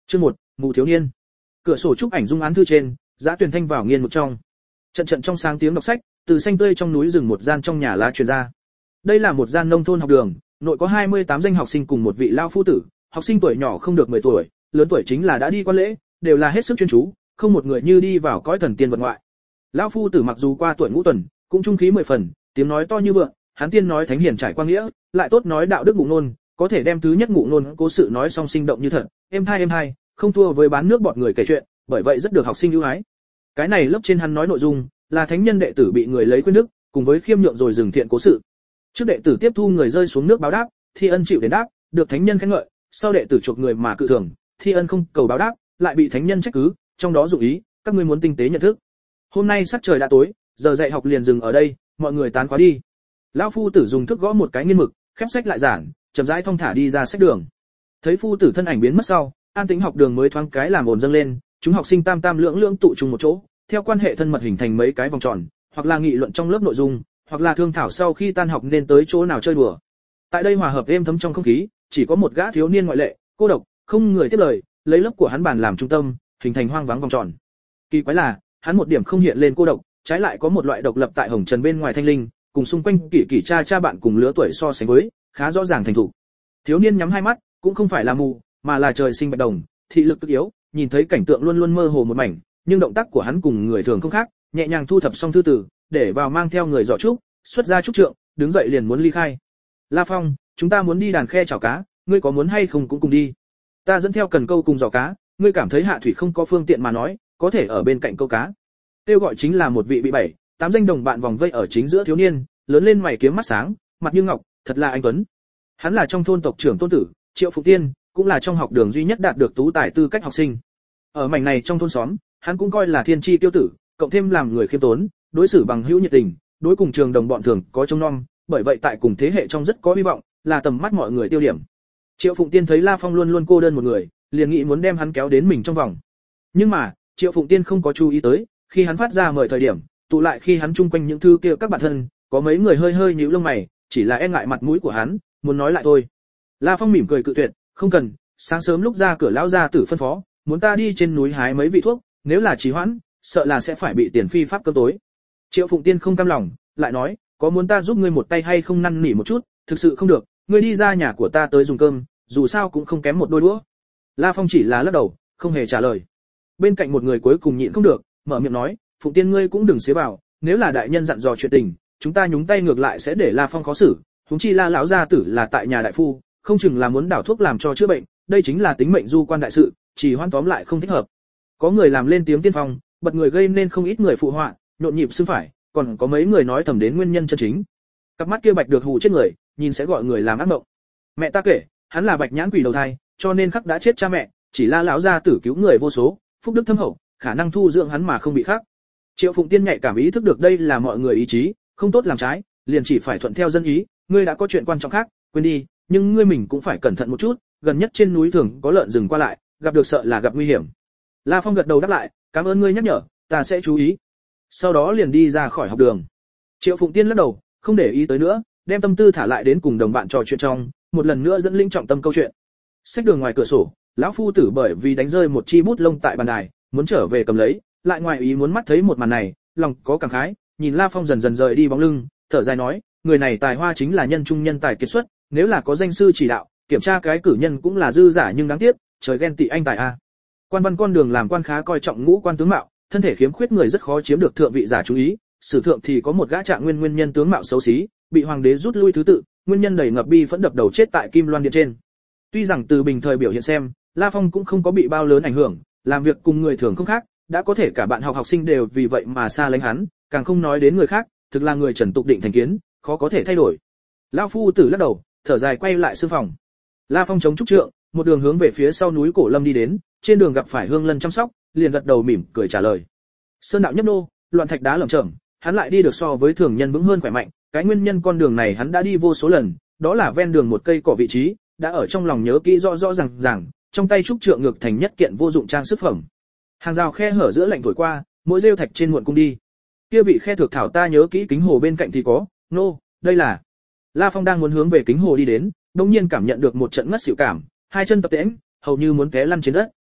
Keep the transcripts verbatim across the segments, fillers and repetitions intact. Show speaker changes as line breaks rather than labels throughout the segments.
Chương một, mù thiếu niên. Cửa sổ chụp ảnh dung án thư trên, Giá Tuyền Thanh vào nghiên mực trong. Trận trận trong sáng tiếng đọc sách, từ xanh tươi trong núi rừng một gian trong nhà lá truyền ra. Đây là một gian nông thôn học đường, nội có hai mươi tám danh học sinh cùng một vị lao phu tử, học sinh tuổi nhỏ không được mười tuổi, lớn tuổi chính là đã đi quan lễ, đều là hết sức chuyên chú, không một người như đi vào cõi thần tiên vật ngoại. Lão phu tử mặc dù qua tuổi ngũ tuần, cũng trung khí mười phần, tiếng nói to như vượng, hắn tiên nói thánh hiền trải qua nghĩa, lại tốt nói đạo đức ngụ ngôn, có thể đem thứ nhất ngụ ngôn cố sự nói song sinh động như thật, êm hai êm hai, không thua với bán nước bọt người kể chuyện, bởi vậy rất được học sinh ưu ái. Cái này lớp trên hắn nói nội dung là thánh nhân đệ tử bị người lấy khuyên đức, cùng với khiêm nhượng rồi dừng thiện cố sự. Trước đệ tử tiếp thu người rơi xuống nước báo đáp, thi ân chịu đền đáp, được thánh nhân khen ngợi, sau đệ tử chuộc người mà cự thường, thi ân không cầu báo đáp, lại bị thánh nhân trách cứ, trong đó dụng ý, các ngươi muốn tinh tế nhận thức. Hôm nay sắc trời đã tối, giờ dạy học liền dừng ở đây, mọi người tán khóa đi. Lão phu tử dùng thước gõ một cái nghiên mực, khép sách lại giảng, chậm rãi thong thả đi ra sách đường. Thấy phu tử thân ảnh biến mất sau, an tĩnh học đường mới thoáng cái làm ồn dâng lên, chúng học sinh tam tam lưỡng lưỡng tụ chung một chỗ, theo quan hệ thân mật hình thành mấy cái vòng tròn, hoặc là nghị luận trong lớp nội dung, hoặc là thương thảo sau khi tan học nên tới chỗ nào chơi đùa. Tại đây hòa hợp êm thấm trong không khí, chỉ có một gã thiếu niên ngoại lệ, cô độc, không người tiếp lời, lấy lớp của hắn bàn làm trung tâm, hình thành hoang vắng vòng tròn. Kỳ quái là, hắn một điểm không hiện lên cô độc, trái lại có một loại độc lập tại hồng trần bên ngoài thanh linh, cùng xung quanh kỷ kỷ cha cha bạn cùng lứa tuổi so sánh với, khá rõ ràng thành thủ. Thiếu niên nhắm hai mắt, cũng không phải là mù, mà là trời sinh bạch đồng, thị lực cực yếu, nhìn thấy cảnh tượng luôn luôn mơ hồ một mảnh, nhưng động tác của hắn cùng người thường không khác, nhẹ nhàng thu thập xong thư tử, để vào mang theo người giỏ trúc, xuất ra trúc trượng, đứng dậy liền muốn ly khai. La Phong, chúng ta muốn đi đàn khe chảo cá, ngươi có muốn hay không cũng cùng đi. Ta dẫn theo cần câu cùng giỏ cá, ngươi cảm thấy hạ thủy không có phương tiện mà nói, có thể ở bên cạnh câu cá. Tiêu gọi chính là một vị bị bảy, tám danh đồng bạn vòng vây ở chính giữa thiếu niên, lớn lên mày kiếm mắt sáng, mặt như ngọc, thật là anh tuấn. Hắn là trong thôn tộc trưởng tôn tử, Triệu Phụng Tiên, cũng là trong học đường duy nhất đạt được tú tài tư cách học sinh. Ở mảnh này trong thôn xóm, hắn cũng coi là thiên chi tiêu tử, cộng thêm làm người khiêm tốn, đối xử bằng hữu nhiệt tình, đối cùng trường đồng bọn thường có trông nom, bởi vậy tại cùng thế hệ trong rất có hy vọng, là tầm mắt mọi người tiêu điểm. Triệu Phụng Tiên thấy La Phong luôn luôn cô đơn một người, liền nghĩ muốn đem hắn kéo đến mình trong vòng. Nhưng mà, Triệu Phụng Tiên không có chú ý tới, khi hắn phát ra mời thời điểm, tụ lại khi hắn chung quanh những thứ kia các bạn thân, có mấy người hơi hơi nhíu lông mày, chỉ là e ngại mặt mũi của hắn, muốn nói lại thôi. La Phong mỉm cười cự tuyệt, không cần, sáng sớm lúc ra cửa lão gia tử phân phó, muốn ta đi trên núi hái mấy vị thuốc, nếu là trì hoãn, sợ là sẽ phải bị tiền phi pháp cơm tối. Triệu Phụng Tiên không cam lòng, lại nói, có muốn ta giúp ngươi một tay hay không năn nỉ một chút, thực sự không được, ngươi đi ra nhà của ta tới dùng cơm, dù sao cũng không kém một đôi đũa. La Phong chỉ là lắc đầu, không hề trả lời. Bên cạnh một người cuối cùng nhịn không được, mở miệng nói, Phụng Tiên ngươi cũng đừng xế vào, nếu là đại nhân dặn dò chuyện tình, chúng ta nhúng tay ngược lại sẽ để La Phong khó xử, huống chi La lão gia tử là tại nhà đại phu, không chừng là muốn đảo thuốc làm cho chữa bệnh, đây chính là tính mệnh du quan đại sự, chỉ hoan tóm lại không thích hợp. Có người làm lên tiếng tiên phong, bật người gây nên không ít người phụ họa, nhộn nhịp xưng phải, còn có mấy người nói thầm đến nguyên nhân chân chính. Cặp mắt kia bạch được hù chết người, nhìn sẽ gọi người làm ác mộng. Mẹ ta kể, hắn là bạch nhãn quỷ đầu thai, cho nên khắc đã chết cha mẹ, chỉ La lão gia tử cứu người vô số, phúc đức thâm hậu, khả năng thu dưỡng hắn mà không bị khắc. Triệu Phụng Tiên nhạy cảm ý thức được đây là mọi người ý chí, không tốt làm trái, liền chỉ phải thuận theo dân ý, ngươi đã có chuyện quan trọng khác, quên đi, nhưng ngươi mình cũng phải cẩn thận một chút, gần nhất trên núi thường có lợn rừng qua lại, gặp được sợ là gặp nguy hiểm. La Phong gật đầu đáp lại, cảm ơn ngươi nhắc nhở, ta sẽ chú ý. Sau đó liền đi ra khỏi học đường. Triệu Phụng Tiên lắc đầu, không để ý tới nữa, đem tâm tư thả lại đến cùng đồng bạn trò chuyện trong, một lần nữa dẫn linh trọng tâm câu chuyện. Sách đường ngoài cửa sổ, lão phu tử bởi vì đánh rơi một chi bút lông tại bàn đài, muốn trở về cầm lấy, lại ngoài ý muốn mắt thấy một màn này, lòng có cảm khái, nhìn La Phong dần dần rời đi bóng lưng, thở dài nói, người này tài hoa chính là nhân trung nhân tài kiệt xuất, nếu là có danh sư chỉ đạo, kiểm tra cái cử nhân cũng là dư giả nhưng đáng tiếc, trời ghen tị anh tài a. Quan văn con đường làm quan khá coi trọng ngũ quan tướng mạo, thân thể khiếm khuyết người rất khó chiếm được thượng vị giả chú ý, sử thượng thì có một gã trạng nguyên nguyên nhân tướng mạo xấu xí, bị hoàng đế rút lui thứ tự, nguyên nhân đầy ngập bi phẫn đập đầu chết tại Kim Loan điện trên. Tuy rằng từ bình thời biểu hiện xem, La Phong cũng không có bị bao lớn ảnh hưởng, làm việc cùng người thường không khác, đã có thể cả bạn học học sinh đều vì vậy mà xa lánh hắn, càng không nói đến người khác, thực là người trần tục định thành kiến, khó có thể thay đổi. Lão phu tử lắc đầu, thở dài quay lại sư phòng. La Phong chống trúc trượng, một đường hướng về phía sau núi Cổ Lâm đi đến, trên đường gặp phải Hương Lân chăm sóc, liền gật đầu mỉm cười trả lời. Sơn đạo nhấp nô, loạn thạch đá lởm chởm, hắn lại đi được so với thường nhân vững hơn khỏe mạnh, cái nguyên nhân con đường này hắn đã đi vô số lần, đó là ven đường một cây cỏ vị trí, đã ở trong lòng nhớ kỹ rõ rõ ràng ràng, trong tay trúc trượng ngược thành nhất kiện vô dụng trang sức phẩm. Hàng rào khe hở giữa lạnh thổi qua, mỗi rêu thạch trên muộn cung đi. Kia vị khe thược thảo ta nhớ kỹ kính hồ bên cạnh thì có, nô, no, đây là. La Phong đang muốn hướng về kính hồ đi đến, đột nhiên cảm nhận được một trận ngất xỉu cảm, hai chân tập tễnh, hầu như muốn té lăn trên đất.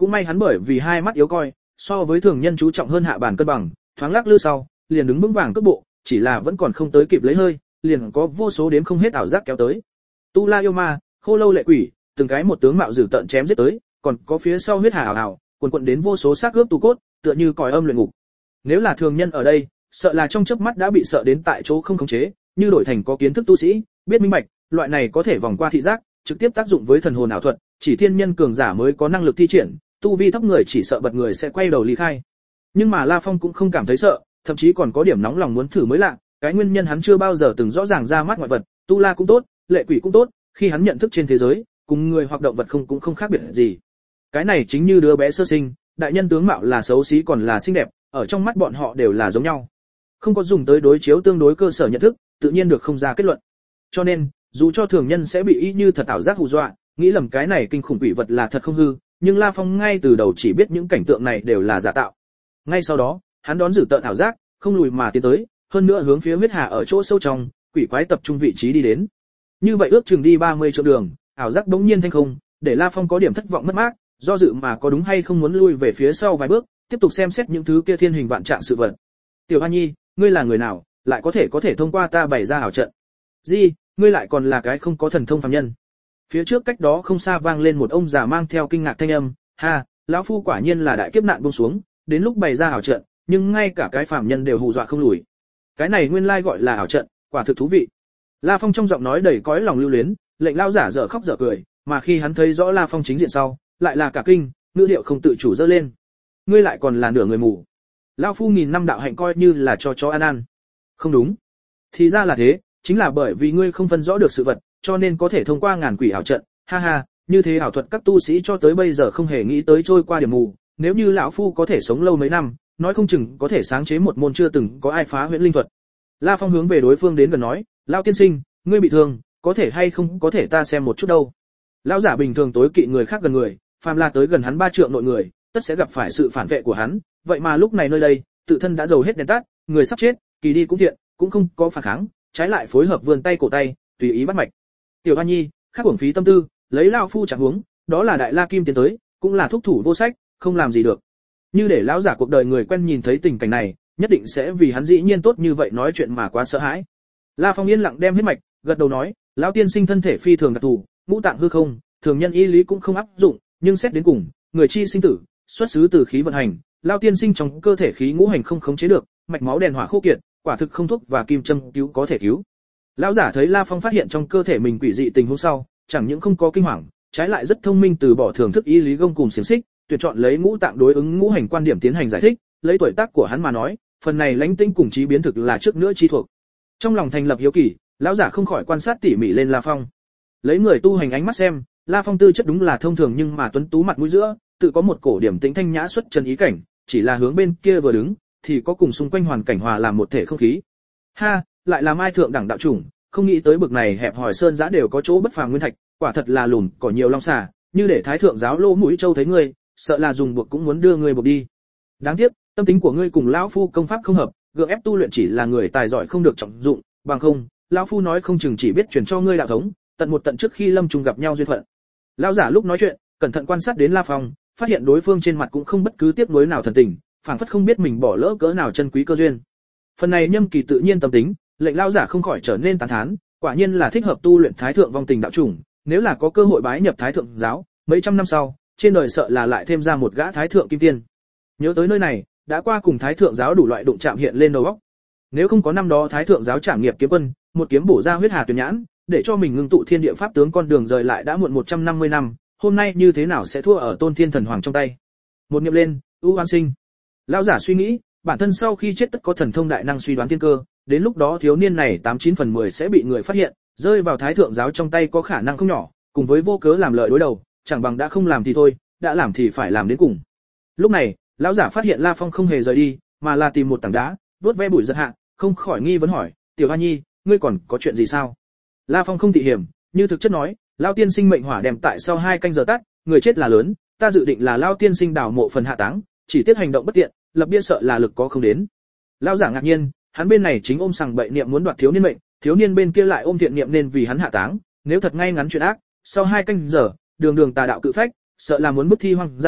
cũng may hắn bởi vì hai mắt yếu coi, so với thường nhân chú trọng hơn hạ bản cân bằng, thoáng lắc lư sau, liền đứng vững vàng cước bộ, chỉ là vẫn còn không tới kịp lấy hơi, liền có vô số đếm không hết ảo giác kéo tới. Tu La yêu ma, Khô Lâu lệ quỷ, từng cái một tướng mạo dữ tợn chém giết tới, còn có phía sau huyết hà ảo ảo, cuồn cuộn đến vô số xác ướp tu cốt, tựa như còi âm luyện ngục. Nếu là thường nhân ở đây, sợ là trong chớp mắt đã bị sợ đến tại chỗ không khống chế, như đổi thành có kiến thức tu sĩ, biết minh bạch, loại này có thể vòng qua thị giác, trực tiếp tác dụng với thần hồn ảo thuật, chỉ thiên nhân cường giả mới có năng lực thi triển, tu vi thấp người chỉ sợ bật người sẽ quay đầu ly khai. Nhưng mà La Phong cũng không cảm thấy sợ, thậm chí còn có điểm nóng lòng muốn thử mới lạ, cái nguyên nhân hắn chưa bao giờ từng rõ ràng ra mắt ngoại vật, tu la cũng tốt, lệ quỷ cũng tốt, khi hắn nhận thức trên thế giới, cùng người hoặc động vật không cũng không khác biệt gì. Cái này chính như đứa bé sơ sinh, đại nhân tướng mạo là xấu xí còn là xinh đẹp, ở trong mắt bọn họ đều là giống nhau. Không có dùng tới đối chiếu tương đối cơ sở nhận thức, tự nhiên được không ra kết luận. Cho nên, dù cho thường nhân sẽ bị y như thật ảo giác hù dọa, nghĩ lầm cái này kinh khủng quỷ vật là thật không hư, nhưng La Phong ngay từ đầu chỉ biết những cảnh tượng này đều là giả tạo. Ngay sau đó, hắn đón dử tợn ảo giác, không lùi mà tiến tới, hơn nữa hướng phía huyết hà ở chỗ sâu trong, quỷ quái tập trung vị trí đi đến. Như vậy ước chừng đi ba mươi chỗ đường, ảo giác bỗng nhiên thanh không, để La Phong có điểm thất vọng mất mát, do dự mà có đúng hay không muốn lui về phía sau vài bước, tiếp tục xem xét những thứ kia thiên hình vạn trạng sự vật. Tiểu Hoa Nhi, ngươi là người nào, lại có thể có thể thông qua ta bày ra ảo trận? Gì, ngươi lại còn là cái không có thần thông phàm nhân? Phía trước cách đó không xa vang lên một ông già mang theo kinh ngạc thanh âm, ha, lão phu quả nhiên là đại kiếp nạn buông xuống, đến lúc bày ra ảo trận, nhưng ngay cả cái phàm nhân đều hù dọa không lùi. Cái này nguyên lai gọi là ảo trận, quả thực thú vị. La Phong trong giọng nói đầy cõi lòng lưu luyến, lệnh lão giả dở khóc dở cười, mà khi hắn thấy rõ La Phong chính diện sau, lại là cả kinh, ngữ điệu không tự chủ dơ lên. Ngươi lại còn là nửa người mù. Lão phu nghìn năm đạo hạnh coi như là cho chó ăn ăn. Không đúng. Thì ra là thế, chính là bởi vì ngươi không phân rõ được sự vật, cho nên có thể thông qua ngàn quỷ ảo trận, ha ha, như thế ảo thuật các tu sĩ cho tới bây giờ không hề nghĩ tới trôi qua điểm mù, nếu như lão phu có thể sống lâu mấy năm, nói không chừng có thể sáng chế một môn chưa từng có ai phá huyễn linh thuật. La Phong hướng về đối phương đến gần nói, lão tiên sinh, ngươi bị thương, có thể hay không có thể ta xem một chút đâu. Lão giả bình thường tối kỵ người khác gần người, phàm là tới gần hắn ba trượng nội người, tất sẽ gặp phải sự phản vệ của hắn, vậy mà lúc này nơi đây, tự thân đã dầu hết đèn tắt, người sắp chết, kỳ đi cũng thiện, cũng không có phản kháng, trái lại phối hợp vươn tay cổ tay, tùy ý bắt mạch. Tiểu Hoa Nhi, khác uổng phí tâm tư, lấy lão phu chẳng huống, đó là đại la kim tiến tới, cũng là thúc thủ vô sách, không làm gì được. Như để lão giả cuộc đời người quen nhìn thấy tình cảnh này, nhất định sẽ vì hắn dĩ nhiên tốt như vậy nói chuyện mà quá sợ hãi. La Phong yên lặng đem hết mạch, gật đầu nói, lão tiên sinh thân thể phi thường đặc thù, ngũ tạng hư không, thường nhân y lý cũng không áp dụng, nhưng xét đến cùng, người chi sinh tử, xuất xứ từ khí vận hành, lão tiên sinh trong cơ thể khí ngũ hành không khống chế được, mạch máu đèn hỏa khô kiệt, quả thực không thuốc và kim châm cứu có thể cứu. Lão giả thấy La Phong phát hiện trong cơ thể mình quỷ dị tình huống sau, chẳng những không có kinh hoàng, trái lại rất thông minh từ bỏ thưởng thức y lý gông cùng xiển xích, tuyển chọn lấy ngũ tạng đối ứng ngũ hành quan điểm tiến hành giải thích, lấy tuổi tác của hắn mà nói, phần này lãnh tĩnh cùng trí biến thực là trước nữa chi thuộc. Trong lòng thành lập hiếu kỳ, lão giả không khỏi quan sát tỉ mỉ lên La Phong. Lấy người tu hành ánh mắt xem, La Phong tư chất đúng là thông thường nhưng mà tuấn tú mặt mũi giữa, tự có một cổ điểm tĩnh thanh nhã xuất trần ý cảnh, chỉ là hướng bên kia vừa đứng, thì có cùng xung quanh hoàn cảnh hòa làm một thể không khí. Ha, lại là mai thượng đẳng đạo chủng, không nghĩ tới bực này hẹp hòi sơn giã đều có chỗ bất phàm nguyên thạch, quả thật là lùn cỏ nhiều long xà, như để thái thượng giáo lỗ mũi châu thấy ngươi, sợ là dùng buộc cũng muốn đưa ngươi buộc đi. Đáng tiếc, tâm tính của ngươi cùng lão phu công pháp không hợp, gượng ép tu luyện chỉ là người tài giỏi không được trọng dụng, bằng không, lão phu nói không chừng chỉ biết truyền cho ngươi đạo thống, tận một tận trước khi lâm trùng gặp nhau duyên phận. Lão giả lúc nói chuyện, cẩn thận quan sát đến La Phong, phát hiện đối phương trên mặt cũng không bất cứ tiếc nuối nào thần tình, phảng phất không biết mình bỏ lỡ cỡ nào chân quý cơ duyên. Phần này nhâm kỳ tự nhiên tâm tính, lệnh lão giả không khỏi trở nên tán thán, quả nhiên là thích hợp tu luyện thái thượng vong tình đạo chủng, nếu là có cơ hội bái nhập thái thượng giáo, mấy trăm năm sau, trên đời sợ là lại thêm ra một gã thái thượng kim tiên. Nhớ tới nơi này, đã qua cùng thái thượng giáo đủ loại đụng chạm hiện lên đầu óc. Nếu không có năm đó thái thượng giáo trảm nghiệp kiếm quân, một kiếm bổ ra huyết hà tuyển nhãn, để cho mình ngưng tụ thiên địa pháp tướng con đường rời lại đã muộn một trăm năm mươi năm, hôm nay như thế nào sẽ thua ở Tôn Thiên Thần Hoàng trong tay. Một niệm lên, ưu an sinh. Lão giả suy nghĩ, bản thân sau khi chết tất có thần thông đại năng suy đoán thiên cơ, đến lúc đó thiếu niên này tám chín phần mười sẽ bị người phát hiện, rơi vào thái thượng giáo trong tay có khả năng không nhỏ, cùng với vô cớ làm lợi đối đầu, chẳng bằng đã không làm thì thôi, đã làm thì phải làm đến cùng. Lúc này, lão giả phát hiện La Phong không hề rời đi, mà là tìm một tảng đá, vuốt ve bụi giật hạ, không khỏi nghi vấn hỏi, "Tiểu Hoa Nhi, ngươi còn có chuyện gì sao?" La Phong không tị hiểm, như thực chất nói, "Lão tiên sinh mệnh hỏa đem tại sau hai canh giờ tắt, người chết là lớn, ta dự định là lão tiên sinh đào mộ phần hạ táng, chỉ tiếc hành động bất tiện, lập bia sợ là lực có không đến." Lão giả ngạc nhiên, hắn bên này chính ôm sằng bậy niệm muốn đoạt thiếu niên mệnh, thiếu niên bên kia lại ôm thiện niệm nên vì hắn hạ táng, nếu thật ngay ngắn chuyện ác, sau hai canh giờ, đường đường tà đạo cự phách, sợ là muốn bức thi hoang dã,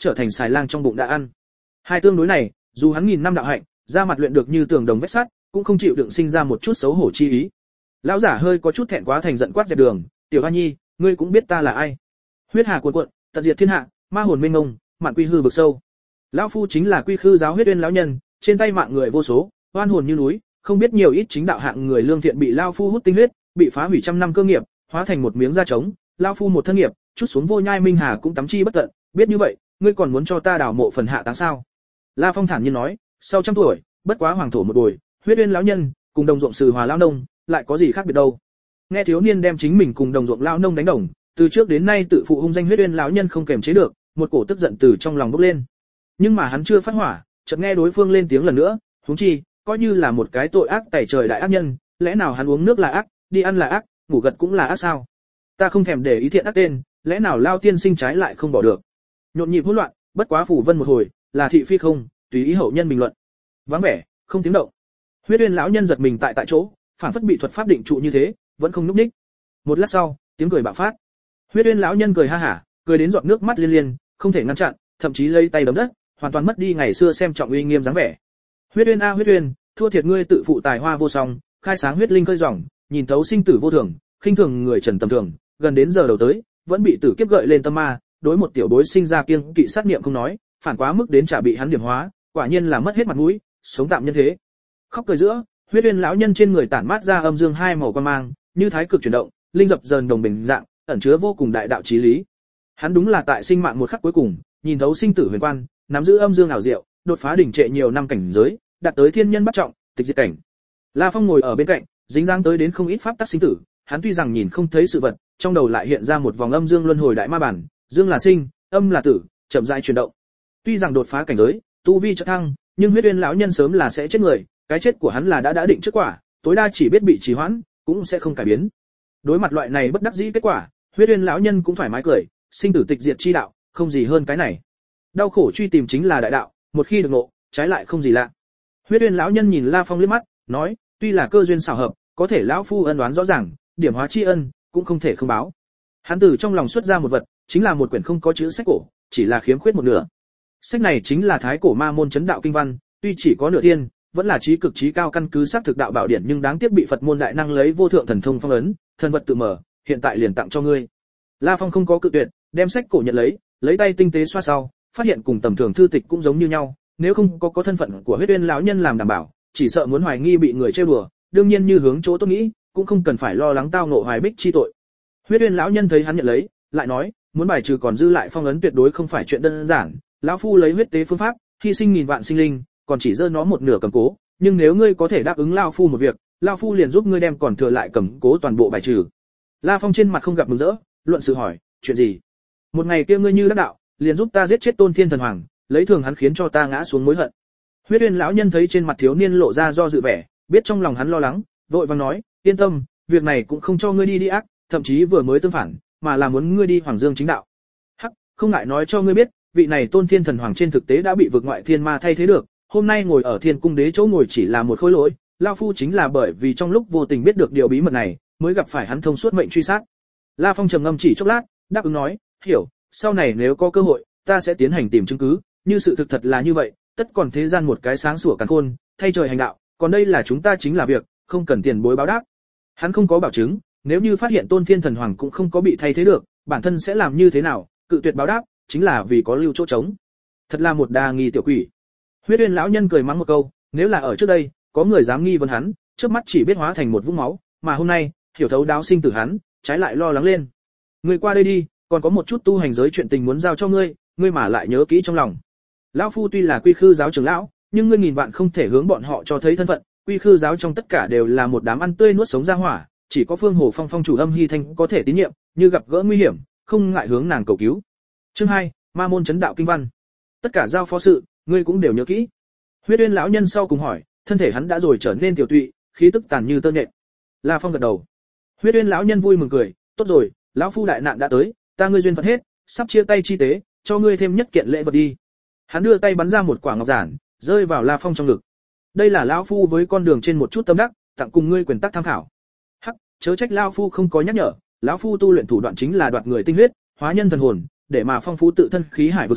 trở thành xài lang trong bụng đã ăn. Hai tương đối này, dù hắn nghìn năm đạo hạnh, da mặt luyện được như tường đồng vách sắt, cũng không chịu đựng sinh ra một chút xấu hổ chi ý. Lão giả hơi có chút thẹn quá thành giận quát dẹp đường, "Tiểu Hoa Nhi, ngươi cũng biết ta là ai?" Huyết hà cuồn cuộn, tận diệt thiên hạ, ma hồn mênh mông, mạn quy hư vực sâu. Lão phu chính là Quy Khư giáo Huyết Uyên lão nhân, trên tay mạng người vô số, oan hồn như núi, không biết nhiều ít chính đạo hạng người lương thiện bị lão phu hút tinh huyết, bị phá hủy trăm năm cơ nghiệp, hóa thành một miếng da trống, lão phu một thân nghiệp, chút xuống vô nhai minh hà cũng tắm chi bất tận, biết như vậy, ngươi còn muốn cho ta đào mộ phần hạ táng sao? La Phong thản nhiên nói, sau trăm tuổi, bất quá hoàng thổ một đồi, Huyết Uyên lão nhân, cùng đồng ruộng sử hòa lão nông, lại có gì khác biệt đâu? Nghe thiếu niên đem chính mình cùng đồng ruộng lão nông đánh đồng, từ trước đến nay tự phụ hung danh Huyết Uyên lão nhân không kềm chế được, một cổ tức giận từ trong lòng bốc lên. Nhưng mà hắn chưa phát hỏa, chợt nghe đối phương lên tiếng lần nữa, huống chi, coi như là một cái tội ác tẩy trời đại ác nhân, lẽ nào hắn uống nước là ác, đi ăn là ác, ngủ gật cũng là ác sao? Ta không thèm để ý thiện ác tên, lẽ nào lao tiên sinh trái lại không bỏ được? Nhộn nhịp hỗn loạn, bất quá phủ vân một hồi, là thị phi không, tùy ý hậu nhân bình luận. Vắng vẻ, không tiếng động. Huyết Uyên lão nhân giật mình tại tại chỗ, phản phất bị thuật pháp định trụ như thế, vẫn không nhúc nhích. Một lát sau, tiếng cười bạo phát. Huyết Uyên lão nhân cười ha hả, cười đến giọt nước mắt liên liên, không thể ngăn chặn, thậm chí lấy tay đấm đất, hoàn toàn mất đi ngày xưa xem trọng uy nghiêm dáng vẻ. Huyết Uyên a Huyết Uyên, thua thiệt ngươi tự phụ tài hoa vô song, khai sáng huyết linh khơi ròng, nhìn thấu sinh tử vô thường, khinh thường người trần tầm thường, gần đến giờ đầu tới, vẫn bị tử kiếp gợi lên tâm ma, đối một tiểu bối sinh ra kiêng kỵ sát niệm không nói, phản quá mức đến trả bị hắn điểm hóa, quả nhiên là mất hết mặt mũi, sống tạm nhân thế. Khóc cười giữa, Huyết Uyên lão nhân trên người tản mát ra âm dương hai màu quan mang, như thái cực chuyển động, linh dập dờn đồng bình dạng, ẩn chứa vô cùng đại đạo chí lý. Hắn đúng là tại sinh mạng một khắc cuối cùng, nhìn thấu sinh tử huyền quan, nắm giữ âm dương ảo diệu, đột phá đỉnh trệ nhiều năm cảnh giới, đạt tới thiên nhân bắt trọng, tịch diệt cảnh. La Phong ngồi ở bên cạnh, dính dáng tới đến không ít pháp tắc sinh tử, hắn tuy rằng nhìn không thấy sự vật, trong đầu lại hiện ra một vòng âm dương luân hồi đại ma bản, dương là sinh, âm là tử, chậm rãi chuyển động. Tuy rằng đột phá cảnh giới, tu vi chợt thăng, nhưng Huyết Uyên lão nhân sớm là sẽ chết người, cái chết của hắn là đã đã định trước quả, tối đa chỉ biết bị trì hoãn, cũng sẽ không cải biến. Đối mặt loại này bất đắc dĩ kết quả, Huyết Uyên lão nhân cũng thoải mái cười, sinh tử tịch diệt chi đạo, không gì hơn cái này. Đau khổ truy tìm chính là đại đạo, một khi được ngộ, trái lại không gì lạ. Huyết Uyên lão nhân nhìn La Phong liếc mắt, nói, tuy là cơ duyên xảo hợp, có thể lão phu ân đoán rõ ràng, điểm hóa tri ân, cũng không thể không báo. Hắn từ trong lòng xuất ra một vật, chính là một quyển không có chữ sách cổ, chỉ là khiếm khuyết một nửa. Sách này chính là Thái cổ ma môn chấn đạo kinh văn, tuy chỉ có nửa thiên, vẫn là trí cực trí cao căn cứ xác thực đạo bảo điển, nhưng đáng tiếc bị Phật môn đại năng lấy vô thượng thần thông phong ấn, thần vật tự mở, hiện tại liền tặng cho ngươi. La Phong không có cự tuyệt, đem sách cổ nhận lấy, lấy tay tinh tế xoa sau, phát hiện cùng tầm thường thư tịch cũng giống như nhau, nếu không có có thân phận của Huyết Uyên lão nhân làm đảm bảo, chỉ sợ muốn hoài nghi bị người trêu đùa, đương nhiên như hướng chỗ tôi nghĩ, cũng không cần phải lo lắng tao ngộ hoài bích chi tội. Huyết Uyên lão nhân thấy hắn nhận lấy, lại nói, muốn bài trừ còn dư lại phong ấn tuyệt đối không phải chuyện đơn giản, lão phu lấy huyết tế phương pháp, hy sinh nghìn vạn sinh linh, còn chỉ dơ nó một nửa cầm cố, nhưng nếu ngươi có thể đáp ứng lão phu một việc, lão phu liền giúp ngươi đem còn thừa lại cầm cố toàn bộ bài trừ. La Phong trên mặt không gặp mừng rỡ, luận sự hỏi, chuyện gì? Một ngày kia ngươi như đắc đạo, liền giúp ta giết chết Tôn Thiên Thần Hoàng, lấy thường hắn khiến cho ta ngã xuống mối hận. Huyết Uyên lão nhân thấy trên mặt thiếu niên lộ ra do dự vẻ, biết trong lòng hắn lo lắng, vội vàng nói, yên tâm, việc này cũng không cho ngươi đi đi ác, thậm chí vừa mới tương phản, mà là muốn ngươi đi Hoàng Dương chính đạo. Hắc, không ngại nói cho ngươi biết, vị này Tôn Thiên Thần Hoàng trên thực tế đã bị vực ngoại thiên ma thay thế được, hôm nay ngồi ở Thiên Cung Đế chỗ ngồi chỉ là một khối lỗi, lão phu chính là bởi vì trong lúc vô tình biết được điều bí mật này, mới gặp phải hắn thông suốt mệnh truy sát. La Phong trầm ngâm chỉ chốc lát, đáp ứng nói, hiểu, sau này nếu có cơ hội, ta sẽ tiến hành tìm chứng cứ, như sự thực thật là như vậy, tất còn thế gian một cái sáng sủa càn khôn, thay trời hành đạo, còn đây là chúng ta chính là việc, không cần tiền bối báo đáp. Hắn không có bảo chứng, nếu như phát hiện Tôn Thiên Thần Hoàng cũng không có bị thay thế được, bản thân sẽ làm như thế nào, cự tuyệt báo đáp, chính là vì có lưu chỗ trống. Thật là một đa nghi tiểu quỷ. Huyết Uyên lão nhân cười mắng một câu, nếu là ở trước đây, có người dám nghi vấn hắn, trước mắt chỉ biết hóa thành một vũng máu, mà hôm nay, hiểu thấu đáo sinh tử hắn, trái lại lo lắng lên. Ngươi qua đây đi, còn có một chút tu hành giới chuyện tình muốn giao cho ngươi, ngươi mà lại nhớ kỹ trong lòng. Lão phu tuy là Quy Khư giáo trưởng lão, nhưng ngươi nghìn vạn không thể hướng bọn họ cho thấy thân phận, Quy Khư giáo trong tất cả đều là một đám ăn tươi nuốt sống ra hỏa, chỉ có Phương Hồ Phong phong chủ Âm Hy Thanh có thể tín nhiệm, như gặp gỡ nguy hiểm, không ngại hướng nàng cầu cứu. Chương hai, Ma môn chấn đạo kinh văn. Tất cả giao phó sự, ngươi cũng đều nhớ kỹ. Huyết Uyên lão nhân sau cùng hỏi, thân thể hắn đã rồi trở nên tiểu tụy, khí tức tàn như tơ nhện. La Phong gật đầu. Huyết Uyên lão nhân vui mừng cười, tốt rồi, lão phu đại nạn đã tới, ta ngươi duyên phận hết, sắp chia tay chi tế, cho ngươi thêm nhất kiện lễ vật đi. Hắn đưa tay bắn ra một quả ngọc giản, rơi vào La Phong trong ngực. Đây là lão phu với con đường trên một chút tâm đắc, tặng cùng ngươi quyền tác tham khảo. Hắc, chớ trách lão phu không có nhắc nhở, lão phu tu luyện thủ đoạn chính là đoạt người tinh huyết, hóa nhân thần hồn, để mà phong phú tự thân khí hải vực sâu,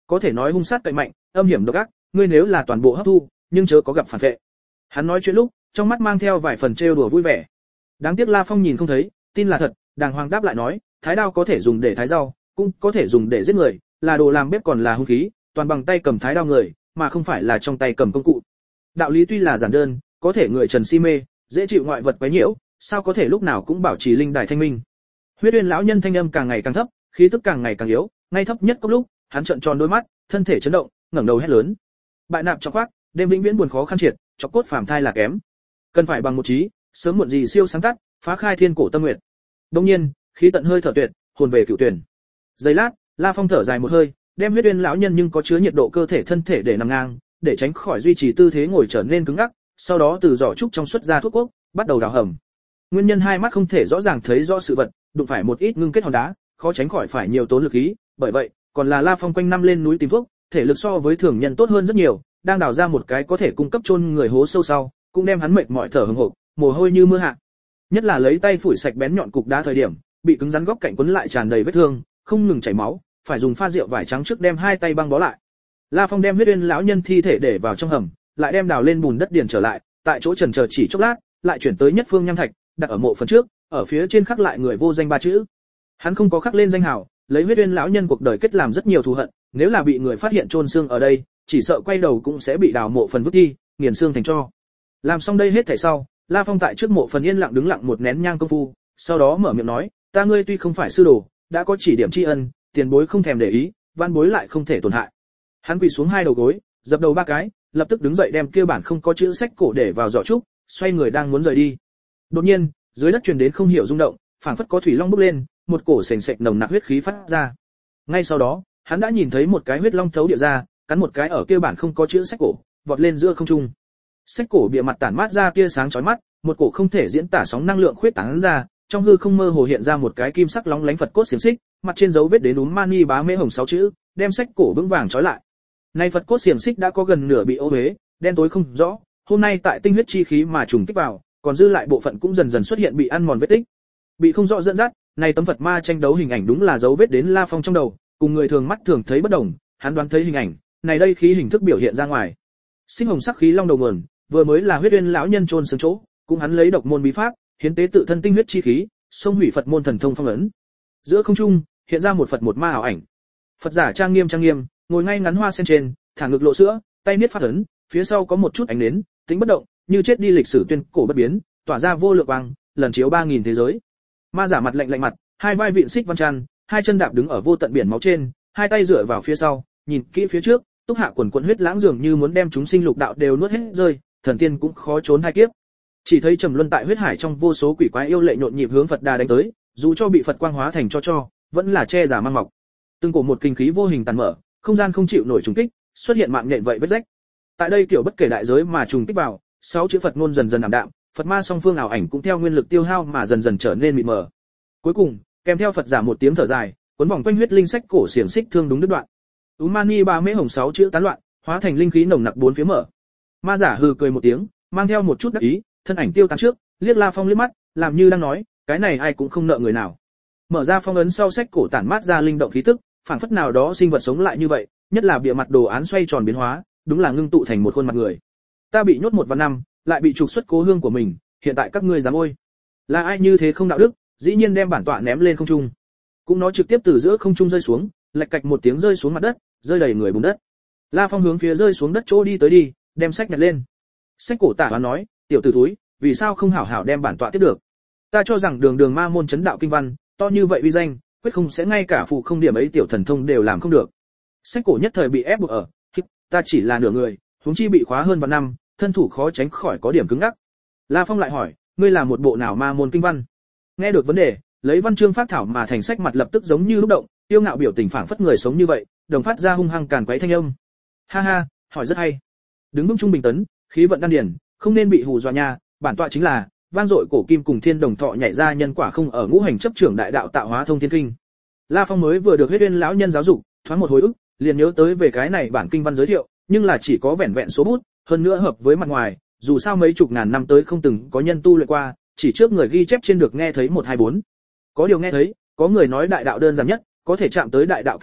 có thể nói hung sát cậy mạnh, âm hiểm độc ác, ngươi nếu là toàn bộ hấp thu, nhưng chớ có gặp phản vệ. Hắn nói chuyện lúc, trong mắt mang theo vài phần trêu đùa vui vẻ. Đáng tiếc La Phong nhìn không thấy, tin là thật, đàng hoàng đáp lại nói, thái đao có thể dùng để thái rau, cũng có thể dùng để giết người, là đồ làm bếp còn là hung khí, toàn bằng tay cầm thái đao người, mà không phải là trong tay cầm công cụ. Đạo lý tuy là giản đơn, có thể người trần si mê, dễ chịu ngoại vật quấy nhiễu, sao có thể lúc nào cũng bảo trì linh đài thanh minh. Huyết Uyên lão nhân thanh âm càng ngày càng thấp, khí tức càng ngày càng yếu, ngay thấp nhất có lúc, hắn trợn tròn đôi mắt, thân thể chấn động, ngẩng đầu hét lớn. Bại nạp chọc khoác, đêm vĩnh viễn buồn khó khăn triệt, chọc cốt phàm thai là kém. Cần phải bằng một trí, sớm muộn gì siêu sáng tắt, phá khai thiên cổ tâm nguyện. Đương nhiên, khí tận hơi thở tuyệt, hồn về cửu tuyển. Giây lát, La Phong thở dài một hơi, đem Huyết Uyên lão nhân nhưng có chứa nhiệt độ cơ thể thân thể để nằm ngang, để tránh khỏi duy trì tư thế ngồi trở nên cứng ngắc, sau đó từ giỏ trúc trong xuất ra thuốc quốc, bắt đầu đào hầm. Nguyên nhân hai mắt không thể rõ ràng thấy rõ sự vật, đụng phải một ít ngưng kết hòn đá, khó tránh khỏi phải nhiều tốn lực khí, bởi vậy, còn là La Phong quanh năm lên núi tìm thuốc, thể lực so với thường nhân tốt hơn rất nhiều, đang đào ra một cái có thể cung cấp chôn người hố sâu sau, cũng đem hắn mệt mỏi thở hổn hển, mồ hôi như mưa hạ. Nhất là lấy tay phủi sạch bén nhọn cục đá thời điểm, bị cứng rắn góc cạnh quấn lại tràn đầy vết thương, không ngừng chảy máu, phải dùng pha rượu vải trắng trước đem hai tay băng bó lại. La Phong đem Huyết Uyên lão nhân thi thể để vào trong hầm, lại đem đào lên bùn đất điền trở lại, tại chỗ chần chờ chỉ chốc lát, lại chuyển tới nhất phương nham thạch, đặt ở mộ phần trước, ở phía trên khắc lại người vô danh ba chữ. Hắn không có khắc lên danh hào, lấy Huyết Uyên lão nhân cuộc đời kết làm rất nhiều thù hận, nếu là bị người phát hiện chôn xương ở đây, chỉ sợ quay đầu cũng sẽ bị đào mộ phần vứt đi, nghiền xương thành tro. Làm xong đây hết thảy sau, La Phong tại trước mộ phần yên lặng đứng lặng một nén nhang công phu, sau đó mở miệng nói, ta ngươi tuy không phải sư đồ, đã có chỉ điểm tri ân, tiền bối không thèm để ý, van bối lại không thể tổn hại. Hắn quỳ xuống hai đầu gối, dập đầu ba cái, lập tức đứng dậy đem kia bản không có chữ sách cổ để vào giỏ trúc, xoay người đang muốn rời đi. Đột nhiên, dưới đất truyền đến không hiểu rung động, phảng phất có thủy long bốc lên, một cổ sền sệt nồng nặc huyết khí phát ra. Ngay sau đó, hắn đã nhìn thấy một cái huyết long thấu địa ra, cắn một cái ở kia bản không có chữ sách cổ, vọt lên giữa không trung. Sách cổ bìa mặt tản mát ra tia sáng chói mắt, một cổ không thể diễn tả sóng năng lượng khuyết tán ra, trong hư không mơ hồ hiện ra một cái kim sắc lóng lánh Phật cốt xiềng xích, mặt trên dấu vết đến núm mani bá mễ hồng sáu chữ, đem sách cổ vững vàng trói lại. Nay Phật cốt xiềng xích đã có gần nửa bị ô uế, đen tối không rõ, hôm nay tại tinh huyết chi khí mà trùng kích vào, còn dư lại bộ phận cũng dần dần xuất hiện bị ăn mòn vết tích. Bị không rõ dẫn dắt, này tấm Phật ma tranh đấu hình ảnh đúng là dấu vết đến La Phong trong đầu, cùng người thường mắt thường thấy bất đồng, hắn đoán thấy hình ảnh, này đây khí hình thức biểu hiện ra ngoài. Sinh hồng sắc khí long đầu nguồn, vừa mới là Huyết Uyên lão nhân chôn xương chỗ, cũng hắn lấy độc môn bí pháp, hiến tế tự thân tinh huyết chi khí, xông hủy Phật môn thần thông phong ấn. Giữa không trung, hiện ra một Phật một ma ảo ảnh. Phật giả trang nghiêm trang nghiêm, ngồi ngay ngắn hoa sen trên, thả ngực lộ sữa, tay niết phát ấn, phía sau có một chút ánh nến, tính bất động, như chết đi lịch sử tuyên cổ bất biến, tỏa ra vô lượng quang, lần chiếu ba nghìn thế giới. Ma giả mặt lạnh lạnh mặt, hai vai vịn xích văn tràn, hai chân đạp đứng ở vô tận biển máu trên, hai tay dựa vào phía sau, nhìn kỹ phía trước, túc hạ quần quần huyết lãng dường như muốn đem chúng sinh lục đạo đều nuốt hết rơi, thần tiên cũng khó trốn hai kiếp. Chỉ thấy trầm luân tại huyết hải trong vô số quỷ quái yêu lệ nhộn nhịp hướng Phật Đà đánh tới, dù cho bị Phật quang hóa thành cho cho, vẫn là che giả mang mọc. Từng cổ một kinh khí vô hình tàn mở, không gian không chịu nổi trùng kích, xuất hiện mạng nhện vậy vết rách. Tại đây kiểu bất kể đại giới mà trùng kích vào, sáu chữ Phật ngôn dần dần ảm đạm, Phật ma song phương ảo ảnh cũng theo nguyên lực tiêu hao mà dần dần trở nên mịt mờ. Cuối cùng, kèm theo Phật giả một tiếng thở dài, cuốn vòng quanh huyết linh sách cổ xiềng xích thương đúng đứt đoạn. Umani ba mễ hồng sáu chữ tán loạn, hóa thành linh khí nồng nặc bốn phía mở. Ma giả hừ cười một tiếng, mang theo một chút đắc ý, thân ảnh tiêu tán trước, liếc La Phong liếc mắt, làm như đang nói, cái này ai cũng không nợ người nào. Mở ra phong ấn sau sách cổ tản mát ra linh động khí tức, phảng phất nào đó sinh vật sống lại như vậy, nhất là bìa mặt đồ án xoay tròn biến hóa, đúng là ngưng tụ thành một khuôn mặt người. Ta bị nhốt một vạn năm, lại bị trục xuất cố hương của mình, hiện tại các ngươi dám ôi? Là ai như thế không đạo đức, dĩ nhiên đem bản tọa ném lên không trung. Cũng nó trực tiếp từ giữa không trung rơi xuống, lạch cạch một tiếng rơi xuống mặt đất, rơi đầy người bùn đất. La Phong hướng phía rơi xuống đất chỗ đi tới đi, đem sách nhặt lên. Sách cổ tả hoán nói, tiểu tử thúi, vì sao không hảo hảo đem bản tọa tiếp được? Ta cho rằng đường đường ma môn chấn đạo kinh văn, to như vậy uy danh, quyết không sẽ ngay cả phụ không điểm ấy tiểu thần thông đều làm không được. Sách cổ nhất thời bị ép buộc ở, ta chỉ là nửa người, huống chi bị khóa hơn vạn năm, thân thủ khó tránh khỏi có điểm cứng ngắc. La Phong lại hỏi, ngươi là một bộ nào ma môn kinh văn? Nghe được vấn đề, lấy văn chương phát thảo mà thành sách mặt lập tức giống như lúc động, tiêu ngạo biểu tình phảng phất người sống như vậy, đồng phát ra hung hăng càn quấy thanh âm. Ha ha, hỏi rất hay. Đứng vững trung bình tấn, khí vận đan điển, không nên bị hù dọa nha, bản tọa chính là vang dội cổ kim cùng thiên đồng thọ nhảy ra nhân quả không ở ngũ hành chấp trưởng đại đạo tạo hóa thông thiên kinh. La Phong mới vừa được Huyết Uyên lão nhân giáo dục, thoáng một hồi ức, liền nhớ tới về cái này bản kinh văn giới thiệu, nhưng là chỉ có vẻn vẹn số bút, hơn nữa hợp với mặt ngoài, dù sao mấy chục ngàn năm tới không từng có nhân tu luyện qua, chỉ trước người ghi chép trên được nghe thấy một hai bốn. Có điều nghe thấy, có người nói đại đạo đơn giản nhất, có thể chạm tới đại đạo kinh văn,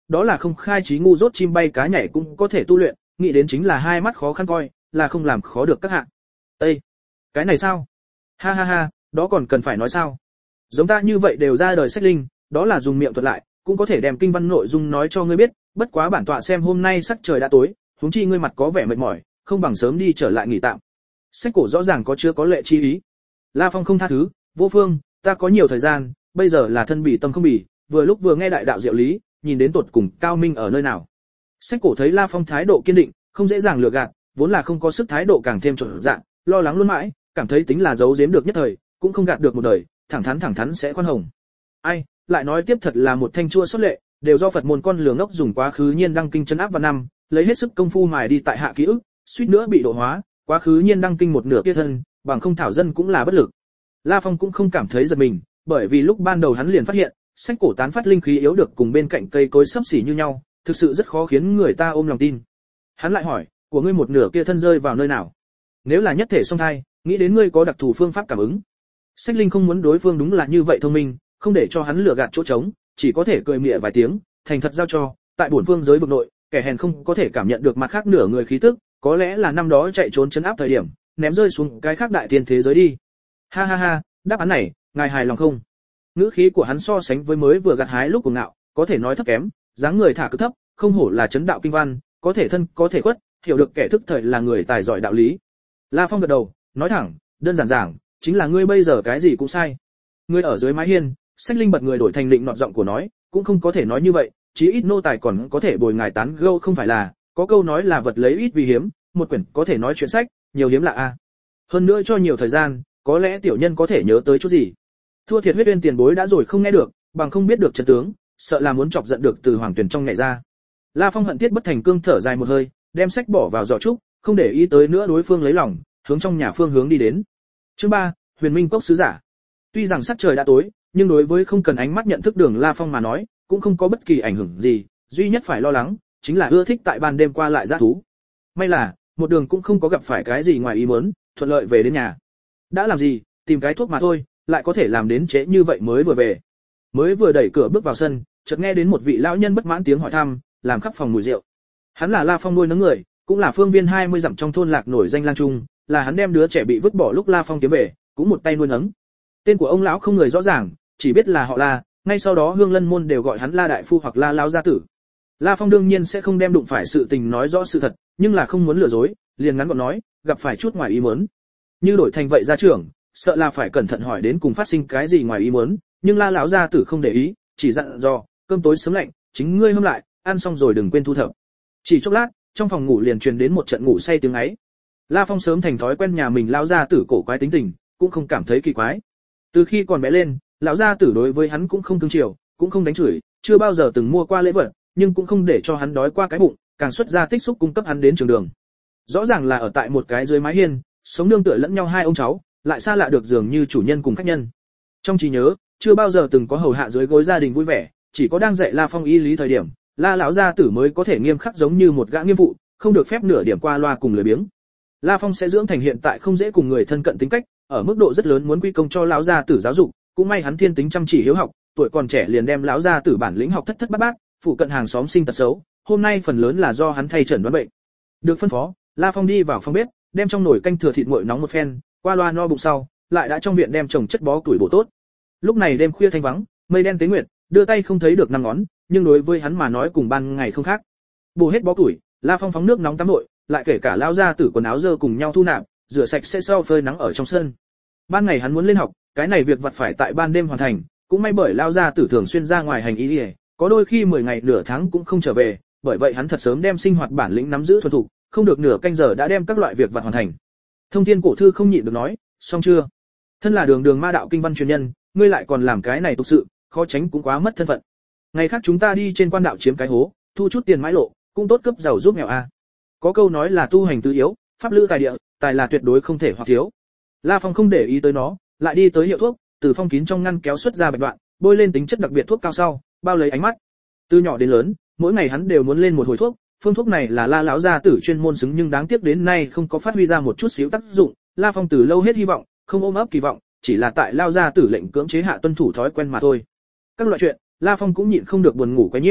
đó là không khai trí ngu dốt chim bay cá nhảy cũng có thể tu luyện, nghĩ đến chính là hai mắt khó khăn coi, là không làm khó được các hạ. Ê, cái này sao? Ha ha ha, đó còn cần phải nói sao? Giống ta như vậy đều ra đời sách linh, đó là dùng miệng thuật lại, cũng có thể đem kinh văn nội dung nói cho ngươi biết, bất quá bản tọa xem hôm nay sắc trời đã tối, huống chi ngươi mặt có vẻ mệt mỏi, không bằng sớm đi trở lại nghỉ tạm. Sách cổ rõ ràng có chứa có lệ chi ý. La Phong không tha thứ, Vô Phương, ta có nhiều thời gian, bây giờ là thân bỉ tâm không bỉ, vừa lúc vừa nghe đại đạo diệu lý, nhìn đến tột cùng cao minh ở nơi nào. Sách cổ thấy La Phong thái độ kiên định, không dễ dàng lừa gạt, vốn là không có sức thái độ càng thêm trộn dạng, lo lắng luôn mãi, cảm thấy tính là giấu giếm được nhất thời, cũng không gạt được một đời, thẳng thắn thẳng thắn sẽ khoan hồng. Ai, lại nói tiếp thật là một thanh chua xuất lệ, đều do Phật môn con lừa ngốc dùng quá khứ nhiên đăng kinh chân áp vào năm, lấy hết sức công phu mài đi tại hạ ký ức, suýt nữa bị độ hóa, quá khứ nhiên đăng kinh một nửa kia thân, bằng không thảo dân cũng là bất lực. La Phong cũng không cảm thấy giật mình, bởi vì lúc ban đầu hắn liền phát hiện, sách cổ tán phát linh khí yếu được cùng bên cạnh cây cối xấp xỉ như nhau, thực sự rất khó khiến người ta ôm lòng tin. Hắn lại hỏi, của ngươi một nửa kia thân rơi vào nơi nào? Nếu là nhất thể song thai, nghĩ đến ngươi có đặc thù phương pháp cảm ứng. Sách linh không muốn đối phương đúng là như vậy thông minh, không để cho hắn lừa gạt chỗ trống, chỉ có thể cười mỉa vài tiếng, thành thật giao cho, tại bổn phương giới vực nội, kẻ hèn không có thể cảm nhận được mặt khác nửa người khí tức, có lẽ là năm đó chạy trốn chấn áp thời điểm, ném rơi xuống cái khác đại thiên thế giới đi. Ha ha ha, đáp án này, ngài hài lòng không? Ngữ khí của hắn so sánh với mới vừa gặt hái lúc của ngạo, có thể nói thấp kém, dáng người thả cực thấp, không hổ là chấn đạo kinh văn, có thể thân, có thể khuất, hiểu được kẻ thức thời là người tài giỏi đạo lý. La Phong gật đầu, nói thẳng, đơn giản giảng, chính là ngươi bây giờ cái gì cũng sai. Ngươi ở dưới mái hiên, sách linh bật người đổi thành định nọt giọng của nói, cũng không có thể nói như vậy, chí ít nô tài còn có thể bồi ngài tán gẫu không phải là, có câu nói là vật lấy ít vì hiếm, một quyển có thể nói chuyện sách, nhiều hiếm lạ a. À. Hơn nữa cho nhiều thời gian, có lẽ tiểu nhân có thể nhớ tới chút gì. Thua thiệt huyết uyên tiền bối đã rồi không nghe được, bằng không biết được chân tướng, sợ là muốn chọc giận được từ hoàng tuyển trong nhảy ra. La Phong hận thiết bất thành cương thở dài một hơi, đem sách bỏ vào giỏ trúc, không để ý tới nữa đối phương lấy lòng, hướng trong nhà phương hướng đi đến. Chương ba, Huyền Minh Cốc sứ giả. Tuy rằng sắc trời đã tối, nhưng đối với không cần ánh mắt nhận thức đường La Phong mà nói, cũng không có bất kỳ ảnh hưởng gì, duy nhất phải lo lắng chính là ưa thích tại ban đêm qua lại dã thú. May là, một đường cũng không có gặp phải cái gì ngoài ý muốn, thuận lợi về đến nhà. Đã làm gì, tìm cái thuốc mà thôi, lại có thể làm đến trễ như vậy mới vừa về. Mới vừa đẩy cửa bước vào sân, chợt nghe đến một vị lão nhân bất mãn tiếng hỏi thăm, làm khắp phòng mùi rượu. Hắn là La Phong nuôi nấng người, cũng là phương viên hai mươi dặm trong thôn lạc nổi danh lang trung, là hắn đem đứa trẻ bị vứt bỏ lúc La Phong kiếm về, cũng một tay nuôi nấng. Tên của ông lão không người rõ ràng, chỉ biết là họ La, ngay sau đó Hương Lân môn đều gọi hắn La đại phu hoặc La lão gia tử. La Phong đương nhiên sẽ không đem đụng phải sự tình nói rõ sự thật, nhưng là không muốn lừa dối, liền ngắn gọn nói, gặp phải chút ngoài ý muốn. Như đổi thành vậy gia trưởng, sợ là phải cẩn thận hỏi đến cùng phát sinh cái gì ngoài ý muốn, nhưng La lão gia tử không để ý, chỉ dặn dò, cơm tối sớm lạnh, chính ngươi hâm lại, ăn xong rồi đừng quên thu thập. Chỉ chốc lát, trong phòng ngủ liền truyền đến một trận ngủ say tiếng ấy. La Phong sớm thành thói quen nhà mình lão gia tử cổ quái tính tình, cũng không cảm thấy kỳ quái. Từ khi còn bé lên, lão gia tử đối với hắn cũng không cưng chiều, cũng không đánh chửi, chưa bao giờ từng mua qua lễ vật, nhưng cũng không để cho hắn đói qua cái bụng, càng xuất ra tích xúc cung cấp hắn đến trường đường. Rõ ràng là ở tại một cái dưới mái hiên, sống nương tựa lẫn nhau hai ông cháu, lại xa lạ được dường như chủ nhân cùng khách nhân. Trong trí nhớ, chưa bao giờ từng có hầu hạ dưới gối gia đình vui vẻ, chỉ có đang dạy La Phong y lý thời điểm, La lão gia tử mới có thể nghiêm khắc giống như một gã nghiêm vụ, không được phép nửa điểm qua loa cùng lười biếng. La Phong sẽ dưỡng thành hiện tại không dễ cùng người thân cận tính cách, ở mức độ rất lớn muốn quy công cho lão gia tử giáo dục, cũng may hắn thiên tính chăm chỉ hiếu học, tuổi còn trẻ liền đem lão gia tử bản lĩnh học thất thất bát bát, phụ cận hàng xóm sinh tật xấu, hôm nay phần lớn là do hắn thay chẩn đoán bệnh. Được phân phó, La Phong đi vào phòng bếp, đem trong nồi canh thừa thịt nguội nóng một phen, qua loa no bụng sau, lại đã trong viện đem trồng chất bó tuổi bổ tốt. Lúc này đêm khuya thanh vắng, mây đen tế nguyệt, đưa tay không thấy được năm ngón, nhưng đối với hắn mà nói cùng ban ngày không khác. Bổ hết bó tuổi, La Phong phóng nước nóng tắm nội, lại kể cả lão gia tử quần áo dơ cùng nhau thu nạp, rửa sạch sẽ sau phơi nắng ở trong sân. Ban ngày hắn muốn lên học, cái này việc vặt phải tại ban đêm hoàn thành, cũng may bởi lão gia tử thường xuyên ra ngoài hành y đi, có đôi khi mười ngày nửa tháng cũng không trở về, bởi vậy hắn thật sớm đem sinh hoạt bản lĩnh nắm giữ thuần thục, không được nửa canh giờ đã đem các loại việc vặt hoàn thành. Thông Thiên cổ thư không nhịn được nói, xong chưa? Thân là đường đường ma đạo kinh văn truyền nhân, ngươi lại còn làm cái này tục sự, khó tránh cũng quá mất thân phận. Ngày khác chúng ta đi trên quan đạo chiếm cái hố, thu chút tiền mãi lộ, cũng tốt cấp giàu giúp nghèo a. Có câu nói là tu hành tứ yếu, pháp lữ tài địa, tài là tuyệt đối không thể hoặc thiếu. La Phong không để ý tới nó, lại đi tới hiệu thuốc, từ phong kín trong ngăn kéo xuất ra bạch đoạn, bôi lên tính chất đặc biệt thuốc cao sau, bao lấy ánh mắt. Từ nhỏ đến lớn, mỗi ngày hắn đều muốn lên một hồi thuốc, phương thuốc này là La lão gia tử chuyên môn xứng nhưng đáng tiếc đến nay không có phát huy ra một chút xíu tác dụng. La Phong từ lâu hết hy vọng, không ôm ấp kỳ vọng, chỉ là tại lao gia tử lệnh cưỡng chế hạ tuân thủ thói quen mà thôi. Các loại chuyện, La Phong cũng nhịn không được buồn ngủ quá nhiễu,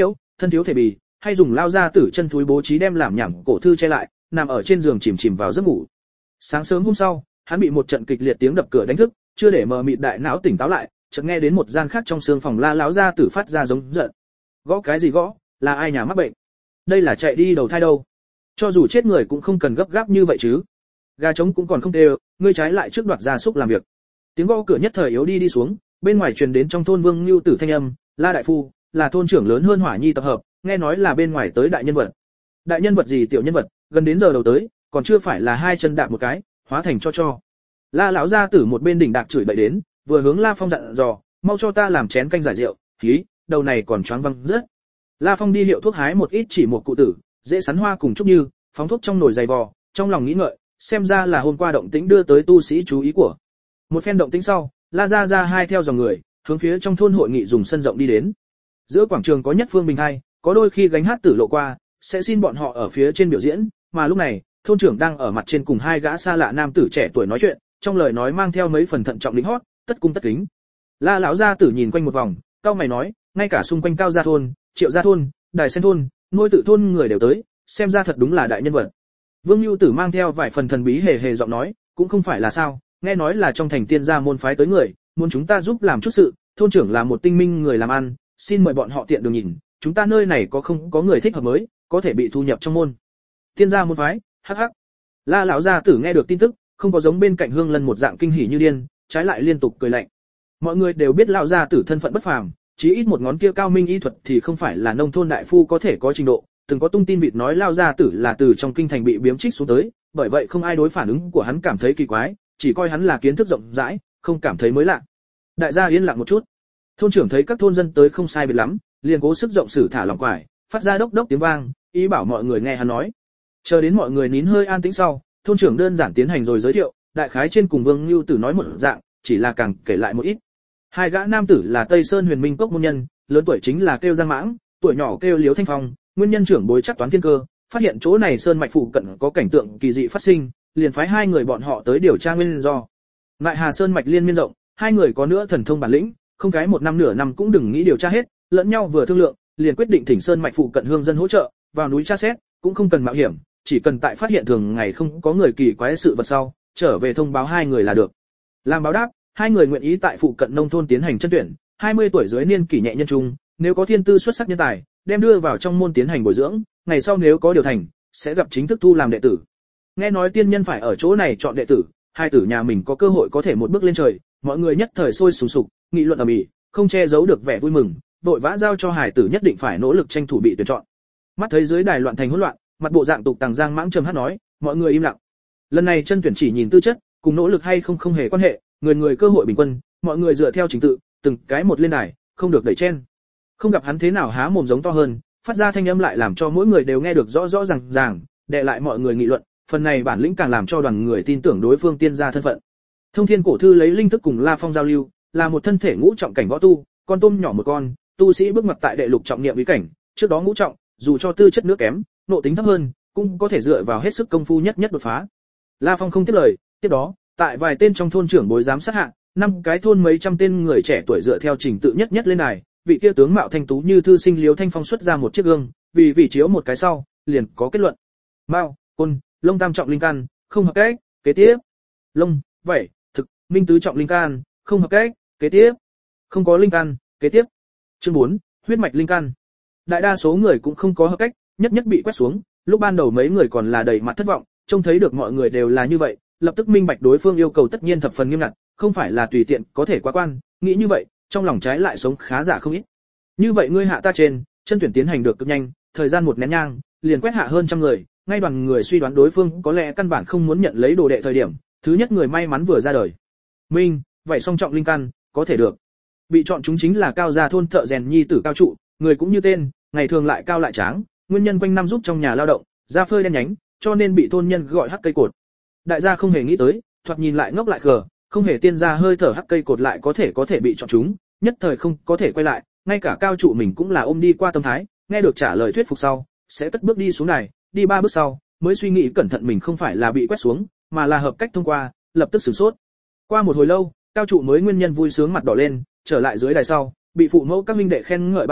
thân thiếu thể bì, hay dùng lao ra tử chân túi bố trí đem làm nhảm cổ thư che lại, nằm ở trên giường chìm chìm vào giấc ngủ. Sáng sớm hôm sau, hắn bị một trận kịch liệt tiếng đập cửa đánh thức, chưa để mờ mịt đại não tỉnh táo lại, chợt nghe đến một gian khác trong sương phòng la lão ra tử phát ra giống giận. Gõ cái gì gõ, là ai nhà mắc bệnh? Đây là chạy đi đầu thai đâu? Cho dù chết người cũng không cần gấp gáp như vậy chứ. Gà trống cũng còn không đều, ngươi trái lại trước đoạt gia súc làm việc. Tiếng gõ cửa nhất thời yếu đi đi xuống, bên ngoài truyền đến trong thôn Vương Nưu Tử thanh âm, La đại phu, là thôn trưởng lớn hơn Hỏa Nhi tập hợp, nghe nói là bên ngoài tới đại nhân vật. Đại nhân vật gì tiểu nhân vật, gần đến giờ đầu tới, còn chưa phải là hai chân đạp một cái, hóa thành cho cho. La lão gia tử một bên đỉnh đạc chửi bậy đến, vừa hướng La Phong dặn dò, mau cho ta làm chén canh giải rượu, khí, đầu này còn choáng văng rất. La Phong đi hiệu thuốc hái một ít chỉ một cụ tử, dễ sắn hoa cùng trúc như, phóng thuốc trong nồi dày vò, trong lòng nghĩ ngợi, xem ra là hôm qua động tĩnh đưa tới tu sĩ chú ý của. Một phen động tĩnh sau, La gia gia hai theo dòng người, hướng phía trong thôn hội nghị dùng sân rộng đi đến. Giữa quảng trường có nhất phương bình hai, có đôi khi gánh hát tử lộ qua, sẽ xin bọn họ ở phía trên biểu diễn, mà lúc này, thôn trưởng đang ở mặt trên cùng hai gã xa lạ nam tử trẻ tuổi nói chuyện, trong lời nói mang theo mấy phần thận trọng lính hót, tất cung tất kính. La lão gia tử nhìn quanh một vòng, cao mày nói, ngay cả xung quanh Cao gia thôn, Triệu gia thôn, Đài Sen thôn, Nuôi Tự thôn người đều tới, xem ra thật đúng là đại nhân vật. Vương Nưu Tử mang theo vài phần thần bí hề hề giọng nói, cũng không phải là sao, nghe nói là trong thành tiên gia môn phái tới người, muốn chúng ta giúp làm chút sự, thôn trưởng là một tinh minh người làm ăn, xin mời bọn họ tiện đường nhìn, chúng ta nơi này có không có người thích hợp mới, có thể bị thu nhập trong môn. Tiên gia môn phái, hắc hắc. La lão gia tử nghe được tin tức, không có giống bên cạnh Hương Lân một dạng kinh hỉ như điên, trái lại liên tục cười lạnh. Mọi người đều biết lão gia tử thân phận bất phàm, chí ít một ngón kia cao minh y thuật thì không phải là nông thôn đại phu có thể có trình độ, từng có tung tin vịt nói lão gia tử là từ trong kinh thành bị biếm trích xuống tới, bởi vậy không ai đối phản ứng của hắn cảm thấy kỳ quái, chỉ coi hắn là kiến thức rộng rãi, không cảm thấy mới lạ. Đại gia yên lặng một chút. Thôn trưởng thấy các thôn dân tới không sai biệt lắm, liền cố sức rộng sử thả lỏng quải, phát ra đốc đốc tiếng vang, ý bảo mọi người nghe hắn nói. Chờ đến mọi người nín hơi an tĩnh sau, thôn trưởng đơn giản tiến hành rồi giới thiệu, đại khái trên cùng Vương Nưu Tử nói một dạng, chỉ là càng kể lại một ít. Hai gã nam tử là Tây Sơn Huyền Minh Cốc môn nhân, lớn tuổi chính là kêu Giang Mãng, tuổi nhỏ kêu Liếu Thanh Phong, nguyên nhân trưởng bối chắc toán thiên cơ, phát hiện chỗ này sơn mạch phụ cận có cảnh tượng kỳ dị phát sinh, liền phái hai người bọn họ tới điều tra nguyên do. Ngại Hà sơn mạch liên miên rộng, hai người có nữa thần thông bản lĩnh, không cái một năm nửa năm cũng đừng nghĩ điều tra hết, lẫn nhau vừa thương lượng, liền quyết định thỉnh sơn mạch phụ cận hương dân hỗ trợ, vào núi tra xét, cũng không cần mạo hiểm, chỉ cần tại phát hiện thường ngày không có người kỳ quái sự vật sau, trở về thông báo hai người là được. Làm báo đáp, hai người nguyện ý tại phụ cận nông thôn tiến hành chân tuyển, hai mươi tuổi dưới niên kỷ nhẹ nhân trung, nếu có thiên tư xuất sắc nhân tài, đem đưa vào trong môn tiến hành bồi dưỡng, ngày sau nếu có điều thành, sẽ gặp chính thức thu làm đệ tử. Nghe nói tiên nhân phải ở chỗ này chọn đệ tử, hai tử nhà mình có cơ hội có thể một bước lên trời, mọi người nhất thời sôi sùng sục, nghị luận ầm ĩ, không che giấu được vẻ vui mừng, vội vã giao cho hải tử nhất định phải nỗ lực tranh thủ bị tuyển chọn. Mắt thấy dưới đài loạn thành hỗn loạn, mặt bộ dạng tục tàng Giang Mãng trầm hát nói, mọi người im lặng. Lần này chân tuyển chỉ nhìn tư chất, cùng nỗ lực hay không không hề quan hệ, người người cơ hội bình quân, mọi người dựa theo trình tự, từng cái một lên đài, không được đẩy chen. Không gặp hắn thế nào há mồm giống to hơn, phát ra thanh âm lại làm cho mỗi người đều nghe được rõ rõ ràng ràng, đè lại mọi người nghị luận, phần này bản lĩnh càng làm cho đoàn người tin tưởng đối phương tiên gia thân phận. Thông Thiên cổ thư lấy linh thức cùng La Phong giao lưu, là một thân thể ngũ trọng cảnh võ tu, con tôm nhỏ một con, tu sĩ bước ngoặt tại đệ lục trọng niệm bí cảnh, trước đó ngũ trọng, dù cho tư chất nước kém, nộ tính thấp hơn, cũng có thể dựa vào hết sức công phu nhất nhất đột phá. La Phong không tiếp lời, tiếp đó, tại vài tên trong thôn trưởng bối giám sát hạ, năm cái thôn mấy trăm tên người trẻ tuổi dựa theo trình tự nhất nhất lên đài, vị kia tướng mạo thanh tú như thư sinh Liếu Thanh Phong xuất ra một chiếc gương, vì vị chiếu một cái sau, liền có kết luận. Mao, côn, lông tam trọng linh căn, không hợp cách, kế tiếp. Lông, vảy, thực, minh tứ trọng linh căn, không hợp cách, kế tiếp. Không có linh căn, kế tiếp. Chương bốn, huyết mạch linh căn. Đại đa số người cũng không có hợp cách, nhất nhất bị quét xuống, lúc ban đầu mấy người còn là đầy mặt thất vọng, trông thấy được mọi người đều là như vậy, lập tức minh bạch đối phương yêu cầu tất nhiên thập phần nghiêm ngặt, không phải là tùy tiện có thể quá quan, nghĩ như vậy, trong lòng trái lại sống khá giả không ít. Như vậy ngươi hạ ta trên, chân tuyển tiến hành được cực nhanh, thời gian một nén nhang, liền quét hạ hơn trăm người, ngay đoàn người suy đoán đối phương có lẽ căn bản không muốn nhận lấy đồ đệ thời điểm, thứ nhất người may mắn vừa ra đời. Minh, vậy song trọng linh căn, có thể được. Bị chọn chúng chính là Cao gia thôn thợ rèn nhi tử Cao trụ, người cũng như tên, ngày thường lại cao lại tráng, nguyên nhân quanh năm giúp trong nhà lao động, da phơi đen nhánh, cho nên bị thôn nhân gọi hắc cây cột. Đại gia không hề nghĩ tới, thoạt nhìn lại ngốc lại khờ, không hề tiên ra hơi thở hắc cây cột lại có thể có thể bị chọn chúng, nhất thời không có thể quay lại, ngay cả Cao trụ mình cũng là ôm đi qua tâm thái, nghe được trả lời thuyết phục sau, sẽ cất bước đi xuống này, đi ba bước sau, mới suy nghĩ cẩn thận mình không phải là bị quét xuống, mà là hợp cách thông qua, lập tức sửng sốt. Qua một hồi lâu, Cao trụ mới nguyên nhân vui sướng mặt đỏ lên, trở lại dưới đài sau, bị phụ mẫu các minh đệ khen ngợi bao quanh,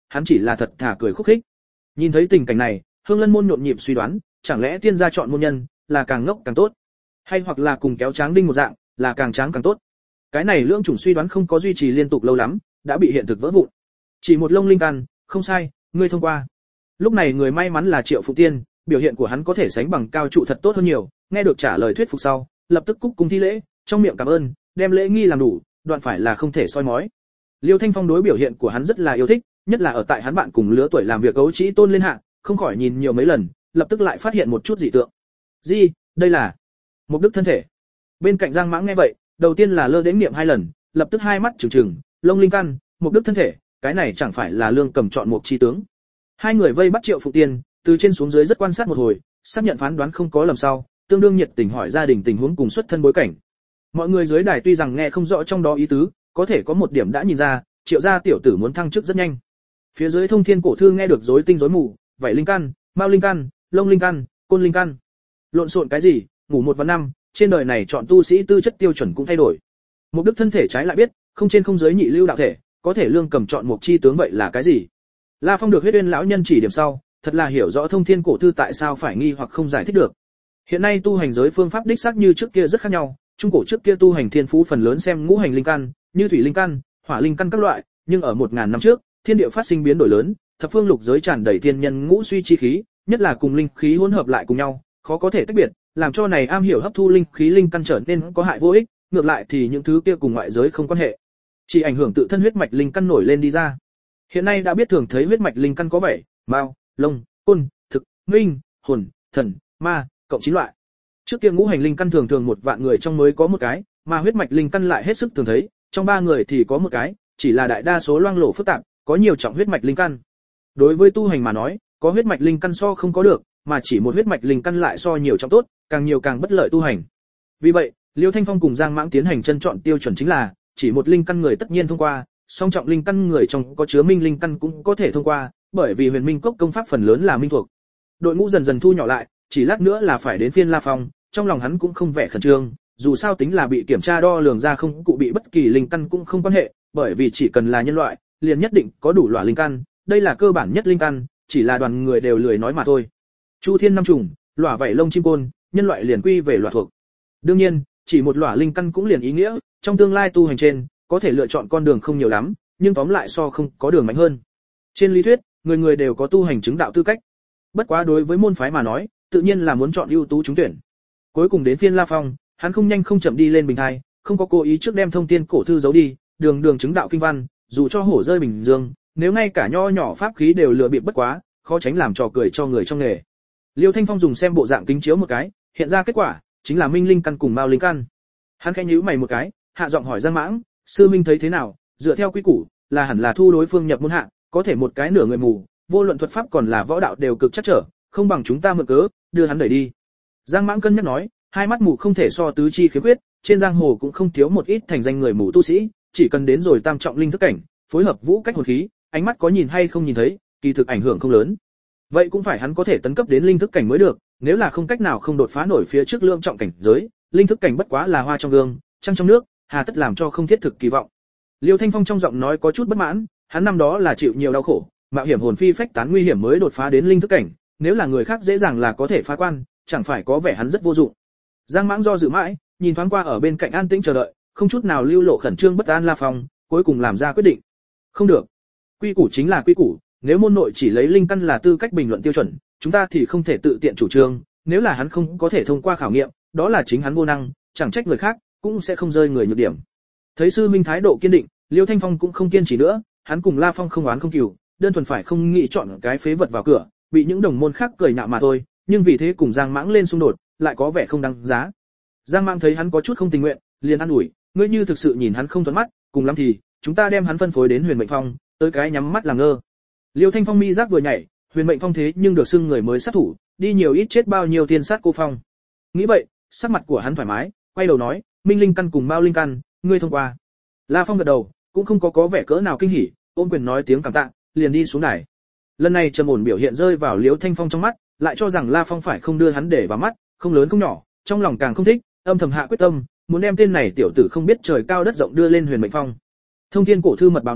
hắn chỉ là thật thà cười khúc khích. Nhìn thấy tình cảnh này, Hương Lân môn nhộn nhịp suy đoán, chẳng lẽ tiên gia chọn môn nhân là càng ngốc càng tốt, hay hoặc là cùng kéo tráng đinh một dạng, là càng tráng càng tốt. Cái này lưỡng chủng suy đoán không có duy trì liên tục lâu lắm, đã bị hiện thực vỡ vụn. Chỉ một lông linh căn, không sai, ngươi thông qua. Lúc này người may mắn là Triệu Phụ Tiên, biểu hiện của hắn có thể sánh bằng cao trụ thật tốt hơn nhiều, nghe được trả lời thuyết phục sau, lập tức cúc cung thi lễ, trong miệng cảm ơn, đem lễ nghi làm đủ, đoạn phải là không thể soi mói. Liêu Thanh Phong đối biểu hiện của hắn rất là yêu thích, nhất là ở tại hắn bạn cùng lứa tuổi làm việc cấu trĩ tôn lên hạ, không khỏi nhìn nhiều mấy lần, lập tức lại phát hiện một chút dị tượng. Gì, đây là Mục Đức thân thể. Bên cạnh Giang Mãng nghe vậy, đầu tiên là lơ đến niệm hai lần, lập tức hai mắt trừng trừng, lông linh căn, Mục Đức thân thể, cái này chẳng phải là Lương Cầm chọn một chi tướng. Hai người vây bắt Triệu Phụ Tiên, từ trên xuống dưới rất quan sát một hồi, xác nhận phán đoán không có lầm sau, tương đương nhiệt tình hỏi gia đình tình huống cùng xuất thân bối cảnh. Mọi người dưới đài tuy rằng nghe không rõ trong đó ý tứ, có thể có một điểm đã nhìn ra, Triệu gia tiểu tử muốn thăng chức rất nhanh. Phía dưới Thông Thiên cổ thư nghe được rối tinh rối mù, vậy linh căn, mao linh căn, lông linh căn, côn linh căn. Lộn xộn cái gì, ngủ một và năm, trên đời này chọn tu sĩ tư chất tiêu chuẩn cũng thay đổi. Mục Đức thân thể trái lại biết, không trên không dưới nhị lưu đạo thể, có thể Lương Cầm chọn một chi tướng vậy là cái gì? La Phong được Huyết Uyên lão nhân chỉ điểm sau, thật là hiểu rõ Thông Thiên cổ thư tại sao phải nghi hoặc không giải thích được. Hiện nay tu hành giới phương pháp đích xác như trước kia rất khác nhau, trung cổ trước kia tu hành thiên phú phần lớn xem ngũ hành linh căn, như thủy linh căn, hỏa linh căn các loại, nhưng ở một ngàn năm trước, thiên địa phát sinh biến đổi lớn, thập phương lục giới tràn đầy thiên nhân ngũ suy chi khí, nhất là cùng linh khí hỗn hợp lại cùng nhau, khó có thể tách biệt, làm cho này am hiểu hấp thu linh khí linh căn trở nên có hại vô ích, ngược lại thì những thứ kia cùng ngoại giới không quan hệ, chỉ ảnh hưởng tự thân huyết mạch linh căn nổi lên đi ra. Hiện nay đã biết thường thấy huyết mạch linh căn có vẻ mao, lông, côn, thực, minh, hồn, thần, ma, cộng chín loại. Trước kia ngũ hành linh căn thường thường một vạn người trong mới có một cái, mà huyết mạch linh căn lại hết sức thường thấy, trong ba người thì có một cái, chỉ là đại đa số loang lổ phức tạp, có nhiều trọng huyết mạch linh căn. Đối với tu hành mà nói, có huyết mạch linh căn so không có được, mà chỉ một huyết mạch linh căn lại so nhiều trọng tốt, càng nhiều càng bất lợi tu hành. Vì vậy, Liêu Thanh Phong cùng Giang Mãng tiến hành chân chọn tiêu chuẩn chính là, chỉ một linh căn người tất nhiên thông qua, song trọng linh căn người trong có chứa minh linh căn cũng có thể thông qua, bởi vì Huyền Minh Cốc công pháp phần lớn là minh thuộc. Đội ngũ dần dần thu nhỏ lại, chỉ lát nữa là phải đến phiên La Phong, trong lòng hắn cũng không vẻ khẩn trương, dù sao tính là bị kiểm tra đo lường ra không cụ bị bất kỳ linh căn cũng không quan hệ, bởi vì chỉ cần là nhân loại, liền nhất định có đủ loại linh căn, đây là cơ bản nhất linh căn, chỉ là đoàn người đều lười nói mà thôi. Chu thiên năm trùng, lỏa vảy lông chim côn, nhân loại liền quy về lỏa thuộc. Đương nhiên, chỉ một lỏa linh căn cũng liền ý nghĩa, trong tương lai tu hành trên, có thể lựa chọn con đường không nhiều lắm, nhưng tóm lại so không có đường mạnh hơn. Trên lý thuyết, người người đều có tu hành chứng đạo tư cách. Bất quá đối với môn phái mà nói, tự nhiên là muốn chọn ưu tú trúng tuyển. Cuối cùng đến phiên La Phong, hắn không nhanh không chậm đi lên bình thai, không có cố ý trước đem thông thiên cổ thư giấu đi, đường đường chứng đạo kinh văn, dù cho hổ rơi bình dương, nếu ngay cả nho nhỏ pháp khí đều lừa bịp bất quá, khó tránh làm trò cười cho người trong nghề. Liêu Thanh Phong dùng xem bộ dạng kính chiếu một cái, hiện ra kết quả chính là minh linh căn cùng mao linh căn. Hắn khẽ nhíu mày một cái, hạ giọng hỏi Giang Mãng, sư minh thấy thế nào? Dựa theo quy củ, là hẳn là thu đối phương nhập môn hạ, có thể một cái nửa người mù, vô luận thuật pháp còn là võ đạo đều cực chắc trở, không bằng chúng ta mượn cớ, đưa hắn đẩy đi. Giang Mãng cân nhắc nói, hai mắt mù không thể so tứ chi khiếm khuyết, trên giang hồ cũng không thiếu một ít thành danh người mù tu sĩ, chỉ cần đến rồi tam trọng linh thức cảnh, phối hợp vũ cách hồn khí, ánh mắt có nhìn hay không nhìn thấy, kỳ thực ảnh hưởng không lớn. Vậy cũng phải hắn có thể tấn cấp đến linh thức cảnh mới được, nếu là không cách nào không đột phá nổi phía trước lượng trọng cảnh giới, linh thức cảnh bất quá là hoa trong gương, trăng trong nước, hà tất làm cho không thiết thực kỳ vọng. Liêu Thanh Phong trong giọng nói có chút bất mãn, hắn năm đó là chịu nhiều đau khổ, mạo hiểm hồn phi phách tán nguy hiểm mới đột phá đến linh thức cảnh, nếu là người khác dễ dàng là có thể phá quan, chẳng phải có vẻ hắn rất vô dụng. Giang Mãng do dự mãi, nhìn thoáng qua ở bên cạnh an tĩnh chờ đợi, không chút nào lưu lộ khẩn trương bất an La Phong, cuối cùng làm ra quyết định. Không được. Quy củ chính là quy củ, nếu môn nội chỉ lấy linh căn là tư cách bình luận tiêu chuẩn, chúng ta thì không thể tự tiện chủ trương, nếu là hắn không có thể thông qua khảo nghiệm, đó là chính hắn vô năng, chẳng trách người khác, cũng sẽ không rơi người nhược điểm. Thấy sư minh thái độ kiên định, Liêu Thanh Phong cũng không kiên trì nữa, hắn cùng La Phong không oán không cừu, đơn thuần phải không nghĩ chọn cái phế vật vào cửa, bị những đồng môn khác cười nhạo mà thôi, nhưng vì thế cùng Giang Mãng lên xung đột, lại có vẻ không đáng giá. Giang Mãng thấy hắn có chút không tình nguyện, liền an ủi, ngươi như thực sự nhìn hắn không thuận mắt, cùng lắm thì chúng ta đem hắn phân phối đến Huyền Mệnh Phong, tới cái nhắm mắt làm ngơ. Liêu Thanh Phong mi giác vừa nhảy, Huyền Mệnh Phong thế nhưng được xưng người mới sát thủ, đi nhiều ít chết bao nhiêu tiên sát cô phong. Nghĩ vậy, sắc mặt của hắn thoải mái, quay đầu nói, minh linh căn cùng mao linh căn, ngươi thông qua. La Phong gật đầu, cũng không có có vẻ cỡ nào kinh hỉ, ôm quyền nói tiếng cảm tạ, liền đi xuống đài. Lần này trầm ổn biểu hiện rơi vào Liêu Thanh Phong trong mắt, lại cho rằng La Phong phải không đưa hắn để vào mắt, không lớn không nhỏ, trong lòng càng không thích, âm thầm hạ quyết tâm, muốn đem tên này tiểu tử không biết trời cao đất rộng đưa lên Huyền Mệnh Phong. Thông Thiên cổ thư mật báo nói,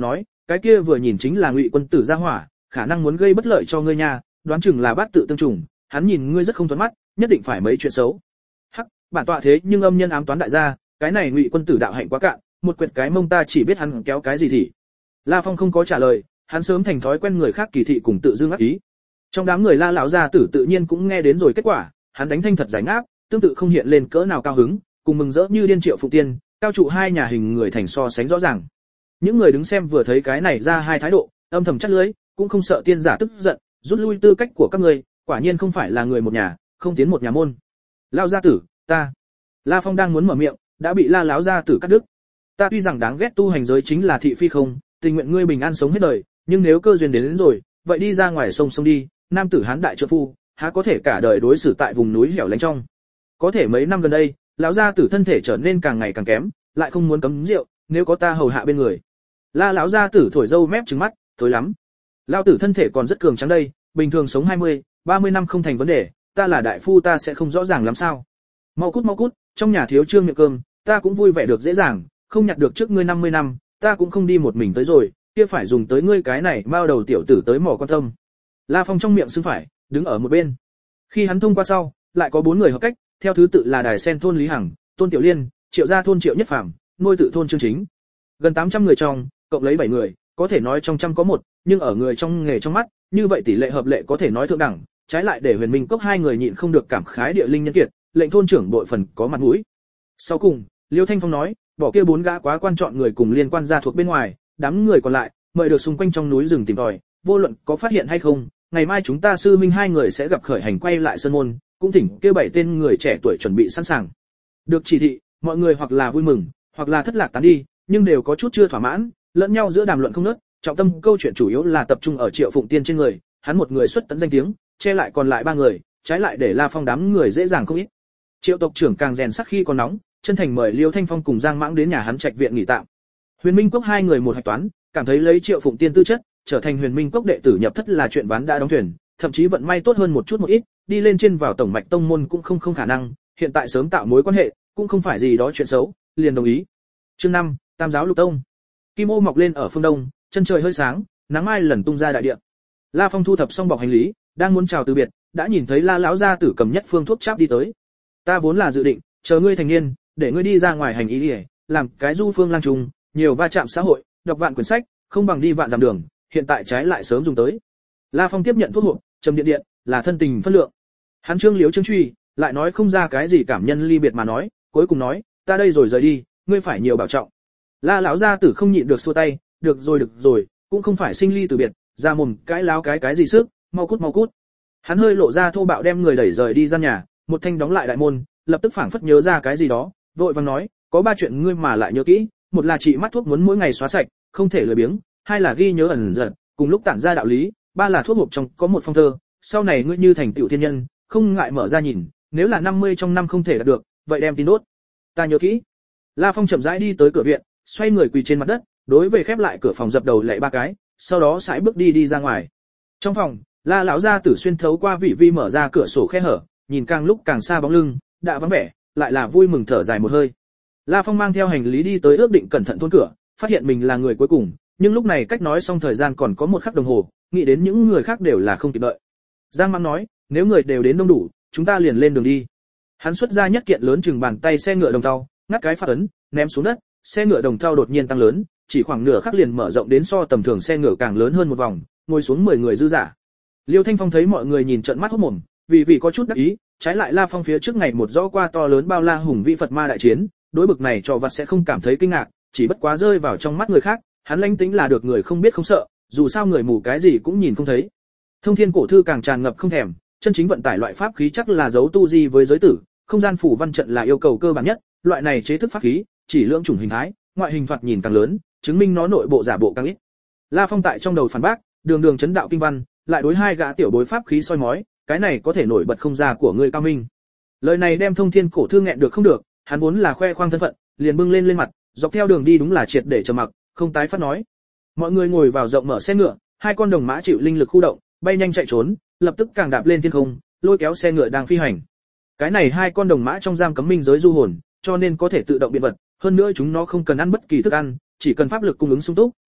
cái kia vừa nhìn chính là Ngụy quân tử gia hỏa, khả năng muốn gây bất lợi cho ngươi nha, đoán chừng là bát tự tương trùng, hắn nhìn ngươi rất không thuận mắt, nhất định phải mấy chuyện xấu. Hắc, bản tọa thế nhưng âm nhân ám toán đại gia, cái này Ngụy quân tử đạo hạnh quá cạn, một quyệt cái mông ta chỉ biết hắn kéo cái gì thì. La Phong không có trả lời, hắn sớm thành thói quen người khác kỳ thị cùng tự dưng ác ý. Trong đám người La lão gia tử tự nhiên cũng nghe đến rồi kết quả, hắn đánh thanh thật giải ngáp, tương tự không hiện lên cỡ nào cao hứng, cùng mừng rỡ như điên Triệu Phụng Tiên, cao trụ hai nhà hình người thành so sánh rõ ràng. Những người đứng xem vừa thấy cái này ra hai thái độ, âm thầm chắt lưới, cũng không sợ tiên giả tức giận, rút lui tư cách của các ngươi, quả nhiên không phải là người một nhà, không tiến một nhà môn. Lão gia tử, ta. La Phong đang muốn mở miệng, đã bị La lão gia tử cắt đứt. Ta tuy rằng đáng ghét tu hành giới chính là thị phi không, tình nguyện ngươi bình an sống hết đời, nhưng nếu cơ duyên đến, đến rồi, vậy đi ra ngoài sông sông đi, nam tử hán đại trợ phu, há có thể cả đời đối xử tại vùng núi hẻo lánh trong. Có thể mấy năm gần đây, lão gia tử thân thể trở nên càng ngày càng kém, lại không muốn cấm rượu, nếu có ta hầu hạ bên người. La lão gia tử thổi dâu mép trừng mắt, thối lắm. Lão tử thân thể còn rất cường tráng đây, bình thường sống hai mươi, ba mươi năm không thành vấn đề, ta là đại phu ta sẽ không rõ ràng lắm sao? Mau cút mau cút, trong nhà thiếu trương miệng cơm, ta cũng vui vẻ được dễ dàng, không nhặt được trước ngươi năm mươi năm, ta cũng không đi một mình tới rồi, kia phải dùng tới ngươi cái này mao đầu tiểu tử tới mỏ quan tâm. La Phong trong miệng xưng phải, đứng ở một bên. Khi hắn thông qua sau, lại có bốn người hợp cách, theo thứ tự là Đài Sen thôn Lý Hằng, Tôn Tiểu Liên, Triệu gia thôn Triệu Nhất Phàm, Nuôi tự thôn Trương Chính. Gần tám trăm người trong, cộng lấy bảy người, có thể nói trong trăm có một, nhưng ở người trong nghề trong mắt, như vậy tỷ lệ hợp lệ có thể nói thượng đẳng, trái lại để Huyền Minh Cốc hai người nhịn không được cảm khái địa linh nhân kiệt, lệnh thôn trưởng đội phần có mặt mũi. Sau cùng, Liêu Thanh Phong nói, bỏ kia bốn gã quá quan trọng người cùng liên quan gia thuộc bên ngoài, đám người còn lại, mời được xung quanh trong núi rừng tìm tòi, vô luận có phát hiện hay không, ngày mai chúng ta sư minh hai người sẽ gặp khởi hành quay lại sơn môn, cũng thỉnh kia bảy tên người trẻ tuổi chuẩn bị sẵn sàng. Được chỉ thị, mọi người hoặc là vui mừng, hoặc là thất lạc tán đi, nhưng đều có chút chưa thỏa mãn, lẫn nhau giữa đàm luận không ngớt, trọng tâm câu chuyện chủ yếu là tập trung ở Triệu Phụng Tiên trên người, hắn một người xuất tận danh tiếng, che lại còn lại ba người, trái lại để La Phong đám người dễ dàng không ít. Triệu tộc trưởng càng rèn sắc khi còn nóng, chân thành mời Liêu Thanh Phong cùng Giang Mãng đến nhà hắn trạch viện nghỉ tạm. Huyền Minh Cốc hai người một hạch toán, cảm thấy lấy Triệu Phụng Tiên tư chất, trở thành Huyền Minh Cốc đệ tử nhập thất là chuyện ván đã đóng thuyền, thậm chí vận may tốt hơn một chút một ít, đi lên trên vào tổng mạch tông môn cũng không không khả năng, hiện tại sớm tạo mối quan hệ, cũng không phải gì đó chuyện xấu, liền đồng ý. Chương năm, Tam giáo lục tông. Kim ô mọc lên ở phương đông, chân trời hơi sáng, nắng mai lần tung ra đại địa. La Phong thu thập xong bọc hành lý, đang muốn chào từ biệt, đã nhìn thấy La lão gia tử cầm nhất phương thuốc cháp đi tới. Ta vốn là dự định, chờ ngươi thành niên, để ngươi đi ra ngoài hành ý đi, làm cái du phương lang trùng, nhiều va chạm xã hội, đọc vạn quyển sách, không bằng đi vạn dặm đường, hiện tại trái lại sớm dùng tới. La Phong tiếp nhận thuốc hộp, trầm điện điện, là thân tình phân lượng. Hắn trương liếu trương truy, lại nói không ra cái gì cảm nhân ly biệt mà nói, cuối cùng nói, ta đây rồi rời đi, ngươi phải nhiều bảo trọng. La lão gia tử không nhịn được xua tay, được rồi được rồi, cũng không phải sinh ly từ biệt, ra mồm cái láo cái cái gì sức, mau cút mau cút. Hắn hơi lộ ra thô bạo đem người đẩy rời đi gian nhà, một thanh đóng lại đại môn, lập tức phảng phất nhớ ra cái gì đó, vội vàng nói, có ba chuyện ngươi mà lại nhớ kỹ, một là trị mắt thuốc muốn mỗi ngày xóa sạch, không thể lười biếng, hai là ghi nhớ ẩn dật, cùng lúc tản ra đạo lý, ba là thuốc hộp trong có một phong thơ, sau này ngươi như thành tựu thiên nhân, không ngại mở ra nhìn, nếu là năm mươi trong năm không thể đạt được, vậy đem tin đốt. Ta nhớ kỹ. La Phong chậm rãi đi tới cửa viện, xoay người quỳ trên mặt đất, đối về khép lại cửa phòng dập đầu lạy ba cái, sau đó sải bước đi đi ra ngoài. Trong phòng, La lão gia tử xuyên thấu qua vị vi mở ra cửa sổ khe hở, nhìn càng lúc càng xa bóng lưng, đã vắng vẻ, lại là vui mừng thở dài một hơi. La Phong mang theo hành lý đi tới ước định cẩn thận thôn cửa, phát hiện mình là người cuối cùng, nhưng lúc này cách nói xong thời gian còn có một khắc đồng hồ, nghĩ đến những người khác đều là không kịp đợi. Giang Mãng nói, nếu người đều đến đông đủ, chúng ta liền lên đường đi. Hắn xuất ra nhất kiện lớn chừng bàn tay xe ngựa đồng thau, ngắt cái phát ấn, ném xuống đất, xe ngựa đồng thau đột nhiên tăng lớn, chỉ khoảng nửa khắc liền mở rộng đến so tầm thường xe ngựa càng lớn hơn một vòng, ngồi xuống mười người dư giả. Liêu Thanh Phong thấy mọi người nhìn trợn mắt hốt mồm, vì vì có chút đắc ý, trái lại La Phong phía trước ngày một rõ qua to lớn bao la hùng vĩ Phật ma đại chiến, đối bực này trò vặt sẽ không cảm thấy kinh ngạc, chỉ bất quá rơi vào trong mắt người khác, hắn lãnh tính là được người không biết không sợ, dù sao người mù cái gì cũng nhìn không thấy. Thông Thiên cổ thư càng tràn ngập không thèm, chân chính vận tải loại pháp khí chắc là giấu tu di với giới tử, không gian phủ văn trận là yêu cầu cơ bản nhất, loại này chế thức pháp khí, chỉ lượng chủng hình thái, ngoại hình thoạt nhìn càng lớn, chứng minh nó nội bộ giả bộ càng ít. La Phong tại trong đầu phản bác, đường đường chấn đạo kinh văn, lại đối hai gã tiểu bối pháp khí soi mói, cái này có thể nổi bật không ra của người cao minh. Lời này đem Thông Thiên cổ thư nghẹn được không được, hắn vốn là khoe khoang thân phận, liền bưng lên lên mặt, dọc theo đường đi đúng là triệt để trầm mặc, không tái phát nói. Mọi người ngồi vào rộng mở xe ngựa, hai con đồng mã chịu linh lực khu động, bay nhanh chạy trốn, lập tức càng đạp lên thiên không, lôi kéo xe ngựa đang phi hành. Cái này hai con đồng mã trong giam cấm minh giới du hồn, cho nên có thể tự động biến vật, hơn nữa chúng nó không cần ăn bất kỳ thức ăn, chỉ cần pháp lực cung ứng sung túc,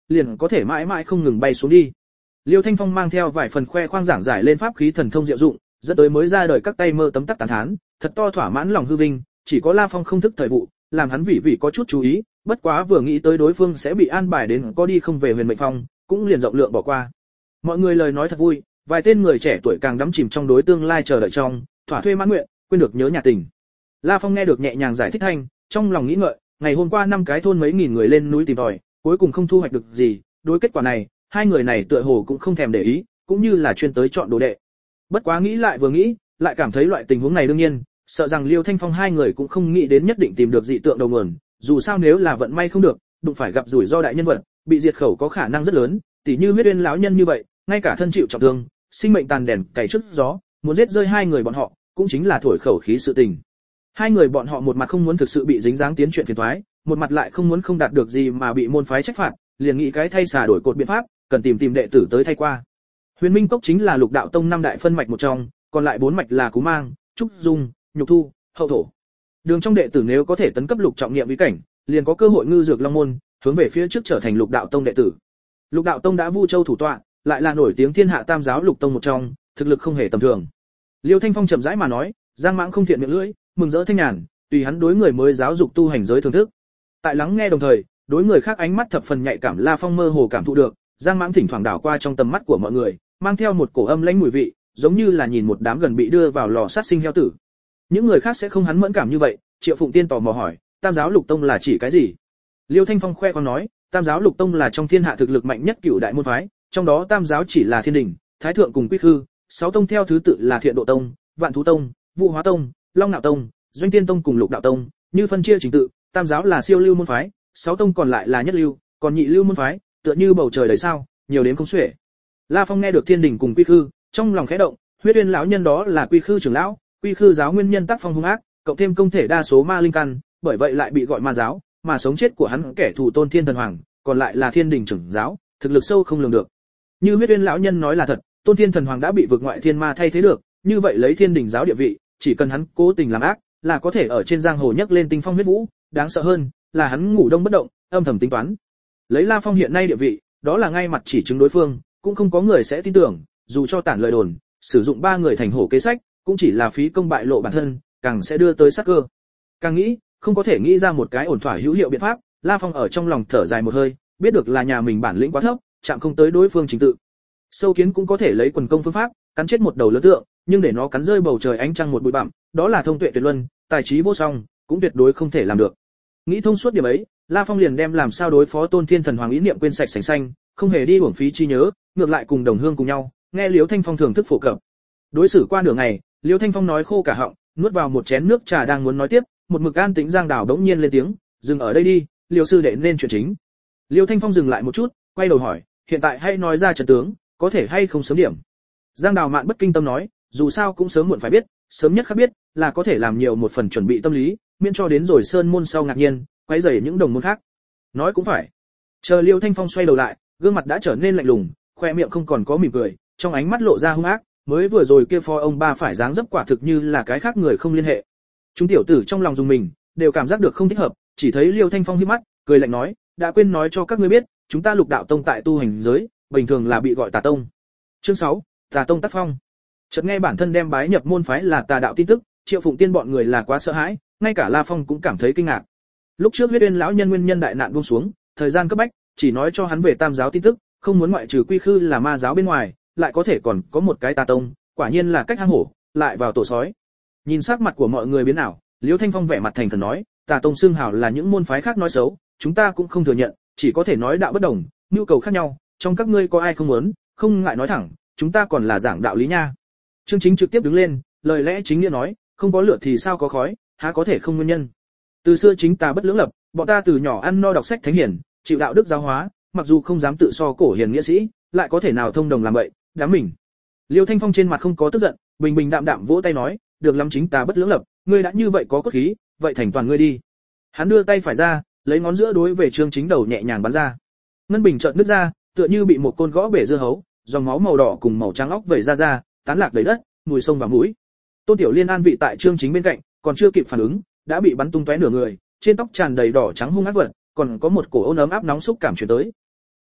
liền có thể mãi mãi không ngừng bay xuống đi. Liêu Thanh Phong mang theo vài phần khoe khoang giảng giải lên pháp khí thần thông diệu dụng, dẫn tới mới ra đời các tay mơ tấm tắc tán thán, thật to thỏa mãn lòng hư vinh, chỉ có La Phong không thức thời vụ, làm hắn vị vị có chút chú ý, bất quá vừa nghĩ tới đối phương sẽ bị an bài đến có đi không về Huyền Mệnh Phong, cũng liền rộng lượng bỏ qua. Mọi người lời nói thật vui, vài tên người trẻ tuổi càng đắm chìm trong đối tương lai chờ đợi trong, thỏa thuê mãn nguyện, quên được nhớ nhà tình. La Phong nghe được nhẹ nhàng giải thích thanh, trong lòng nghĩ ngợi, ngày hôm qua năm cái thôn mấy nghìn người lên núi tìm tòi, cuối cùng không thu hoạch được gì, đối kết quả này, hai người này tựa hồ cũng không thèm để ý, cũng như là chuyên tới chọn đồ đệ. Bất quá nghĩ lại vừa nghĩ, lại cảm thấy loại tình huống này đương nhiên, sợ rằng Liêu Thanh Phong hai người cũng không nghĩ đến nhất định tìm được dị tượng đầu nguồn, dù sao nếu là vận may không được, đụng phải gặp rủi ro đại nhân vật, bị diệt khẩu có khả năng rất lớn, tỉ như Huyết Uyên lão nhân như vậy, ngay cả thân chịu trọng thương, sinh mệnh tàn đèn cày trước gió, muốn giết rơi hai người bọn họ, cũng chính là thổi khẩu khí sự tình. Hai người bọn họ một mặt không muốn thực sự bị dính dáng tiến chuyện phiền toái, một mặt lại không muốn không đạt được gì mà bị môn phái trách phạt, liền nghĩ cái thay xả đổi cột biện pháp, cần tìm tìm đệ tử tới thay qua. Huyền Minh Cốc chính là Lục Đạo Tông năm đại phân mạch một trong, còn lại bốn mạch là Cú Mang, Trúc Dung, Nhục Thu, Hậu Thổ. Đường trong đệ tử nếu có thể tấn cấp lục trọng niệm bí cảnh, liền có cơ hội ngư dược long môn, hướng về phía trước trở thành Lục Đạo Tông đệ tử. Lục Đạo Tông đã Vu Châu thủ tọa, lại là nổi tiếng thiên hạ tam giáo lục tông một trong, thực lực không hề tầm thường. Liêu Thanh Phong chậm rãi mà nói, Giang Mãng không thiện miệng lưỡi, mừng rỡ thanh nhàn, tùy hắn đối người mới giáo dục tu hành giới thưởng thức. Tại lắng nghe đồng thời, đối người khác ánh mắt thập phần nhạy cảm La Phong mơ hồ cảm thụ được, Giang Mãng thỉnh thoảng đảo qua trong tầm mắt của mọi người, mang theo một cổ âm lãnh mùi vị, giống như là nhìn một đám gần bị đưa vào lò sát sinh heo tử. Những người khác sẽ không hắn mẫn cảm như vậy, Triệu Phụng Tiên tò mò hỏi, Tam giáo lục tông là chỉ cái gì? Liêu Thanh Phong khoe khoang nói, Tam giáo lục tông là trong thiên hạ thực lực mạnh nhất cửu đại môn phái, trong đó Tam giáo chỉ là Thiên Đình, Thái Thượng cùng Quy Khư, sáu tông theo thứ tự là Thiện Độ Tông, Vạn Thú Tông, Vũ Hóa Tông, Long Nạo Tông, Doanh Tiên Tông cùng Lục Đạo Tông, như phân chia trình tự, Tam giáo là siêu lưu môn phái, sáu tông còn lại là nhất lưu, còn nhị lưu môn phái, tựa như bầu trời đầy sao, nhiều đến không xuể. La Phong nghe được Thiên Đình cùng Quy Khư, trong lòng khẽ động, Huyết Uyên lão nhân đó là Quy Khư trưởng lão, Quy Khư giáo nguyên nhân tác phong hung ác, cộng thêm công thể đa số ma linh căn, bởi vậy lại bị gọi ma giáo, mà sống chết của hắn kẻ thù Tôn Thiên Thần Hoàng, còn lại là Thiên Đình trưởng giáo, thực lực sâu không lường được. Như Huyết Uyên lão nhân nói là thật, Tôn Thiên Thần Hoàng đã bị vực ngoại thiên ma thay thế được, như vậy lấy Thiên Đình giáo địa vị, chỉ cần hắn cố tình làm ác, là có thể ở trên giang hồ nhấc lên tinh phong huyết vũ, đáng sợ hơn là hắn ngủ đông bất động, âm thầm tính toán. Lấy La Phong hiện nay địa vị, đó là ngay mặt chỉ chứng đối phương, cũng không có người sẽ tin tưởng, dù cho tản lời đồn, sử dụng ba người thành hổ kế sách, cũng chỉ là phí công bại lộ bản thân, càng sẽ đưa tới sát cơ. Càng nghĩ, không có thể nghĩ ra một cái ổn thỏa hữu hiệu biện pháp, La Phong ở trong lòng thở dài một hơi, biết được là nhà mình bản lĩnh quá thấp, chạm không tới đối phương chính tự. Sâu kiến cũng có thể lấy quần công phương pháp, cắn chết một đầu lớn tượng, nhưng để nó cắn rơi bầu trời ánh trăng một bụi bặm, đó là thông tuệ tuyệt luân, tài trí vô song, cũng tuyệt đối không thể làm được. Nghĩ thông suốt điểm ấy, La Phong liền đem làm sao đối phó Tôn Thiên Thần Hoàng ý niệm quên sạch sành xanh, không hề đi uổng phí chi nhớ, ngược lại cùng đồng hương cùng nhau, nghe Liễu Thanh Phong thưởng thức phổ cập. Đối xử qua nửa ngày, Liễu Thanh Phong nói khô cả họng, nuốt vào một chén nước trà đang muốn nói tiếp, một mực an tĩnh Giang Đào đống nhiên lên tiếng, "Dừng ở đây đi, Liễu sư đệ nên chuyện chính." Liễu Thanh Phong dừng lại một chút, quay đầu hỏi, "Hiện tại hay nói ra trận tướng, có thể hay không sớm điểm?" Giang Đào mạn bất kinh tâm nói, "Dù sao cũng sớm muộn phải biết, sớm nhất khắc biết, là có thể làm nhiều một phần chuẩn bị tâm lý, miễn cho đến rồi sơn môn sau ngạc nhiên, quấy rầy những đồng môn khác." Nói cũng phải. Chờ Liêu Thanh Phong xoay đầu lại, gương mặt đã trở nên lạnh lùng, khoe miệng không còn có mỉm cười, trong ánh mắt lộ ra hung ác, mới vừa rồi kia phó ông ba phải dáng dấp quả thực như là cái khác người không liên hệ. Chúng tiểu tử trong lòng dùng mình, đều cảm giác được không thích hợp, chỉ thấy Liêu Thanh Phong híp mắt, cười lạnh nói, "Đã quên nói cho các ngươi biết, chúng ta Lục Đạo Tông tại tu hành giới, bình thường là bị gọi Tà Tông." Chương sáu, Tà Tông tác phong. Chợt nghe bản thân đem bái nhập môn phái là tà đạo tin tức, Triệu Phụng Tiên bọn người là quá sợ hãi, ngay cả La Phong cũng cảm thấy kinh ngạc. Lúc trước Huyết Uyên lão nhân nguyên nhân đại nạn buông xuống, thời gian cấp bách, chỉ nói cho hắn về Tam giáo tin tức, không muốn ngoại trừ Quy Khư là ma giáo bên ngoài, lại có thể còn có một cái Tà Tông, quả nhiên là cách hang hổ, lại vào tổ sói. Nhìn sắc mặt của mọi người biến ảo, Liễu Thanh Phong vẻ mặt thành thần nói, Tà Tông xưng hào là những môn phái khác nói xấu, chúng ta cũng không thừa nhận, chỉ có thể nói đạo bất đồng, nhu cầu khác nhau, trong các ngươi có ai không muốn, không ngại nói thẳng, chúng ta còn là giảng đạo lý nha. Trương Chính trực tiếp đứng lên, lời lẽ chính nghĩa nói, không có lửa thì sao có khói, há có thể không nguyên nhân. Từ xưa chính ta bất lưỡng lập, bọn ta từ nhỏ ăn no đọc sách thánh hiển, chịu đạo đức giáo hóa, mặc dù không dám tự so cổ hiền nghĩa sĩ, lại có thể nào thông đồng làm vậy, đám mình. Liêu Thanh Phong trên mặt không có tức giận, bình bình đạm đạm vỗ tay nói, được lắm chính ta bất lưỡng lập, ngươi đã như vậy có cốt khí, vậy thành toàn ngươi đi. Hắn đưa tay phải ra, lấy ngón giữa đối về Trương Chính đầu nhẹ nhàng bắn ra. Ngân bình chợt nứt ra, tựa như bị một côn gõ bể dưa hấu, dòng máu màu đỏ cùng màu trắng óc vẩy ra ra, tán lạc đầy đất, mùi sông và mũi. Tôn Tiểu Liên an vị tại Trương Chính bên cạnh, còn chưa kịp phản ứng, đã bị bắn tung tóe nửa người, trên tóc tràn đầy đỏ trắng hung ác vật, còn có một cổ ôn ấm áp nóng xúc cảm truyền tới.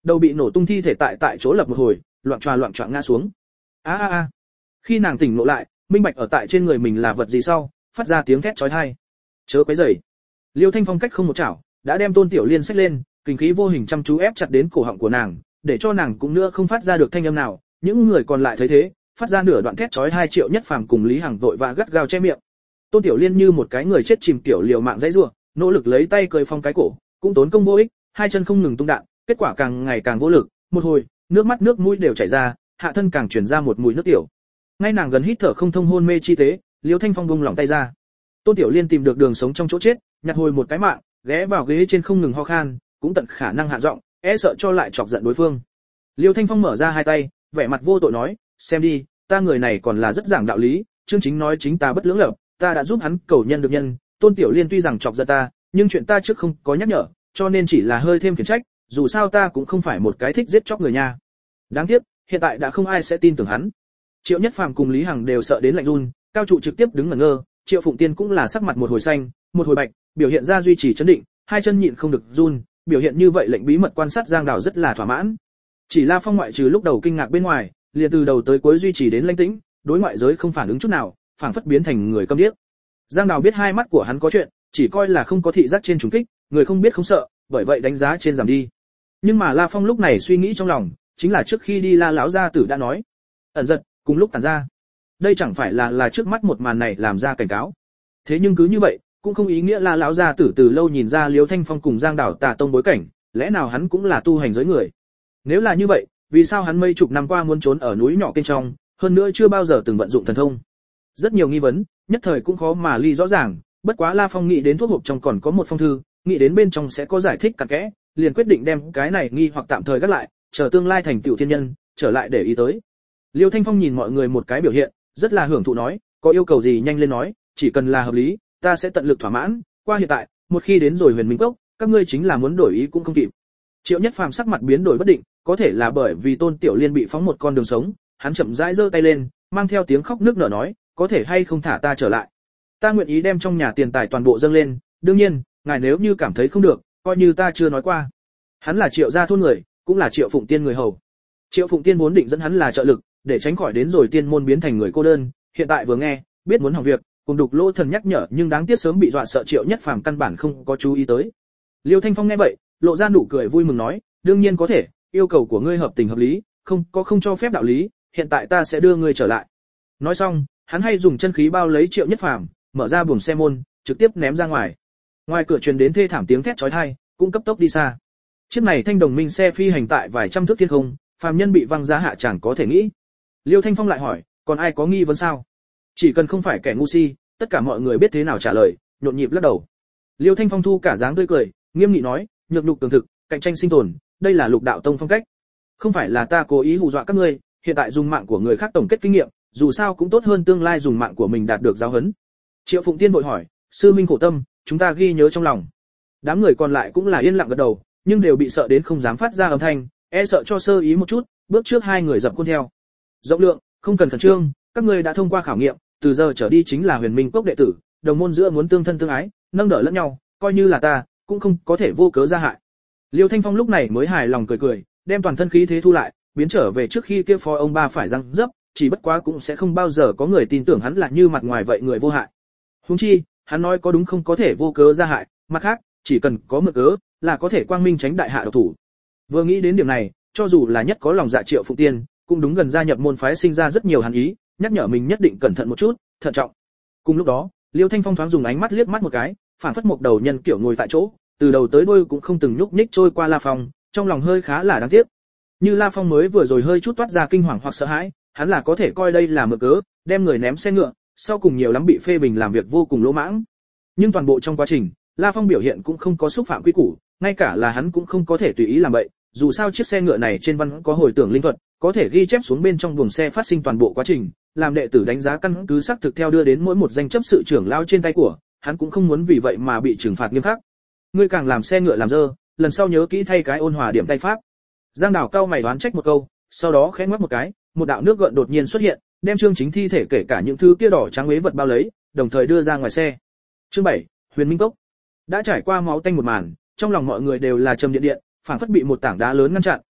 Đầu bị nổ tung thi thể tại tại chỗ lập một hồi, loạn choạng loạn choạng ngã xuống. A a a. Khi nàng tỉnh ngộ lại, minh bạch ở tại trên người mình là vật gì sau, phát ra tiếng thét chói tai. Chớ quấy rầy. Liêu Thanh Phong cách không một chảo, đã đem Tôn Tiểu Liên xách lên, kinh khí vô hình chăm chú ép chặt đến cổ họng của nàng, để cho nàng cũng nữa không phát ra được thanh âm nào. Những người còn lại thấy thế, phát ra nửa đoạn thét chói hai. Triệu Nhất Phàm cùng Lý Hằng vội vã gắt gao che miệng. Tôn Tiểu Liên như một cái người chết chìm tiểu liều mạng dãy rủa, nỗ lực lấy tay cười phong cái cổ, cũng tốn công vô ích, hai chân không ngừng tung đạn, kết quả càng ngày càng vô lực, một hồi, nước mắt nước mũi đều chảy ra, hạ thân càng truyền ra một mùi nước tiểu. Ngay nàng gần hít thở không thông hôn mê chi tế, Liêu Thanh Phong buông lỏng tay ra. Tôn Tiểu Liên tìm được đường sống trong chỗ chết, nhặt hồi một cái mạng, ghé vào ghế trên không ngừng ho khan, cũng tận khả năng hạ giọng, e sợ cho lại chọc giận đối phương. Liêu Thanh Phong mở ra hai tay, vẻ mặt vô tội nói, xem đi, ta người này còn là rất giảng đạo lý, chương chính nói chính ta bất lưỡng lập, ta đã giúp hắn cầu nhân được nhân. Tôn Tiểu Liên tuy rằng chọc giận ta, nhưng chuyện ta trước không có nhắc nhở, cho nên chỉ là hơi thêm khiển trách, dù sao ta cũng không phải một cái thích giết chóc người nha. Đáng tiếc, hiện tại đã không ai sẽ tin tưởng hắn. Triệu Nhất Phàm cùng Lý Hằng đều sợ đến lạnh run, Cao trụ trực tiếp đứng ngẩn ngơ, Triệu Phụng Tiên cũng là sắc mặt một hồi xanh, một hồi bạch, biểu hiện ra duy trì trấn định, hai chân nhịn không được run, biểu hiện như vậy lệnh bí mật quan sát Giang Đào rất là thỏa mãn. Chỉ La Phong ngoại trừ lúc đầu kinh ngạc bên ngoài, liền từ đầu tới cuối duy trì đến lãnh tĩnh, đối ngoại giới không phản ứng chút nào, phảng phất biến thành người câm điếc. Giang Đào biết hai mắt của hắn có chuyện, chỉ coi là không có thị giác trên trùng kích, người không biết không sợ, bởi vậy đánh giá trên giảm đi. Nhưng mà La Phong lúc này suy nghĩ trong lòng, chính là trước khi đi La lão gia tử đã nói, ẩn giật, cùng lúc tản ra. Đây chẳng phải là là trước mắt một màn này làm ra cảnh cáo. Thế nhưng cứ như vậy, cũng không ý nghĩa La lão gia tử từ lâu nhìn ra Liêu Thanh Phong cùng Giang Đảo tà tông bối cảnh, lẽ nào hắn cũng là tu hành giới người? Nếu là như vậy, vì sao hắn mấy chục năm qua muốn trốn ở núi nhỏ bên trong, hơn nữa chưa bao giờ từng vận dụng thần thông? Rất nhiều nghi vấn, nhất thời cũng khó mà ly rõ ràng, bất quá La Phong nghĩ đến thuốc hộp trong còn có một phong thư, nghĩ đến bên trong sẽ có giải thích cặn kẽ, liền quyết định đem cái này nghi hoặc tạm thời gác lại, chờ tương lai thành tựu thiên nhân, trở lại để ý tới. Liêu Thanh Phong nhìn mọi người một cái biểu hiện, rất là hưởng thụ nói, có yêu cầu gì nhanh lên nói, chỉ cần là hợp lý, ta sẽ tận lực thỏa mãn, qua hiện tại, một khi đến rồi Huyền Minh Cốc, các ngươi chính là muốn đổi ý cũng không kịp. Triệu Nhất Phàm sắc mặt biến đổi bất định, có thể là bởi vì Tôn Tiểu Liên bị phóng một con đường sống, hắn chậm rãi giơ tay lên, mang theo tiếng khóc nức nở nói, có thể hay không thả ta trở lại. Ta nguyện ý đem trong nhà tiền tài toàn bộ dâng lên, đương nhiên, ngài nếu như cảm thấy không được, coi như ta chưa nói qua. Hắn là Triệu gia thôn người, cũng là Triệu Phụng Tiên người hầu. Triệu Phụng Tiên vốn định dẫn hắn là trợ lực, để tránh khỏi đến rồi tiên môn biến thành người cô đơn, hiện tại vừa nghe, biết muốn hỏng việc, cùng Đục Lỗ Thần nhắc nhở, nhưng đáng tiếc sớm bị dọa sợ Triệu Nhất Phàm căn bản không có chú ý tới. Liêu Thanh Phong nghe vậy, lộ ra nụ cười vui mừng nói, đương nhiên có thể, yêu cầu của ngươi hợp tình hợp lý, không có không cho phép đạo lý, hiện tại ta sẽ đưa ngươi trở lại. Nói xong, hắn hay dùng chân khí bao lấy Triệu Nhất Phàm, mở ra buồng xe môn, trực tiếp ném ra ngoài. Ngoài cửa truyền đến thê thảm tiếng thét chói tai, cũng cấp tốc đi xa. Chiếc này thanh đồng minh xe phi hành tại vài trăm thước thiên không, phàm nhân bị văng giá hạ chẳng có thể nghĩ. Liêu Thanh Phong lại hỏi, còn ai có nghi vấn sao? Chỉ cần không phải kẻ ngu si, tất cả mọi người biết thế nào trả lời, nhộn nhịp lắc đầu. Liêu Thanh Phong thu cả dáng tươi cười, nghiêm nghị nói, nhược nhục tường thực, cạnh tranh sinh tồn, đây là Lục đạo tông phong cách. Không phải là ta cố ý hù dọa các ngươi, hiện tại dùng mạng của người khác tổng kết kinh nghiệm, dù sao cũng tốt hơn tương lai dùng mạng của mình đạt được giáo huấn. Triệu Phụng Tiên vội hỏi, sư minh khổ tâm, chúng ta ghi nhớ trong lòng. Đám người còn lại cũng là yên lặng gật đầu, nhưng đều bị sợ đến không dám phát ra âm thanh, e sợ cho sơ ý một chút, bước trước hai người dập khuôn theo. Rộng lượng, không cần khẩn trương, các ngươi đã thông qua khảo nghiệm, từ giờ trở đi chính là Huyền Minh Cốc đệ tử, đồng môn giữa muốn tương thân tương ái, nâng đỡ lẫn nhau, coi như là ta, cũng không có thể vô cớ ra hại. Liêu Thanh Phong lúc này mới hài lòng cười cười, đem toàn thân khí thế thu lại, biến trở về trước khi kia phó ông ba phải răng dấp, chỉ bất quá cũng sẽ không bao giờ có người tin tưởng hắn là như mặt ngoài vậy người vô hại. Huống chi, hắn nói có đúng không có thể vô cớ ra hại, mặt khác, chỉ cần có mượn cớ, là có thể quang minh tránh đại hạ độc thủ. Vừa nghĩ đến điểm này, cho dù là nhất có lòng dạ Triệu Phụng Tiên, cũng đúng gần gia nhập môn phái sinh ra rất nhiều hàn ý, nhắc nhở mình nhất định cẩn thận một chút, thận trọng. Cùng lúc đó, Liêu Thanh Phong thoáng dùng ánh mắt liếc mắt một cái, phản phất một đầu nhân kiểu ngồi tại chỗ, từ đầu tới đuôi cũng không từng nhúc nhích trôi qua La Phong, trong lòng hơi khá là đáng tiếc. Như La Phong mới vừa rồi hơi chút toát ra kinh hoàng hoặc sợ hãi, hắn là có thể coi đây là mượn cớ, đem người ném xe ngựa, sau cùng nhiều lắm bị phê bình làm việc vô cùng lỗ mãng. Nhưng toàn bộ trong quá trình, La Phong biểu hiện cũng không có xúc phạm quy củ, ngay cả là hắn cũng không có thể tùy ý làm vậy, dù sao chiếc xe ngựa này trên văn có hồi tưởng linh thuật, có thể ghi chép xuống bên trong buồng xe phát sinh toàn bộ quá trình, làm đệ tử đánh giá căn cứ xác thực theo đưa đến mỗi một danh chấp sự trưởng lao trên tay của, hắn cũng không muốn vì vậy mà bị trừng phạt nghiêm khắc. Ngươi càng làm xe ngựa làm dơ, lần sau nhớ kỹ thay cái ôn hòa điểm tay pháp. Giang Đào cao mày đoán trách một câu, sau đó khẽ ngoắc một cái, một đạo nước gợn đột nhiên xuất hiện, đem Trương Chính thi thể kể cả những thứ kia đỏ trắng ế vật bao lấy, đồng thời đưa ra ngoài xe. Chương bảy, Huyền Minh Cốc. Đã trải qua máu tanh một màn, trong lòng mọi người đều là trầm điện điện, phảng phất bị một tảng đá lớn ngăn chặn,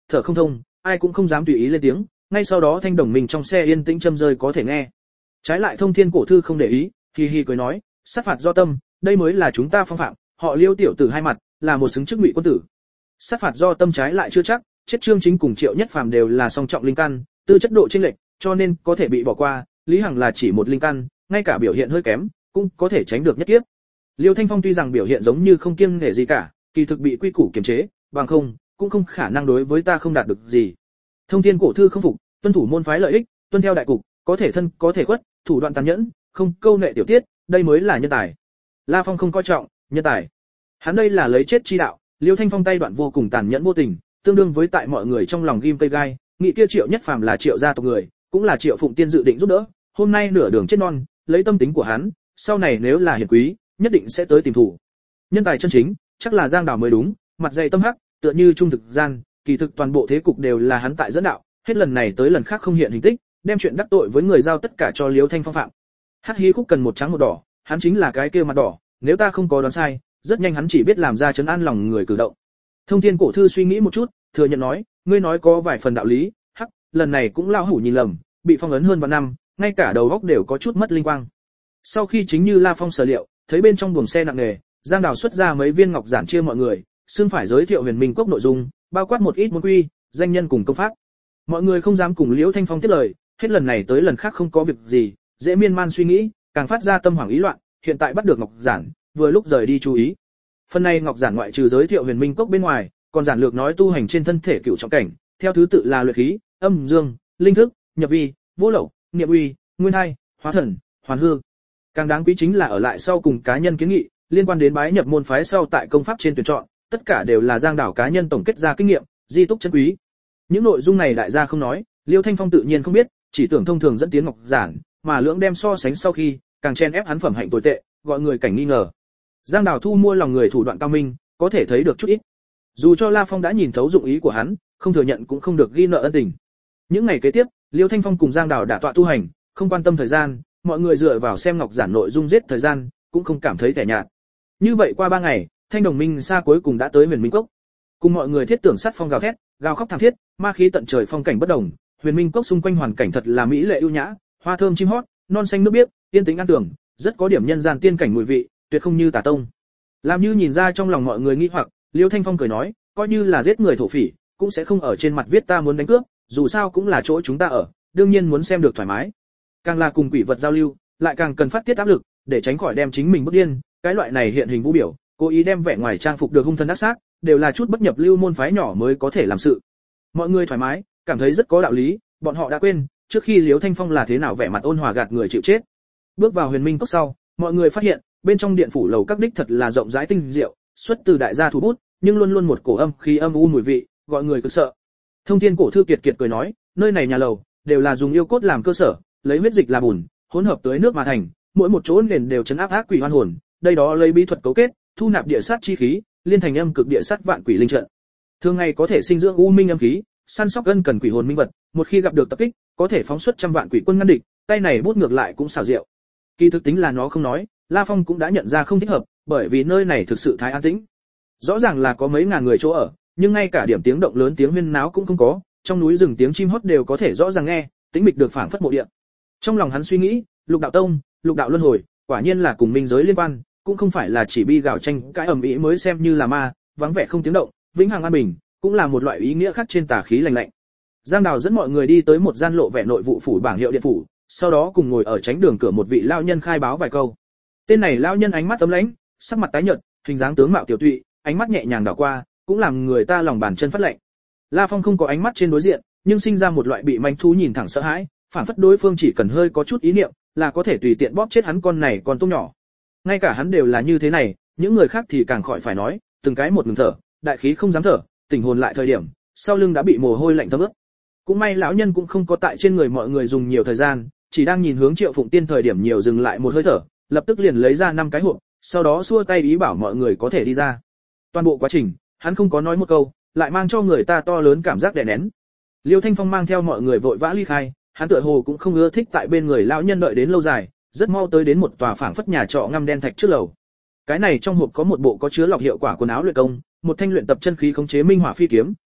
thở không thông, ai cũng không dám tùy ý lên tiếng, ngay sau đó Thanh Đồng mình trong xe yên tĩnh châm rơi có thể nghe. Trái lại Thông Thiên Cổ Thư không để ý, hì hì cười nói, sát phạt do tâm, đây mới là chúng ta phong phạm, họ Liêu tiểu tử hai mặt, là một xứng chức ngụy quân tử. Sát phạt do tâm trái lại chưa chắc, chết Trương Chính cùng Triệu Nhất Phàm đều là song trọng linh căn, tư chất độ chênh lệch, cho nên có thể bị bỏ qua, Lý Hằng là chỉ một linh căn, ngay cả biểu hiện hơi kém, cũng có thể tránh được nhất kiếp. Liêu Thanh Phong tuy rằng biểu hiện giống như không kiêng nể gì cả, kỳ thực bị quy củ kiềm chế, bằng không, cũng không khả năng đối với ta không đạt được gì. Thông Thiên Cổ Thư không phục, tuân thủ môn phái lợi ích, tuân theo đại cục, có thể thân, có thể khuất, thủ đoạn tàn nhẫn, không câu nệ tiểu tiết, đây mới là nhân tài. La Phong không coi trọng nhân tài. Hắn đây là lấy chết chi đạo, Liêu Thanh Phong tay đoạn vô cùng tàn nhẫn vô tình, tương đương với tại mọi người trong lòng ghim cây gai, nghĩ kia Triệu Nhất Phàm là Triệu gia tộc người, cũng là Triệu Phụng Tiên dự định giúp đỡ, hôm nay nửa đường chết non, lấy tâm tính của hắn, sau này nếu là hiền quý, nhất định sẽ tới tìm thủ. Nhân tài chân chính, chắc là Giang Đào mới đúng, mặt dày tâm hắc, tựa như trung thực gian, kỳ thực toàn bộ thế cục đều là hắn tại dẫn đạo, hết lần này tới lần khác không hiện hình tích, đem chuyện đắc tội với người giao tất cả cho Liêu Thanh Phong phạm. Hát hí khúc cần một trắng một đỏ, hắn chính là cái kia mặt đỏ, nếu ta không có đoán sai, rất nhanh hắn chỉ biết làm ra trấn an lòng người cử động. Thông Thiên Cổ Thư suy nghĩ một chút, thừa nhận nói, ngươi nói có vài phần đạo lý, hắc, lần này cũng lao hủ nhìn lầm, bị phong ấn hơn vạn năm, ngay cả đầu óc đều có chút mất linh quang. Sau khi chính như La Phong sở liệu, thấy bên trong buồng xe nặng nề, Giang Đào xuất ra mấy viên ngọc giản chia mọi người, xương phải giới thiệu Huyền Minh Cốc nội dung, bao quát một ít môn quy, danh nhân cùng công pháp. Mọi người không dám cùng Liễu Thanh Phong tiếp lời, hết lần này tới lần khác không có việc gì, dễ miên man suy nghĩ, càng phát ra tâm hoảng ý loạn, hiện tại bắt được ngọc giản, vừa lúc rời đi chú ý. Phần này ngọc giản ngoại trừ giới thiệu Huyền Minh Cốc bên ngoài, còn giản lược nói tu hành trên thân thể cửu trọng cảnh, theo thứ tự là luyện khí, âm dương, linh thức, nhập vi, vô lậu, niệm uy, nguyên hai, hóa thần, hoàn hư. Càng đáng quý chính là ở lại sau cùng cá nhân kiến nghị, liên quan đến bái nhập môn phái sau tại công pháp trên tuyển chọn, tất cả đều là Giang Đảo cá nhân tổng kết ra kinh nghiệm, di túc chân quý. Những nội dung này đại gia không nói, Liêu Thanh Phong tự nhiên không biết, chỉ tưởng thông thường dẫn tiến ngọc giản, mà lưỡng đem so sánh sau khi, càng chen ép hắn phẩm hạnh tồi tệ, gọi người cảnh nghi ngờ. Giang Đảo thu mua lòng người thủ đoạn cao minh, có thể thấy được chút ít. Dù cho La Phong đã nhìn thấu dụng ý của hắn, không thừa nhận cũng không được ghi nợ ân tình. Những ngày kế tiếp, Liêu Thanh Phong cùng Giang Đảo đã tọa tu hành, không quan tâm thời gian, mọi người dựa vào xem ngọc giản nội dung giết thời gian, cũng không cảm thấy tẻ nhạt. Như vậy qua ba ngày, Thanh Đồng Minh xa cuối cùng đã tới Huyền Minh Cốc. Cùng mọi người thiết tưởng sát phong gào thét, gào khóc thảm thiết, ma khí tận trời, phong cảnh bất đồng, Huyền Minh Cốc xung quanh hoàn cảnh thật là mỹ lệ ưu nhã, hoa thơm chim hót, non xanh nước biếc, yên tĩnh an tưởng, rất có điểm nhân gian tiên cảnh mùi vị, tuyệt không như tà tông. Làm như nhìn ra trong lòng mọi người nghi hoặc, Liêu Thanh Phong cười nói, coi như là giết người thổ phỉ, cũng sẽ không ở trên mặt viết ta muốn đánh cướp, dù sao cũng là chỗ chúng ta ở, đương nhiên muốn xem được thoải mái. Càng là cùng quỷ vật giao lưu, lại càng cần phát tiết áp lực, để tránh khỏi đem chính mình bức điên, cái loại này hiện hình vũ biểu, cố ý đem vẻ ngoài trang phục được hung thần ác sát, đều là chút bất nhập lưu môn phái nhỏ mới có thể làm sự. Mọi người thoải mái, cảm thấy rất có đạo lý, bọn họ đã quên, trước khi Liêu Thanh Phong là thế nào vẻ mặt ôn hòa gạt người chịu chết. Bước vào Huyền Minh Cốc sau, mọi người phát hiện, bên trong điện phủ lầu các đích thật là rộng rãi tinh diệu, xuất từ đại gia thủ bút, nhưng luôn luôn một cổ âm khí âm u mùi vị, gọi người cực sợ. Thông Thiên Cổ Thư kiệt kiệt cười nói, nơi này nhà lầu đều là dùng yêu cốt làm cơ sở, lấy huyết dịch làm bùn, hỗn hợp tới nước mà thành, mỗi một chỗ nền đều chấn áp ác quỷ oan hồn, đây đó lấy bí thuật cấu kết, thu nạp địa sát chi khí, liên thành âm cực địa sát vạn quỷ linh trận. Thường ngày có thể sinh dưỡng u minh âm khí, săn sóc gân cần quỷ hồn minh vật, một khi gặp được tập kích, có thể phóng xuất trăm vạn quỷ quân ngăn địch, tay này bút ngược lại cũng xảo diệu. Kỳ thực tính là nó không nói, La Phong cũng đã nhận ra không thích hợp, bởi vì nơi này thực sự thái an tĩnh. Rõ ràng là có mấy ngàn người chỗ ở, nhưng ngay cả điểm tiếng động lớn tiếng huyên náo cũng không có, trong núi rừng tiếng chim hót đều có thể rõ ràng nghe, tĩnh mịch được phảng phất mộ địa. Trong lòng hắn suy nghĩ, Lục đạo tông, Lục đạo luân hồi, quả nhiên là cùng minh giới liên quan, cũng không phải là chỉ bi gạo tranh cái ầm ĩ mới xem như là ma, vắng vẻ không tiếng động, vĩnh hằng an bình, cũng là một loại ý nghĩa khác trên tà khí lạnh lạnh. Giang Đào dẫn mọi người đi tới một gian lộ vẻ nội vụ phủ bảng hiệu điện phủ, sau đó cùng ngồi ở tránh đường cửa một vị lão nhân khai báo vài câu. Tên này lão nhân ánh mắt ấm lãnh, sắc mặt tái nhợt, hình dáng tướng mạo tiểu tụy, ánh mắt nhẹ nhàng đảo qua, cũng làm người ta lòng bàn chân phát lạnh. La Phong không có ánh mắt trên đối diện, nhưng sinh ra một loại bị manh thú nhìn thẳng sợ hãi, phản phất đối phương chỉ cần hơi có chút ý niệm, là có thể tùy tiện bóp chết hắn con này con tôm nhỏ. Ngay cả hắn đều là như thế này, những người khác thì càng khỏi phải nói, từng cái một ngừng thở, đại khí không dám thở, tỉnh hồn lại thời điểm, sau lưng đã bị mồ hôi lạnh thấm ướt. Cũng may lão nhân cũng không có tại trên người mọi người dùng nhiều thời gian, chỉ đang nhìn hướng Triệu Phụng Tiên thời điểm nhiều dừng lại một hơi thở, lập tức liền lấy ra năm cái hộp, sau đó xua tay ý bảo mọi người có thể đi ra. Toàn bộ quá trình, hắn không có nói một câu, lại mang cho người ta to lớn cảm giác đè nén. Liêu Thanh Phong mang theo mọi người vội vã ly khai, hắn tựa hồ cũng không ưa thích tại bên người lão nhân đợi đến lâu dài, rất mau tới đến một tòa phảng phất nhà trọ ngăm đen thạch trước lầu. Cái này trong hộp có một bộ có chứa lọc hiệu quả quần áo luyện công, một thanh luyện tập chân khí khống chế minh hỏa phi kiếm,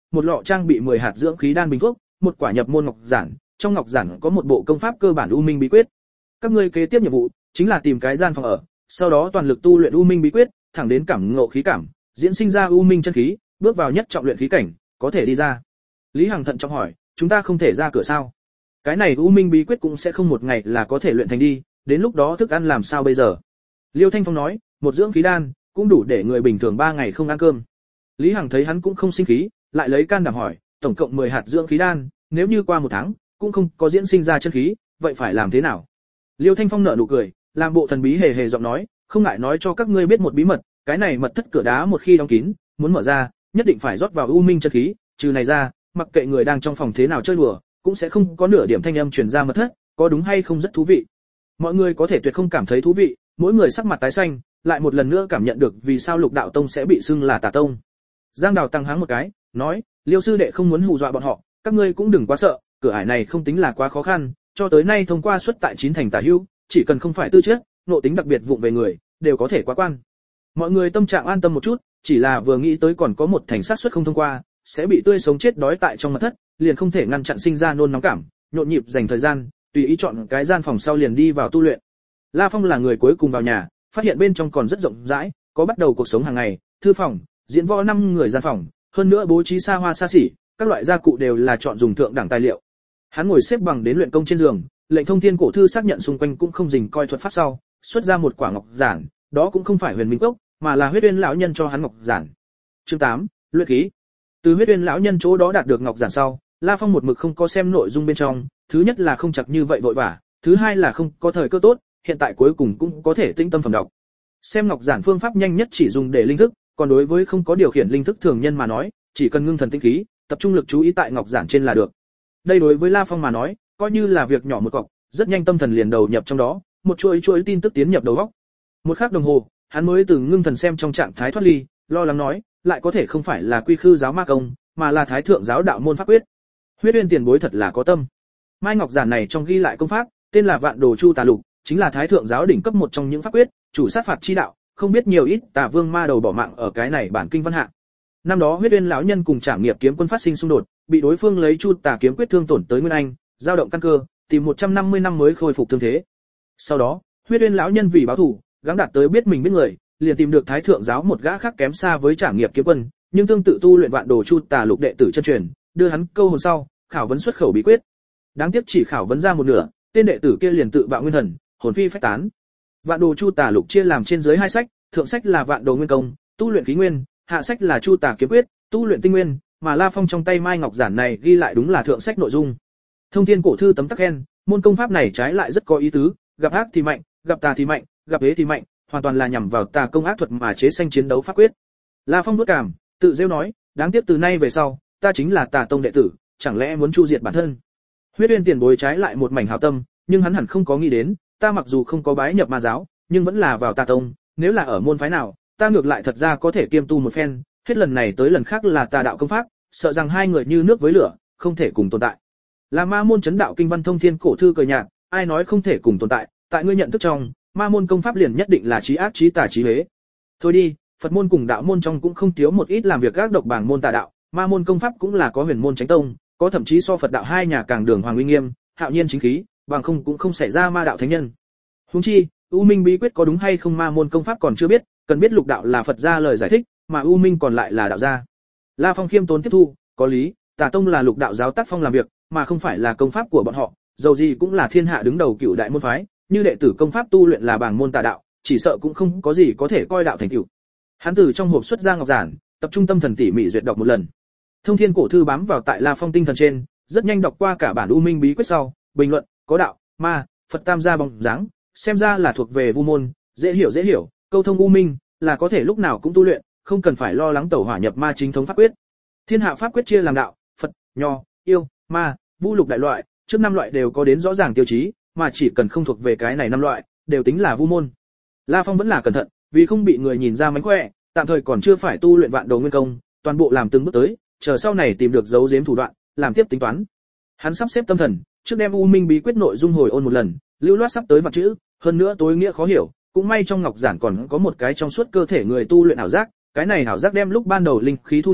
một lọ trang bị mười hạt dưỡng khí đan bình thuốc, một quả nhập môn ngọc giản, trong ngọc giản có một bộ công pháp cơ bản U Minh bí quyết. Các ngươi kế tiếp nhiệm vụ chính là tìm cái gian phòng ở, sau đó toàn lực tu luyện U Minh bí quyết, thẳng đến cảm ngộ khí cảm, diễn sinh ra U Minh chân khí, bước vào nhất trọng luyện khí cảnh, có thể đi ra. Lý Hằng thận trọng hỏi, chúng ta không thể ra cửa sao? Cái này U Minh bí quyết cũng sẽ không một ngày là có thể luyện thành đi, đến lúc đó thức ăn làm sao bây giờ? Liêu Thanh Phong nói, một dưỡng khí đan cũng đủ để người bình thường ba ngày không ăn cơm. Lý Hằng thấy hắn cũng không sinh khí, lại lấy can đảm hỏi, tổng cộng mười hạt dưỡng khí đan, nếu như qua một tháng cũng không có diễn sinh ra chân khí, vậy phải làm thế nào? Liêu Thanh Phong nở nụ cười, làm bộ thần bí hề hề giọng nói, không ngại nói cho các ngươi biết một bí mật, cái này mật thất cửa đá một khi đóng kín, muốn mở ra, nhất định phải rót vào U Minh chân khí, trừ này ra, mặc kệ người đang trong phòng thế nào chơi đùa, cũng sẽ không có nửa điểm thanh âm truyền ra mật thất, có đúng hay không rất thú vị. Mọi người có thể tuyệt không cảm thấy thú vị, mỗi người sắc mặt tái xanh, lại một lần nữa cảm nhận được vì sao Lục Đạo Tông sẽ bị xưng là Tà Tông. Giang Đào tăng háng một cái, nói, Liêu sư đệ không muốn hù dọa bọn họ, các ngươi cũng đừng quá sợ, cửa ải này không tính là quá khó khăn, cho tới nay thông qua xuất tại chín thành tả hữu, chỉ cần không phải tư chất, nộ tính đặc biệt vụng về người, đều có thể qua quan. Mọi người tâm trạng an tâm một chút, chỉ là vừa nghĩ tới còn có một thành xác suất không thông qua, sẽ bị tươi sống chết đói tại trong mật thất, liền không thể ngăn chặn sinh ra nôn nóng cảm, nhộn nhịp dành thời gian, tùy ý chọn cái gian phòng sau liền đi vào tu luyện. La Phong là người cuối cùng vào nhà, phát hiện bên trong còn rất rộng rãi, có bắt đầu cuộc sống hàng ngày, thư phòng, diễn võ năm người gian phòng, hơn nữa bố trí xa hoa xa xỉ, các loại gia cụ đều là chọn dùng thượng đẳng tài liệu. Hắn ngồi xếp bằng đến luyện công trên giường, lệnh thông thiên cổ thư xác nhận xung quanh cũng không dình coi thuật pháp sau, xuất ra một quả ngọc giản, đó cũng không phải huyền minh cốc, mà là huyết uyên lão nhân cho hắn ngọc giản. Chương tám, luyện khí. Từ huyết uyên lão nhân chỗ đó đạt được ngọc giản sau, La Phong một mực không có xem nội dung bên trong, thứ nhất là không chặt như vậy vội vã, thứ hai là không có thời cơ tốt, hiện tại cuối cùng cũng có thể tĩnh tâm phẩm đọc. Xem ngọc giản phương pháp nhanh nhất chỉ dùng để linh thức, còn đối với không có điều khiển linh thức thường nhân mà nói, chỉ cần ngưng thần tinh khí, tập trung lực chú ý tại ngọc giản trên là được. Đây đối với La Phong mà nói, coi như là việc nhỏ một cọc, rất nhanh tâm thần liền đầu nhập trong đó, một chuỗi chuỗi tin tức tiến nhập đầu óc. Một khắc đồng hồ, hắn mới từ ngưng thần xem trong trạng thái thoát ly, lo lắng nói, lại có thể không phải là quy khư giáo ma công, mà là thái thượng giáo đạo môn pháp quyết. Huyết Uyên tiền bối thật là có tâm. Mai ngọc giản này trong ghi lại công pháp, tên là Vạn Đồ Chu Tà Lục, chính là thái thượng giáo đỉnh cấp một trong những pháp quyết, chủ sát phạt chi đạo, không biết nhiều ít tà vương ma đầu bỏ mạng ở cái này bản kinh văn hạ. Năm đó Huyết Uyên lão nhân cùng Trảm Nghiệp kiếm quân phát sinh xung đột, bị đối phương lấy Chu Tà kiếm quyết thương tổn tới nguyên anh, dao động căn cơ, tìm một trăm năm mươi năm mới khôi phục thương thế. Sau đó, Huyết Uyên lão nhân vì báo thù, gắng đạt tới biết mình biết người, liền tìm được thái thượng giáo một gã khác kém xa với Trảm Nghiệp kiếm quân, nhưng tương tự tu luyện Vạn Đồ Chu Tà Lục đệ tử chân truyền, đưa hắn câu hồn sau, khảo vấn xuất khẩu bí quyết. Đáng tiếc chỉ khảo vấn ra một nửa, tên đệ tử kia liền tự bạo nguyên thần, hồn phi phách tán. Vạn Đồ Chu Tà Lục chia làm trên dưới hai sách, thượng sách là Vạn Đồ Nguyên Công, tu luyện khí nguyên, hạ sách là Chu Tà kiếm quyết, tu luyện tinh nguyên, mà La Phong trong tay Mai ngọc giản này ghi lại đúng là thượng sách nội dung. Thông thiên cổ thư tấm tắc khen, môn công pháp này trái lại rất có ý tứ, gặp ác thì mạnh, gặp tà thì mạnh, gặp ế thì mạnh, hoàn toàn là nhằm vào tà công ác thuật mà chế sanh chiến đấu pháp quyết. La Phong nuốt cảm, tự rêu nói, đáng tiếc từ nay về sau, ta chính là Tà tông đệ tử, chẳng lẽ muốn chu diệt bản thân. Huyết Uyên tiền bối trái lại một mảnh hảo tâm, nhưng hắn hẳn không có nghĩ đến, ta mặc dù không có bái nhập ma giáo, nhưng vẫn là vào Tà tông, nếu là ở môn phái nào, ta ngược lại thật ra có thể kiêm tu một phen, hết lần này tới lần khác là tà đạo công pháp, sợ rằng hai người như nước với lửa, không thể cùng tồn tại. Là ma môn chấn đạo kinh văn thông thiên cổ thư cười nhạt, ai nói không thể cùng tồn tại, tại ngươi nhận thức trong, ma môn công pháp liền nhất định là trí ác trí tà trí huế. Thôi đi, Phật môn cùng đạo môn trong cũng không thiếu một ít làm việc gác độc bảng môn tà đạo, ma môn công pháp cũng là có huyền môn chánh tông, có thậm chí so Phật đạo hai nhà càng đường hoàng uy nghiêm, hạo nhiên chính khí, bằng không cũng không xảy ra ma đạo thánh nhân. Huống chi, U Minh bí quyết có đúng hay không ma môn công pháp còn chưa biết, cần biết lục đạo là Phật gia lời giải thích, mà U Minh còn lại là đạo gia. La Phong khiêm tốn tiếp thu, có lý, Tà tông là lục đạo giáo tác phong làm việc, mà không phải là công pháp của bọn họ, dầu gì cũng là thiên hạ đứng đầu cửu đại môn phái, như đệ tử công pháp tu luyện là bảng môn tà đạo, chỉ sợ cũng không có gì có thể coi đạo thành cửu. Hắn từ trong hộp xuất ra ngọc giản, tập trung tâm thần tỉ mỉ duyệt đọc một lần. Thông thiên cổ thư bám vào tại La Phong tinh thần trên, rất nhanh đọc qua cả bản U Minh bí quyết sau, bình luận, có đạo, ma, Phật tam gia bóng dáng, xem ra là thuộc về vu môn, dễ hiểu dễ hiểu, câu thông U Minh là có thể lúc nào cũng tu luyện, không cần phải lo lắng tẩu hỏa nhập ma chính thống pháp quyết. Thiên hạ pháp quyết chia làm đạo, Phật, Nho, Yêu, Ma, Vu lục đại loại, trước năm loại đều có đến rõ ràng tiêu chí, mà chỉ cần không thuộc về cái này năm loại, đều tính là vu môn. La Phong vẫn là cẩn thận, vì không bị người nhìn ra mánh khỏe, tạm thời còn chưa phải tu luyện Vạn Đồ Nguyên Công, toàn bộ làm từng bước tới, chờ sau này tìm được dấu giếm thủ đoạn, làm tiếp tính toán. Hắn sắp xếp tâm thần, trước đem U Minh bí quyết nội dung hồi ôn một lần, lưu loát sắp tới vạn chữ, hơn nữa tối nghĩa khó hiểu, cũng may trong ngọc giản còn có một cái trong suốt cơ thể người tu luyện ảo giác, cái này ảo giác đem lúc ban đầu linh khí thu nạp,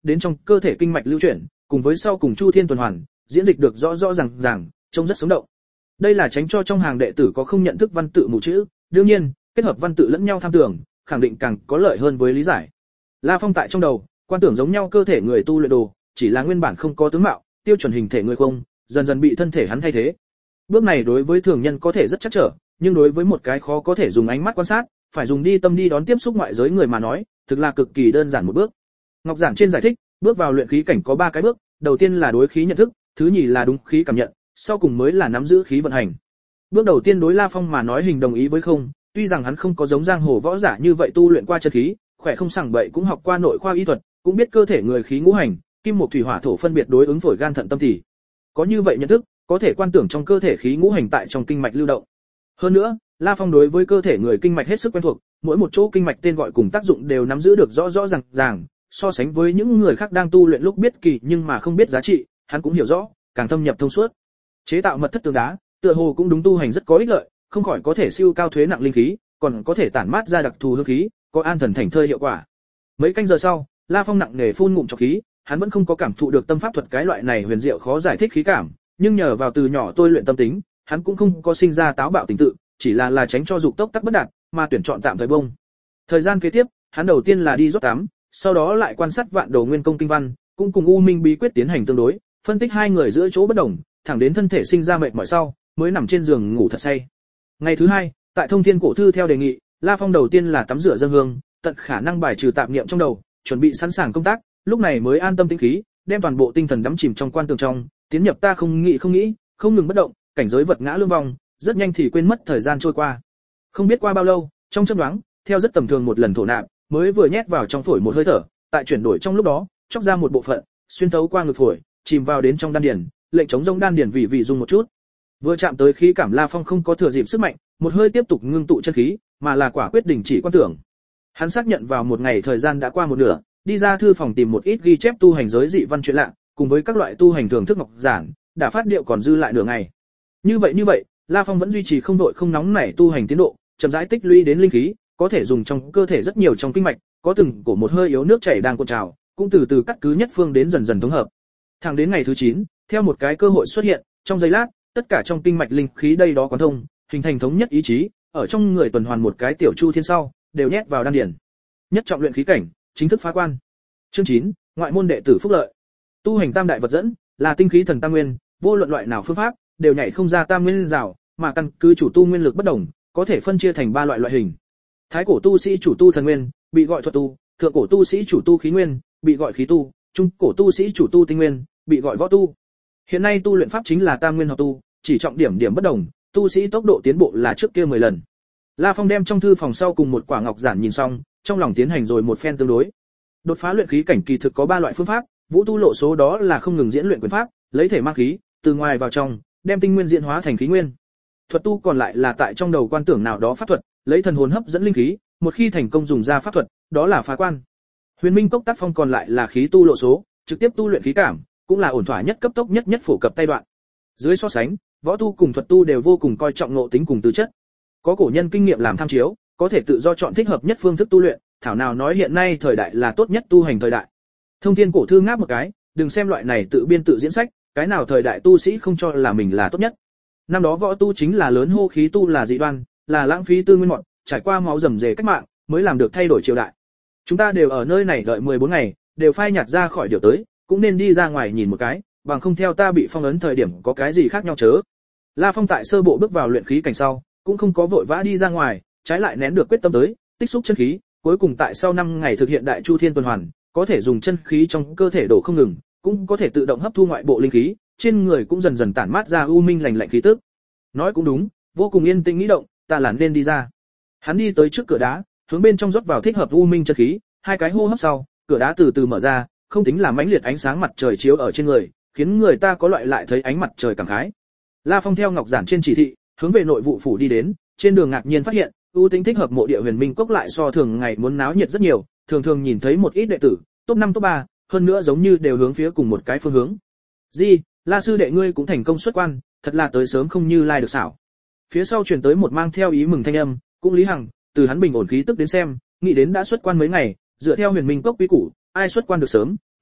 đến trong cơ thể kinh mạch lưu chuyển, cùng với sau cùng chu thiên tuần hoàn, diễn dịch được rõ rõ ràng ràng, trông rất sống động. Đây là tránh cho trong hàng đệ tử có không nhận thức văn tự mù chữ, đương nhiên, kết hợp văn tự lẫn nhau tham tưởng, khẳng định càng có lợi hơn với lý giải. La Phong tại trong đầu, quan tưởng giống nhau cơ thể người tu luyện đồ, chỉ là nguyên bản không có tướng mạo, tiêu chuẩn hình thể người không, dần dần bị thân thể hắn thay thế. Bước này đối với thường nhân có thể rất chắc trở, nhưng đối với một cái khó có thể dùng ánh mắt quan sát, phải dùng đi tâm đi đón tiếp xúc ngoại giới người mà nói, thực là cực kỳ đơn giản một bước. Ngọc giản trên giải thích, bước vào luyện khí cảnh có ba cái bước, đầu tiên là đối khí nhận thức, thứ nhì là đúng khí cảm nhận, sau cùng mới là nắm giữ khí vận hành. Bước đầu tiên đối La Phong mà nói hình đồng ý với không, tuy rằng hắn không có giống giang hồ võ giả như vậy tu luyện qua chân khí, khỏe không sảng bậy cũng học qua nội khoa y thuật, cũng biết cơ thể người khí ngũ hành, kim mộc thủy hỏa thổ phân biệt đối ứng phổi gan thận tâm tỳ. Có như vậy nhận thức, có thể quan tưởng trong cơ thể khí ngũ hành tại trong kinh mạch lưu động. Hơn nữa, La Phong đối với cơ thể người kinh mạch hết sức quen thuộc, mỗi một chỗ kinh mạch tên gọi cùng tác dụng đều nắm giữ được rõ rõ ràng ràng, so sánh với những người khác đang tu luyện lúc biết kỳ nhưng mà không biết giá trị, hắn cũng hiểu rõ, càng thâm nhập thông suốt. Chế tạo mật thất tường đá, tựa hồ cũng đúng tu hành rất có ích lợi, không khỏi có thể siêu cao thuế nặng linh khí, còn có thể tản mát ra đặc thù hương khí, có an thần thành thơi hiệu quả. Mấy canh giờ sau, La Phong nặng nề phun ngụm trọc khí, hắn vẫn không có cảm thụ được tâm pháp thuật cái loại này huyền diệu khó giải thích khí cảm, nhưng nhờ vào từ nhỏ tôi luyện tâm tính, hắn cũng không có sinh ra táo bạo tình tự, chỉ là là tránh cho dục tốc tắc bất đạt, mà tuyển chọn tạm thời bông. Thời gian kế tiếp, hắn đầu tiên là đi rót tắm, sau đó lại quan sát vạn đồ nguyên công kinh văn, cũng cùng U Minh bí quyết tiến hành tương đối, phân tích hai người giữa chỗ bất đồng, thẳng đến thân thể sinh ra mệt mỏi sau, mới nằm trên giường ngủ thật say. Ngày thứ hai, tại Thông Thiên cổ thư theo đề nghị, La Phong đầu tiên là tắm rửa dâng hương, tận khả năng bài trừ tạp niệm trong đầu, chuẩn bị sẵn sàng công tác, lúc này mới an tâm tĩnh khí, đem toàn bộ tinh thần đắm chìm trong quan tưởng trong, tiến nhập ta không nghĩ không nghĩ, không ngừng bất động, cảnh giới vật ngã lương vong, rất nhanh thì quên mất thời gian trôi qua. Không biết qua bao lâu, trong chớp nhoáng, theo rất tầm thường một lần thổ nạp, mới vừa nhét vào trong phổi một hơi thở, tại chuyển đổi trong lúc đó, chóc ra một bộ phận, xuyên thấu qua ngực phổi, chìm vào đến trong đan điền, lệnh chống rông đan điền vì vì dùng một chút. Vừa chạm tới khí cảm, La Phong không có thừa dịp sức mạnh, một hơi tiếp tục ngưng tụ chân khí, mà là quả quyết đình chỉ quan tưởng. Hắn xác nhận vào một ngày thời gian đã qua một nửa, đi ra thư phòng tìm một ít ghi chép tu hành giới dị văn chuyện lạ, cùng với các loại tu hành thường thức ngọc giản, đã phát điệu còn dư lại nửa ngày. Như vậy như vậy, La Phong vẫn duy trì không đội không nóng nảy tu hành tiến độ, chậm rãi tích lũy đến linh khí, có thể dùng trong cơ thể rất nhiều trong kinh mạch, có từng cổ một hơi yếu nước chảy đang cuộn trào, cũng từ từ cắt cứ nhất phương đến dần dần thống hợp. Thẳng đến ngày thứ chín, theo một cái cơ hội xuất hiện, trong giây lát, tất cả trong kinh mạch linh khí đây đó quán thông, hình thành thống nhất ý chí, ở trong người tuần hoàn một cái tiểu chu thiên sau, đều nhét vào đan điển. Nhất trọng luyện khí cảnh, chính thức phá quan. Chương chín, ngoại môn đệ tử phúc lợi. Tu hành tam đại vật dẫn, là tinh khí thần tam nguyên, vô luận loại nào phương pháp, đều nhảy không ra tam nguyên rào, mà căn cứ chủ tu nguyên lực bất đồng, có thể phân chia thành ba loại loại hình. Thái cổ tu sĩ chủ tu thần nguyên, bị gọi thuật tu; thượng cổ tu sĩ chủ tu khí nguyên, bị gọi khí tu; trung cổ tu sĩ chủ tu tinh nguyên, bị gọi võ tu. Hiện nay tu luyện pháp chính là tam nguyên hợp tu, chỉ trọng điểm điểm bất đồng, tu sĩ tốc độ tiến bộ là trước kia mười lần. La Phong đem trong thư phòng sau cùng một quả ngọc giản nhìn xong, trong lòng tiến hành rồi một phen tương đối. Đột phá luyện khí cảnh kỳ thực có ba loại phương pháp, vũ tu lộ số đó là không ngừng diễn luyện quyền pháp, lấy thể mang khí, từ ngoài vào trong, đem tinh nguyên diễn hóa thành khí nguyên. Thuật tu còn lại là tại trong đầu quan tưởng nào đó pháp thuật, lấy thần hồn hấp dẫn linh khí, một khi thành công dùng ra pháp thuật, đó là phá quan. Huyền Minh Cốc tác phong còn lại là khí tu lộ số, trực tiếp tu luyện khí cảm, cũng là ổn thỏa nhất cấp tốc nhất nhất phổ cập tay đoạn. Dưới so sánh, võ tu cùng thuật tu đều vô cùng coi trọng ngộ tính cùng tư chất. Có cổ nhân kinh nghiệm làm tham chiếu, có thể tự do chọn thích hợp nhất phương thức tu luyện, thảo nào nói hiện nay thời đại là tốt nhất tu hành thời đại. Thông Thiên cổ thư ngáp một cái, đừng xem loại này tự biên tự diễn sách, cái nào thời đại tu sĩ không cho là mình là tốt nhất. Năm đó võ tu chính là lớn hô khí tu là dị đoan, là lãng phí tư nguyên mọn, trải qua máu rầm rề cách mạng, mới làm được thay đổi triều đại. Chúng ta đều ở nơi này đợi mười bốn ngày, đều phai nhạt ra khỏi điều tới, cũng nên đi ra ngoài nhìn một cái, bằng không theo ta bị phong ấn thời điểm có cái gì khác nhau chớ. La Phong tại sơ bộ bước vào luyện khí cảnh sau, cũng không có vội vã đi ra ngoài, trái lại nén được quyết tâm tới, tích xúc chân khí, cuối cùng tại sau năm ngày thực hiện đại chu thiên tuần hoàn, có thể dùng chân khí trong cơ thể đổ không ngừng, cũng có thể tự động hấp thu ngoại bộ linh khí, trên người cũng dần dần tản mát ra u minh lành lạnh khí tức. Nói cũng đúng, vô cùng yên tĩnh nghĩ động, ta là nên đi ra. Hắn đi tới trước cửa đá, hướng bên trong rót vào thích hợp u minh chân khí, hai cái hô hấp sau, cửa đá từ từ mở ra, không tính là mãnh liệt ánh sáng mặt trời chiếu ở trên người, khiến người ta có loại lại thấy ánh mặt trời cảm khái. La Phong theo ngọc giản trên chỉ thị, hướng về nội vụ phủ đi đến, trên đường ngạc nhiên phát hiện, ưu tính thích hợp mộ địa Huyền Minh Cốc lại so thường ngày muốn náo nhiệt rất nhiều, thường thường nhìn thấy một ít đệ tử, top năm top ba, hơn nữa giống như đều hướng phía cùng một cái phương hướng. Gì, La sư đệ ngươi cũng thành công xuất quan, thật là tới sớm không như lai được xảo. Phía sau truyền tới một mang theo ý mừng thanh âm, cũng Lý Hằng, từ hắn bình ổn khí tức đến xem, nghĩ đến đã xuất quan mấy ngày, dựa theo Huyền Minh Cốc quy củ, ai xuất quan được sớm,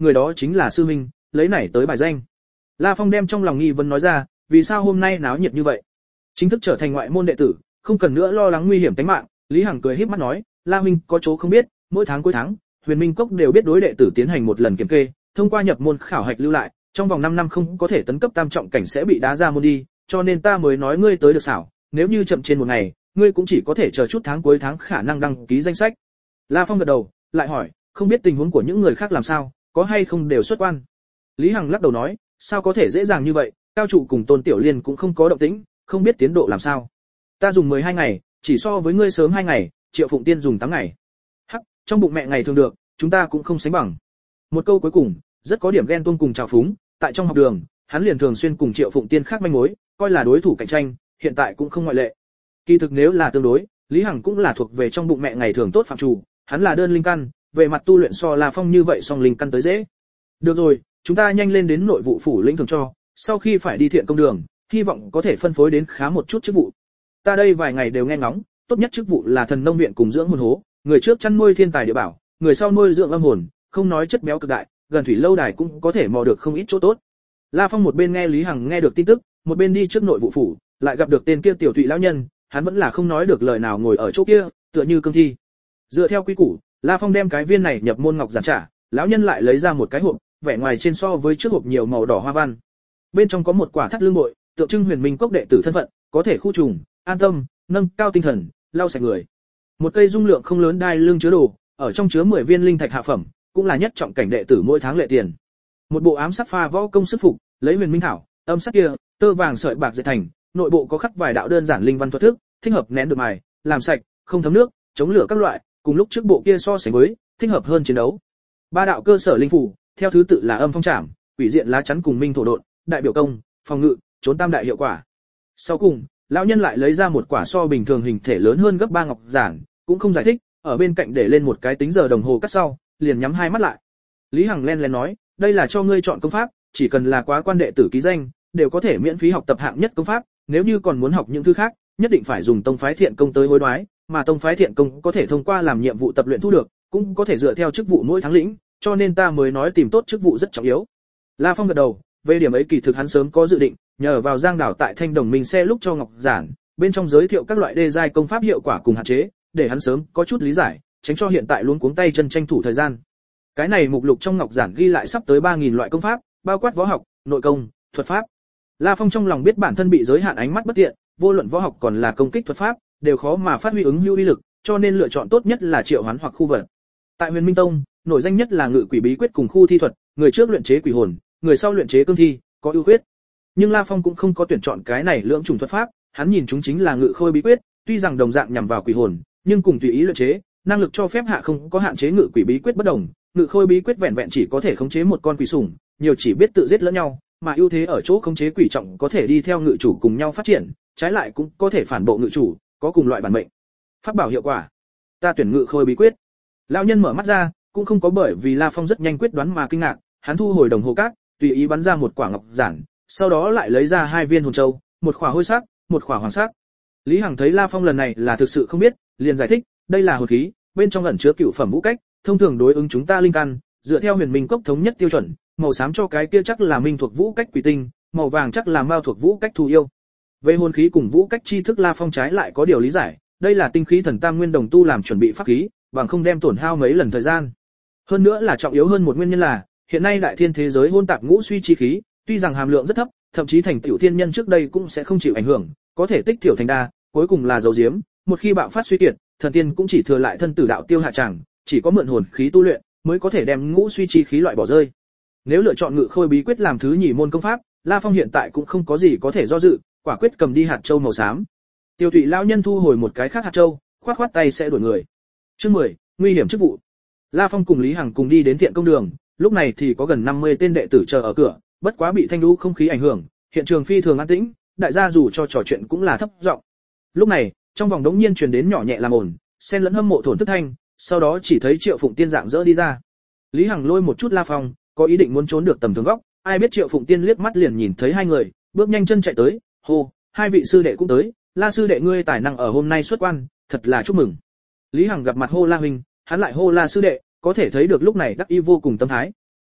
người đó chính là sư huynh, lấy này tới bài danh. La Phong đem trong lòng nghi vấn nói ra, vì sao hôm nay náo nhiệt như vậy? Chính thức trở thành ngoại môn đệ tử, không cần nữa lo lắng nguy hiểm tính mạng, Lý Hằng cười híp mắt nói, La huynh có chỗ không biết, mỗi tháng cuối tháng, Huyền Minh Cốc đều biết đối đệ tử tiến hành một lần kiểm kê, thông qua nhập môn khảo hạch lưu lại, trong vòng năm năm không có thể tấn cấp tam trọng cảnh sẽ bị đá ra môn đi, cho nên ta mới nói ngươi tới được xảo, nếu như chậm trên một ngày, ngươi cũng chỉ có thể chờ chút tháng cuối tháng khả năng đăng ký danh sách. La Phong gật đầu, lại hỏi, không biết tình huống của những người khác làm sao, có hay không đều xuất quan. Lý Hằng lắc đầu nói, sao có thể dễ dàng như vậy, cao trụ cùng Tôn Tiểu Liên cũng không có động tĩnh, không biết tiến độ làm sao. Ta dùng mười hai ngày, chỉ so với ngươi sớm hai ngày, Triệu Phụng Tiên dùng tám ngày. Hắc, trong bụng mẹ ngày thường được, chúng ta cũng không sánh bằng. Một câu cuối cùng, rất có điểm ghen tuông cùng trào phúng, tại trong học đường, hắn liền thường xuyên cùng Triệu Phụng Tiên khác manh mối, coi là đối thủ cạnh tranh, hiện tại cũng không ngoại lệ. Kỳ thực nếu là tương đối, Lý Hằng cũng là thuộc về trong bụng mẹ ngày thường tốt phạm chủ, hắn là đơn linh căn, về mặt tu luyện so La Phong như vậy song linh căn tới dễ. Được rồi, chúng ta nhanh lên đến nội vụ phủ lĩnh thường cho, sau khi phải đi thiện công đường, hy vọng có thể phân phối đến khá một chút chức vụ. Ta đây vài ngày đều nghe ngóng, tốt nhất chức vụ là thần nông viện cùng dưỡng hồn hố, người trước chăn nuôi thiên tài địa bảo, người sau nuôi dưỡng âm hồn, không nói chất béo cực đại, gần thủy lâu đài cũng có thể mò được không ít chỗ tốt. La Phong một bên nghe Lý Hằng nghe được tin tức, một bên đi trước nội vụ phủ, lại gặp được tên kia tiểu Thụy lão nhân, hắn vẫn là không nói được lời nào ngồi ở chỗ kia, tựa như cương thi. Dựa theo quy củ, La Phong đem cái viên này nhập môn ngọc giản trả, lão nhân lại lấy ra một cái hộp, vẻ ngoài trên so với trước hộp nhiều màu đỏ hoa văn. Bên trong có một quả thắt lưng bội, tượng trưng Huyền Minh Cốc đệ tử thân phận, có thể khu trùng, an tâm, nâng cao tinh thần, lau sạch người. Một cây dung lượng không lớn đai lưng chứa đồ, ở trong chứa mười viên linh thạch hạ phẩm, cũng là nhất trọng cảnh đệ tử mỗi tháng lệ tiền. Một bộ ám sắc pha võ công sức phục, lấy huyền minh thảo, âm sắc kia, tơ vàng sợi bạc dệt thành, nội bộ có khắc vài đạo đơn giản linh văn thuật thức, thích hợp nén được mài, làm sạch, không thấm nước, chống lửa các loại, cùng lúc trước bộ kia so sánh với, thích hợp hơn chiến đấu. Ba đạo cơ sở linh phù, theo thứ tự là âm phong trảm, quỷ diện lá chắn cùng minh thổ độn, đại biểu công, phòng ngự, trốn tam đại hiệu quả. Sau cùng, lão nhân lại lấy ra một quả so bình thường hình thể lớn hơn gấp ba ngọc giản, cũng không giải thích, ở bên cạnh để lên một cái tính giờ đồng hồ cắt sau, liền nhắm hai mắt lại. Lý Hằng len lén nói, đây là cho ngươi chọn công pháp, chỉ cần là quá quan đệ tử ký danh, đều có thể miễn phí học tập hạng nhất công pháp, nếu như còn muốn học những thứ khác, nhất định phải dùng tông phái thiện công tới hối đoái, mà tông phái thiện công có thể thông qua làm nhiệm vụ tập luyện thu được, cũng có thể dựa theo chức vụ mỗi tháng lĩnh, cho nên ta mới nói tìm tốt chức vụ rất trọng yếu. La Phong gật đầu, về điểm ấy kỳ thực hắn sớm có dự định, nhờ vào Giang Đảo tại Thanh Đồng Minh xe lúc cho ngọc giản, bên trong giới thiệu các loại đê giai công pháp hiệu quả cùng hạn chế, để hắn sớm có chút lý giải, tránh cho hiện tại luôn cuống tay chân tranh thủ thời gian. Cái này mục lục trong ngọc giản ghi lại sắp tới ba nghìn loại công pháp, bao quát võ học, nội công, thuật pháp. La Phong trong lòng biết bản thân bị giới hạn ánh mắt bất tiện, vô luận võ học còn là công kích thuật pháp, đều khó mà phát huy ứng hữu uy lực, cho nên lựa chọn tốt nhất là triệu hoán hoặc khu vật. Tại Huyền Minh Tông, nổi danh nhất là Ngự Quỷ Bí Quyết cùng khu thi thuật, người trước luyện chế quỷ hồn, người sau luyện chế cương thi, có ưu khuyết. Nhưng La Phong cũng không có tuyển chọn cái này lưỡng chủng thuật pháp, hắn nhìn chúng chính là Ngự Khôi Bí Quyết, tuy rằng đồng dạng nhằm vào quỷ hồn, nhưng cùng tùy ý luyện chế, năng lực cho phép hạ không có hạn chế Ngự Quỷ Bí Quyết bất đồng, Ngự Khôi Bí Quyết vẹn vẹn chỉ có thể khống chế một con quỷ sủng, nhiều chỉ biết tự giết lẫn nhau, mà ưu thế ở chỗ khống chế quỷ trọng có thể đi theo ngự chủ cùng nhau phát triển, trái lại cũng có thể phản bộ ngự chủ, có cùng loại bản mệnh. Pháp bảo hiệu quả. Ta tuyển Ngự Khôi Bí Quyết. Lão nhân mở mắt ra, cũng không có bởi vì La Phong rất nhanh quyết đoán mà kinh ngạc, hắn thu hồi đồng hồ cát, tùy ý bắn ra một quả ngọc giản, sau đó lại lấy ra hai viên hồn châu, một quả hôi sắc, một quả hoàng sắc. Lý Hằng thấy La Phong lần này là thực sự không biết, liền giải thích, đây là hồn khí, bên trong ẩn chứa cửu phẩm vũ cách, thông thường đối ứng chúng ta linh căn, dựa theo Huyền Minh Cốc thống nhất tiêu chuẩn, màu xám cho cái kia chắc là minh thuộc vũ cách quỷ tinh, màu vàng chắc là mao thuộc vũ cách thù yêu. Về hồn khí cùng vũ cách chi thức La Phong trái lại có điều lý giải, đây là tinh khí thần tam nguyên đồng tu làm chuẩn bị pháp khí, bằng không đem tổn hao mấy lần thời gian. Hơn nữa là trọng yếu hơn một nguyên nhân là, hiện nay đại thiên thế giới hôn tạp ngũ suy chi khí, tuy rằng hàm lượng rất thấp, thậm chí thành tiểu thiên nhân trước đây cũng sẽ không chịu ảnh hưởng, có thể tích tiểu thành đa, cuối cùng là dấu diếm, một khi bạo phát suy kiệt, thần tiên cũng chỉ thừa lại thân tử đạo tiêu hạ chẳng, chỉ có mượn hồn khí tu luyện mới có thể đem ngũ suy chi khí loại bỏ rơi. Nếu lựa chọn Ngự Khôi Bí Quyết làm thứ nhì môn công pháp, La Phong hiện tại cũng không có gì có thể do dự, quả quyết cầm đi hạt châu màu xám. Tiêu Thụy lão nhân thu hồi một cái khác hạt châu, khoát khoát tay sẽ đuổi người. Chương mười, nguy hiểm chức vụ. La Phong cùng Lý Hằng cùng đi đến thiện công đường, lúc này thì có gần năm mươi tên đệ tử chờ ở cửa, bất quá bị thanh lũ không khí ảnh hưởng, hiện trường phi thường an tĩnh, đại gia dù cho trò chuyện cũng là thấp giọng. Lúc này, trong vòng đống nhiên truyền đến nhỏ nhẹ làm ồn, xen lẫn hâm mộ thổn thức thanh, sau đó chỉ thấy Triệu Phụng Tiên dạng dỡ đi ra. Lý Hằng lôi một chút La Phong, có ý định muốn trốn được tầm thường góc, ai biết Triệu Phụng Tiên liếc mắt liền nhìn thấy hai người, bước nhanh chân chạy tới, hô, hai vị sư đệ cũng tới, La sư đệ ngươi tài năng ở hôm nay xuất quan, thật là chúc mừng. Lý Hằng gặp mặt hô La huynh, hắn lại hô La sư đệ, có thể thấy được lúc này đắc ý vô cùng tâm thái.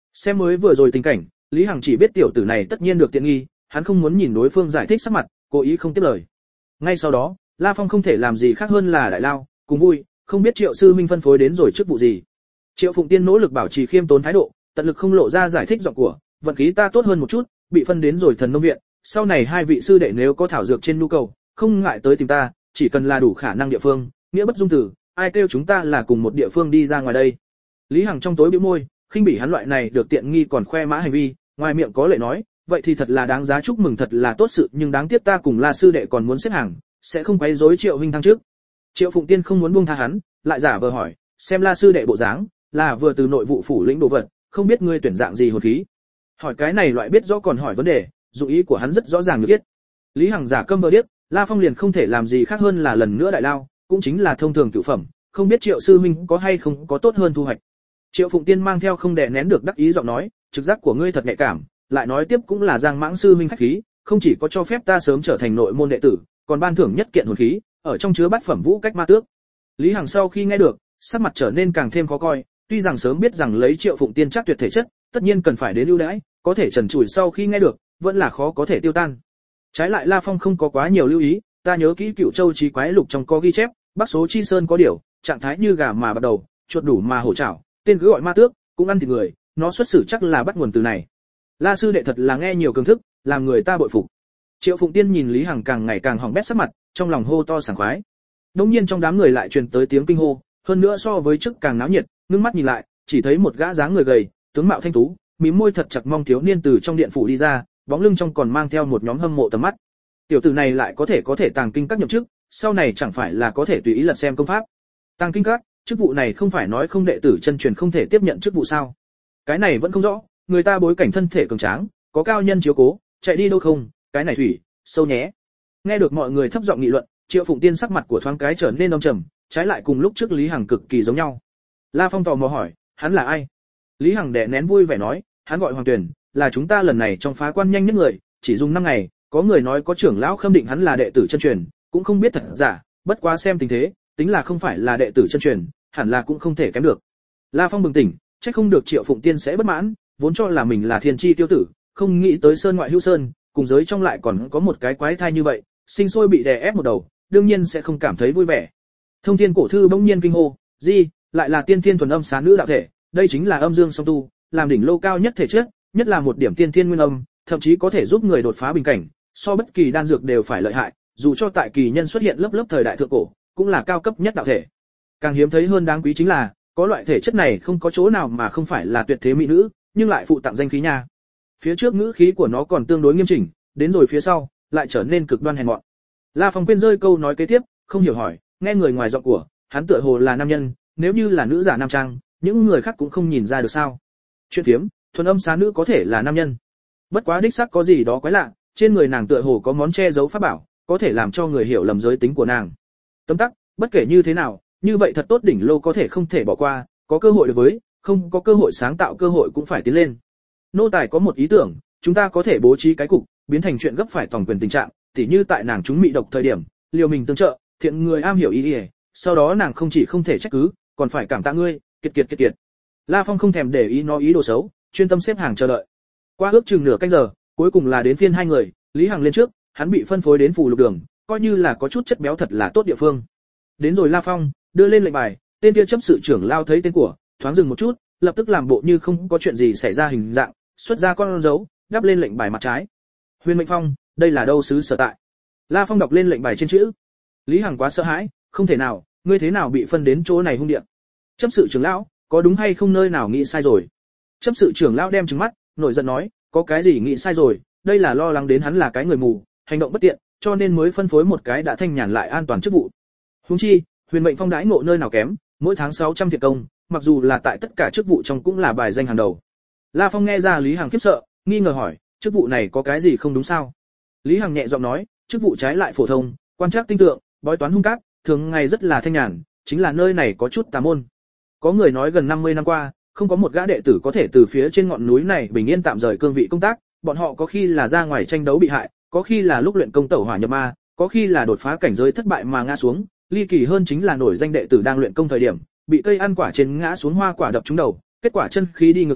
Xem mới vừa rồi tình cảnh, Lý Hằng chỉ biết tiểu tử này tất nhiên được tiện nghi, hắn không muốn nhìn đối phương giải thích sắc mặt, cố ý không tiếp lời. Ngay sau đó, La Phong không thể làm gì khác hơn là đại lao, cùng vui, không biết Triệu sư minh phân phối đến rồi chức vụ gì. Triệu Phụng Tiên nỗ lực bảo trì khiêm tốn thái độ, tận lực không lộ ra giải thích giọng của, vận khí ta tốt hơn một chút, bị phân đến rồi Thần Nông viện, sau này hai vị sư đệ nếu có thảo dược trên nhu cầu, không ngại tới tìm ta, chỉ cần là đủ khả năng địa phương, nghĩa bất dung tử, ai kêu chúng ta là cùng một địa phương đi ra ngoài đây. Lý Hằng trong tối bĩu môi, khinh bỉ hắn loại này được tiện nghi còn khoe mã hành vi, ngoài miệng có lệ nói, vậy thì thật là đáng giá chúc mừng, thật là tốt sự, nhưng đáng tiếc ta cùng La sư đệ còn muốn xếp hàng, sẽ không quấy rối Triệu huynh thăng trước. Triệu Phụng Tiên không muốn buông tha hắn, lại giả vờ hỏi, xem La sư đệ bộ dáng, là vừa từ nội vụ phủ lĩnh đồ vật, không biết ngươi tuyển dạng gì hồn khí. Hỏi cái này loại biết rõ còn hỏi vấn đề, dụng ý của hắn rất rõ ràng được biết. Lý Hằng giả câm vờ điếc, La Phong liền không thể làm gì khác hơn là lần nữa đại lao, cũng chính là thông thường cửu phẩm, không biết Triệu sư huynh có hay không có tốt hơn thu hoạch. Triệu Phụng Tiên mang theo không đè nén được đắc ý giọng nói, trực giác của ngươi thật nhạy cảm, lại nói tiếp cũng là Giang Mãng sư huynh khách khí, không chỉ có cho phép ta sớm trở thành nội môn đệ tử, còn ban thưởng nhất kiện hồn khí, ở trong chứa bát phẩm vũ cách ma tước. Lý Hằng sau khi nghe được, sắc mặt trở nên càng thêm khó coi, tuy rằng sớm biết rằng lấy Triệu Phụng Tiên chắc tuyệt thể chất, tất nhiên cần phải đến ưu đãi, có thể trần trụi sau khi nghe được, vẫn là khó có thể tiêu tan. Trái lại La Phong không có quá nhiều lưu ý, ta nhớ kỹ Cựu Châu Chí Quái Lục trong có ghi chép, Bắc số chi sơn có điều, trạng thái như gà mà bắt đầu, chuột đủ mà hổ chảo, tên cứ gọi ma tước, cũng ăn thịt người, nó xuất xử chắc là bắt nguồn từ này. La sư đệ thật là nghe nhiều công thức, làm người ta bội phục. Triệu Phụng Tiên nhìn Lý Hằng càng ngày càng hỏng bét sắc mặt, trong lòng hô to sảng khoái. Đống nhiên trong đám người lại truyền tới tiếng kinh hô, hơn nữa so với trước càng náo nhiệt, ngước mắt nhìn lại, chỉ thấy một gã dáng người gầy, tướng mạo thanh tú, mím môi thật chặt mong thiếu niên từ trong điện phủ đi ra, bóng lưng trong còn mang theo một nhóm hâm mộ tầm mắt. Tiểu tử này lại có thể có thể tàng kinh các nhậm chức, sau này chẳng phải là có thể tùy ý lật xem công pháp. Tàng kinh các, chức vụ này không phải nói không đệ tử chân truyền không thể tiếp nhận chức vụ sao? Cái này vẫn không rõ, người ta bối cảnh thân thể cường tráng, có cao nhân chiếu cố, chạy đi đâu không, cái này thủy, sâu nhé. Nghe được mọi người thấp giọng nghị luận, Triệu Phụng Tiên sắc mặt của thoáng cái trở nên âm trầm, trái lại cùng lúc trước Lý Hằng cực kỳ giống nhau. La Phong tò mò hỏi, hắn là ai? Lý Hằng đè nén vui vẻ nói, hắn gọi Hoàng Tuyền, là chúng ta lần này trong phá quan nhanh nhất người, chỉ dùng năm ngày, có người nói có trưởng lão khâm định hắn là đệ tử chân truyền, cũng không biết thật giả, bất quá xem tình thế, tính là không phải là đệ tử chân truyền, hẳn là cũng không thể kém được. La Phong bừng tỉnh, chắc không được Triệu Phụng Tiên sẽ bất mãn, vốn cho là mình là thiên chi tiêu tử, không nghĩ tới sơn ngoại hữu sơn, cùng giới trong lại còn có một cái quái thai như vậy, sinh sôi bị đè ép một đầu, đương nhiên sẽ không cảm thấy vui vẻ. Thông Thiên cổ thư bỗng nhiên kinh hô, gì, lại là tiên thiên thuần âm xá nữ đạo thể, đây chính là âm dương song tu, làm đỉnh lô cao nhất thể chất, nhất là một điểm tiên thiên nguyên âm, thậm chí có thể giúp người đột phá bình cảnh, so bất kỳ đan dược đều phải lợi hại, dù cho tại kỳ nhân xuất hiện lớp lớp thời đại thượng cổ, cũng là cao cấp nhất đạo thể. Càng hiếm thấy hơn đáng quý chính là, có loại thể chất này không có chỗ nào mà không phải là tuyệt thế mỹ nữ, nhưng lại phụ tặng danh khí nha. Phía trước ngữ khí của nó còn tương đối nghiêm chỉnh, đến rồi phía sau, lại trở nên cực đoan hèn mọn. La Phong quên rơi câu nói kế tiếp, không hiểu hỏi, nghe người ngoài giọng của, hắn tựa hồ là nam nhân, nếu như là nữ giả nam trang, những người khác cũng không nhìn ra được sao? Chuyện phiếm, thuần âm xá nữ có thể là nam nhân. Bất quá đích xác có gì đó quái lạ, trên người nàng tựa hồ có món che giấu pháp bảo, có thể làm cho người hiểu lầm giới tính của nàng. Tấm tắc, bất kể như thế nào, như vậy thật tốt, đỉnh lô có thể không thể bỏ qua, có cơ hội được với, không có cơ hội sáng tạo cơ hội cũng phải tiến lên. Nô tài có một ý tưởng, chúng ta có thể bố trí cái cục, biến thành chuyện gấp phải tổng quyền tình trạng, tỉ như tại nàng chúng mị độc thời điểm, liều mình tương trợ, thiện người am hiểu ý ý, sau đó nàng không chỉ không thể trách cứ, còn phải cảm tạ ngươi, kiệt kiệt kiệt kiệt. La Phong không thèm để ý nó ý đồ xấu, chuyên tâm xếp hàng chờ đợi. Qua ước chừng nửa canh giờ, cuối cùng là đến phiên hai người, Lý Hằng lên trước, hắn bị phân phối đến phù lục đường, coi như là có chút chất béo thật là tốt địa phương. Đến rồi La Phong, đưa lên lệnh bài, tên kia chấp sự trưởng lao thấy tên của, thoáng dừng một chút, lập tức làm bộ như không có chuyện gì xảy ra hình dạng, xuất ra con dấu, đắp lên lệnh bài mặt trái. Huyền Mệnh Phong, đây là đâu xứ sở tại? La Phong đọc lên lệnh bài trên chữ. Lý Hằng quá sợ hãi, không thể nào, ngươi thế nào bị phân đến chỗ này hung địa? Chấp sự trưởng lão, có đúng hay không nơi nào nghĩ sai rồi? Chấp sự trưởng lão đem trừng mắt, nổi giận nói, có cái gì nghĩ sai rồi, đây là lo lắng đến hắn là cái người mù, hành động bất tiện, cho nên mới phân phối một cái đã thanh nhàn lại an toàn chức vụ. Huống chi, Huyền Mệnh Phong đãi ngộ nơi nào kém, mỗi tháng sáu trăm thiệt công, mặc dù là tại tất cả chức vụ trong cũng là bài danh hàng đầu. La Phong nghe ra Lý Hằng khiếp sợ, nghi ngờ hỏi, chức vụ này có cái gì không đúng sao? Lý Hằng nhẹ giọng nói, chức vụ trái lại phổ thông, quan trắc tinh tượng, bói toán hung cát, thường ngày rất là thanh nhàn, chính là nơi này có chút tà môn. Có người nói gần năm mươi năm qua, không có một gã đệ tử có thể từ phía trên ngọn núi này bình yên tạm rời cương vị công tác, bọn họ có khi là ra ngoài tranh đấu bị hại, có khi là lúc luyện công tẩu hỏa nhập ma, có khi là đột phá cảnh giới thất bại mà ngã xuống, ly kỳ hơn chính là nổi danh đệ tử đang luyện công thời điểm, bị cây ăn quả trên ngã xuống hoa quả đập trúng đầu, kết quả chân khí đi ngược chiều,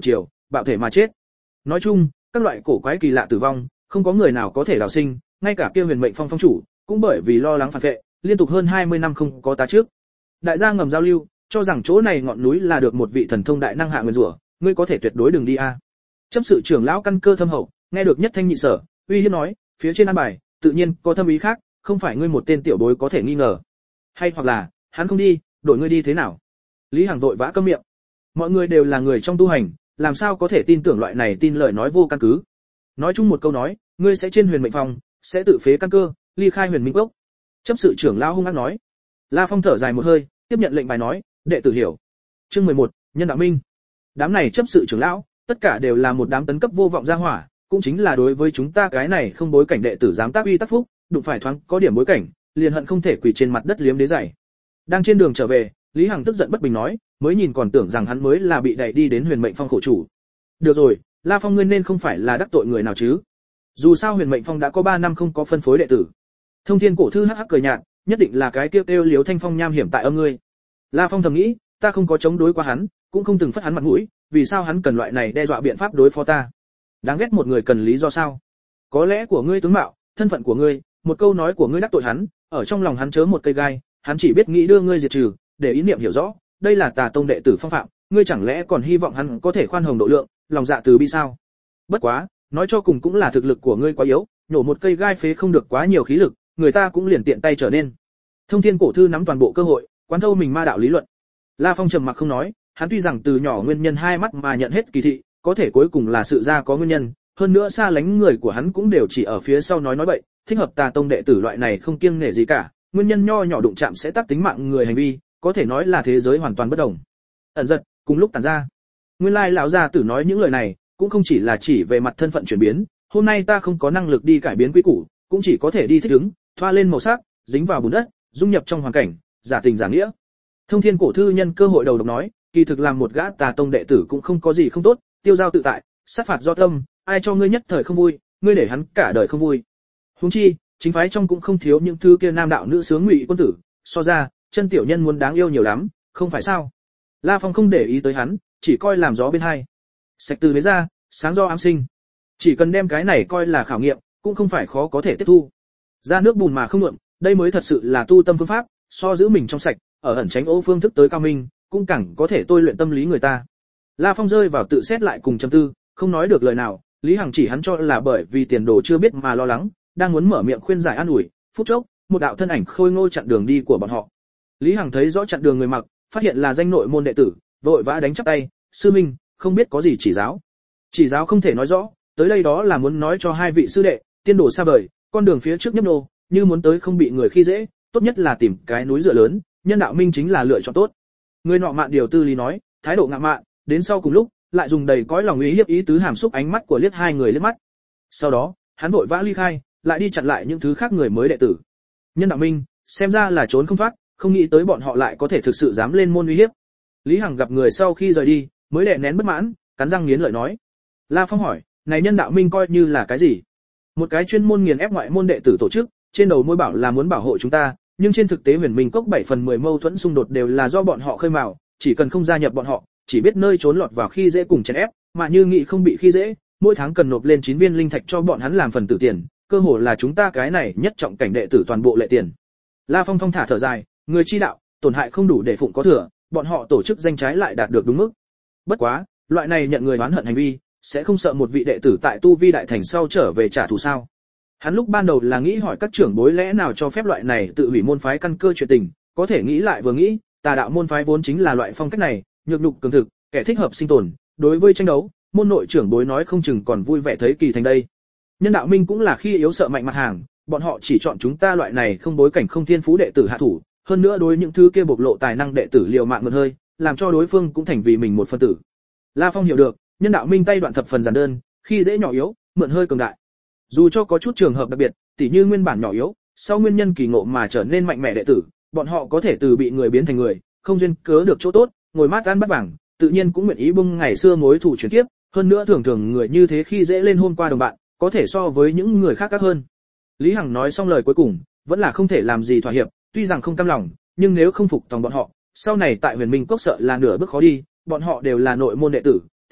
bạo thể mà chết. Nói chung, các loại cổ quái kỳ lạ tử vong, không có người nào có thể đào sinh, ngay cả kia Huyền Mệnh Phong phong chủ, cũng bởi vì lo lắng phản vệ, liên tục hơn hai mươi năm không có tá trước. Đại gia ngầm giao lưu, cho rằng chỗ này ngọn núi là được một vị thần thông đại năng hạ nguyên rủa, ngươi có thể tuyệt đối đừng đi a. Chấp sự trưởng lão căn cơ thâm hậu, nghe được nhất thanh nhị sở, uy hiếp nói, phía trên an bài, tự nhiên có thâm ý khác, không phải ngươi một tên tiểu bối có thể nghi ngờ. Hay hoặc là, hắn không đi, đổi ngươi đi thế nào? Lý Hằng vội vã câm miệng. Mọi người đều là người trong tu hành, làm sao có thể tin tưởng loại này tin lời nói vô căn cứ. Nói chung một câu nói, ngươi sẽ trên Huyền Mệnh Phong, sẽ tự phế căn cơ, ly khai Huyền Minh Cốc. Chấp sự trưởng lão hung ác nói. La Phong thở dài một hơi, tiếp nhận lệnh bài nói, đệ tử hiểu. Chương mười một, Nhân đạo minh. Đám này chấp sự trưởng lão, tất cả đều là một đám tấn cấp vô vọng gia hỏa, cũng chính là đối với chúng ta cái này không bối cảnh đệ tử dám tác uy tác phúc, đụng phải thoáng có điểm bối cảnh, liền hận không thể quỳ trên mặt đất liếm đế giày. Đang trên đường trở về, Lý Hằng tức giận bất bình nói, mới nhìn còn tưởng rằng hắn mới là bị đẩy đi đến Huyền Mệnh Phong khổ chủ. Được rồi, La Phong ngươi nên không phải là đắc tội người nào chứ? Dù sao Huyền Mệnh Phong đã có ba năm không có phân phối đệ tử. Thông Thiên Cổ Thư hắc hắc cười nhạt, nhất định là cái kêu kêu Liếu Thanh Phong nham hiểm tại âm ngươi. La Phong thầm nghĩ, ta không có chống đối qua hắn, cũng không từng phất hắn mặt mũi, vì sao hắn cần loại này đe dọa biện pháp đối phó ta? Đáng ghét một người cần lý do sao? Có lẽ của ngươi tướng mạo, thân phận của ngươi, một câu nói của ngươi đắc tội hắn, ở trong lòng hắn chớ một cây gai, hắn chỉ biết nghĩ đưa ngươi diệt trừ, để ý niệm hiểu rõ, đây là Tà Tông đệ tử phong phạm, ngươi chẳng lẽ còn hy vọng hắn có thể khoan hồng độ lượng, lòng dạ từ bi sao? Bất quá, nói cho cùng cũng là thực lực của ngươi quá yếu, nhổ một cây gai phế không được quá nhiều khí lực, người ta cũng liền tiện tay trở nên. Thông Thiên Cổ Thư nắm toàn bộ cơ hội, quán thâu mình ma đạo lý luận. La Phong trầm mặc không nói, hắn tuy rằng từ nhỏ nguyên nhân hai mắt mà nhận hết kỳ thị, có thể cuối cùng là sự ra có nguyên nhân, hơn nữa xa lánh người của hắn cũng đều chỉ ở phía sau nói nói bậy, thích hợp Tà Tông đệ tử loại này không kiêng nể gì cả, nguyên nhân nho nhỏ đụng chạm sẽ tác tính mạng người hành vi, có thể nói là thế giới hoàn toàn bất đồng. Ẩn giật, cùng lúc tản ra. Nguyên lai lão gia tử nói những lời này, cũng không chỉ là chỉ về mặt thân phận chuyển biến, hôm nay ta không có năng lực đi cải biến quy củ, cũng chỉ có thể đi thích ứng, thoa lên màu sắc, dính vào bùn đất, dung nhập trong hoàn cảnh, giả tình giả nghĩa. Thông Thiên Cổ Thư nhân cơ hội đầu độc nói, kỳ thực làm một gã Tà Tông đệ tử cũng không có gì không tốt, tiêu giao tự tại, sát phạt do tâm, ai cho ngươi nhất thời không vui, ngươi để hắn cả đời không vui. Huống chi, chính phái trong cũng không thiếu những thứ kia nam đạo nữ sướng ngụy quân tử, so ra, chân tiểu nhân muốn đáng yêu nhiều lắm, không phải sao? La Phong không để ý tới hắn, chỉ coi làm gió bên hai. Sạch từ lấy ra, sáng do ám sinh. Chỉ cần đem cái này coi là khảo nghiệm, cũng không phải khó có thể tiếp thu. Ra nước bùn mà không nhuộm, đây mới thật sự là tu tâm phương pháp, so giữ mình trong sạch, ở ẩn tránh ô phương thức tới cao minh, cũng càng có thể tôi luyện tâm lý người ta. La Phong rơi vào tự xét lại cùng trầm tư, không nói được lời nào, Lý Hằng chỉ hắn cho là bởi vì tiền đồ chưa biết mà lo lắng, đang muốn mở miệng khuyên giải an ủi, phút chốc, một đạo thân ảnh khôi ngô chặn đường đi của bọn họ. Lý Hằng thấy rõ chặn đường người mặc, phát hiện là danh nội môn đệ tử, vội vã đánh chắp tay, sư minh, không biết có gì chỉ giáo. Chỉ giáo không thể nói rõ, tới đây đó là muốn nói cho hai vị sư đệ, tiên đồ xa vời, con đường phía trước nhấp nô, như muốn tới không bị người khi dễ, tốt nhất là tìm cái núi dựa lớn, nhân đạo minh chính là lựa chọn tốt. Người nọ mạn điều tư lý nói, thái độ ngạo mạn, đến sau cùng lúc, lại dùng đầy cõi lòng ý hiếp ý tứ hàm xúc ánh mắt của liếc hai người liếc mắt. Sau đó, hắn vội vã ly khai, lại đi chặn lại những thứ khác người mới đệ tử. Nhân đạo minh, xem ra là trốn không thoát, không nghĩ tới bọn họ lại có thể thực sự dám lên môn uy hiếp. Lý Hằng gặp người sau khi rời đi, mới đè nén bất mãn, cắn răng nghiến lợi nói. La Phong hỏi, này nhân đạo minh coi như là cái gì? Một cái chuyên môn nghiền ép ngoại môn đệ tử tổ chức, trên đầu môi bảo là muốn bảo hộ chúng ta, nhưng trên thực tế Huyền Minh Cốc bảy phần mười mâu thuẫn xung đột đều là do bọn họ khơi mào, chỉ cần không gia nhập bọn họ, chỉ biết nơi trốn lọt vào khi dễ cùng chèn ép, mà như nghị không bị khi dễ, mỗi tháng cần nộp lên chín viên linh thạch cho bọn hắn làm phần tử tiền, cơ hồ là chúng ta cái này nhất trọng cảnh đệ tử toàn bộ lệ tiền. La Phong thong thả thở dài, người chi đạo, tổn hại không đủ để phụng có thừa, bọn họ tổ chức danh trái lại đạt được đúng mức. Bất quá, loại này nhận người oán hận hành vi, sẽ không sợ một vị đệ tử tại tu vi đại thành sau trở về trả thù sao? Hắn lúc ban đầu là nghĩ hỏi các trưởng bối lẽ nào cho phép loại này tự hủy môn phái căn cơ chuyện tình, có thể nghĩ lại vừa nghĩ, Tà đạo môn phái vốn chính là loại phong cách này, nhược nhục cường thực, kẻ thích hợp sinh tồn, đối với tranh đấu, môn nội trưởng bối nói không chừng còn vui vẻ thấy kỳ thành đây. Nhân đạo minh cũng là khi yếu sợ mạnh mặt hàng, bọn họ chỉ chọn chúng ta loại này không bối cảnh không thiên phú đệ tử hạ thủ, hơn nữa đối những thứ kia bộc lộ tài năng đệ tử liều mạng mượn hơi, làm cho đối phương cũng thành vì mình một phân tử. La Phong hiểu được, nhân đạo minh tay đoạn thập phần giản đơn, khi dễ nhỏ yếu, mượn hơi cường đại. Dù cho có chút trường hợp đặc biệt, tỉ như nguyên bản nhỏ yếu, sau nguyên nhân kỳ ngộ mà trở nên mạnh mẽ đệ tử, bọn họ có thể từ bị người biến thành người, không duyên cớ được chỗ tốt, ngồi mát ăn bát vàng, tự nhiên cũng nguyện ý bung ngày xưa mối thù chuyển tiếp, hơn nữa thường thường người như thế khi dễ lên hôm qua đồng bạn, có thể so với những người khác các hơn. Lý Hằng nói xong lời cuối cùng, vẫn là không thể làm gì thỏa hiệp, tuy rằng không cam lòng, nhưng nếu không phục tòng bọn họ, sau này tại Huyền Minh Cốc sợ là nửa bước khó đi, bọn họ đều là nội môn đệ tử,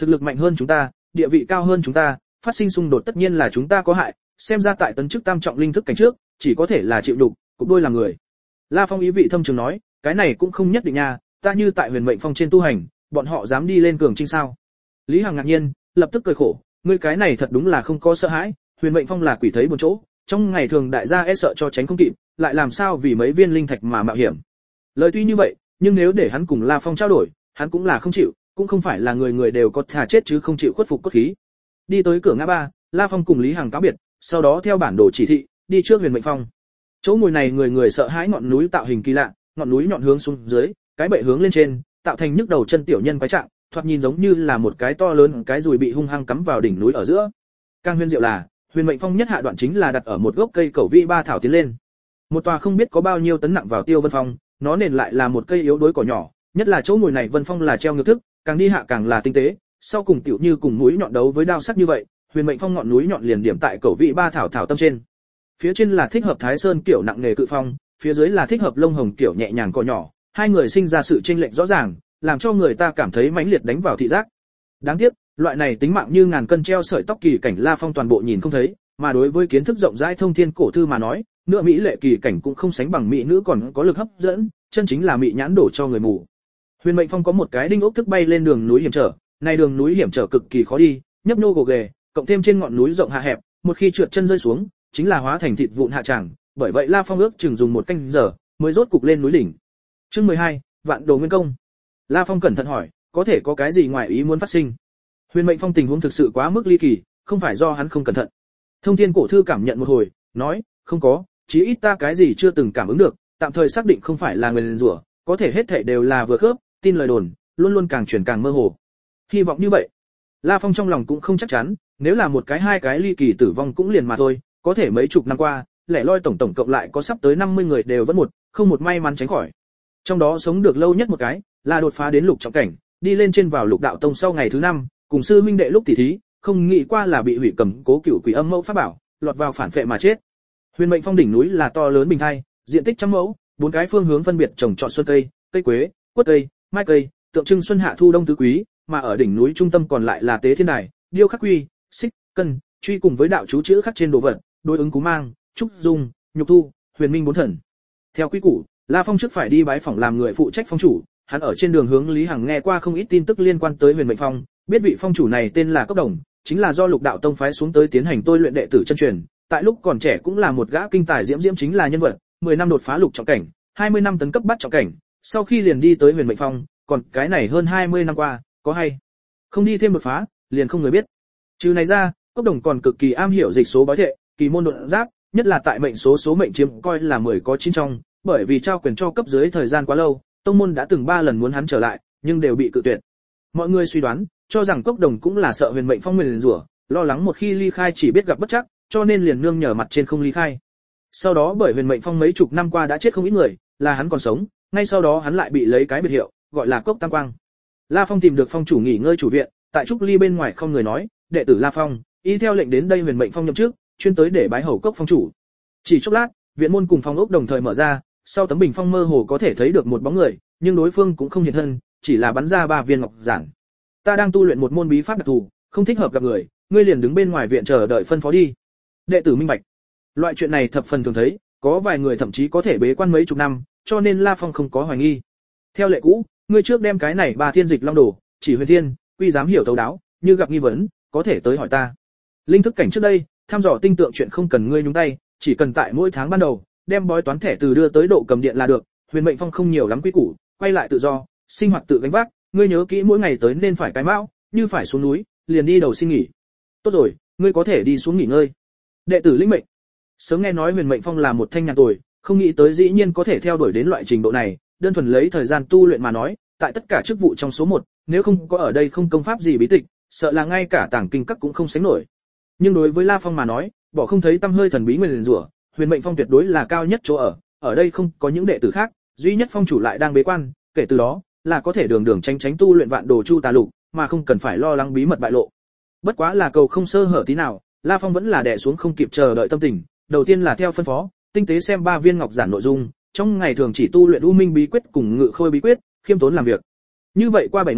thực lực mạnh hơn chúng ta, địa vị cao hơn chúng ta, phát sinh xung đột tất nhiên là chúng ta có hại, xem ra tại tấn chức tam trọng linh thức cảnh trước, chỉ có thể là chịu đục, cục đôi là người. La Phong ý vị thâm trường nói, cái này cũng không nhất định nha, ta như tại Huyền Mệnh Phong trên tu hành, bọn họ dám đi lên cường trinh sao? Lý Hằng ngạc nhiên, lập tức cười khổ, ngươi cái này thật đúng là không có sợ hãi, Huyền Mệnh Phong là quỷ thấy buồn chỗ, trong ngày thường đại gia e sợ cho tránh không kịp, lại làm sao vì mấy viên linh thạch mà mạo hiểm. Lời tuy như vậy, nhưng nếu để hắn cùng La Phong trao đổi, hắn cũng là không chịu, cũng không phải là người người đều có thà chết chứ không chịu khuất phục cốt khí. Đi tới cửa ngã ba, La Phong cùng Lý Hằng cáo biệt, sau đó theo bản đồ chỉ thị, đi trước Huyền Mệnh Phong. Chỗ ngồi này người người sợ hãi ngọn núi tạo hình kỳ lạ, ngọn núi nhọn hướng xuống dưới, cái bệ hướng lên trên, tạo thành nhức đầu chân tiểu nhân quái trạng, thoạt nhìn giống như là một cái to lớn cái dùi bị hung hăng cắm vào đỉnh núi ở giữa. Càng huyền diệu là, Huyền Mệnh Phong nhất hạ đoạn chính là đặt ở một gốc cây cẩu vị ba thảo tiến lên. Một tòa không biết có bao nhiêu tấn nặng vào Tiêu Vân Phong, nó nền lại là một cây yếu đuối cỏ nhỏ, nhất là chỗ ngồi này Vân Phong là treo ngược thức, càng đi hạ càng là tinh tế, sau cùng tiểu như cùng mũi nhọn đấu với đao sắc như vậy, Huyền Mệnh Phong ngọn núi nhọn liền điểm tại cẩu vị ba thảo thảo tâm trên. Phía trên là thích hợp Thái Sơn kiểu nặng nghề cự phong, phía dưới là thích hợp lông hồng kiểu nhẹ nhàng cỏ nhỏ, hai người sinh ra sự chênh lệch rõ ràng, làm cho người ta cảm thấy mãnh liệt đánh vào thị giác. Đáng tiếc, loại này tính mạng như ngàn cân treo sợi tóc kỳ cảnh La Phong toàn bộ nhìn không thấy, mà đối với kiến thức rộng rãi thông thiên cổ thư mà nói, nửa mỹ lệ kỳ cảnh cũng không sánh bằng mỹ nữ còn có lực hấp dẫn, chân chính là mỹ nhãn đổ cho người mù. Huyền Mệnh Phong có một cái đinh ốc thức bay lên đường núi hiểm trở, này đường núi hiểm trở cực kỳ khó đi, nhấp nhô gồ ghề, cộng thêm trên ngọn núi rộng hạ hẹp, một khi trượt chân rơi xuống, chính là hóa thành thịt vụn hạ tràng, bởi vậy La Phong ước chừng dùng một canh giờ mới rốt cục lên núi đỉnh. Chương mười hai, Vạn Đồ Nguyên Công. La Phong cẩn thận hỏi, có thể có cái gì ngoài ý muốn phát sinh? Huyền Mệnh Phong tình huống thực sự quá mức ly kỳ, không phải do hắn không cẩn thận. Thông thiên cổ thư cảm nhận một hồi, nói, không có, chí ít ta cái gì chưa từng cảm ứng được, tạm thời xác định không phải là người rủa, có thể hết thảy đều là vừa khớp, tin lời đồn, luôn luôn càng truyền càng mơ hồ. Hy vọng như vậy. La Phong trong lòng cũng không chắc chắn, nếu là một cái hai cái ly kỳ tử vong cũng liền mà thôi, có thể mấy chục năm qua, lẻ loi tổng tổng cộng lại có sắp tới năm mươi người đều vẫn một, không một may mắn tránh khỏi. Trong đó sống được lâu nhất một cái, là đột phá đến lục trọng cảnh, đi lên trên vào lục đạo tông sau ngày thứ năm, cùng sư minh đệ lúc tỉ thí, không nghĩ qua là bị hủy cầm cố cửu quỷ âm mẫu pháp bảo, lọt vào phản phệ mà chết. Huyền Mệnh Phong đỉnh núi là to lớn bình thai, diện tích trăm mẫu, bốn cái phương hướng phân biệt trồng trọt xuân cây, cây quế, quất cây, mai cây, tượng trưng xuân hạ thu đông tứ quý, mà ở đỉnh núi trung tâm còn lại là tế thiên đài, điêu khắc quy, xích, cân, truy cùng với đạo chú chữ khắc trên đồ vật, đối ứng cú mang, trúc dung, nhục thu, huyền minh bốn thần. Theo quy củ, La Phong trước phải đi bái phỏng làm người phụ trách phong chủ, hắn ở trên đường hướng Lý Hằng nghe qua không ít tin tức liên quan tới Huyền Mệnh Phong, biết vị phong chủ này tên là Cốc Đồng, chính là do Lục Đạo Tông phái xuống tới tiến hành tôi luyện đệ tử chân truyền, tại lúc còn trẻ cũng là một gã kinh tài diễm diễm chính là nhân vật, mười năm đột phá lục trọng cảnh, hai mươi năm tấn cấp bắt trọng cảnh, sau khi liền đi tới Huyền Mệnh Phong, còn cái này hơn hai mươi năm qua, có hay không đi thêm đột phá, liền không người biết. Trừ này ra, Cốc Đồng còn cực kỳ am hiểu dịch số bói thệ, kỳ môn độn giáp, nhất là tại mệnh số số mệnh chiếm coi là mười có chín trong, bởi vì trao quyền cho cấp dưới thời gian quá lâu, tông môn đã từng ba lần muốn hắn trở lại, nhưng đều bị cự tuyệt. Mọi người suy đoán, cho rằng Cốc Đồng cũng là sợ Huyền Mệnh Phong nguyền rủa, lo lắng một khi ly khai chỉ biết gặp bất trắc, cho nên liền nương nhờ mặt trên không ly khai. Sau đó bởi Huyền Mệnh Phong mấy chục năm qua đã chết không ít người, là hắn còn sống, ngay sau đó hắn lại bị lấy cái biệt hiệu, gọi là Cốc Tam Quang. La Phong tìm được phong chủ nghỉ ngơi chủ viện, tại trúc ly bên ngoài không người nói, đệ tử La Phong, y theo lệnh đến đây Huyền Mệnh Phong nhậm chức, chuyên tới để bái hầu Cốc phong chủ. Chỉ chốc lát, viện môn cùng phòng ốc đồng thời mở ra, sau tấm bình phong mơ hồ có thể thấy được một bóng người, nhưng đối phương cũng không hiện thân, chỉ là bắn ra ba viên ngọc giản. Ta đang tu luyện một môn bí pháp đặc thù, không thích hợp gặp người, ngươi liền đứng bên ngoài viện chờ đợi phân phó đi. Đệ tử minh bạch. Loại chuyện này thập phần thường thấy, có vài người thậm chí có thể bế quan mấy chục năm, cho nên La Phong không có hoài nghi. Theo lệ cũ, ngươi trước đem cái này ba thiên dịch long đồ, chỉ huyền thiên, quy dám hiểu thấu đáo, như gặp nghi vấn, có thể tới hỏi ta. Linh thức cảnh trước đây, thăm dò tinh tượng chuyện không cần ngươi nhúng tay, chỉ cần tại mỗi tháng ban đầu, đem bói toán thẻ từ đưa tới độ cầm điện là được. Huyền Mệnh Phong không nhiều lắm quy củ, quay lại tự do, sinh hoạt tự gánh vác, ngươi nhớ kỹ mỗi ngày tới nên phải cái mão, như phải xuống núi, liền đi đầu xin nghỉ. Tốt rồi, ngươi có thể đi xuống nghỉ ngơi. Đệ tử lĩnh mệnh. Sớm nghe nói Huyền Mệnh Phong là một thanh nhàn tồi, không nghĩ tới dĩ nhiên có thể theo đuổi đến loại trình độ này, đơn thuần lấy thời gian tu luyện mà nói, tại tất cả chức vụ trong số một, nếu không có ở đây không công pháp gì bí tịch, sợ là ngay cả tàng kinh các cũng không sánh nổi. Nhưng đối với La Phong mà nói, bỏ không thấy tâm hơi thần bí nguyền rủa, Huyền Mệnh Phong tuyệt đối là cao nhất chỗ ở, ở đây không có những đệ tử khác, duy nhất phong chủ lại đang bế quan, kể từ đó, là có thể đường đường tránh tránh tu luyện vạn đồ chu tà lục, mà không cần phải lo lắng bí mật bại lộ. Bất quá là cầu không sơ hở tí nào, La Phong vẫn là đè xuống không kịp chờ đợi tâm tình, đầu tiên là theo phân phó, tinh tế xem ba viên ngọc giản nội dung, trong ngày thường chỉ tu luyện U Minh bí quyết cùng Ngự Khôi bí quyết, khiêm tốn làm việc. Như vậy qua bảy ngày,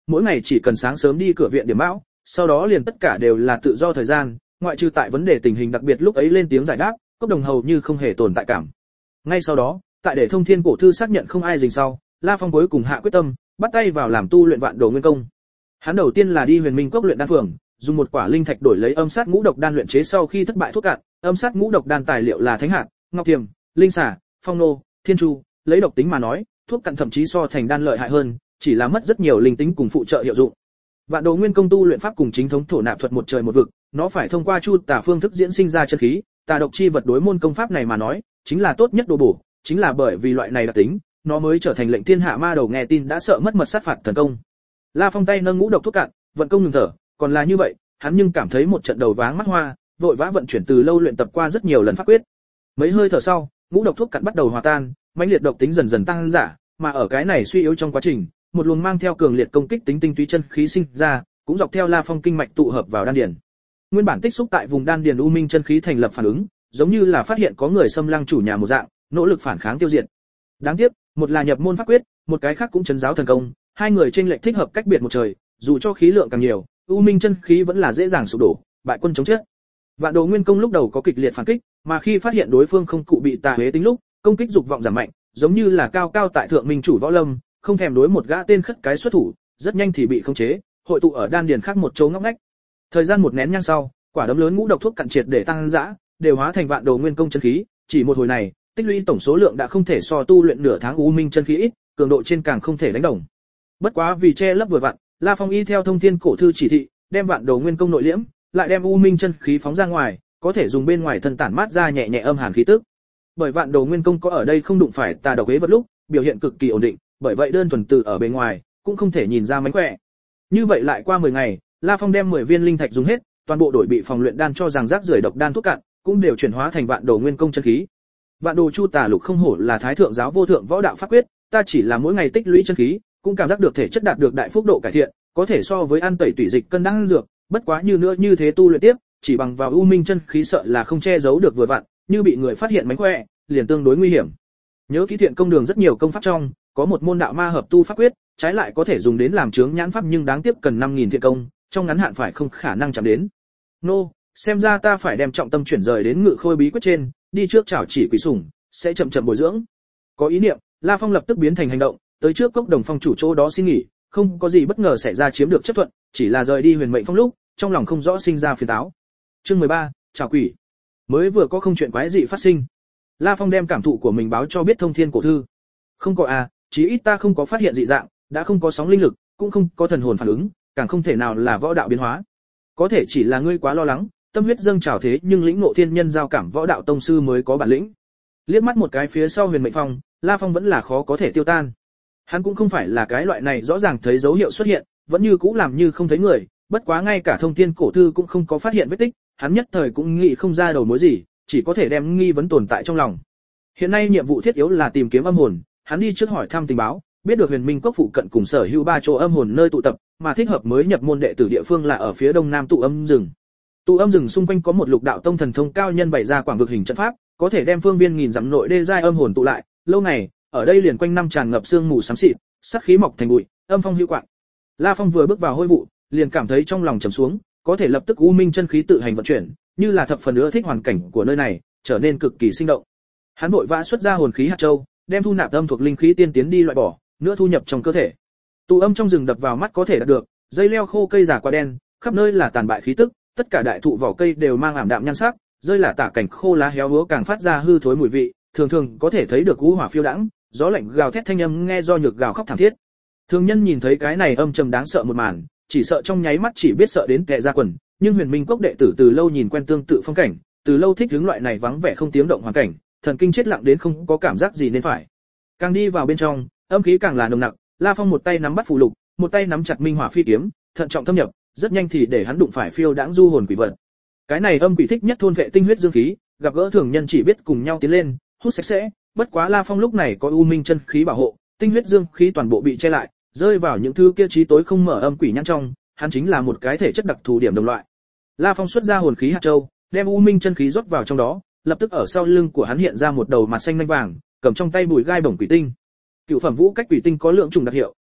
mỗi ngày chỉ cần sáng sớm đi cửa viện điểm mão, sau đó liền tất cả đều là tự do thời gian, ngoại trừ tại vấn đề tình hình đặc biệt lúc ấy lên tiếng giải đáp, cốc đồng hầu như không hề tồn tại cảm. Ngay sau đó, tại để Thông Thiên Cổ Thư xác nhận không ai dình sau, La Phong cuối cùng hạ quyết tâm, bắt tay vào làm tu luyện Vạn Đồ Nguyên Công. Hắn đầu tiên là đi Huyền Minh Cốc luyện đan phường, dùng một quả linh thạch đổi lấy âm sát ngũ độc đan luyện chế sau khi thất bại thuốc cạn, âm sát ngũ độc đan tài liệu là thánh hạt, ngọc tiềm, linh xả, phong nô, thiên chu, lấy độc tính mà nói, thuốc cạn thậm chí so thành đan lợi hại hơn, chỉ là mất rất nhiều linh tính cùng phụ trợ hiệu dụng. Vạn Đồ Nguyên Công tu luyện pháp cùng chính thống thổ nạp thuật một trời một vực, nó phải thông qua chu tà phương thức diễn sinh ra chân khí, tà độc chi vật đối môn công pháp này mà nói, chính là tốt nhất đồ bổ, chính là bởi vì loại này đặc tính, nó mới trở thành lệnh thiên hạ ma đầu nghe tin đã sợ mất mật sát phạt thần công. La Phong tay nâng ngũ độc thuốc cạn, vận công ngừng thở, còn là như vậy, hắn nhưng cảm thấy một trận đầu váng mắt hoa, vội vã vận chuyển từ lâu luyện tập qua rất nhiều lần pháp quyết. Mấy hơi thở sau, ngũ độc thuốc cạn bắt đầu hòa tan, mãnh liệt độc tính dần dần tăng giả, mà ở cái này suy yếu trong quá trình, một luồng mang theo cường liệt công kích tính tinh túy chân khí sinh ra, cũng dọc theo La Phong kinh mạch tụ hợp vào đan điền. Nguyên bản tích xúc tại vùng đan điền u minh chân khí thành lập phản ứng, giống như là phát hiện có người xâm lăng chủ nhà một dạng, nỗ lực phản kháng tiêu diệt. Đáng tiếc, một là nhập môn pháp quyết, một cái khác cũng trấn giáo thần công, hai người chênh lệch thích hợp cách biệt một trời, dù cho khí lượng càng nhiều, u minh chân khí vẫn là dễ dàng sụp đổ, bại quân chống chết. Vạn Đồ Nguyên Công lúc đầu có kịch liệt phản kích, mà khi phát hiện đối phương không cụ bị tà huế tính lúc, công kích dục vọng giảm mạnh, giống như là cao cao tại thượng minh chủ võ lâm, không thèm đối một gã tên khất cái xuất thủ, rất nhanh thì bị khống chế, hội tụ ở đan điền khác một chỗ ngóc ngách. Thời gian một nén nhang sau, quả đấm lớn ngũ độc thuốc cạn triệt để tăng dã, đều hóa thành Vạn Đồ Nguyên Công chân khí, chỉ một hồi này, tích lũy tổng số lượng đã không thể so tu luyện nửa tháng u minh chân khí ít, cường độ trên càng không thể đánh đồng. Bất quá vì che lấp vừa vặn, La Phong y theo Thông Thiên Cổ Thư chỉ thị, đem Vạn Đồ Nguyên Công nội liễm, lại đem u minh chân khí phóng ra ngoài, có thể dùng bên ngoài thân tản mát ra nhẹ nhẹ âm hàn khí tức. Bởi Vạn Đồ Nguyên Công có ở đây không đụng phải tà độc hế vật lúc, biểu hiện cực kỳ ổn định, bởi vậy đơn thuần từ ở bên ngoài cũng không thể nhìn ra mánh khỏe. Như vậy lại qua mười ngày, La Phong đem mười viên linh thạch dùng hết, toàn bộ đổi bị phòng luyện đan cho rằng rác rưởi độc đan thuốc cạn, cũng đều chuyển hóa thành Vạn Đồ Nguyên Công chân khí. Vạn Đồ Chu Tà Lục không hổ là thái thượng giáo vô thượng võ đạo pháp quyết, ta chỉ là mỗi ngày tích lũy chân khí, cũng cảm giác được thể chất đạt được đại phúc độ cải thiện, có thể so với ăn tẩy tủy dịch cân đan dược, bất quá như nữa như thế tu luyện tiếp, chỉ bằng vào u minh chân khí sợ là không che giấu được vừa vặn, như bị người phát hiện mánh khỏe, liền tương đối nguy hiểm. Nhớ kỹ thiện công đường rất nhiều công pháp trong, có một môn đạo ma hợp tu pháp quyết, trái lại có thể dùng đến làm chướng nhãn pháp nhưng đáng tiếc cần năm nghìn thiện công, trong ngắn hạn phải không khả năng chạm đến. Nô, no, xem ra ta phải đem trọng tâm chuyển rời đến ngự khôi bí quyết trên, đi trước chảo chỉ quỷ sủng, sẽ chậm chậm bồi dưỡng. Có ý niệm, La Phong lập tức biến thành hành động, tới trước cốc đồng phong chủ chỗ đó xin nghỉ, không có gì bất ngờ xảy ra chiếm được chấp thuận, chỉ là rời đi Huyền Mệnh Phong lúc, trong lòng không rõ sinh ra phiền táo. Chương mười ba, chào quỷ. Mới vừa có không chuyện quái dị phát sinh. La Phong đem cảm thụ của mình báo cho biết Thông Thiên Cổ Thư. Không có à, chí ít ta không có phát hiện dị dạng, đã không có sóng linh lực, cũng không có thần hồn phản ứng, càng không thể nào là võ đạo biến hóa. Có thể chỉ là ngươi quá lo lắng, tâm huyết dâng trào thế nhưng lĩnh ngộ thiên nhân giao cảm võ đạo tông sư mới có bản lĩnh. Liếc mắt một cái phía sau Huyền Mệnh Phong, La Phong vẫn là khó có thể tiêu tan. Hắn cũng không phải là cái loại này rõ ràng thấy dấu hiệu xuất hiện, vẫn như cũ làm như không thấy người, bất quá ngay cả Thông Thiên Cổ Thư cũng không có phát hiện vết tích, hắn nhất thời cũng nghĩ không ra đầu mối gì, chỉ có thể đem nghi vấn tồn tại trong lòng. Hiện nay nhiệm vụ thiết yếu là tìm kiếm âm hồn, hắn đi trước hỏi thăm tình báo, biết được Huyền Minh Cốc phụ cận cùng sở hữu ba chỗ âm hồn nơi tụ tập, mà thích hợp mới nhập môn đệ tử địa phương là ở phía đông nam tụ âm rừng. Tụ âm rừng xung quanh có một lục đạo tông thần thông cao nhân bày ra quảng vực hình trận pháp, có thể đem phương viên nghìn dặm nội đê giai âm hồn tụ lại, lâu ngày, ở đây liền quanh năm tràn ngập sương mù xám xịt, sát khí mọc thành bụi, âm phong hữu quạng. La Phong vừa bước vào hôi vụ, liền cảm thấy trong lòng trầm xuống, có thể lập tức u minh chân khí tự hành vận chuyển, như là thập phần nữa thích hoàn cảnh của nơi này, trở nên cực kỳ sinh động. Hắn vội vã xuất ra hồn khí hạt châu, đem thu nạp âm thuộc linh khí tiên tiến đi loại bỏ, nữa thu nhập trong cơ thể. Tụ âm trong rừng đập vào mắt có thể đạt được, dây leo khô cây già quá đen, khắp nơi là tàn bại khí tức, tất cả đại thụ vỏ cây đều mang ảm đạm nhan sắc, rơi là tả cảnh khô lá héo úa càng phát ra hư thối mùi vị, thường thường có thể thấy được u hỏa phiêu đãng, gió lạnh gào thét thanh âm nghe do nhược gào khóc thảm thiết. Thường nhân nhìn thấy cái này âm trầm đáng sợ một màn, chỉ sợ trong nháy mắt chỉ biết sợ đến tè ra quần, nhưng Huyền Minh Cốc đệ tử từ lâu nhìn quen tương tự phong cảnh, từ lâu thích hướng loại này vắng vẻ không tiếng động hoàn cảnh, thần kinh chết lặng đến không có cảm giác gì nên phải. Càng đi vào bên trong, âm khí càng là nồng nặc, La Phong một tay nắm bắt phù lục, một tay nắm chặt minh hỏa phi kiếm, thận trọng thâm nhập, rất nhanh thì để hắn đụng phải phiêu đãng du hồn quỷ vật. Cái này âm quỷ thích nhất thôn vệ tinh huyết dương khí, gặp gỡ thường nhân chỉ biết cùng nhau tiến lên, hút sạch sẽ, bất quá La Phong lúc này có u minh chân khí bảo hộ, tinh huyết dương khí toàn bộ bị che lại, rơi vào những thứ kia trí tối không mở âm quỷ nhãn trong, hắn chính là một cái thể chất đặc thù điểm đồng loại. La Phong xuất ra hồn khí hạt châu, đem u minh chân khí rót vào trong đó, lập tức ở sau lưng của hắn hiện ra một đầu mặt xanh lanh vàng, cầm trong tay bùi gai bổng quỷ tinh. Cựu phẩm vũ cách quỷ tinh có lượng trùng đặc hiệu,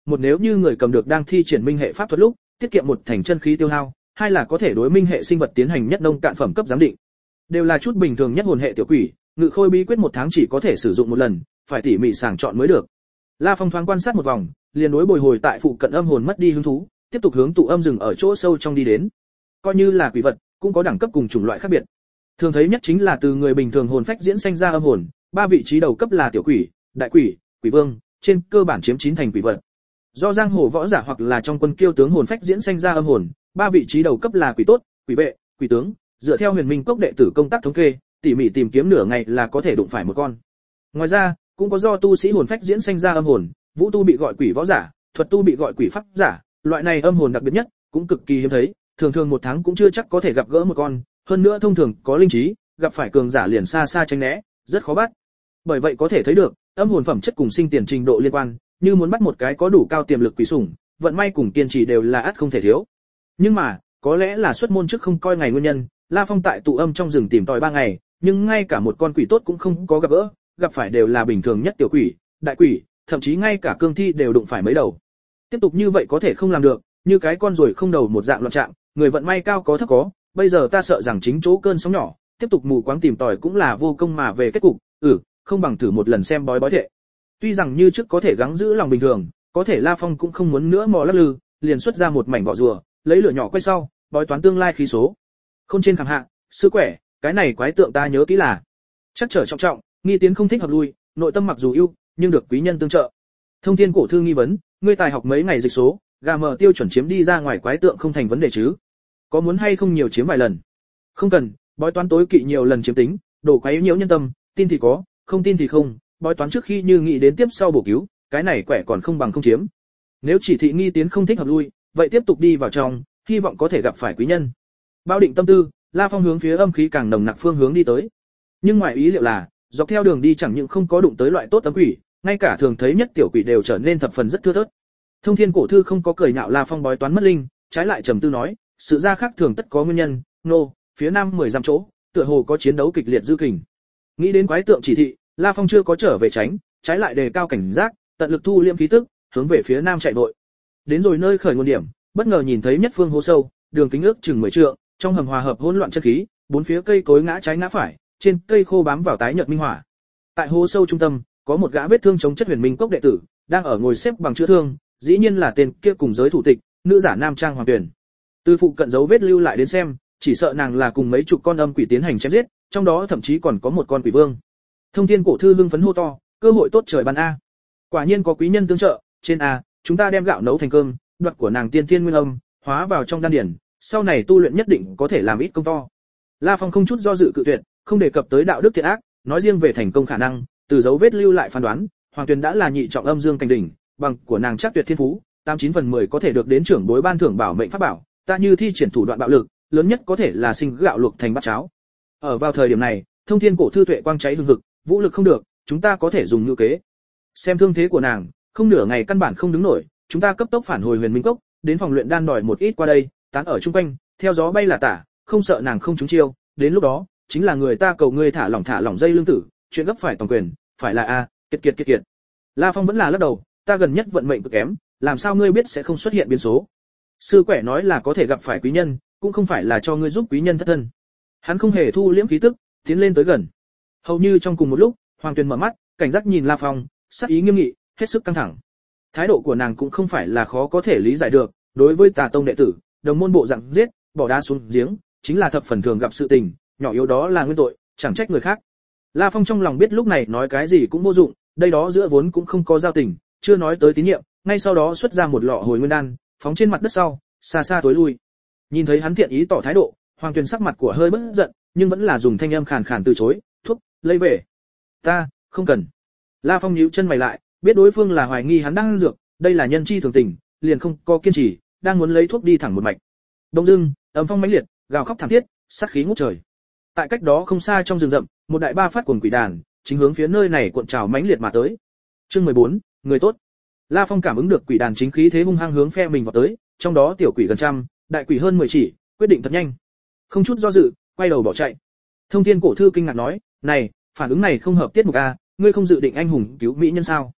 một nếu như người cầm được đang thi triển minh hệ pháp thuật lúc, tiết kiệm một thành chân khí tiêu hao, hai là có thể đối minh hệ sinh vật tiến hành nhất nông cạn phẩm cấp giám định. Đều là chút bình thường nhất hồn hệ tiểu quỷ, ngự khôi bí quyết một tháng chỉ có thể sử dụng một lần, phải tỉ mỉ sàng chọn mới được. La Phong thoáng quan sát một vòng, liền đối bồi hồi tại phụ cận âm hồn mất đi hứng thú, tiếp tục hướng tụ âm rừng ở chỗ sâu trong đi đến. Coi như là quỷ vật, cũng có đẳng cấp cùng chủng loại khác biệt. Thường thấy nhất chính là từ người bình thường hồn phách diễn sinh ra âm hồn, ba vị trí đầu cấp là tiểu quỷ, đại quỷ, quỷ vương, trên cơ bản chiếm chín thành quỷ vật. Do giang hồ võ giả hoặc là trong quân kiêu tướng hồn phách diễn sinh ra âm hồn, ba vị trí đầu cấp là quỷ tốt, quỷ vệ, quỷ tướng, dựa theo Huyền Minh Cốc đệ tử công tác thống kê, tỉ mỉ tìm kiếm nửa ngày là có thể đụng phải một con. Ngoài ra, cũng có do tu sĩ hồn phách diễn sinh ra âm hồn, vũ tu bị gọi quỷ võ giả, thuật tu bị gọi quỷ pháp giả, loại này âm hồn đặc biệt nhất, cũng cực kỳ hiếm thấy, thường thường một tháng cũng chưa chắc có thể gặp gỡ một con, hơn nữa thông thường có linh trí, gặp phải cường giả liền xa xa tránh né, rất khó bắt. Bởi vậy có thể thấy được, âm hồn phẩm chất cùng sinh tiền trình độ liên quan, như muốn bắt một cái có đủ cao tiềm lực quỷ sủng, vận may cùng kiên trì đều là ắt không thể thiếu. Nhưng mà, có lẽ là xuất môn trước không coi ngày nguyên nhân, La Phong tại tụ âm trong rừng tìm tòi ba ngày, nhưng ngay cả một con quỷ tốt cũng không có gặp gỡ, gặp phải đều là bình thường nhất tiểu quỷ, đại quỷ, thậm chí ngay cả cương thi đều đụng phải mấy đầu. Tiếp tục như vậy có thể không làm được, như cái con ruồi không đầu một dạng loạn trạng, người vận may cao có thấp có, bây giờ ta sợ rằng chính chỗ cơn sóng nhỏ, tiếp tục mù quáng tìm tòi cũng là vô công mà về kết cục, ừ, không bằng thử một lần xem bói bói thệ. Tuy rằng như trước có thể gắng giữ lòng bình thường, có thể La Phong cũng không muốn nữa mò lắc lư, liền xuất ra một mảnh vỏ rùa, lấy lửa nhỏ quay sau, bói toán tương lai khí số. Không trên khảm hạ, sư quẻ, cái này quái tượng ta nhớ kỹ là chắc trở trọng trọng, nghi tiến không thích hợp lui, nội tâm mặc dù ưu, nhưng được quý nhân tương trợ. Thông thiên cổ thư nghi vấn, ngươi tài học mấy ngày dịch số, gà mờ tiêu chuẩn chiếm đi ra ngoài quái tượng không thành vấn đề chứ? Có muốn hay không nhiều chiếm vài lần? Không cần, bói toán tối kỵ nhiều lần chiếm tính, đổ quái nhiễu nhân tâm, tin thì có, không tin thì không, bói toán trước khi như nghĩ đến tiếp sau bổ cứu, cái này quẻ còn không bằng không chiếm. Nếu chỉ thị nghi tiến không thích hợp lui, vậy tiếp tục đi vào trong, hy vọng có thể gặp phải quý nhân. Bao định tâm tư, La Phong hướng phía âm khí càng nồng nặc phương hướng đi tới. Nhưng ngoài ý liệu là, dọc theo đường đi chẳng những không có đụng tới loại tốt tấm quỷ, ngay cả thường thấy nhất tiểu quỷ đều trở nên thập phần rất thưa thớt. Thông thiên cổ thư không có cười nhạo La Phong bói toán mất linh, trái lại trầm tư nói, sự ra khác thường tất có nguyên nhân, nô, phía nam mười dặm chỗ, tựa hồ có chiến đấu kịch liệt dư kình. Nghĩ đến quái tượng chỉ thị, La Phong chưa có trở về tránh, trái lại đề cao cảnh giác, tận lực thu liêm khí tức, hướng về phía nam chạy vội. Đến rồi nơi khởi nguồn điểm, bất ngờ nhìn thấy nhất phương hố sâu, đường kính ước chừng mười trượng, trong hầm hòa hợp hỗn loạn chân khí, bốn phía cây cối ngã trái ngã phải, trên cây khô bám vào tái nhợt minh hỏa. Tại hố sâu trung tâm, có một gã vết thương chống chất Huyền Minh Cốc đệ tử, đang ở ngồi xếp bằng chữa thương, dĩ nhiên là tên kia cùng giới thủ tịch, nữ giả nam trang Hoàng Tuyển. Từ phụ cận dấu vết lưu lại đến xem, chỉ sợ nàng là cùng mấy chục con âm quỷ tiến hành chém giết, trong đó thậm chí còn có một con quỷ vương. Thông thiên cổ thư hưng phấn hô to, cơ hội tốt trời ban a. Quả nhiên có quý nhân tương trợ, trên a, chúng ta đem gạo nấu thành cơm, đoạt của nàng tiên thiên nguyên âm, hóa vào trong đan điển, sau này tu luyện nhất định có thể làm ít công to. La Phong không chút do dự cự tuyệt, không đề cập tới đạo đức thiện ác, nói riêng về thành công khả năng, từ dấu vết lưu lại phán đoán, Hoàng Tuyền đã là nhị trọng âm dương cảnh đỉnh, bằng của nàng chắc tuyệt thiên phú, tám chín phần mười có thể được đến trưởng bối ban thưởng bảo mệnh pháp bảo, ta như thi triển thủ đoạn bạo lực, lớn nhất có thể là sinh gạo luộc thành bát cháo. Ở vào thời điểm này, thông thiên cổ thư tuệ quang cháy hừng hực, vũ lực không được, chúng ta có thể dùng ngữ kế. Xem thương thế của nàng, không nửa ngày căn bản không đứng nổi, chúng ta cấp tốc phản hồi Huyền Minh Cốc, đến phòng luyện đan đòi một ít qua đây, tán ở trung quanh, theo gió bay là tả, không sợ nàng không trúng chiêu, đến lúc đó, chính là người ta cầu ngươi thả lỏng thả lỏng dây lưng tử, chuyện gấp phải toàn quyền, phải là a, kiệt kiệt kiệt kiệt. La Phong vẫn là lắc đầu, ta gần nhất vận mệnh cực kém, làm sao ngươi biết sẽ không xuất hiện biến số? Sư quẻ nói là có thể gặp phải quý nhân, cũng không phải là cho ngươi giúp quý nhân thất thân. Hắn không hề thu liễm khí tức, tiến lên tới gần. Hầu như trong cùng một lúc, Hoàng Tuyền mở mắt, cảnh giác nhìn La Phong, sắc ý nghiêm nghị, hết sức căng thẳng. Thái độ của nàng cũng không phải là khó có thể lý giải được, đối với Tà tông đệ tử, đồng môn bộ dạng giết, bỏ đá xuống giếng, chính là thập phần thường gặp sự tình, nhỏ yếu đó là nguyên tội, chẳng trách người khác. La Phong trong lòng biết lúc này nói cái gì cũng vô dụng, đây đó giữa vốn cũng không có giao tình, chưa nói tới tín nhiệm, ngay sau đó xuất ra một lọ hồi nguyên đan, phóng trên mặt đất sau, xa xa tối lui. Nhìn thấy hắn thiện ý tỏ thái độ, Hoàng Tuyền sắc mặt của hơi bất giận, nhưng vẫn là dùng thanh âm khàn khàn từ chối, thuốc, lấy về. Ta, không cần. La Phong nhíu chân mày lại, biết đối phương là hoài nghi hắn đang ăn dược, đây là nhân chi thường tình, liền không có kiên trì, đang muốn lấy thuốc đi thẳng một mạch. Đông dưng, âm phong mãnh liệt, gào khóc thảm thiết, sát khí ngút trời. Tại cách đó không xa trong rừng rậm, một đại ba phát cuồng quỷ đàn, chính hướng phía nơi này cuộn trào mãnh liệt mà tới. Chương mười bốn, người tốt. La Phong cảm ứng được quỷ đàn chính khí thế hung hăng hướng phe mình vào tới, trong đó tiểu quỷ gần trăm, đại quỷ hơn mười chỉ, quyết định thật nhanh. Không chút do dự, quay đầu bỏ chạy. Thông thiên cổ thư kinh ngạc nói, "Này, phản ứng này không hợp tiết mục a, ngươi không dự định anh hùng cứu mỹ nhân sao?"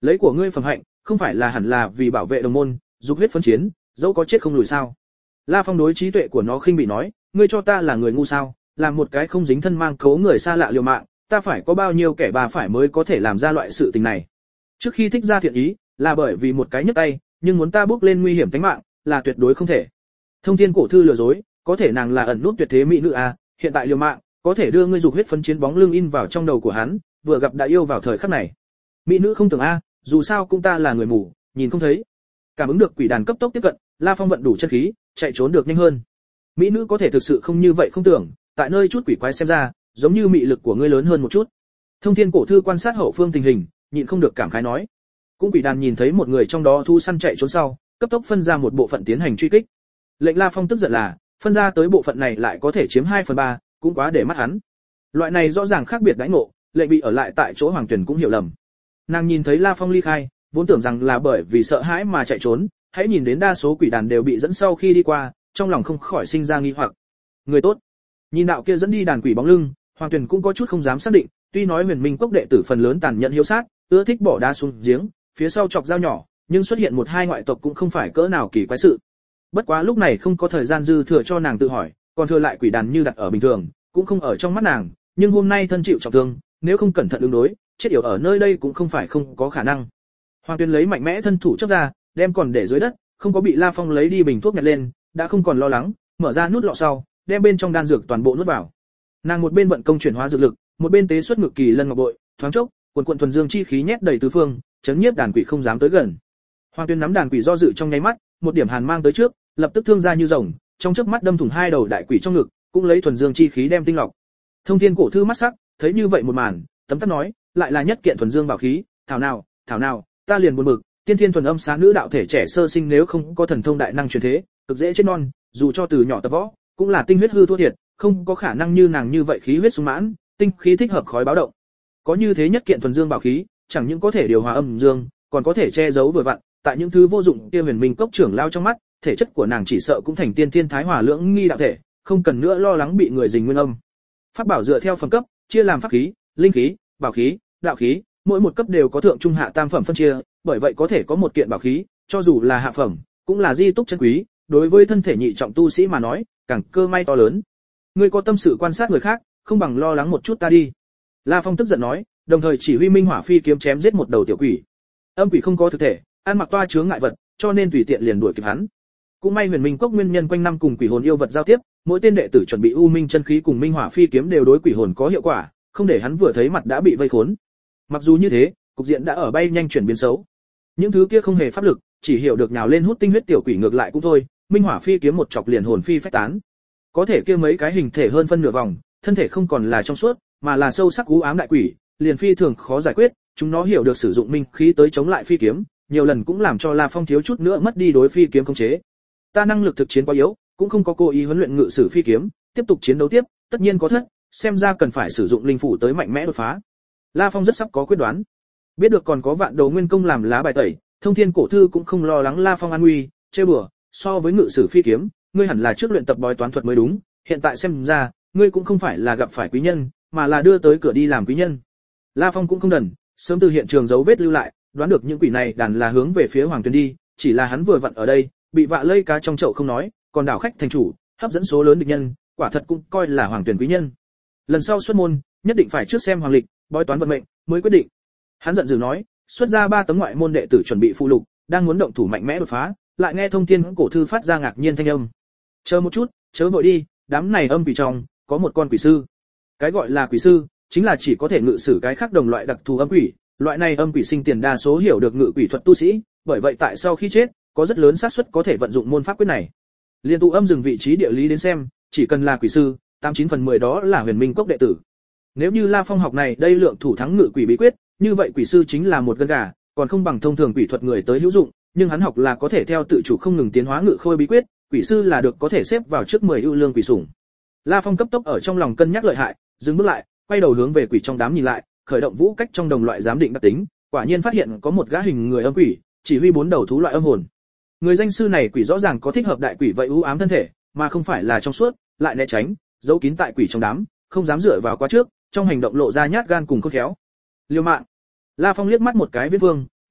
Lấy của ngươi phẩm hạnh, không phải là hẳn là vì bảo vệ đồng môn, dục huyết phấn chiến, dẫu có chết không lùi sao? La Phong đối trí tuệ của nó khinh bị nói, ngươi cho ta là người ngu sao? Làm một cái không dính thân mang cấu người xa lạ liều mạng, ta phải có bao nhiêu kẻ bà phải mới có thể làm ra loại sự tình này? Trước khi thích ra thiện ý, là bởi vì một cái nhấc tay, nhưng muốn ta bước lên nguy hiểm tính mạng, là tuyệt đối không thể. Thông Thiên cổ thư lừa dối, có thể nàng là ẩn nút tuyệt thế mỹ nữ à, hiện tại liều mạng, có thể đưa ngươi dục huyết phấn chiến bóng lưng in vào trong đầu của hắn, vừa gặp đã yêu vào thời khắc này. Mỹ nữ không tưởng a, dù sao cũng ta là người mù, nhìn không thấy. Cảm ứng được quỷ đàn cấp tốc tiếp cận, La Phong vận đủ chân khí, chạy trốn được nhanh hơn. Mỹ nữ có thể thực sự không như vậy không tưởng, tại nơi chút quỷ quái xem ra, giống như mị lực của ngươi lớn hơn một chút. Thông Thiên cổ thư quan sát hậu phương tình hình, nhịn không được cảm khái nói. Cũng quỷ đàn nhìn thấy một người trong đó thu săn chạy trốn sau, cấp tốc phân ra một bộ phận tiến hành truy kích. Lệnh La Phong tức giận là, phân ra tới bộ phận này lại có thể chiếm hai phần ba, cũng quá để mắt hắn. Loại này rõ ràng khác biệt đãi ngộ, lệnh bị ở lại tại chỗ Hoàng Tuyển cũng hiểu lầm. Nàng nhìn thấy La Phong ly khai, vốn tưởng rằng là bởi vì sợ hãi mà chạy trốn, hãy nhìn đến đa số quỷ đàn đều bị dẫn sau khi đi qua, trong lòng không khỏi sinh ra nghi hoặc. Người tốt. Nhìn đạo kia dẫn đi đàn quỷ bóng lưng, Hoàng Tuyển cũng có chút không dám xác định, tuy nói Huyền Minh Cốc đệ tử phần lớn tàn nhẫn hiếu sát, ưa thích bỏ đá xuống giếng, phía sau chọc dao nhỏ, nhưng xuất hiện một hai ngoại tộc cũng không phải cỡ nào kỳ quái sự. Bất quá lúc này không có thời gian dư thừa cho nàng tự hỏi, còn thừa lại quỷ đàn như đặt ở bình thường, cũng không ở trong mắt nàng, nhưng hôm nay thân chịu trọng thương, nếu không cẩn thận ứng đối, chết yểu ở nơi đây cũng không phải không có khả năng. Hoàng Tuyên lấy mạnh mẽ thân thủ chấp ra, đem còn để dưới đất, không có bị La Phong lấy đi bình thuốc nhặt lên, đã không còn lo lắng, mở ra nút lọ sau, đem bên trong đan dược toàn bộ nuốt vào. Nàng một bên vận công chuyển hóa dược lực, một bên tế xuất ngực kỳ lân ngọc bội, thoáng chốc, quần quần thuần dương chi khí nhét đầy tứ phương, chấn nhiếp đàn quỷ không dám tới gần. Hoàng Tuyên nắm đàn quỷ do dự trong nháy mắt, một điểm hàn mang tới trước, lập tức thương ra như rồng, trong chớp mắt đâm thủng hai đầu đại quỷ trong ngực, cũng lấy thuần dương chi khí đem tinh lọc. Thông Thiên cổ thư mắt sắc, thấy như vậy một màn, tấm tắc nói, lại là nhất kiện thuần dương bảo khí, thảo nào, thảo nào, ta liền buồn bực, tiên thiên thuần âm xá nữ đạo thể trẻ sơ sinh nếu không có thần thông đại năng truyền thế, cực dễ chết non, dù cho từ nhỏ tập võ, cũng là tinh huyết hư thua thiệt, không có khả năng như nàng như vậy khí huyết sung mãn, tinh khí thích hợp khói báo động. Có như thế nhất kiện thuần dương bảo khí, chẳng những có thể điều hòa âm dương, còn có thể che giấu vừa vặn, tại những thứ vô dụng kia Huyền Minh Cốc trưởng lao trong mắt, thể chất của nàng chỉ sợ cũng thành tiên thiên thái hòa lưỡng nghi đạo thể, không cần nữa lo lắng bị người dình nguyên âm. Pháp bảo dựa theo phẩm cấp, chia làm pháp khí, linh khí, bảo khí, đạo khí, mỗi một cấp đều có thượng trung hạ tam phẩm phân chia, bởi vậy có thể có một kiện bảo khí, cho dù là hạ phẩm, cũng là di túc chân quý, đối với thân thể nhị trọng tu sĩ mà nói, càng cơ may to lớn. Ngươi có tâm sự quan sát người khác, không bằng lo lắng một chút ta đi. La Phong tức giận nói, đồng thời chỉ huy Minh Hỏa Phi kiếm chém giết một đầu tiểu quỷ. Âm quỷ không có thực thể, ăn mặc toa chướng ngại vật, cho nên tùy tiện liền đuổi kịp hắn. Cũng may Huyền Minh Cốc nguyên nhân quanh năm cùng quỷ hồn yêu vật giao tiếp, mỗi tên đệ tử chuẩn bị U Minh chân khí cùng Minh Hỏa Phi kiếm đều đối quỷ hồn có hiệu quả, không để hắn vừa thấy mặt đã bị vây khốn. Mặc dù như thế, cục diện đã ở bay nhanh chuyển biến xấu. Những thứ kia không hề pháp lực, chỉ hiểu được nhào lên hút tinh huyết tiểu quỷ ngược lại cũng thôi, Minh Hỏa Phi kiếm một chọc liền hồn phi phách tán. Có thể kia mấy cái hình thể hơn phân nửa vòng, thân thể không còn là trong suốt, mà là sâu sắc u ám đại quỷ, liền phi thường khó giải quyết, chúng nó hiểu được sử dụng minh khí tới chống lại phi kiếm, nhiều lần cũng làm cho La Phong thiếu chút nữa mất đi đối phi kiếm khống chế. Ta năng lực thực chiến quá yếu, cũng không có cố ý huấn luyện ngự sử phi kiếm, tiếp tục chiến đấu tiếp, tất nhiên có thất, xem ra cần phải sử dụng linh phủ tới mạnh mẽ đột phá. La Phong rất sắp có quyết đoán. Biết được còn có Vạn Đồ Nguyên công làm lá bài tẩy, Thông Thiên cổ thư cũng không lo lắng La Phong an nguy, chơi bừa, so với ngự sử phi kiếm, ngươi hẳn là trước luyện tập bói toán thuật mới đúng, hiện tại xem ra, ngươi cũng không phải là gặp phải quý nhân, mà là đưa tới cửa đi làm quý nhân. La Phong cũng không đần, sớm từ hiện trường dấu vết lưu lại, đoán được những quỷ này đàn là hướng về phía Hoàng Tuyền đi, chỉ là hắn vừa vặn ở đây, bị vạ lây cá trong chậu không nói, còn đảo khách thành chủ, hấp dẫn số lớn địch nhân, quả thật cũng coi là Hoàng Tuyền quý nhân. Lần sau xuất môn, nhất định phải trước xem hoàng lịch, bói toán vận mệnh, mới quyết định. Hắn giận dữ nói, xuất ra ba tấm ngoại môn đệ tử chuẩn bị phụ lục, đang muốn động thủ mạnh mẽ đột phá, lại nghe Thông Thiên cổ thư phát ra ngạc nhiên thanh âm. Chờ một chút, chớ vội đi, đám này âm quỷ trong, có một con quỷ sư. Cái gọi là quỷ sư, chính là chỉ có thể ngự sử cái khác đồng loại đặc thù âm quỷ, loại này âm quỷ sinh tiền đa số hiểu được ngự quỷ thuật tu sĩ, bởi vậy tại sau khi chết, có rất lớn xác suất có thể vận dụng môn pháp quyết này. Liên tụ âm dừng vị trí địa lý đến xem, chỉ cần là quỷ sư, tám chín phần mười đó là Huyền Minh Cốc đệ tử. Nếu như La Phong học này đây lượng thủ thắng ngự quỷ bí quyết, như vậy quỷ sư chính là một gân gà, còn không bằng thông thường quỷ thuật người tới hữu dụng, nhưng hắn học là có thể theo tự chủ không ngừng tiến hóa ngự khôi bí quyết, quỷ sư là được có thể xếp vào trước mười ưu lương quỷ sủng. La Phong cấp tốc ở trong lòng cân nhắc lợi hại, dừng bước lại, quay đầu hướng về quỷ trong đám nhìn lại, khởi động vũ cách trong đồng loại giám định đặc tính, quả nhiên phát hiện có một gã hình người âm quỷ, chỉ huy bốn đầu thú loại âm hồn. Người danh sư này quỷ rõ ràng có thích hợp đại quỷ vậy u ám thân thể, mà không phải là trong suốt, lại né tránh, giấu kín tại quỷ trong đám, không dám dựa vào quá trước, trong hành động lộ ra nhát gan cùng khôn khéo. Liêu mạng. La Phong liếc mắt một cái Viễn Vương,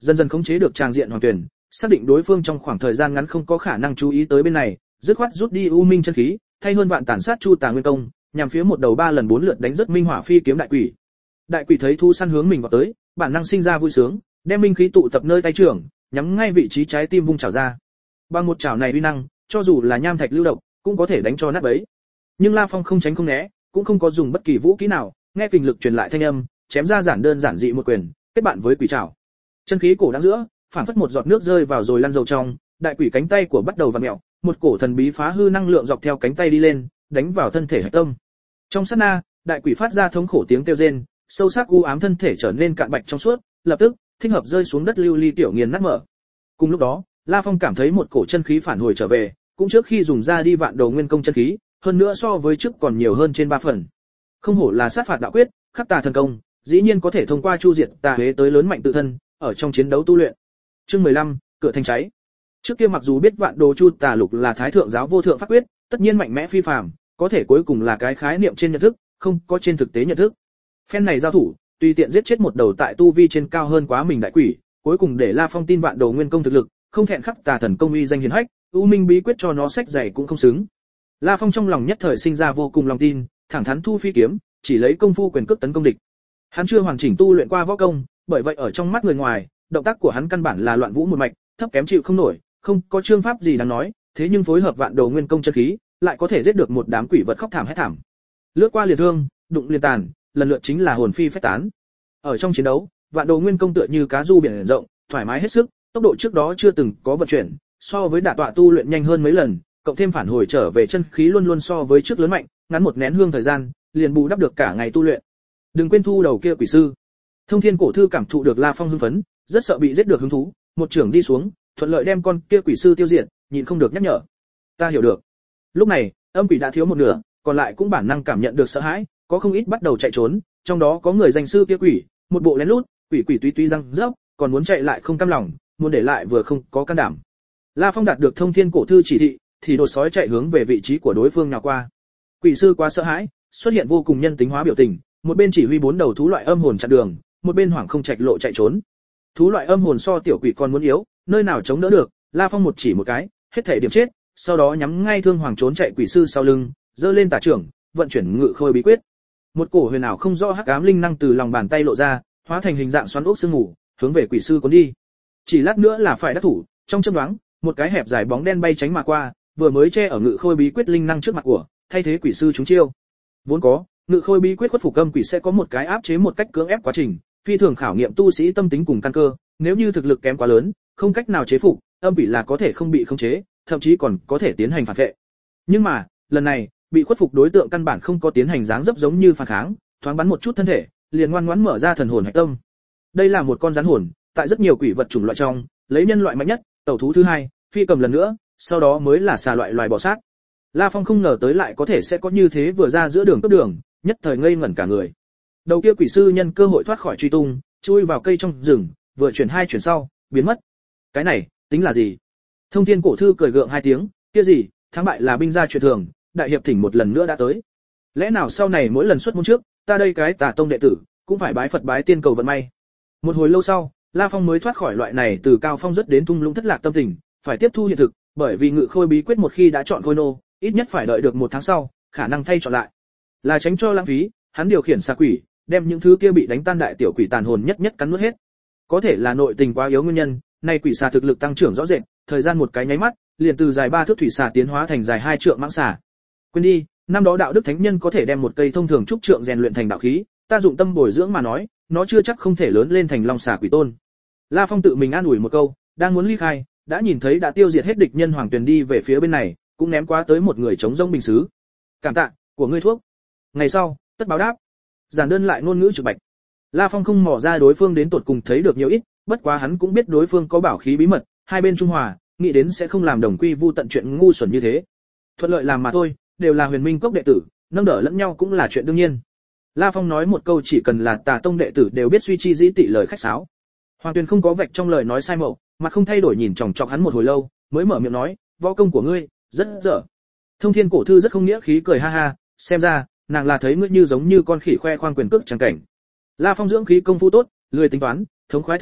dần dần khống chế được tràng diện Hoàng Tuyển, xác định đối phương trong khoảng thời gian ngắn không có khả năng chú ý tới bên này, dứt khoát rút đi U Minh chân khí, thay hơn vạn tàn sát Chu Tà Nguyên công, nhằm phía một đầu ba lần bốn lượt đánh rất Minh Hỏa Phi kiếm đại quỷ. Đại quỷ thấy thu săn hướng mình vào tới, bản năng sinh ra vui sướng, đem minh khí tụ tập nơi tay trưởng, nhắm ngay vị trí trái tim vung chảo ra. Bằng một chảo này uy năng, cho dù là nham thạch lưu độc, cũng có thể đánh cho nát bấy. Nhưng La Phong không tránh không né, cũng không có dùng bất kỳ vũ khí nào, nghe kình lực truyền lại thanh âm, chém ra giản đơn giản dị một quyền, kết bạn với quỷ chảo. Chân khí cổ đang giữa, phản phất một giọt nước rơi vào rồi lăn dầu trong, đại quỷ cánh tay của bắt đầu vặn mèo, một cổ thần bí phá hư năng lượng dọc theo cánh tay đi lên, đánh vào thân thể hạch tâm. Trong sát na, đại quỷ phát ra thống khổ tiếng kêu rên, sâu sắc u ám thân thể trở nên cạn bạch trong suốt, lập tức thích hợp rơi xuống đất lưu ly tiểu nghiền nát mở. Cùng lúc đó, La Phong cảm thấy một cổ chân khí phản hồi trở về, cũng trước khi dùng ra đi vạn đầu nguyên công chân khí, hơn nữa so với trước còn nhiều hơn trên ba phần. Không hổ là sát phạt đạo quyết, khắc tà thần công, dĩ nhiên có thể thông qua chu diệt tà huế tới lớn mạnh tự thân, ở trong chiến đấu tu luyện. Chương mười lăm, cửa thành cháy. Trước kia mặc dù biết vạn đồ chu tà lục là thái thượng giáo vô thượng pháp quyết, tất nhiên mạnh mẽ phi phàm, có thể cuối cùng là cái khái niệm trên nhận thức, không có trên thực tế nhận thức. Phen này giao thủ, tùy tiện giết chết một đầu tại tu vi trên cao hơn quá mình đại quỷ, cuối cùng để La Phong tin vạn đồ nguyên công thực lực, không thẹn khắc tà thần công uy danh hiển hách, u minh bí quyết cho nó sách dày cũng không xứng. La Phong trong lòng nhất thời sinh ra vô cùng lòng tin, thẳng thắn thu phi kiếm, chỉ lấy công phu quyền cước tấn công địch. Hắn chưa hoàn chỉnh tu luyện qua võ công, bởi vậy ở trong mắt người ngoài, động tác của hắn căn bản là loạn vũ một mạch, thấp kém chịu không nổi, không có chương pháp gì đáng nói, thế nhưng phối hợp vạn đồ nguyên công chân khí, lại có thể giết được một đám quỷ vật khóc thảm hét thảm. Lướt qua liền thương, đụng liền tàn, lần lượt chính là hồn phi phách tán. Ở trong chiến đấu, vạn đồ nguyên công tựa như cá du biển rộng, thoải mái hết sức, tốc độ trước đó chưa từng có vận chuyển, so với đả tọa tu luyện nhanh hơn mấy lần, cộng thêm phản hồi trở về chân khí luôn luôn so với trước lớn mạnh, ngắn một nén hương thời gian, liền bù đắp được cả ngày tu luyện. Đừng quên thu đầu kia quỷ sư. Thông Thiên Cổ Thư cảm thụ được La Phong hưng phấn, rất sợ bị giết được hứng thú, một trưởng đi xuống, thuận lợi đem con kia quỷ sư tiêu diệt, nhịn không được nhắc nhở. Ta hiểu được. Lúc này, âm quỷ đã thiếu một nửa, còn lại cũng bản năng cảm nhận được sợ hãi, có không ít bắt đầu chạy trốn, trong đó có người danh sư kia quỷ, một bộ lén lút, quỷ quỷ túy túy răng rớp, còn muốn chạy lại không cam lòng, muốn để lại vừa không có can đảm. La Phong đạt được Thông Thiên Cổ Thư chỉ thị, thì đột sói chạy hướng về vị trí của đối phương nào qua. Quỷ sư quá sợ hãi, xuất hiện vô cùng nhân tính hóa biểu tình, một bên chỉ huy bốn đầu thú loại âm hồn chặn đường, một bên hoảng không trạch lộ chạy trốn. Thú loại âm hồn so tiểu quỷ còn muốn yếu, nơi nào chống đỡ được, La Phong một chỉ một cái, hết thể điểm chết, sau đó nhắm ngay thương hoàng trốn chạy quỷ sư sau lưng, giơ lên tà trưởng, vận chuyển ngự khôi bí quyết. Một cổ huyền ảo không rõ hắc ám linh năng từ lòng bàn tay lộ ra, hóa thành hình dạng xoắn ốc sương mù, hướng về quỷ sư cuốn đi. Chỉ lát nữa là phải đắc thủ, trong chớp nhoáng, một cái hẹp dài bóng đen bay tránh mà qua, vừa mới che ở ngự khôi bí quyết linh năng trước mặt của, thay thế quỷ sư trúng chiêu. Vốn có, ngự khôi bí quyết khuất phục âm quỷ sẽ có một cái áp chế một cách cưỡng ép quá trình, phi thường khảo nghiệm tu sĩ tâm tính cùng căn cơ, nếu như thực lực kém quá lớn, không cách nào chế phục, âm quỷ là có thể không bị khống chế, thậm chí còn có thể tiến hành phản vệ. Nhưng mà, lần này, bị khuất phục đối tượng căn bản không có tiến hành dáng dấp giống như phản kháng, thoáng bắn một chút thân thể, liền ngoan ngoãn mở ra thần hồn hạch tâm. Đây là một con rắn hồn, tại rất nhiều quỷ vật chủng loại trong, lấy nhân loại mạnh nhất, tẩu thú thứ hai, phi cầm lần nữa, sau đó mới là xà loại loài bò sát. La Phong không ngờ tới lại có thể sẽ có như thế vừa ra giữa đường cướp đường, nhất thời ngây ngẩn cả người. Đầu kia quỷ sư nhân cơ hội thoát khỏi truy tung, chui vào cây trong rừng, vừa chuyển hai chuyển sau, biến mất. Cái này, tính là gì? Thông Thiên Cổ Thư cười gượng hai tiếng, kia gì, thắng bại là binh gia chuyện thường, đại hiệp thỉnh một lần nữa đã tới. Lẽ nào sau này mỗi lần xuất môn trước, ta đây cái Tà tông đệ tử, cũng phải bái Phật bái tiên cầu vận may. Một hồi lâu sau, La Phong mới thoát khỏi loại này từ cao phong rất đến thung lũng thất lạc tâm tình, phải tiếp thu hiện thực, bởi vì ngự khôi bí quyết một khi đã chọn khôi nô, ít nhất phải đợi được một tháng sau, khả năng thay chọn lại. Là tránh cho lãng phí, hắn điều khiển xà quỷ, đem những thứ kia bị đánh tan đại tiểu quỷ tàn hồn nhất nhất cắn nuốt hết. Có thể là nội tình quá yếu nguyên nhân, nay quỷ xà thực lực tăng trưởng rõ rệt, thời gian một cái nháy mắt, liền từ dài ba thước thủy xà tiến hóa thành dài hai trượng mãng xà. Quên đi, năm đó đạo đức thánh nhân có thể đem một cây thông thường trúc trượng rèn luyện thành đạo khí, ta dụng tâm bồi dưỡng mà nói, nó chưa chắc không thể lớn lên thành long xà quỷ tôn. La Phong tự mình an ủi một câu, đang muốn ly khai, đã nhìn thấy đã tiêu diệt hết địch nhân Hoàng Tuyền đi về phía bên này, cũng ném qua tới một người chống rông bình sứ. Cảm tạ của ngươi thuốc. Ngày sau, tất báo đáp. Giản đơn lại ngôn ngữ trực bạch. La Phong không mò ra đối phương đến tột cùng thấy được nhiều ít, bất quá hắn cũng biết đối phương có bảo khí bí mật, hai bên trung hòa, nghĩ đến sẽ không làm đồng quy vu tận chuyện ngu xuẩn như thế. Thuận lợi làm mà thôi, đều là Huyền Minh Cốc đệ tử, nâng đỡ lẫn nhau cũng là chuyện đương nhiên. La Phong nói một câu chỉ cần là Tà tông đệ tử đều biết suy chi dĩ tị lời khách sáo. Hoàng Tuyền không có vạch trong lời nói sai mậu, mà không thay đổi nhìn chòng chọc hắn một hồi lâu, mới mở miệng nói, võ công của ngươi rất dở. Thông Thiên Cổ Thư rất không nghĩa khí cười ha ha, xem ra nàng là thấy ngươi như giống như con khỉ khoe khoang quyền cước chẳng cảnh. La Phong dưỡng khí công phu tốt, lười tính toán, thống khoái thừa nhận,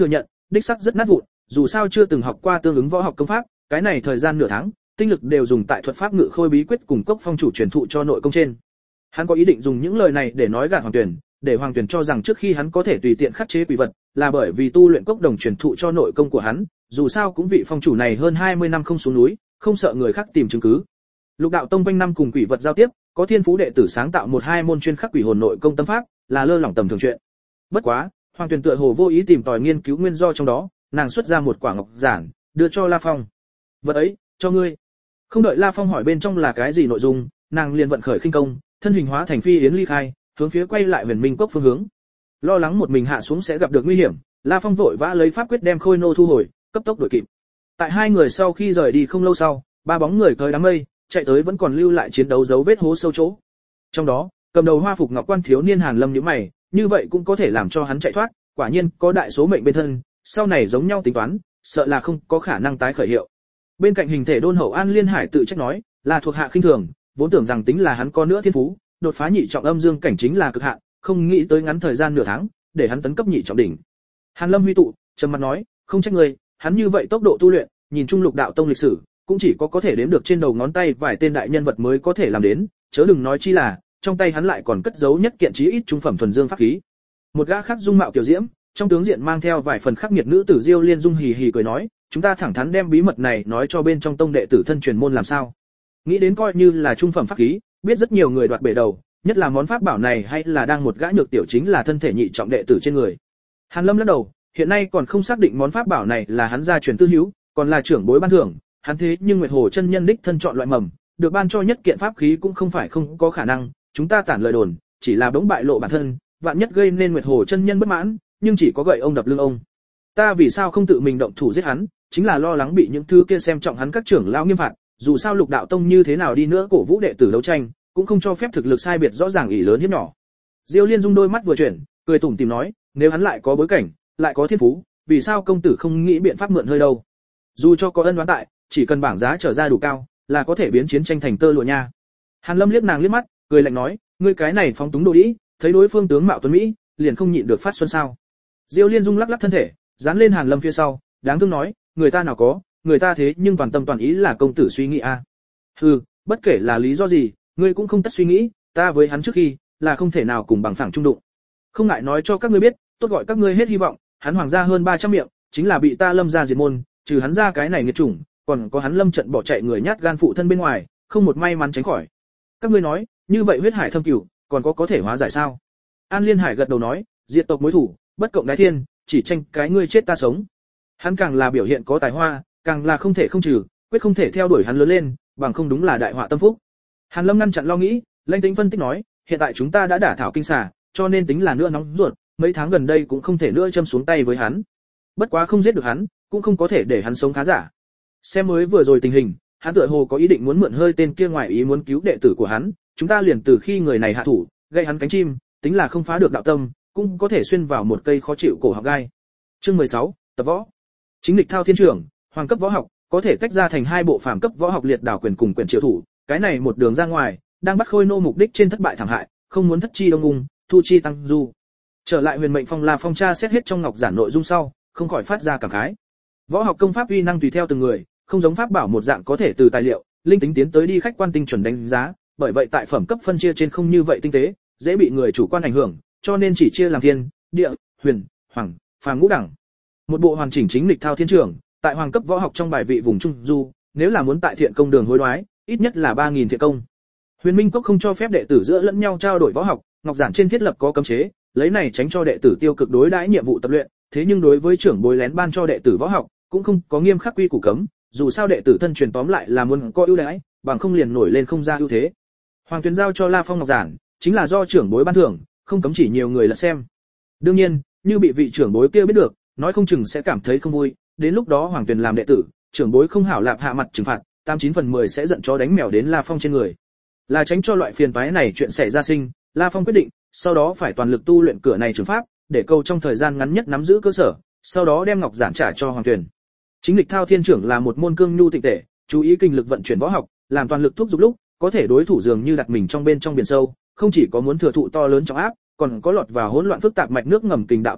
đích sắc rất nát vụn, dù sao chưa từng học qua tương ứng võ học công pháp, cái này thời gian nửa tháng, tinh lực đều dùng tại thuật pháp ngự khôi bí quyết cùng cốc phong chủ truyền thụ cho nội công trên. Hắn có ý định dùng những lời này để nói gạt Hoàng Tuyển, để Hoàng Tuyển cho rằng trước khi hắn có thể tùy tiện khắc chế quỷ vật, là bởi vì tu luyện cốc đồng truyền thụ cho nội công của hắn, dù sao cũng vị phong chủ này hơn hai mươi năm không xuống núi, không sợ người khác tìm chứng cứ. Lục đạo tông quanh năm cùng quỷ vật giao tiếp, có thiên phú đệ tử sáng tạo một hai môn chuyên khắc quỷ hồn nội công tâm pháp, là lơ lỏng tầm thường chuyện. Bất quá, Hoàng Tuyển tựa hồ vô ý tìm tòi nghiên cứu nguyên do trong đó, nàng xuất ra một quả ngọc giản, đưa cho La Phong. "Vật ấy, cho ngươi." Không đợi La Phong hỏi bên trong là cái gì nội dung, nàng liền vận khởi khinh công, thân hình hóa thành phi yến ly khai, hướng phía quay lại Huyền Minh Cốc phương hướng. Lo lắng một mình hạ xuống sẽ gặp được nguy hiểm, La Phong vội vã lấy pháp quyết đem khôi nô thu hồi, cấp tốc đuổi kịp. Tại hai người sau khi rời đi không lâu sau, ba bóng người tới đám mây, chạy tới vẫn còn lưu lại chiến đấu dấu vết hố sâu chỗ. Trong đó, cầm đầu hoa phục ngọc quan thiếu niên Hàn Lâm nhíu mày, như vậy cũng có thể làm cho hắn chạy thoát, quả nhiên có đại số mệnh bên thân, sau này giống nhau tính toán, sợ là không có khả năng tái khởi hiệu. Bên cạnh hình thể đôn hậu An Liên Hải tự trách nói, là thuộc hạ khinh thường, vốn tưởng rằng tính là hắn có nữa thiên phú, đột phá nhị trọng âm dương cảnh chính là cực hạn, không nghĩ tới ngắn thời gian nửa tháng, để hắn tấn cấp nhị trọng đỉnh. Hàn Lâm huy tụ, trầm mặt nói, không trách người, hắn như vậy tốc độ tu luyện, nhìn trung lục đạo tông lịch sử, cũng chỉ có có thể đếm được trên đầu ngón tay vài tên đại nhân vật mới có thể làm đến, chớ đừng nói chi là, trong tay hắn lại còn cất giấu nhất kiện chí ít trung phẩm thuần dương pháp khí. Một gã khác dung mạo kiều diễm, trong tướng diện mang theo vài phần khắc nghiệt nữ tử Diêu Liên Dung hì hì cười nói, chúng ta thẳng thắn đem bí mật này nói cho bên trong tông đệ tử thân truyền môn làm sao? Nghĩ đến coi như là trung phẩm pháp khí, biết rất nhiều người đoạt bể đầu, nhất là món pháp bảo này hay là đang một gã nhược tiểu chính là thân thể nhị trọng đệ tử trên người. Hàn Lâm lắc đầu, hiện nay còn không xác định món pháp bảo này là hắn gia truyền tư hữu, còn là trưởng bối ban thưởng, hắn thế nhưng Nguyệt Hồ chân nhân đích thân chọn loại mầm, được ban cho nhất kiện pháp khí cũng không phải không có khả năng, chúng ta tản lời đồn, chỉ là bỗng bại lộ bản thân, vạn nhất gây nên Nguyệt Hồ chân nhân bất mãn, nhưng chỉ có gậy ông đập lưng ông. Ta vì sao không tự mình động thủ giết hắn, chính là lo lắng bị những thứ kia xem trọng hắn các trưởng lão nghiêm phạt, dù sao Lục đạo tông như thế nào đi nữa cổ vũ đệ tử đấu tranh, cũng không cho phép thực lực sai biệt rõ ràng ỷ lớn hiếp nhỏ. Diêu Liên Dung đôi mắt vừa chuyển, cười tủm tỉm nói, nếu hắn lại có bối cảnh, lại có thiên phú, vì sao công tử không nghĩ biện pháp mượn hơi đâu? Dù cho có ân oán tại, chỉ cần bảng giá trở ra đủ cao, là có thể biến chiến tranh thành tơ lụa nha. Hàn Lâm liếc nàng liếc mắt, cười lạnh nói, ngươi cái này phóng túng đồ đĩ, thấy đối phương tướng mạo tuấn mỹ, liền không nhịn được phát xuân sao? Diêu Liên Dung lắc lắc thân thể, dán lên Hàn Lâm phía sau, đáng thương nói, người ta nào có, người ta thế nhưng toàn tâm toàn ý là công tử suy nghĩ a. À. Hừ, bất kể là lý do gì, ngươi cũng không tất suy nghĩ, ta với hắn trước khi là không thể nào cùng bằng phẳng trung đụng. Không ngại nói cho các ngươi biết, tốt gọi các ngươi hết hy vọng, hắn hoàng gia hơn ba trăm miệng, chính là bị ta Lâm gia diệt môn, trừ hắn ra cái này nghiệt chủng, còn có hắn Lâm trận bỏ chạy người nhát gan phụ thân bên ngoài, không một may mắn tránh khỏi. Các ngươi nói, như vậy huyết hải thâm cửu, còn có có thể hóa giải sao? An Liên Hải gật đầu nói, diệt tộc mối thủ, bất cộng đái thiên, chỉ tranh cái ngươi chết ta sống. Hắn càng là biểu hiện có tài hoa, càng là không thể không trừ, quyết không thể theo đuổi hắn lớn lên, bằng không đúng là đại họa tâm phúc. Hàn Lâm ngăn chặn lo nghĩ, lãnh tĩnh phân tích nói, hiện tại chúng ta đã đả thảo kinh xà, cho nên tính là nữa nóng ruột, mấy tháng gần đây cũng không thể nữa châm xuống tay với hắn. Bất quá không giết được hắn, cũng không có thể để hắn sống khá giả. Xem mới vừa rồi tình hình, hắn tựa hồ có ý định muốn mượn hơi tên kia ngoài ý muốn cứu đệ tử của hắn, chúng ta liền từ khi người này hạ thủ, gây hắn cánh chim, tính là không phá được đạo tâm, cũng có thể xuyên vào một cây khó chịu cổ học gai. Chương mười sáu, tập võ. Chính lịch thao thiên trưởng, hoàng cấp võ học, có thể tách ra thành hai bộ phàm cấp võ học liệt đảo quyền cùng quyền triệu thủ, cái này một đường ra ngoài, đang bắt khôi nô mục đích trên thất bại thảm hại, không muốn thất chi đông ung, thu chi tăng du. Trở lại Huyền Mệnh Phong La Phong tra xét hết trong ngọc giản nội dung sau, không khỏi phát ra cảm khái. Võ học công pháp uy năng tùy theo từng người, không giống pháp bảo một dạng có thể từ tài liệu, linh tính tiến tới đi khách quan tinh chuẩn đánh giá, bởi vậy tại phẩm cấp phân chia trên không như vậy tinh tế, dễ bị người chủ quan ảnh hưởng, cho nên chỉ chia làm thiên, địa, huyền, hoàng, phàm ngũ đẳng. Một bộ hoàn chỉnh chính lịch thao thiên trưởng, tại hoàng cấp võ học trong bài vị vùng trung du, nếu là muốn tại thiện công đường hối đoái, ít nhất là ba nghìn thiện công. Huyền Minh Cốc không cho phép đệ tử giữa lẫn nhau trao đổi võ học, ngọc giản trên thiết lập có cấm chế, lấy này tránh cho đệ tử tiêu cực đối đãi nhiệm vụ tập luyện, thế nhưng đối với trưởng bối lén ban cho đệ tử võ học, cũng không có nghiêm khắc quy củ cấm, dù sao đệ tử thân truyền tóm lại là muốn có ưu đãi, bằng không liền nổi lên không ra ưu thế. Hoàng Tuyền giao cho La Phong ngọc giản, chính là do trưởng bối ban thưởng, không cấm chỉ nhiều người lật xem. Đương nhiên, như bị vị trưởng bối kia biết được, nói không chừng sẽ cảm thấy không vui, đến lúc đó Hoàng Tuyền làm đệ tử, trưởng bối không hảo lạp hạ mặt trừng phạt, tám chín phần mười sẽ giận chó đánh mèo đến La Phong trên người. Là tránh cho loại phiền toái này chuyện xảy ra sinh, La Phong quyết định, sau đó phải toàn lực tu luyện cửa này trường pháp, để câu trong thời gian ngắn nhất nắm giữ cơ sở, sau đó đem ngọc giản trả cho Hoàng Tuyền. Chính lịch thao thiên trưởng là một môn cương nhu tịnh tể, chú ý kinh lực vận chuyển võ học, làm toàn lực thúc giục lúc, có thể đối thủ dường như đặt mình trong bên trong biển sâu, không chỉ có muốn thừa thụ to lớn trọng áp, còn có lọt vào hỗn loạn phức tạp mạch nước ngầm kình đạo tập kích,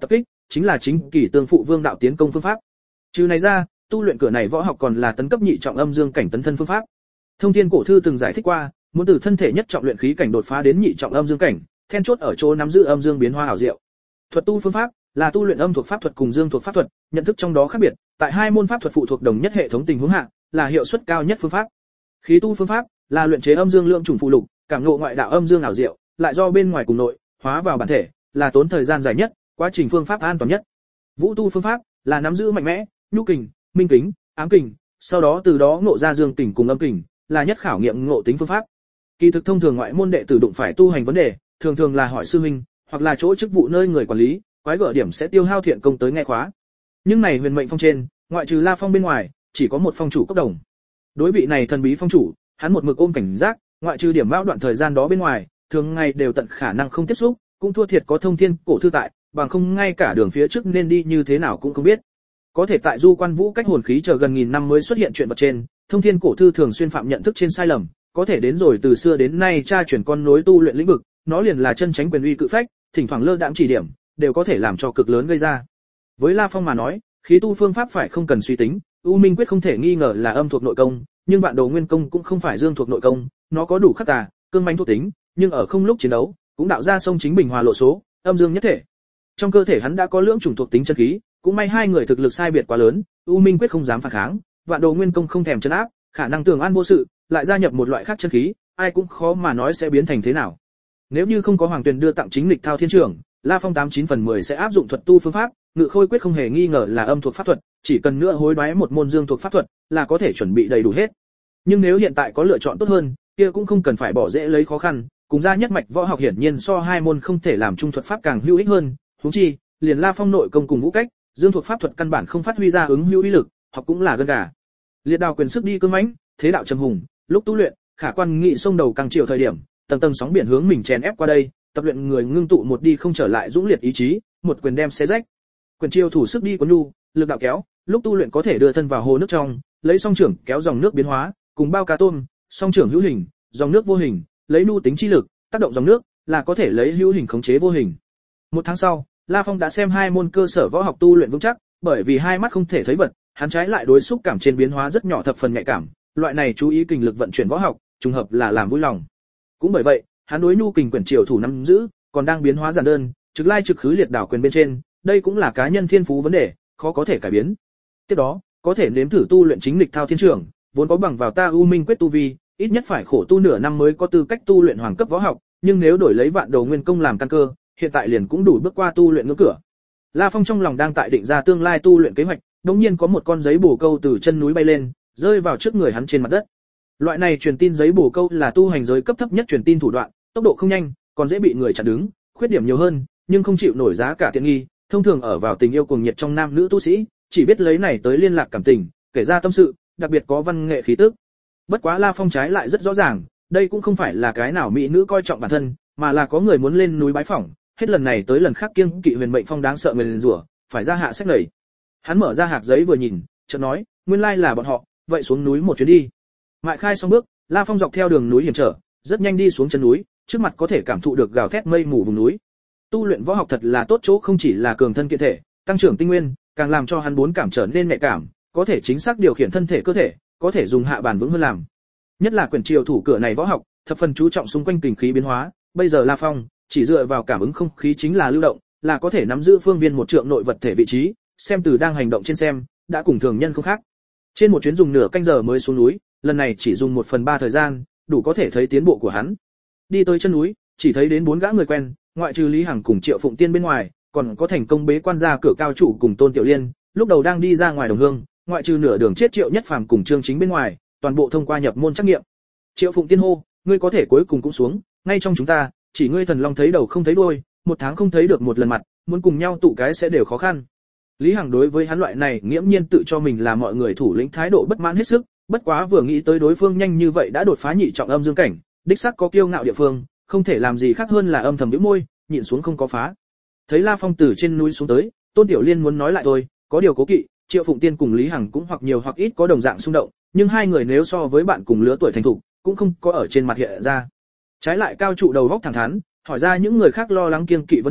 chính là chính kỳ tương phụ vương đạo tiến công phương pháp. Trừ này ra, tu luyện cửa này võ học còn là tấn cấp nhị trọng âm dương cảnh tấn thân phương pháp. Thông Thiên cổ thư từng giải thích qua, muốn từ thân thể nhất trọng luyện khí cảnh đột phá đến nhị trọng âm dương cảnh, then chốt ở chỗ nắm giữ âm dương biến hóa ảo diệu. Thuật tu phương pháp là tu luyện âm thuộc pháp thuật cùng dương thuộc pháp thuật, nhận thức trong đó khác biệt, tại hai môn pháp thuật phụ thuộc đồng nhất hệ thống tình huống hạ, là hiệu suất cao nhất phương pháp. Khí tu phương pháp là luyện chế âm dương lượng trùng phụ lục, cảm ngộ ngoại đạo âm dương ảo diệu, lại do bên ngoài cùng nội hóa vào bản thể, là tốn thời gian dài nhất, quá trình phương pháp an toàn nhất. Vũ tu phương pháp là nắm giữ mạnh mẽ, nhu kình, minh kình, ám kình, sau đó từ đó ngộ ra dương kình cùng âm kình, là nhất khảo nghiệm ngộ tính phương pháp. Kỳ thực thông thường ngoại môn đệ tử đụng phải tu hành vấn đề, thường thường là hỏi sư huynh, hoặc là chỗ chức vụ nơi người quản lý, quái gở điểm sẽ tiêu hao thiện công tới nghe khóa. Nhưng này huyền mệnh phong trên, ngoại trừ La Phong bên ngoài, chỉ có một phong chủ cấp đồng. Đối vị này thần bí phong chủ, hắn một mực ôm cảnh giác, ngoại trừ điểm bao đoạn thời gian đó bên ngoài, thường ngày đều tận khả năng không tiếp xúc, cũng thua thiệt có Thông Thiên cổ thư tại, bằng không ngay cả đường phía trước nên đi như thế nào cũng không biết. Có thể tại Du Quan Vũ cách hồn khí chờ gần nghìn năm mới xuất hiện chuyện vật trên, Thông Thiên cổ thư thường xuyên phạm nhận thức trên sai lầm, có thể đến rồi từ xưa đến nay tra chuyển con nối tu luyện lĩnh vực, nó liền là chân tránh quyền uy cự phách, thỉnh thoảng lơ đãng chỉ điểm, đều có thể làm cho cực lớn gây ra. Với La Phong mà nói, khí tu phương pháp phải không cần suy tính, U Minh quyết không thể nghi ngờ là âm thuộc nội công, nhưng Vạn Đồ Nguyên công cũng không phải dương thuộc nội công, nó có đủ khắc tà, cương manh thuộc tính, nhưng ở không lúc chiến đấu, cũng đạo ra sông chính bình hòa lộ số, âm dương nhất thể. Trong cơ thể hắn đã có lưỡng chủng thuộc tính chân khí, cũng may hai người thực lực sai biệt quá lớn, U Minh quyết không dám phản kháng, Vạn Đồ Nguyên công không thèm trấn áp, khả năng tường an vô sự, lại gia nhập một loại khác chân khí, ai cũng khó mà nói sẽ biến thành thế nào. Nếu như không có Hoàng Tuyền đưa tặng chính lịch thao thiên trưởng, La Phong tám chín phần mười sẽ áp dụng thuật tu phương pháp, Ngự Khôi quyết không hề nghi ngờ là âm thuộc pháp thuật, chỉ cần nữa hối đoái một môn dương thuộc pháp thuật, là có thể chuẩn bị đầy đủ hết. Nhưng nếu hiện tại có lựa chọn tốt hơn, kia cũng không cần phải bỏ dễ lấy khó khăn, cùng ra nhất mạch võ học hiển nhiên so hai môn không thể làm trung thuật pháp càng hữu ích hơn, huống chi, liền La Phong nội công cùng vũ cách, dương thuộc pháp thuật căn bản không phát huy ra ứng hữu uy lực, học cũng là gân gà. Liệt đào quyền sức đi cương mãnh, thế đạo trầm hùng, lúc tu luyện, khả quan nghị sông đầu càng chiều thời điểm, tầng tầng sóng biển hướng mình chèn ép qua đây, tập luyện người ngưng tụ một đi không trở lại dũng liệt ý chí, một quyền đem xé rách. Quyền chiêu thủ sức đi của nhu, lực đạo kéo, lúc tu luyện có thể đưa thân vào hồ nước trong, lấy song trưởng kéo dòng nước biến hóa, cùng bao cá tôm, song trưởng hữu hình, dòng nước vô hình, lấy nhu tính chi lực, tác động dòng nước, là có thể lấy hữu hình khống chế vô hình. Một tháng sau, La Phong đã xem hai môn cơ sở võ học tu luyện vững chắc, bởi vì hai mắt không thể thấy vật, hắn trái lại đối xúc cảm trên biến hóa rất nhỏ thập phần nhạy cảm, loại này chú ý kình lực vận chuyển võ học, trùng hợp là làm vui lòng. Cũng bởi vậy, hắn đối nhu kình quyển triều thủ nắm giữ, còn đang biến hóa giản đơn, trực lai trực khứ liệt đảo quyền bên trên, đây cũng là cá nhân thiên phú vấn đề, khó có thể cải biến. Tiếp đó, có thể nếm thử tu luyện chính lịch thao thiên trưởng, vốn có bằng vào ta U Minh quyết tu vi, ít nhất phải khổ tu nửa năm mới có tư cách tu luyện hoàng cấp võ học, nhưng nếu đổi lấy Vạn Đồ Nguyên công làm căn cơ, hiện tại liền cũng đủ bước qua tu luyện ngưỡng cửa. La Phong trong lòng đang tại định ra tương lai tu luyện kế hoạch, đột nhiên có một con giấy bổ câu từ chân núi bay lên, rơi vào trước người hắn trên mặt đất. Loại này truyền tin giấy bổ câu là tu hành giới cấp thấp nhất truyền tin thủ đoạn, tốc độ không nhanh, còn dễ bị người chặn đứng, khuyết điểm nhiều hơn, nhưng không chịu nổi giá cả tiện nghi, thông thường ở vào tình yêu cuồng nhiệt trong nam nữ tu sĩ, chỉ biết lấy này tới liên lạc cảm tình, kể ra tâm sự, đặc biệt có văn nghệ khí tức. Bất quá La Phong trái lại rất rõ ràng, đây cũng không phải là cái nào mỹ nữ coi trọng bản thân, mà là có người muốn lên núi bái phỏng, hết lần này tới lần khác kiêng kỵ huyền mệnh phong đáng sợ người liền rủa, phải ra hạ sách lầy. Hắn mở ra hạc giấy vừa nhìn, chợt nói, nguyên lai là bọn họ, vậy xuống núi một chuyến đi. Mại khai xong bước, La Phong dọc theo đường núi hiểm trở, rất nhanh đi xuống chân núi, trước mặt có thể cảm thụ được gào thét mây mù vùng núi. Tu luyện võ học thật là tốt chỗ không chỉ là cường thân kiện thể, tăng trưởng tinh nguyên, càng làm cho hắn bốn cảm trở nên nhạy cảm, có thể chính xác điều khiển thân thể cơ thể, có thể dùng hạ bản vững hơn làm. Nhất là quyển triều thủ cửa này võ học, thập phần chú trọng xung quanh kình khí biến hóa, bây giờ La Phong chỉ dựa vào cảm ứng không khí chính là lưu động, là có thể nắm giữ phương viên một trượng nội vật thể vị trí, xem từ đang hành động trên xem, đã cùng thường nhân không khác. Trên một chuyến dùng nửa canh giờ mới xuống núi, lần này chỉ dùng một phần ba thời gian, đủ có thể thấy tiến bộ của hắn. Đi tới chân núi, chỉ thấy đến bốn gã người quen, ngoại trừ Lý Hằng cùng Triệu Phụng Tiên bên ngoài, còn có thành công bế quan ra cửa cao chủ cùng Tôn Tiểu Liên, lúc đầu đang đi ra ngoài đồng hương, ngoại trừ nửa đường chết Triệu Nhất Phàm cùng Trương Chính bên ngoài, toàn bộ thông qua nhập môn trắc nghiệm. Triệu Phụng Tiên hô, ngươi có thể cuối cùng cũng xuống, ngay trong chúng ta, chỉ ngươi thần long thấy đầu không thấy đuôi, một tháng không thấy được một lần mặt, muốn cùng nhau tụ cái sẽ đều khó khăn. Lý Hằng đối với hắn loại này nghiễm nhiên tự cho mình là mọi người thủ lĩnh thái độ bất mãn hết sức, bất quá vừa nghĩ tới đối phương nhanh như vậy đã đột phá nhị trọng âm dương cảnh, đích xác có kiêu ngạo địa phương, không thể làm gì khác hơn là âm thầm nhếch môi, nhịn xuống không có phá. Thấy La Phong từ trên núi xuống tới, Tôn Tiểu Liên muốn nói lại thôi, có điều cố kỵ, Triệu Phụng Tiên cùng Lý Hằng cũng hoặc nhiều hoặc ít có đồng dạng xung động, nhưng hai người nếu so với bạn cùng lứa tuổi thành thục, cũng không có ở trên mặt hiện ra. Trái lại cao trụ đầu góc thẳng thắn, hỏi ra những người khác lo lắng kiêng kỵ vấn đề,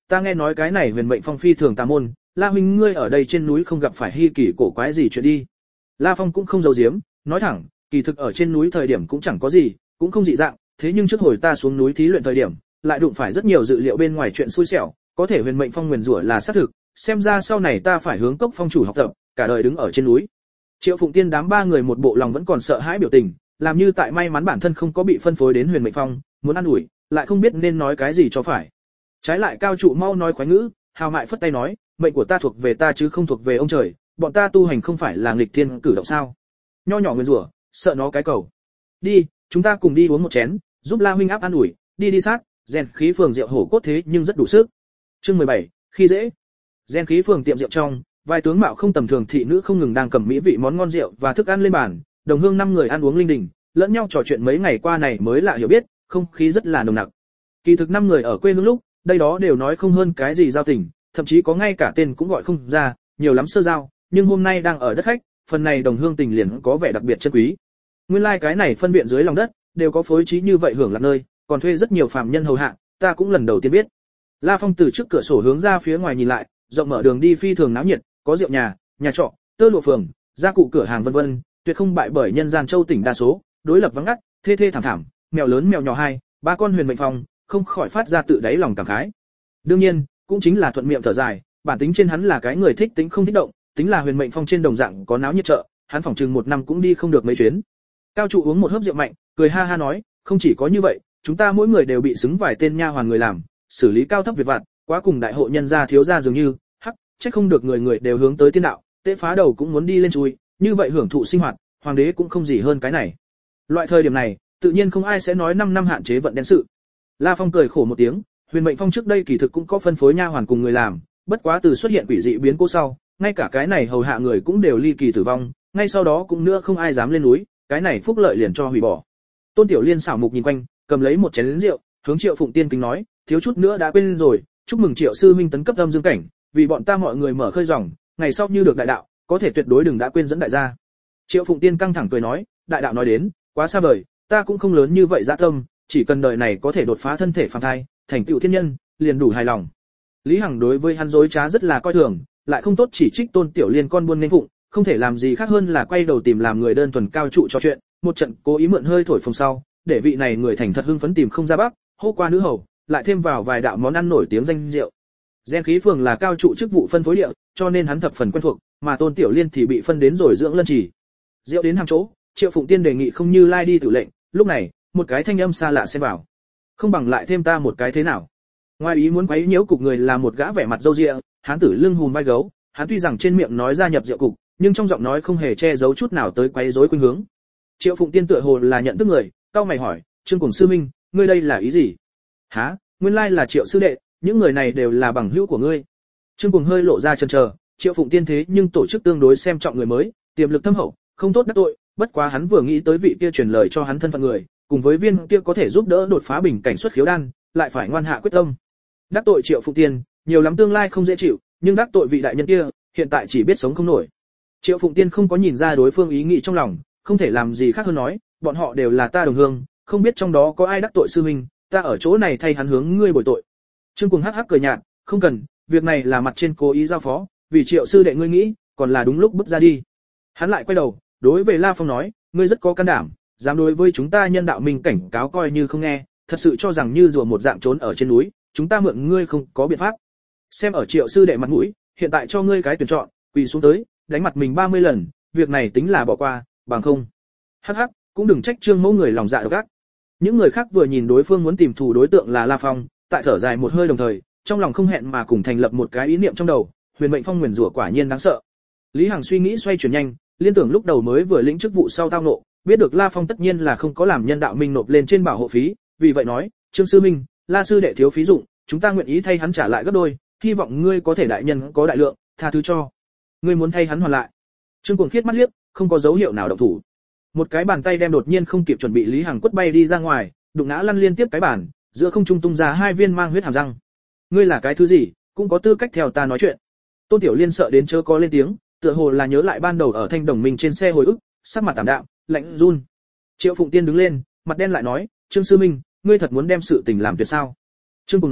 ta nghe nói cái này Huyền Mệnh Phong phi thường tà môn, La huynh ngươi ở đây trên núi không gặp phải hi kỳ cổ quái gì chuyện đi. La Phong cũng không giấu giếm, nói thẳng, kỳ thực ở trên núi thời điểm cũng chẳng có gì, cũng không dị dạng, thế nhưng trước hồi ta xuống núi thí luyện thời điểm, lại đụng phải rất nhiều dự liệu bên ngoài chuyện xui xẻo, có thể Huyền Mệnh Phong nguyền rủa là xác thực, xem ra sau này ta phải hướng Cốc Phong chủ học tập, cả đời đứng ở trên núi. Triệu Phụng Tiên đám ba người một bộ lòng vẫn còn sợ hãi biểu tình, làm như tại may mắn bản thân không có bị phân phối đến Huyền Mệnh Phong, muốn ăn ủi, lại không biết nên nói cái gì cho phải. Trái lại Cao trụ mau nói khoái ngữ, hào mại phất tay nói, mệnh của ta thuộc về ta chứ không thuộc về ông trời, bọn ta tu hành không phải là nghịch thiên cử động sao? Nho nhỏ nguyên rủa, sợ nó cái cầu. Đi, chúng ta cùng đi uống một chén, giúp La huynh áp ăn ủi, đi đi sát, rèn khí phường rượu hổ cốt thế nhưng rất đủ sức. Chương mười bảy, khi dễ. Rèn khí phường tiệm rượu trong, vài tướng mạo không tầm thường thị nữ không ngừng đang cầm mỹ vị món ngon rượu và thức ăn lên bàn, đồng hương năm người ăn uống linh đình, lẫn nhau trò chuyện mấy ngày qua này mới lạ hiểu biết, không khí rất là nồng nặc. Kỳ thực năm người ở quê hương lúc, đây đó đều nói không hơn cái gì giao tình, thậm chí có ngay cả tên cũng gọi không ra, nhiều lắm sơ giao, nhưng hôm nay đang ở đất khách, phần này đồng hương tình liền có vẻ đặc biệt chân quý. Nguyên lai like cái này phân viện dưới lòng đất, đều có phối trí như vậy hưởng lạc nơi, còn thuê rất nhiều phàm nhân hầu hạ, ta cũng lần đầu tiên biết. La Phong từ trước cửa sổ hướng ra phía ngoài nhìn lại, rộng mở đường đi phi thường náo nhiệt, có rượu nhà, nhà trọ, tơ lụa phường, gia cụ cửa hàng vân vân, tuyệt không bại bởi nhân gian châu tỉnh đa số, đối lập vắng ngắt, thê thê thảm thảm, mèo lớn mèo nhỏ hai, ba con Huyền Mệnh Phong, không khỏi phát ra tự đáy lòng cảm khái. Đương nhiên, cũng chính là thuận miệng thở dài, bản tính trên hắn là cái người thích tính không thích động, tính là Huyền Mệnh Phong trên đồng dạng có náo nhiệt chợ, hắn phỏng chừng một năm cũng đi không được mấy chuyến. Cao trụ uống một hớp rượu mạnh, cười ha ha nói, không chỉ có như vậy, chúng ta mỗi người đều bị xứng vài tên nha hoàn người làm, xử lý cao thấp việc vặt, quá cùng đại hộ nhân gia thiếu gia dường như, hắc, chắc không được người người đều hướng tới tiên đạo, tế phá đầu cũng muốn đi lên chui, như vậy hưởng thụ sinh hoạt, hoàng đế cũng không gì hơn cái này. Loại thời điểm này, tự nhiên không ai sẽ nói năm năm hạn chế vận đen sự. La Phong cười khổ một tiếng, Huyền Mệnh Phong trước đây kỳ thực cũng có phân phối nha hoàn cùng người làm, bất quá từ xuất hiện quỷ dị biến cố sau, ngay cả cái này hầu hạ người cũng đều ly kỳ tử vong, ngay sau đó cũng nữa không ai dám lên núi, cái này phúc lợi liền cho hủy bỏ. Tôn Tiểu Liên xảo mục nhìn quanh, cầm lấy một chén rượu, hướng Triệu Phụng Tiên kính nói, thiếu chút nữa đã quên rồi, chúc mừng Triệu sư huynh tấn cấp âm dương cảnh, vì bọn ta mọi người mở khơi ròng, ngày sau như được đại đạo, có thể tuyệt đối đừng đã quên dẫn đại gia. Triệu Phụng Tiên căng thẳng cười nói, đại đạo nói đến, quá xa vời, ta cũng không lớn như vậy dạ tâm, chỉ cần đời này có thể đột phá thân thể phàm thai, thành tựu thiên nhân, liền đủ hài lòng. Lý Hằng đối với hắn dối trá rất là coi thường, lại không tốt chỉ trích Tôn Tiểu Liên con buôn nên phụng, không thể làm gì khác hơn là quay đầu tìm làm người đơn thuần cao trụ trò chuyện, một trận cố ý mượn hơi thổi phồng sau, để vị này người thành thật hưng phấn tìm không ra bắc, hô qua nữ hầu, lại thêm vào vài đạo món ăn nổi tiếng danh rượu. Gen khí phường là cao trụ chức vụ phân phối địa, cho nên hắn thập phần quen thuộc, mà Tôn Tiểu Liên thì bị phân đến rồi dưỡng lân chỉ. Rượu đến hàng chỗ, Triệu Phụng Tiên đề nghị không như lai đi tự lệnh, lúc này, một cái thanh âm xa lạ xen vào. Không bằng lại thêm ta một cái thế nào? Ngoài ý muốn quấy nhiễu cục người là một gã vẻ mặt râu ria, hán tử lưng hùm vai gấu, hắn tuy rằng trên miệng nói gia nhập rượu cục, nhưng trong giọng nói không hề che giấu chút nào tới quấy rối khuynh hướng. Triệu Phụng Tiên tựa hồ là nhận thức người, cau mày hỏi, Trương Cùng sư minh, ngươi đây là ý gì? Hả? Nguyên lai là Triệu sư đệ, những người này đều là bằng hữu của ngươi. Trương Cùng hơi lộ ra chần chờ, Triệu Phụng Tiên thế nhưng tổ chức tương đối xem trọng người mới, tiềm lực thâm hậu, không tốt đắc tội, bất quá hắn vừa nghĩ tới vị kia truyền lời cho hắn thân phận người, cùng với viên kia có thể giúp đỡ đột phá bình cảnh xuất khiếu đan, lại phải ngoan hạ quyết tâm. Đắc tội Triệu Phụng Tiên, nhiều lắm tương lai không dễ chịu, nhưng đắc tội vị đại nhân kia, hiện tại chỉ biết sống không nổi. Triệu Phụng Tiên không có nhìn ra đối phương ý nghĩ trong lòng, không thể làm gì khác hơn nói, bọn họ đều là ta đồng hương, không biết trong đó có ai đắc tội sư huynh, ta ở chỗ này thay hắn hướng ngươi bồi tội. Trương Cuồng hắc hắc cười nhạt, không cần, việc này là mặt trên cố ý giao phó, vì Triệu sư đệ ngươi nghĩ, còn là đúng lúc bước ra đi. Hắn lại quay đầu, đối với La Phong nói, ngươi rất có can đảm, dám đối với chúng ta nhân đạo mình cảnh cáo coi như không nghe, thật sự cho rằng như rùa một dạng trốn ở trên núi, chúng ta mượn ngươi không có biện pháp. Xem ở Triệu sư đệ mặt mũi, hiện tại cho ngươi cái tuyển chọn, quỳ xuống tới, đánh mặt mình ba mươi lần, việc này tính là bỏ qua, bằng không. Hắc hắc, cũng đừng trách Trương Mẫu người lòng dạ độc ác. Những người khác vừa nhìn đối phương muốn tìm thù đối tượng là La Phong, tại thở dài một hơi đồng thời, trong lòng không hẹn mà cùng thành lập một cái ý niệm trong đầu, Huyền Mệnh Phong nguyền rủa quả nhiên đáng sợ. Lý Hằng suy nghĩ xoay chuyển nhanh, liên tưởng lúc đầu mới vừa lĩnh chức vụ sau tao nộ, biết được La Phong tất nhiên là không có làm nhân đạo minh nộp lên trên bảo hộ phí, vì vậy nói, Trương sư minh, La sư đệ thiếu phí dụng, chúng ta nguyện ý thay hắn trả lại gấp đôi, hy vọng ngươi có thể đại nhân có đại lượng, tha thứ cho. Ngươi muốn thay hắn hoàn lại? Trương Cuồng khiết mắt liếc, không có dấu hiệu nào động thủ. Một cái bàn tay đem đột nhiên không kịp chuẩn bị Lý Hằng quất bay đi ra ngoài, đụng ngã lăn liên tiếp cái bàn, giữa không trung tung ra hai viên mang huyết hàm răng. Ngươi là cái thứ gì, cũng có tư cách theo ta nói chuyện. Tôn Tiểu Liên sợ đến chớ có lên tiếng, tựa hồ là nhớ lại ban đầu ở Thanh Đồng Minh trên xe hồi ức, sắc mặt tạm đạm, lạnh run. Triệu Phụng Tiên đứng lên, mặt đen lại nói, Trương sư minh, ngươi thật muốn đem sự tình làm tuyệt sao? Trương Cuồng nói,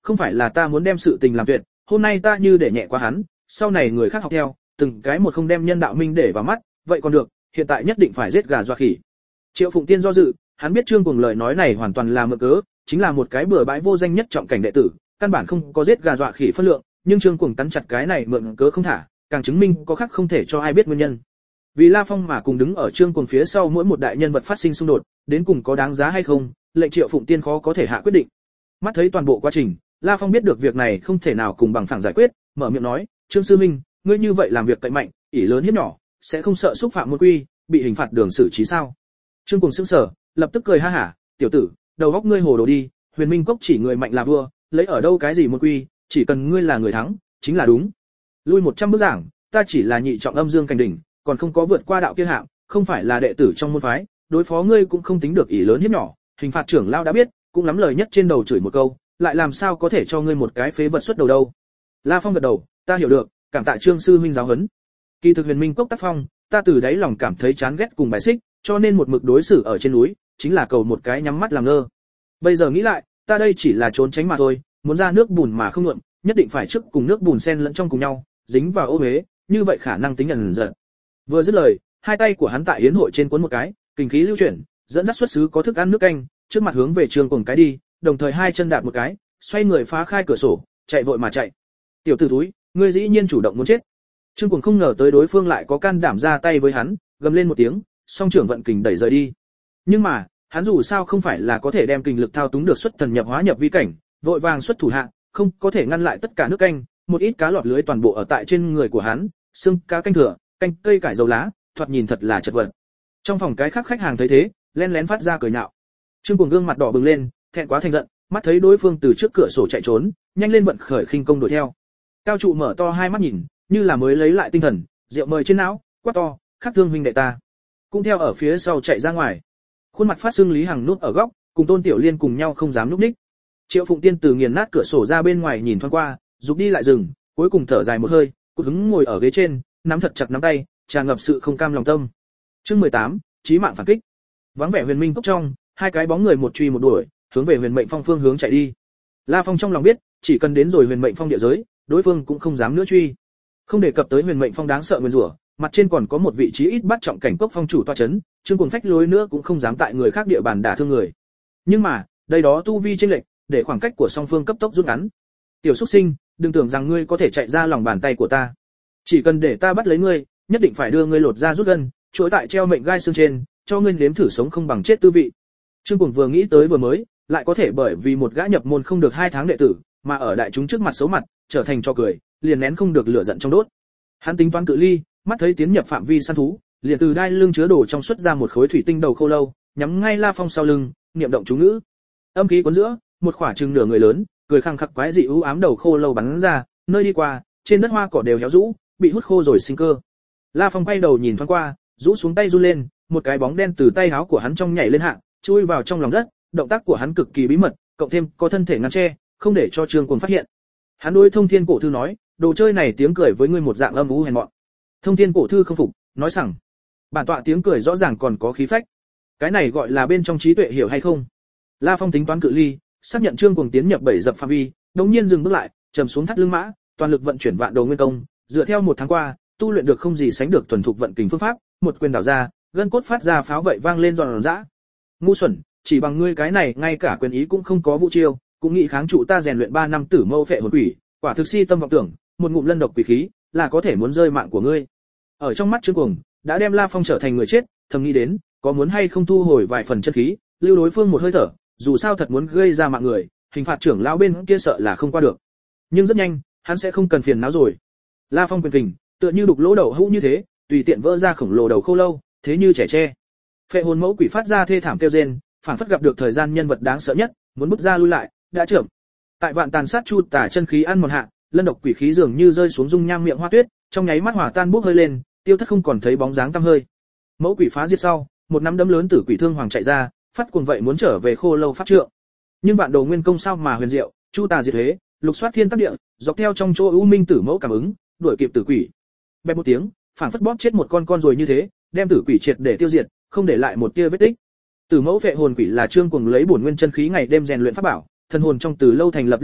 không phải là ta muốn đem sự tình làm tuyệt, hôm nay ta như để nhẹ qua hắn, sau này người khác học theo, từng cái một không đem nhân đạo minh để vào mắt, vậy còn được, hiện tại nhất định phải giết gà dọa khỉ. Triệu Phụng Tiên do dự, hắn biết Trương Cuồng lời nói này hoàn toàn là mượn cớ, chính là một cái bừa bãi vô danh nhất trọng cảnh đệ tử, căn bản không có giết gà dọa khỉ phân lượng, nhưng Trương Cuồng cắn chặt cái này mượn cớ không thả, càng chứng minh có khác không thể cho ai biết nguyên nhân. Vì La Phong mà cùng đứng ở Trương Cuồng phía sau mỗi một đại nhân vật phát sinh xung đột, đến cùng có đáng giá hay không, lệnh Triệu Phụng Tiên khó có thể hạ quyết định. Mắt thấy toàn bộ quá trình, La Phong biết được việc này không thể nào cùng bằng phẳng giải quyết, mở miệng nói, "Trương sư minh, ngươi như vậy làm việc cậy mạnh, ỷ lớn hiếp nhỏ, sẽ không sợ xúc phạm môn quy, bị hình phạt đường xử trí sao?" Trương Cuồng sững sờ, lập tức cười ha hả, "Tiểu tử, đầu óc ngươi hồ đồ đi, Huyền Minh Cốc chỉ người mạnh là vua, lấy ở đâu cái gì môn quy, chỉ cần ngươi là người thắng, chính là đúng. Lui một trăm bước giảng, ta chỉ là nhị trọng âm dương cảnh đỉnh, còn không có vượt qua đạo kia hạng, không phải là đệ tử trong môn phái, đối phó ngươi cũng không tính được ỷ lớn hiếp nhỏ, hình phạt trưởng lão đã biết, cũng lắm lời nhất trên đầu chửi một câu, lại làm sao có thể cho ngươi một cái phế vật xuất đầu đâu." La Phong gật đầu, "Ta hiểu được, cảm tạ Trương sư huynh giáo huấn. Kỳ thực Huyền Minh Cốc tác phong, ta từ đáy lòng cảm thấy chán ghét cùng bài xích, cho nên một mực đối xử ở trên núi, chính là cầu một cái nhắm mắt làm ngơ. Bây giờ nghĩ lại, ta đây chỉ là trốn tránh mà thôi, muốn ra nước bùn mà không nhuộm, nhất định phải trước cùng nước bùn xen lẫn trong cùng nhau, dính vào ô uế, như vậy khả năng tính ẩn giận." Vừa dứt lời, hai tay của hắn tại yến hội trên cuốn một cái, kinh khí lưu chuyển, dẫn dắt xuất xứ có thức ăn nước canh, trước mặt hướng về Trương Cuồng cái đi, đồng thời hai chân đạp một cái, xoay người phá khai cửa sổ, chạy vội mà chạy. "Tiểu tử thúi, ngươi dĩ nhiên chủ động muốn chết." Trương Cuồng không ngờ tới đối phương lại có can đảm ra tay với hắn, gầm lên một tiếng, song trưởng vận kình đẩy rời đi. Nhưng mà, hắn dù sao không phải là có thể đem kình lực thao túng được xuất thần nhập hóa nhập vi cảnh, vội vàng xuất thủ hạ, không có thể ngăn lại tất cả nước canh, một ít cá lọt lưới toàn bộ ở tại trên người của hắn, xương cá canh thừa, canh cây cải dầu lá, thoạt nhìn thật là chật vật. Trong phòng cái khác khách hàng thấy thế, len lén phát ra cười nhạo. Trương Cuồng gương mặt đỏ bừng lên, thẹn quá thành giận, mắt thấy đối phương từ trước cửa sổ chạy trốn, nhanh lên vận khởi khinh công đuổi theo. Cao trụ mở to hai mắt nhìn, như là mới lấy lại tinh thần, rượu mời trên não, quát to, "Khắc thương huynh đệ ta!" Cũng theo ở phía sau chạy ra ngoài. Khuôn mặt phát sưng Lý Hằng núp ở góc, cùng Tôn Tiểu Liên cùng nhau không dám núp ních. Triệu Phụng Tiên từ nghiền nát cửa sổ ra bên ngoài nhìn thoáng qua, dục đi lại dừng, cuối cùng thở dài một hơi, cụt hứng ngồi ở ghế trên, nắm thật chặt nắm tay, tràn ngập sự không cam lòng tâm. Chương mười tám, chí mạng phản kích. Vắng vẻ Huyền Minh Cốc trong, hai cái bóng người một truy một đuổi, hướng về Huyền Mệnh Phong phương hướng chạy đi. La Phong trong lòng biết, chỉ cần đến rồi Huyền Mệnh Phong địa giới, đối phương cũng không dám nữa truy. Không đề cập tới Huyền Mệnh Phong đáng sợ nguyên rủa, mặt trên còn có một vị trí ít bắt trọng cảnh cốc phong chủ tọa chấn, Trương Cuồng phách lối nữa cũng không dám tại người khác địa bàn đả thương người. Nhưng mà, đây đó tu vi chênh lệch, để khoảng cách của song phương cấp tốc rút ngắn. "Tiểu xuất sinh, đừng tưởng rằng ngươi có thể chạy ra lòng bàn tay của ta. Chỉ cần để ta bắt lấy ngươi, nhất định phải đưa ngươi lột ra rút gân, chuỗi tại treo mệnh gai xương trên, cho ngươi nếm thử sống không bằng chết tư vị." Trương Cuồng vừa nghĩ tới vừa mới, lại có thể bởi vì một gã nhập môn không được hai tháng đệ tử, mà ở đại chúng trước mặt xấu mặt, trở thành cho cười, liền nén không được lửa giận trong đốt. Hắn tính toán cự ly, mắt thấy tiến nhập phạm vi săn thú, liền từ đai lưng chứa đồ trong xuất ra một khối thủy tinh đầu khô lâu, nhắm ngay La Phong sau lưng, niệm động chú ngữ. Âm khí cuốn giữa, một khỏa trừng nửa người lớn, cười khăng khặc quái dị u ám đầu khô lâu bắn ra, nơi đi qua, trên đất hoa cỏ đều héo rũ, bị hút khô rồi sinh cơ. La Phong quay đầu nhìn thoáng qua, rũ xuống tay run lên, một cái bóng đen từ tay áo của hắn trong nhảy lên hạ, chui vào trong lòng đất, động tác của hắn cực kỳ bí mật, cộng thêm có thân thể ngăn che, không để cho Trương Cuồng phát hiện. Hắn đối Thông Thiên Cổ Thư nói, "Đồ chơi này tiếng cười với ngươi một dạng âm u hèn mọn." Thông Thiên Cổ Thư không phục, nói rằng, "Bản tọa tiếng cười rõ ràng còn có khí phách. Cái này gọi là bên trong trí tuệ hiểu hay không?" La Phong tính toán cự ly, xác nhận Trương Cuồng tiến nhập bảy dặm phạm vi, đột nhiên dừng bước lại, trầm xuống thắt lưng mã, toàn lực vận chuyển vạn đồ nguyên công, dựa theo một tháng qua, tu luyện được không gì sánh được thuần thục vận kình phương pháp, một quyền đảo ra, gân cốt phát ra pháo vậy vang lên giòn giã. "Ngu xuẩn, chỉ bằng ngươi cái này ngay cả quyền ý cũng không có vũ chiêu, cũng nghĩ kháng trụ ta rèn luyện ba năm tử mâu phệ hồn quỷ, quả thực si tâm vọng tưởng, một ngụm lân độc quỷ khí, là có thể muốn rơi mạng của ngươi." Ở trong mắt Trương Cuồng, đã đem La Phong trở thành người chết, thầm nghĩ đến, có muốn hay không thu hồi vài phần chân khí, lưu đối phương một hơi thở, dù sao thật muốn gây ra mạng người, hình phạt trưởng lão bên kia sợ là không qua được. Nhưng rất nhanh, hắn sẽ không cần phiền não rồi. La Phong quyền kình, tựa như đục lỗ đầu hũ như thế, tùy tiện vỡ ra khổng lồ đầu khô lâu, thế như trẻ tre. Phệ hồn mẫu quỷ phát ra thê thảm kêu rên, phản phất gặp được thời gian nhân vật đáng sợ nhất, muốn bước ra lui lại, đã chậm. Tại vạn tàn sát chu tả chân khí ăn mòn hạ, lân độc quỷ khí dường như rơi xuống dung nham miệng hoa tuyết, trong nháy mắt hòa tan bốc hơi lên, tiêu thất không còn thấy bóng dáng tăm hơi. Mẫu quỷ phá diệt sau, một nắm đấm lớn tử quỷ thương hoàng chạy ra, phát cuồng vậy muốn trở về khô lâu pháp trượng. Nhưng vạn đồ nguyên công sao mà huyền diệu, chu tà diệt thế, lục soát thiên tác địa, dọc theo trong chỗ ưu minh tử mẫu cảm ứng, đuổi kịp tử quỷ. Bẹp một tiếng, phảng phất bóp chết một con con rồi như thế, đem tử quỷ triệt để tiêu diệt, không để lại một tia vết tích. Tử mẫu phệ hồn quỷ là Trương Cuồng lấy bổn nguyên chân khí ngày đêm rèn luyện pháp bảo, thần hồn trong từ lâu thành lập liên hệ,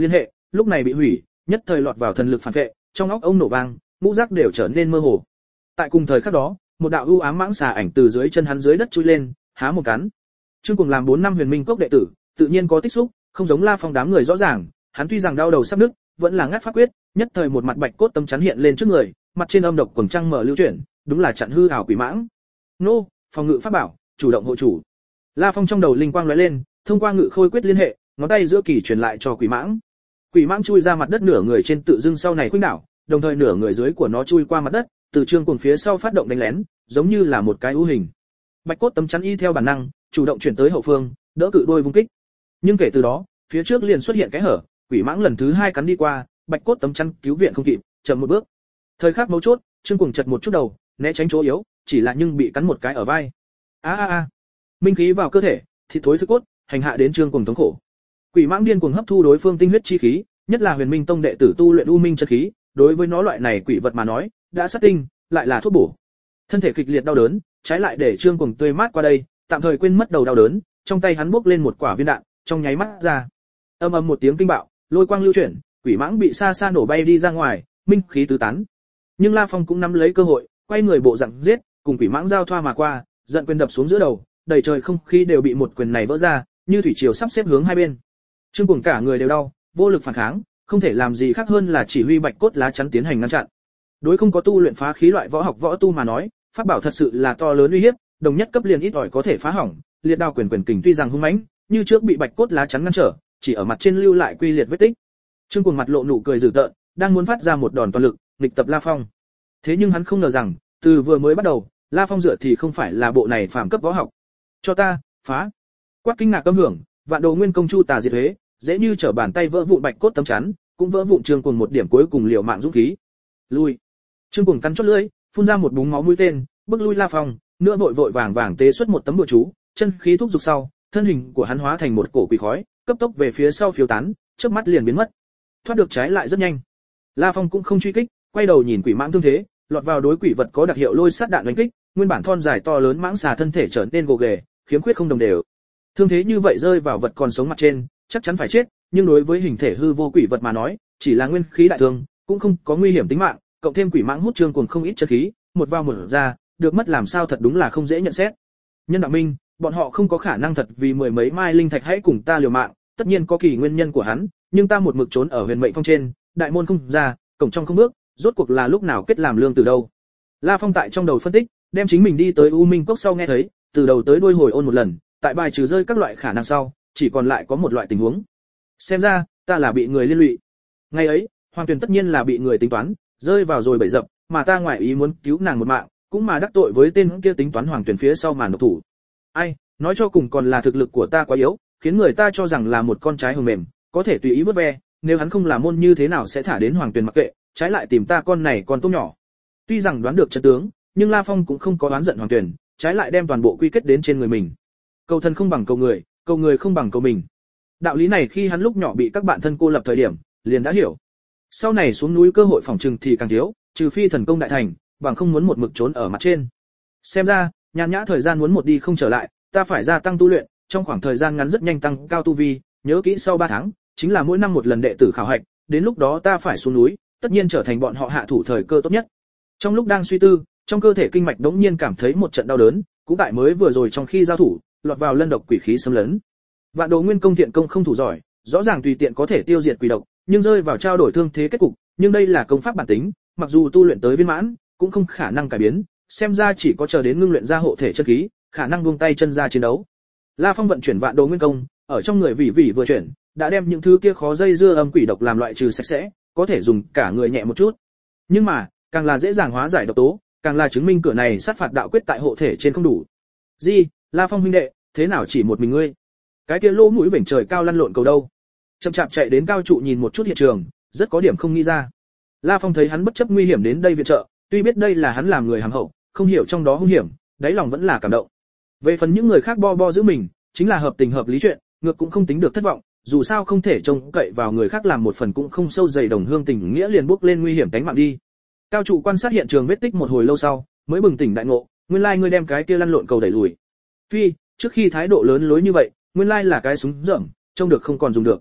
lúc này bị hủy, nhất thời lọt vào thần lực phản vệ, trong óc ông nổ vang, ngũ giác đều trở nên mơ hồ. Tại cùng thời khắc đó, một đạo u ám mãng xà ảnh từ dưới chân hắn dưới đất chui lên, há một cắn. Trương Cuồng làm bốn năm Huyền Minh Cốc đệ tử, tự nhiên có tích xúc, không giống La Phong đám người rõ ràng, hắn tuy rằng đau đầu sắp nứt, vẫn là ngắt pháp quyết, nhất thời một mặt bạch cốt tấm chắn hiện lên trước người, mặt trên âm độc quầng trăng mở lưu chuyển, đúng là chặn hư ảo quỷ mãng. Nô, phòng ngự pháp bảo, chủ động hộ chủ. La Phong trong đầu linh quang lóe lên, thông qua ngự khôi quyết liên hệ, ngón tay giữa kỳ truyền lại cho quỷ mãng. Quỷ mãng chui ra mặt đất nửa người trên tự dưng sau này khuynh đảo, đồng thời nửa người dưới của nó chui qua mặt đất, từ Trương Cuồng phía sau phát động đánh lén, giống như là một cái ưu hình. Bạch cốt tấm chắn y theo bản năng, chủ động chuyển tới hậu phương, đỡ cự đôi vung kích. Nhưng kể từ đó, phía trước liền xuất hiện cái hở, quỷ mãng lần thứ hai cắn đi qua, bạch cốt tấm chắn cứu viện không kịp, chậm một bước. Thời khắc mấu chốt, Trương Cuồng chật một chút đầu, né tránh chỗ yếu, chỉ là nhưng bị cắn một cái ở vai. A a a. Minh khí vào cơ thể, thịt thối thức cốt, hành hạ đến Trương Cuồng thống khổ. Quỷ mãng điên cuồng hấp thu đối phương tinh huyết chi khí, nhất là Huyền Minh Tông đệ tử tu luyện u minh chân khí, đối với nó loại này quỷ vật mà nói, đã sát tinh, lại là thuốc bổ. Thân thể kịch liệt đau đớn, trái lại để Trương Cuồng tươi mát qua đây, tạm thời quên mất đầu đau đớn, trong tay hắn bốc lên một quả viên đạn, trong nháy mắt ra. Âm ầm một tiếng kinh bạo, lôi quang lưu chuyển, quỷ mãng bị xa xa nổ bay đi ra ngoài, minh khí tứ tán. Nhưng La Phong cũng nắm lấy cơ hội, quay người bộ dạng giết, cùng quỷ mãng giao thoa mà qua, giận quyền đập xuống giữa đầu, đầy trời không khí đều bị một quyền này vỡ ra, như thủy triều sắp xếp hướng hai bên. Trương Cuồng cả người đều đau, vô lực phản kháng, không thể làm gì khác hơn là chỉ huy bạch cốt lá chắn tiến hành ngăn chặn. Đối không có tu luyện phá khí loại võ học võ tu mà nói, pháp bảo thật sự là to lớn uy hiếp, đồng nhất cấp liền ít ỏi có thể phá hỏng, liệt đao quyền quyền kình tuy rằng hung mãnh, như trước bị bạch cốt lá chắn ngăn trở, chỉ ở mặt trên lưu lại quy liệt vết tích. Trương Cuồng mặt lộ nụ cười dữ tợn, đang muốn phát ra một đòn toàn lực, nghịch tập La Phong. Thế nhưng hắn không ngờ rằng, từ vừa mới bắt đầu, La Phong dựa thì không phải là bộ này phàm cấp võ học. Cho ta, phá! Quát kinh ngạc câm hưởng, Vạn Đồ Nguyên Công chu tà diệt huế, dễ như trở bàn tay vỡ vụn bạch cốt tấm chắn, cũng vỡ vụn Trương Cuồng một điểm cuối cùng liều mạng dũng khí. Lui! Trương Cuồng cắn chót lưỡi, phun ra một búng máu mũi tên, bước lui La Phong, nữa vội vội vàng vàng tế xuất một tấm bùa chú, chân khí thúc giục sau, thân hình của hắn hóa thành một cổ quỷ khói, cấp tốc về phía sau phiêu tán, chớp mắt liền biến mất. Thoát được trái lại rất nhanh. La Phong cũng không truy kích, quay đầu nhìn quỷ mãng thương thế, lọt vào đối quỷ vật có đặc hiệu lôi sát đạn đánh kích, nguyên bản thon dài to lớn mãng xà thân thể trở nên gồ ghề, khiếm khuyết không đồng đều. Thương thế như vậy rơi vào vật còn sống mặt trên, chắc chắn phải chết, nhưng đối với hình thể hư vô quỷ vật mà nói, chỉ là nguyên khí đại thương, cũng không có nguy hiểm tính mạng, cộng thêm quỷ mãng hút Trương Cuồng không ít chân khí, một vào một ra, được mất làm sao thật đúng là không dễ nhận xét. Nhân đạo minh, bọn họ không có khả năng thật vì mười mấy mai linh thạch hãy cùng ta liều mạng, tất nhiên có kỳ nguyên nhân của hắn, nhưng ta một mực trốn ở Huyền Mệnh Phong trên, đại môn không ra, cổng trong không bước, rốt cuộc là lúc nào kết làm lương từ đâu. La Phong tại trong đầu phân tích, đem chính mình đi tới U Minh Cốc sau nghe thấy, từ đầu tới đuôi hồi ôn một lần, tại bài trừ rơi các loại khả năng sau, chỉ còn lại có một loại tình huống. Xem ra, ta là bị người liên lụy. Ngày ấy, Hoàng Tuyền tất nhiên là bị người tính toán, rơi vào rồi bẫy dập, mà ta ngoại ý muốn cứu nàng một mạng, cũng mà đắc tội với tên kia tính toán Hoàng Tuyền phía sau màn độc thủ. Ai, nói cho cùng còn là thực lực của ta quá yếu, khiến người ta cho rằng là một con trái hồng mềm, có thể tùy ý vớt ve, nếu hắn không là môn như thế nào sẽ thả đến Hoàng Tuyền mặc kệ, trái lại tìm ta con này con tôm nhỏ. Tuy rằng đoán được chân tướng, nhưng La Phong cũng không có đoán giận Hoàng Tuyền, trái lại đem toàn bộ quy kết đến trên người mình. Cầu thân không bằng cầu người, cầu người không bằng cầu mình. Đạo lý này khi hắn lúc nhỏ bị các bạn thân cô lập thời điểm, liền đã hiểu. Sau này xuống núi cơ hội phòng trừng thì càng thiếu, trừ phi thần công đại thành, bằng không muốn một mực trốn ở mặt trên. Xem ra, nhàn nhã thời gian muốn một đi không trở lại, ta phải gia tăng tu luyện, trong khoảng thời gian ngắn rất nhanh tăng cao tu vi, nhớ kỹ sau ba tháng, chính là mỗi năm một lần đệ tử khảo hạch, đến lúc đó ta phải xuống núi, tất nhiên trở thành bọn họ hạ thủ thời cơ tốt nhất. Trong lúc đang suy tư, trong cơ thể kinh mạch đống nhiên cảm thấy một trận đau đớn, cũng tại mới vừa rồi trong khi giao thủ, lọt vào lân độc quỷ khí xâm lấn. Vạn Đồ Nguyên Công thiện công không thủ giỏi, rõ ràng tùy tiện có thể tiêu diệt quỷ độc, nhưng rơi vào trao đổi thương thế kết cục, nhưng đây là công pháp bản tính, mặc dù tu luyện tới viên mãn, cũng không khả năng cải biến, xem ra chỉ có chờ đến ngưng luyện ra hộ thể chân khí, khả năng buông tay chân ra chiến đấu. La Phong vận chuyển Vạn Đồ Nguyên Công, ở trong người vỉ vỉ vừa chuyển, đã đem những thứ kia khó dây dưa âm quỷ độc làm loại trừ sạch sẽ, có thể dùng cả người nhẹ một chút. Nhưng mà, càng là dễ dàng hóa giải độc tố, càng là chứng minh cửa này sát phạt đạo quyết tại hộ thể trên không đủ. Gì, La Phong huynh đệ, thế nào chỉ một mình ngươi? Cái kia lỗ mũi vểnh trời cao lăn lộn cầu đâu? Chậm chạp chạy đến cao trụ nhìn một chút hiện trường, rất có điểm không nghĩ ra. La Phong thấy hắn bất chấp nguy hiểm đến đây viện trợ, tuy biết đây là hắn làm người hàm hậu, không hiểu trong đó hung hiểm, đáy lòng vẫn là cảm động. Về phần những người khác bo bo giữ mình, chính là hợp tình hợp lý chuyện, ngược cũng không tính được thất vọng, dù sao không thể trông cậy vào người khác làm một phần cũng không sâu dày đồng hương tình nghĩa liền bước lên nguy hiểm đánh mạng đi. Cao trụ quan sát hiện trường vết tích một hồi lâu sau, mới bừng tỉnh đại ngộ, nguyên lai ngươi đem cái kia lăn lộn cầu đẩy lùi. Phi, trước khi thái độ lớn lối như vậy, nguyên lai là cái súng rởm, trông được không còn dùng được.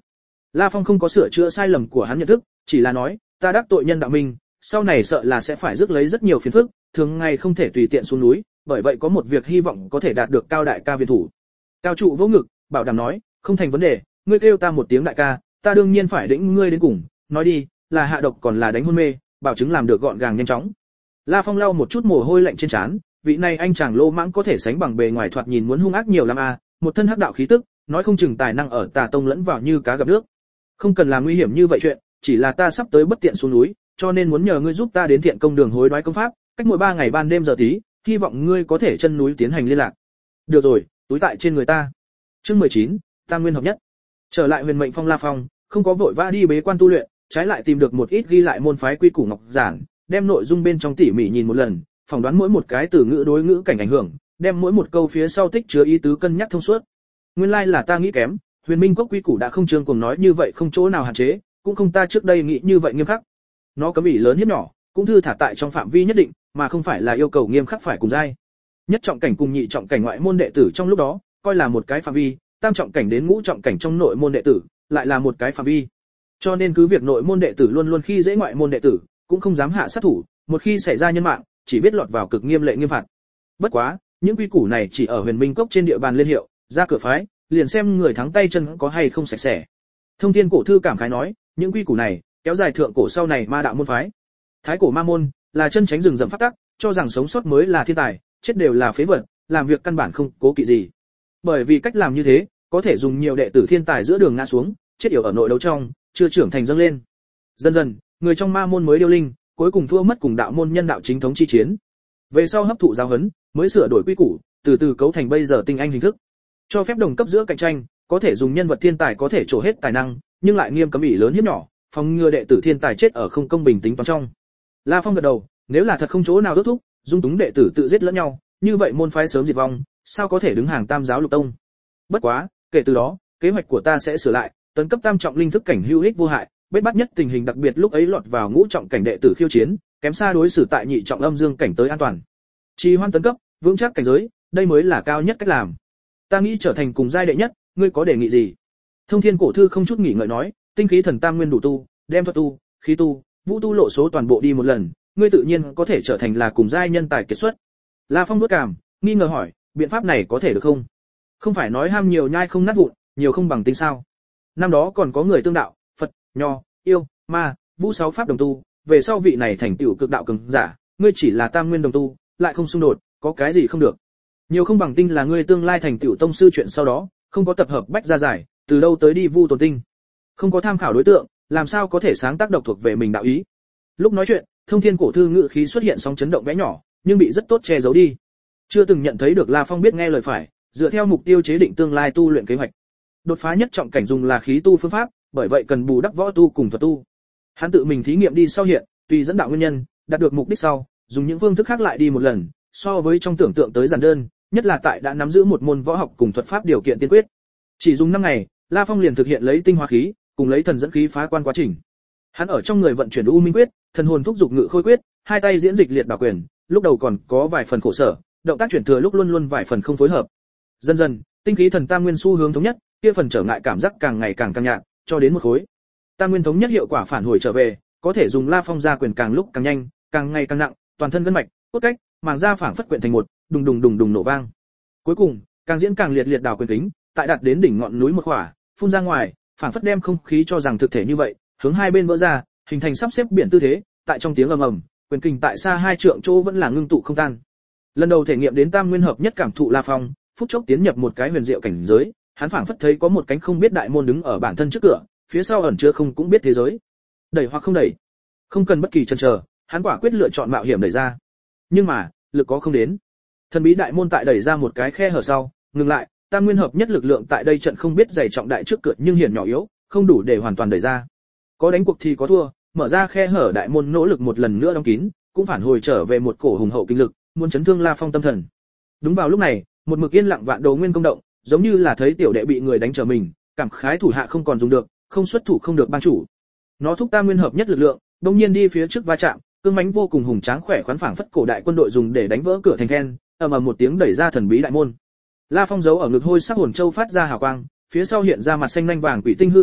La Phong không có sửa chữa sai lầm của hắn nhận thức, chỉ là nói, ta đắc tội nhân đạo minh, sau này sợ là sẽ phải rước lấy rất nhiều phiền phức, thường ngày không thể tùy tiện xuống núi, bởi vậy có một việc hy vọng có thể đạt được Cao đại ca viện thủ. Cao trụ vỗ ngực, bảo đảm nói, không thành vấn đề, ngươi kêu ta một tiếng đại ca, ta đương nhiên phải đĩnh ngươi đến cùng, nói đi, là hạ độc còn là đánh hôn mê, bảo chứng làm được gọn gàng nhanh chóng. La Phong lau một chút mồ hôi lạnh trên trán, vị này anh chàng lô mãng có thể sánh bằng bề ngoài thoạt nhìn muốn hung ác nhiều lắm a, à, một thân hắc đạo khí tức, nói không chừng tài năng ở Tà Tông lẫn vào như cá gặp nước. Không cần làm nguy hiểm như vậy chuyện, chỉ là ta sắp tới bất tiện xuống núi, cho nên muốn nhờ ngươi giúp ta đến Thiện Công đường hối đoái công pháp, cách mỗi ba ngày ban đêm giờ tí, hy vọng ngươi có thể chân núi tiến hành liên lạc. Được rồi, túi tại trên người ta. Chương mười chín, Tam Nguyên hợp nhất. Trở lại Huyền Mệnh Phong La Phong, không có vội vã đi bế quan tu luyện, trái lại tìm được một ít ghi lại môn phái quy củ ngọc giản, đem nội dung bên trong tỉ mỉ nhìn một lần, phỏng đoán mỗi một cái từ ngữ đối ngữ cảnh ảnh hưởng, đem mỗi một câu phía sau tích chứa ý tứ cân nhắc thông suốt. Nguyên lai like là ta nghĩ kém, Huyền Minh Cốc quy củ đã không chương cùng nói như vậy không chỗ nào hạn chế, cũng không ta trước đây nghĩ như vậy nghiêm khắc. Nó cấm ỷ lớn hiếp nhỏ, cũng thư thả tại trong phạm vi nhất định, mà không phải là yêu cầu nghiêm khắc phải cùng giai. Nhất trọng cảnh cùng nhị trọng cảnh ngoại môn đệ tử trong lúc đó, coi là một cái phạm vi, tam trọng cảnh đến ngũ trọng cảnh trong nội môn đệ tử, lại là một cái phạm vi. Cho nên cứ việc nội môn đệ tử luôn luôn khi dễ ngoại môn đệ tử, cũng không dám hạ sát thủ, một khi xảy ra nhân mạng, chỉ biết lọt vào cực nghiêm lệ nghiêm phạt. Bất quá, những quy củ này chỉ ở Huyền Minh Cốc trên địa bàn liên hiệu, ra cửa phái, liền xem người thắng tay chân có hay không sạch sẽ. Thông Thiên cổ thư cảm khái nói, những quy củ này kéo dài thượng cổ sau này ma đạo môn phái. Thái cổ ma môn là chân tránh rừng rậm pháp tắc, cho rằng sống sót mới là thiên tài, chết đều là phế vật, làm việc căn bản không cố kỵ gì. Bởi vì cách làm như thế, có thể dùng nhiều đệ tử thiên tài giữa đường ngã xuống, chết yểu ở nội đấu trong, chưa trưởng thành dâng lên. Dần dần, người trong ma môn mới điêu linh, cuối cùng thua mất cùng đạo môn nhân đạo chính thống chi chiến. Về sau hấp thụ giáo huấn, mới sửa đổi quy củ, từ từ cấu thành bây giờ tinh anh hình thức. Cho phép đồng cấp giữa cạnh tranh, có thể dùng nhân vật thiên tài có thể trổ hết tài năng, nhưng lại nghiêm cấm ỷ lớn hiếp nhỏ, phòng ngừa đệ tử thiên tài chết ở không công bình tính toán trong. La Phong gật đầu, nếu là thật không chỗ nào ước thúc, dung túng đệ tử tự giết lẫn nhau, như vậy môn phái sớm diệt vong, sao có thể đứng hàng tam giáo lục tông. Bất quá, kể từ đó, kế hoạch của ta sẽ sửa lại, tấn cấp tam trọng linh thức cảnh hữu ích vô hại, bết bắt nhất tình hình đặc biệt lúc ấy lọt vào ngũ trọng cảnh đệ tử khiêu chiến, kém xa đối xử tại nhị trọng âm dương cảnh tới an toàn. Trì hoãn tấn cấp, vững chắc cảnh giới, đây mới là cao nhất cách làm. Ta nghĩ trở thành cùng giai đệ nhất, ngươi có đề nghị gì? Thông Thiên cổ thư không chút nghỉ ngợi nói, tinh khí thần tam nguyên đủ tu, đem thuật tu, khí tu, vũ tu lộ số toàn bộ đi một lần, ngươi tự nhiên có thể trở thành là cùng giai nhân tài kiệt xuất. La Phong nuốt cảm, nghi ngờ hỏi, biện pháp này có thể được không? Không phải nói ham nhiều nhai không nát vụn, nhiều không bằng tinh sao? Năm đó còn có người tương đạo, Phật, Nho, Yêu, Ma, Vũ sáu pháp đồng tu, về sau vị này thành tựu cực đạo cường giả, ngươi chỉ là tam nguyên đồng tu, lại không xung đột, có cái gì không được? Nhiều không bằng tinh là ngươi tương lai thành tựu tông sư chuyện sau đó, không có tập hợp bách gia giải, từ đâu tới đi vu tồn tinh. Không có tham khảo đối tượng, làm sao có thể sáng tác độc thuộc về mình đạo ý. Lúc nói chuyện, Thông Thiên cổ thư ngữ khí xuất hiện sóng chấn động bé nhỏ, nhưng bị rất tốt che giấu đi. Chưa từng nhận thấy được La Phong biết nghe lời phải, dựa theo mục tiêu chế định tương lai tu luyện kế hoạch. Đột phá nhất trọng cảnh dùng là khí tu phương pháp, bởi vậy cần bù đắp võ tu cùng thuật tu. Hắn tự mình thí nghiệm đi sau hiện, tùy dẫn đạo nguyên nhân, đạt được mục đích sau, dùng những phương thức khác lại đi một lần, so với trong tưởng tượng tới giản đơn, nhất là tại đã nắm giữ một môn võ học cùng thuật pháp điều kiện tiên quyết. Chỉ dùng năm ngày, La Phong liền thực hiện lấy tinh hóa khí, cùng lấy thần dẫn khí phá quan quá trình. Hắn ở trong người vận chuyển U Minh quyết, thần hồn thúc dục ngự khôi quyết, hai tay diễn dịch liệt bảo quyền, lúc đầu còn có vài phần khổ sở, động tác chuyển thừa lúc luôn luôn vài phần không phối hợp. Dần dần, tinh khí thần tam nguyên xu hướng thống nhất, kia phần trở ngại cảm giác càng ngày càng căng nhạt, cho đến một khối. Tam nguyên thống nhất hiệu quả phản hồi trở về, có thể dùng La Phong ra quyền càng lúc càng nhanh, càng ngày càng nặng, toàn thân gân mạch, cốt cách, màng da phảng phất quyện thành một, đùng đùng đùng đùng nổ vang. Cuối cùng, càng diễn càng liệt liệt đảo quyền tính, tại đạt đến đỉnh ngọn núi một khỏa, phun ra ngoài, phảng phất đem không khí cho rằng thực thể như vậy, hướng hai bên vỡ ra, hình thành sắp xếp biển tư thế, tại trong tiếng ầm ầm, quyền kình tại xa hai trượng chỗ vẫn là ngưng tụ không tan. Lần đầu thể nghiệm đến tam nguyên hợp nhất cảm thụ La Phong, phút chốc tiến nhập một cái huyền diệu cảnh giới, hắn phảng phất thấy có một cánh không biết đại môn đứng ở bản thân trước cửa, phía sau ẩn chứa không cũng biết thế giới. Đẩy hoặc không đẩy, không cần bất kỳ chần chờ, hắn quả quyết lựa chọn mạo hiểm đẩy ra. Nhưng mà, lực có không đến. Thần bí đại môn tại đẩy ra một cái khe hở sau, ngừng lại, tam nguyên hợp nhất lực lượng tại đây trận không biết dày trọng đại trước cửa nhưng hiển nhỏ yếu, không đủ để hoàn toàn đẩy ra. Có đánh cuộc thì có thua, mở ra khe hở đại môn nỗ lực một lần nữa đóng kín, cũng phản hồi trở về một cổ hùng hậu kinh lực, muốn chấn thương La Phong tâm thần. Đúng vào lúc này, một mực yên lặng vạn đồ nguyên công động, giống như là thấy tiểu đệ bị người đánh trở mình, cảm khái thủ hạ không còn dùng được, không xuất thủ không được ban chủ. Nó thúc tam nguyên hợp nhất lực lượng, đột nhiên đi phía trước va chạm, cương mãnh vô cùng hùng tráng khỏe khoắn phảng phất cổ đại quân đội dùng để đánh vỡ cửa thành then, ầm ầm một tiếng đẩy ra thần bí đại môn. La Phong giấu ở ngực hôi sắc hồn châu phát ra hào quang, phía sau hiện ra mặt xanh nhanh vàng quỷ tinh hư ảnh,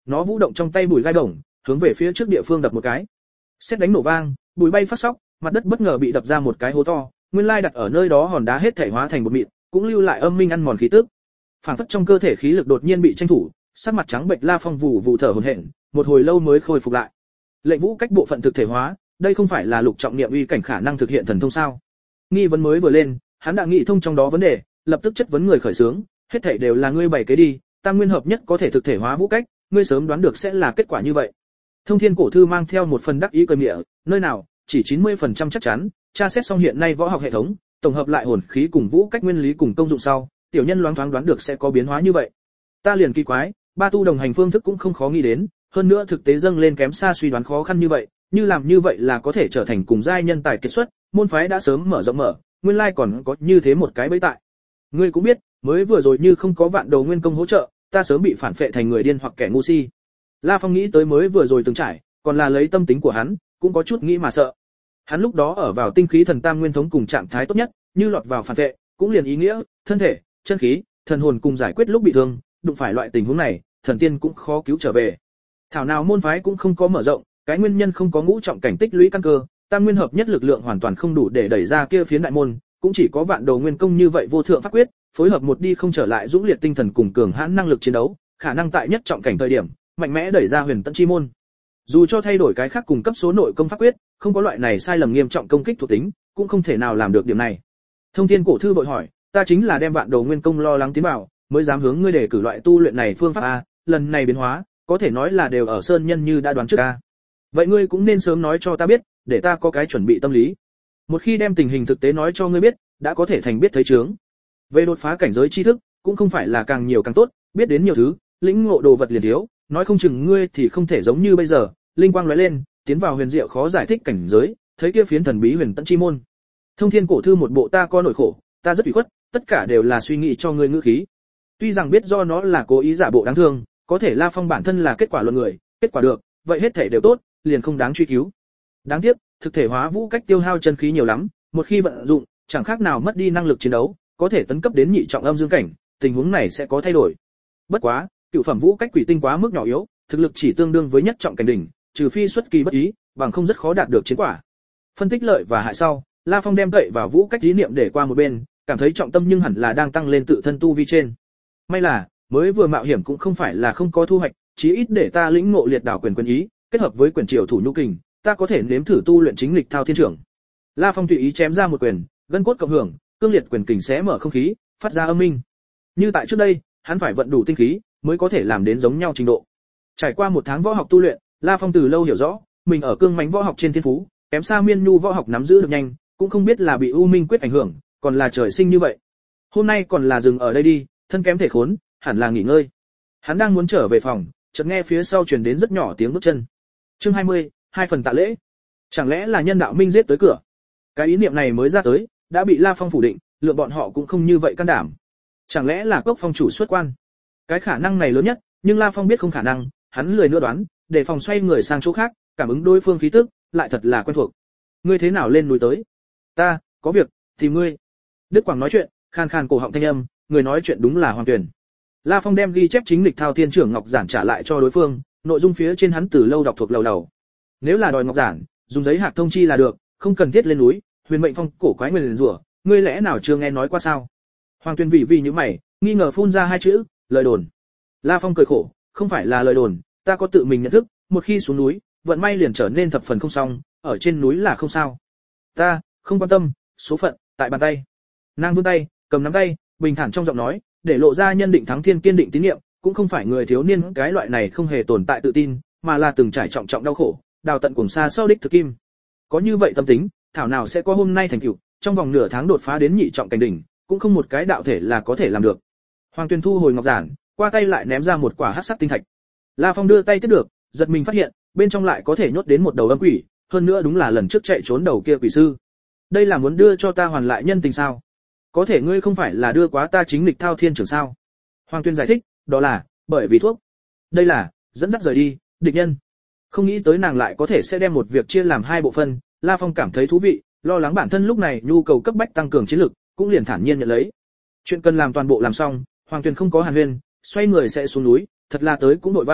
nó vũ động trong tay bùi gai đồng, hướng về phía trước địa phương đập một cái. Sét đánh nổ vang, bùi bay phát sóc, mặt đất bất ngờ bị đập ra một cái hố to, nguyên lai đặt ở nơi đó hòn đá hết thể hóa thành bột mịn, cũng lưu lại âm minh ăn mòn khí tức. Phản phất trong cơ thể khí lực đột nhiên bị tranh thủ, sắc mặt trắng bệch La Phong vụ vụ thở hổn hển, một hồi lâu mới khôi phục lại. Lệnh vũ cách bộ phận thực thể hóa, đây không phải là lục trọng niệm uy cảnh khả năng thực hiện thần thông sao? Nghi vấn mới vừa lên, hắn đã nghĩ thông trong đó vấn đề, lập tức chất vấn người khởi xướng, hết thảy đều là ngươi bày kế đi, tam nguyên hợp nhất có thể thực thể hóa vũ cách, ngươi sớm đoán được sẽ là kết quả như vậy. Thông Thiên Cổ Thư mang theo một phần đắc ý cười mỉa, nơi nào, chỉ chín mươi phần trăm chắc chắn, tra xét xong hiện nay võ học hệ thống, tổng hợp lại hồn khí cùng vũ cách nguyên lý cùng công dụng sau, tiểu nhân loáng thoáng đoán được sẽ có biến hóa như vậy. Ta liền kỳ quái, ba tu đồng hành phương thức cũng không khó nghĩ đến, hơn nữa thực tế dâng lên kém xa suy đoán khó khăn như vậy, như làm như vậy là có thể trở thành cùng giai nhân tài kết xuất, môn phái đã sớm mở rộng mở, nguyên lai còn có như thế một cái bẫy tại. Ngươi cũng biết, mới vừa rồi như không có vạn đầu nguyên công hỗ trợ, ta sớm bị phản phệ thành người điên hoặc kẻ ngu si. La Phong nghĩ tới mới vừa rồi từng trải, còn là lấy tâm tính của hắn, cũng có chút nghĩ mà sợ. Hắn lúc đó ở vào tinh khí thần tam nguyên thống cùng trạng thái tốt nhất, như lọt vào phản phệ, cũng liền ý nghĩa, thân thể, chân khí, thần hồn cùng giải quyết lúc bị thương, đụng phải loại tình huống này, thần tiên cũng khó cứu trở về. Thảo nào môn phái cũng không có mở rộng, cái nguyên nhân không có ngũ trọng cảnh tích lũy căn cơ, tam nguyên hợp nhất lực lượng hoàn toàn không đủ để đẩy ra kia phiến đại môn, cũng chỉ có vạn đầu nguyên công như vậy vô thượng pháp quyết, phối hợp một đi không trở lại dũng liệt tinh thần cùng cường hãn năng lực chiến đấu, khả năng tại nhất trọng cảnh thời điểm, mạnh mẽ đẩy ra huyền tận chi môn. Dù cho thay đổi cái khác cùng cấp số nội công pháp quyết, không có loại này sai lầm nghiêm trọng công kích thuộc tính, cũng không thể nào làm được điểm này. Thông Thiên Cổ Thư vội hỏi, ta chính là đem vạn đầu nguyên công lo lắng tiến vào, mới dám hướng ngươi để cử loại tu luyện này phương pháp a, lần này biến hóa, có thể nói là đều ở sơn nhân như đã đoán trước a. Vậy ngươi cũng nên sớm nói cho ta biết, để ta có cái chuẩn bị tâm lý. Một khi đem tình hình thực tế nói cho ngươi biết, đã có thể thành biết thấy chướng. Về đột phá cảnh giới tri thức, cũng không phải là càng nhiều càng tốt, biết đến nhiều thứ, lĩnh ngộ đồ vật liền thiếu, nói không chừng ngươi thì không thể giống như bây giờ, linh quang lóe lên, tiến vào huyền diệu khó giải thích cảnh giới, thấy kia phiến thần bí huyền tận chi môn. Thông Thiên Cổ Thư một bộ ta có nỗi khổ, ta rất ủy khuất, tất cả đều là suy nghĩ cho ngươi ngữ khí. Tuy rằng biết do nó là cố ý giả bộ đáng thương, có thể La Phong bản thân là kết quả luận người, kết quả được, vậy hết thể đều tốt, liền không đáng truy cứu. Đáng tiếc, thực thể hóa vũ cách tiêu hao chân khí nhiều lắm, một khi vận dụng, chẳng khác nào mất đi năng lực chiến đấu, có thể tấn cấp đến nhị trọng âm dương cảnh, tình huống này sẽ có thay đổi. Bất quá, cựu phẩm vũ cách quỷ tinh quá mức nhỏ yếu, thực lực chỉ tương đương với nhất trọng cảnh đỉnh, trừ phi xuất kỳ bất ý, bằng không rất khó đạt được chiến quả. Phân tích lợi và hại sau, La Phong đem cậy vào vũ cách lý niệm để qua một bên, cảm thấy trọng tâm nhưng hẳn là đang tăng lên tự thân tu vi trên. May là, mới vừa mạo hiểm cũng không phải là không có thu hoạch, chí ít để ta lĩnh ngộ liệt đảo quyền quyền ý, kết hợp với quyền triều thủ nhu kình, ta có thể nếm thử tu luyện chính lịch thao thiên trưởng. La Phong tùy ý chém ra một quyền, gân cốt cộng hưởng, cương liệt quyền kình xé mở không khí, phát ra âm minh. Như tại trước đây, hắn phải vận đủ tinh khí mới có thể làm đến giống nhau trình độ. Trải qua một tháng võ học tu luyện, La Phong từ lâu hiểu rõ, mình ở cương mãnh võ học trên thiên phú, kém xa Miên Nhu võ học nắm giữ được nhanh, cũng không biết là bị U Minh quyết ảnh hưởng, còn là trời sinh như vậy. Hôm nay còn là dừng ở đây đi, thân kém thể khốn, hẳn là nghỉ ngơi. Hắn đang muốn trở về phòng, chợt nghe phía sau truyền đến rất nhỏ tiếng bước chân. Chương hai mươi, hai phần tạ lễ. Chẳng lẽ là nhân đạo minh giết tới cửa? Cái ý niệm này mới ra tới, đã bị La Phong phủ định, lượng bọn họ cũng không như vậy can đảm. Chẳng lẽ là Cốc Phong chủ xuất quan? Cái khả năng này lớn nhất, nhưng La Phong biết không khả năng, hắn lười nữa đoán, để phòng xoay người sang chỗ khác, cảm ứng đối phương khí tức, lại thật là quen thuộc. Ngươi thế nào lên núi tới? Ta, có việc, tìm ngươi. Đức Quảng nói chuyện, khan khan cổ họng thanh âm, người nói chuyện đúng là Hoàng Tuyển. La Phong đem ghi chép chính lịch thao thiên trưởng ngọc giản trả lại cho đối phương, nội dung phía trên hắn từ lâu đọc thuộc lầu lầu. Nếu là đòi ngọc giản, dùng giấy hạc thông chi là được, không cần thiết lên núi, huyền mệnh phong cổ quái người liền rủa, ngươi lẽ nào chưa nghe nói qua sao? Hoàng Tuyên vì vì như mày, nghi ngờ phun ra hai chữ, lời đồn. La Phong cười khổ, không phải là lời đồn, ta có tự mình nhận thức, một khi xuống núi, vận may liền trở nên thập phần không xong, ở trên núi là không sao. Ta, không quan tâm, số phận, tại bàn tay. Nàng vươn tay, cầm nắm tay, bình thản trong giọng nói, để lộ ra nhân định thắng thiên kiên định tín niệm, cũng không phải người thiếu niên cái loại này không hề tồn tại tự tin, mà là từng trải trọng trọng đau khổ, đào tận cùng xa sau đích thực kim. Có như vậy tâm tính, thảo nào sẽ có hôm nay thành tựu, trong vòng nửa tháng đột phá đến nhị trọng cảnh đỉnh, cũng không một cái đạo thể là có thể làm được. Hoàng Tuyền thu hồi ngọc giản, qua tay lại ném ra một quả hắc sắc tinh thạch. La Phong đưa tay tiếp được, giật mình phát hiện, bên trong lại có thể nhốt đến một đầu âm quỷ, hơn nữa đúng là lần trước chạy trốn đầu kia quỷ sư. Đây là muốn đưa cho ta hoàn lại nhân tình sao? Có thể ngươi không phải là đưa quá ta chính lịch thao thiên trưởng sao? Hoàng Tuyên giải thích, đó là bởi vì thuốc. Đây là dẫn dắt rời đi, địch nhân. Không nghĩ tới nàng lại có thể sẽ đem một việc chia làm hai bộ phận, La Phong cảm thấy thú vị, lo lắng bản thân lúc này nhu cầu cấp bách tăng cường chiến lực, cũng liền thản nhiên nhận lấy. Chuyện cần làm toàn bộ làm xong, Hoàng Tuyên không có hàn huyên, xoay người sẽ xuống núi, thật là tới cũng vội vã,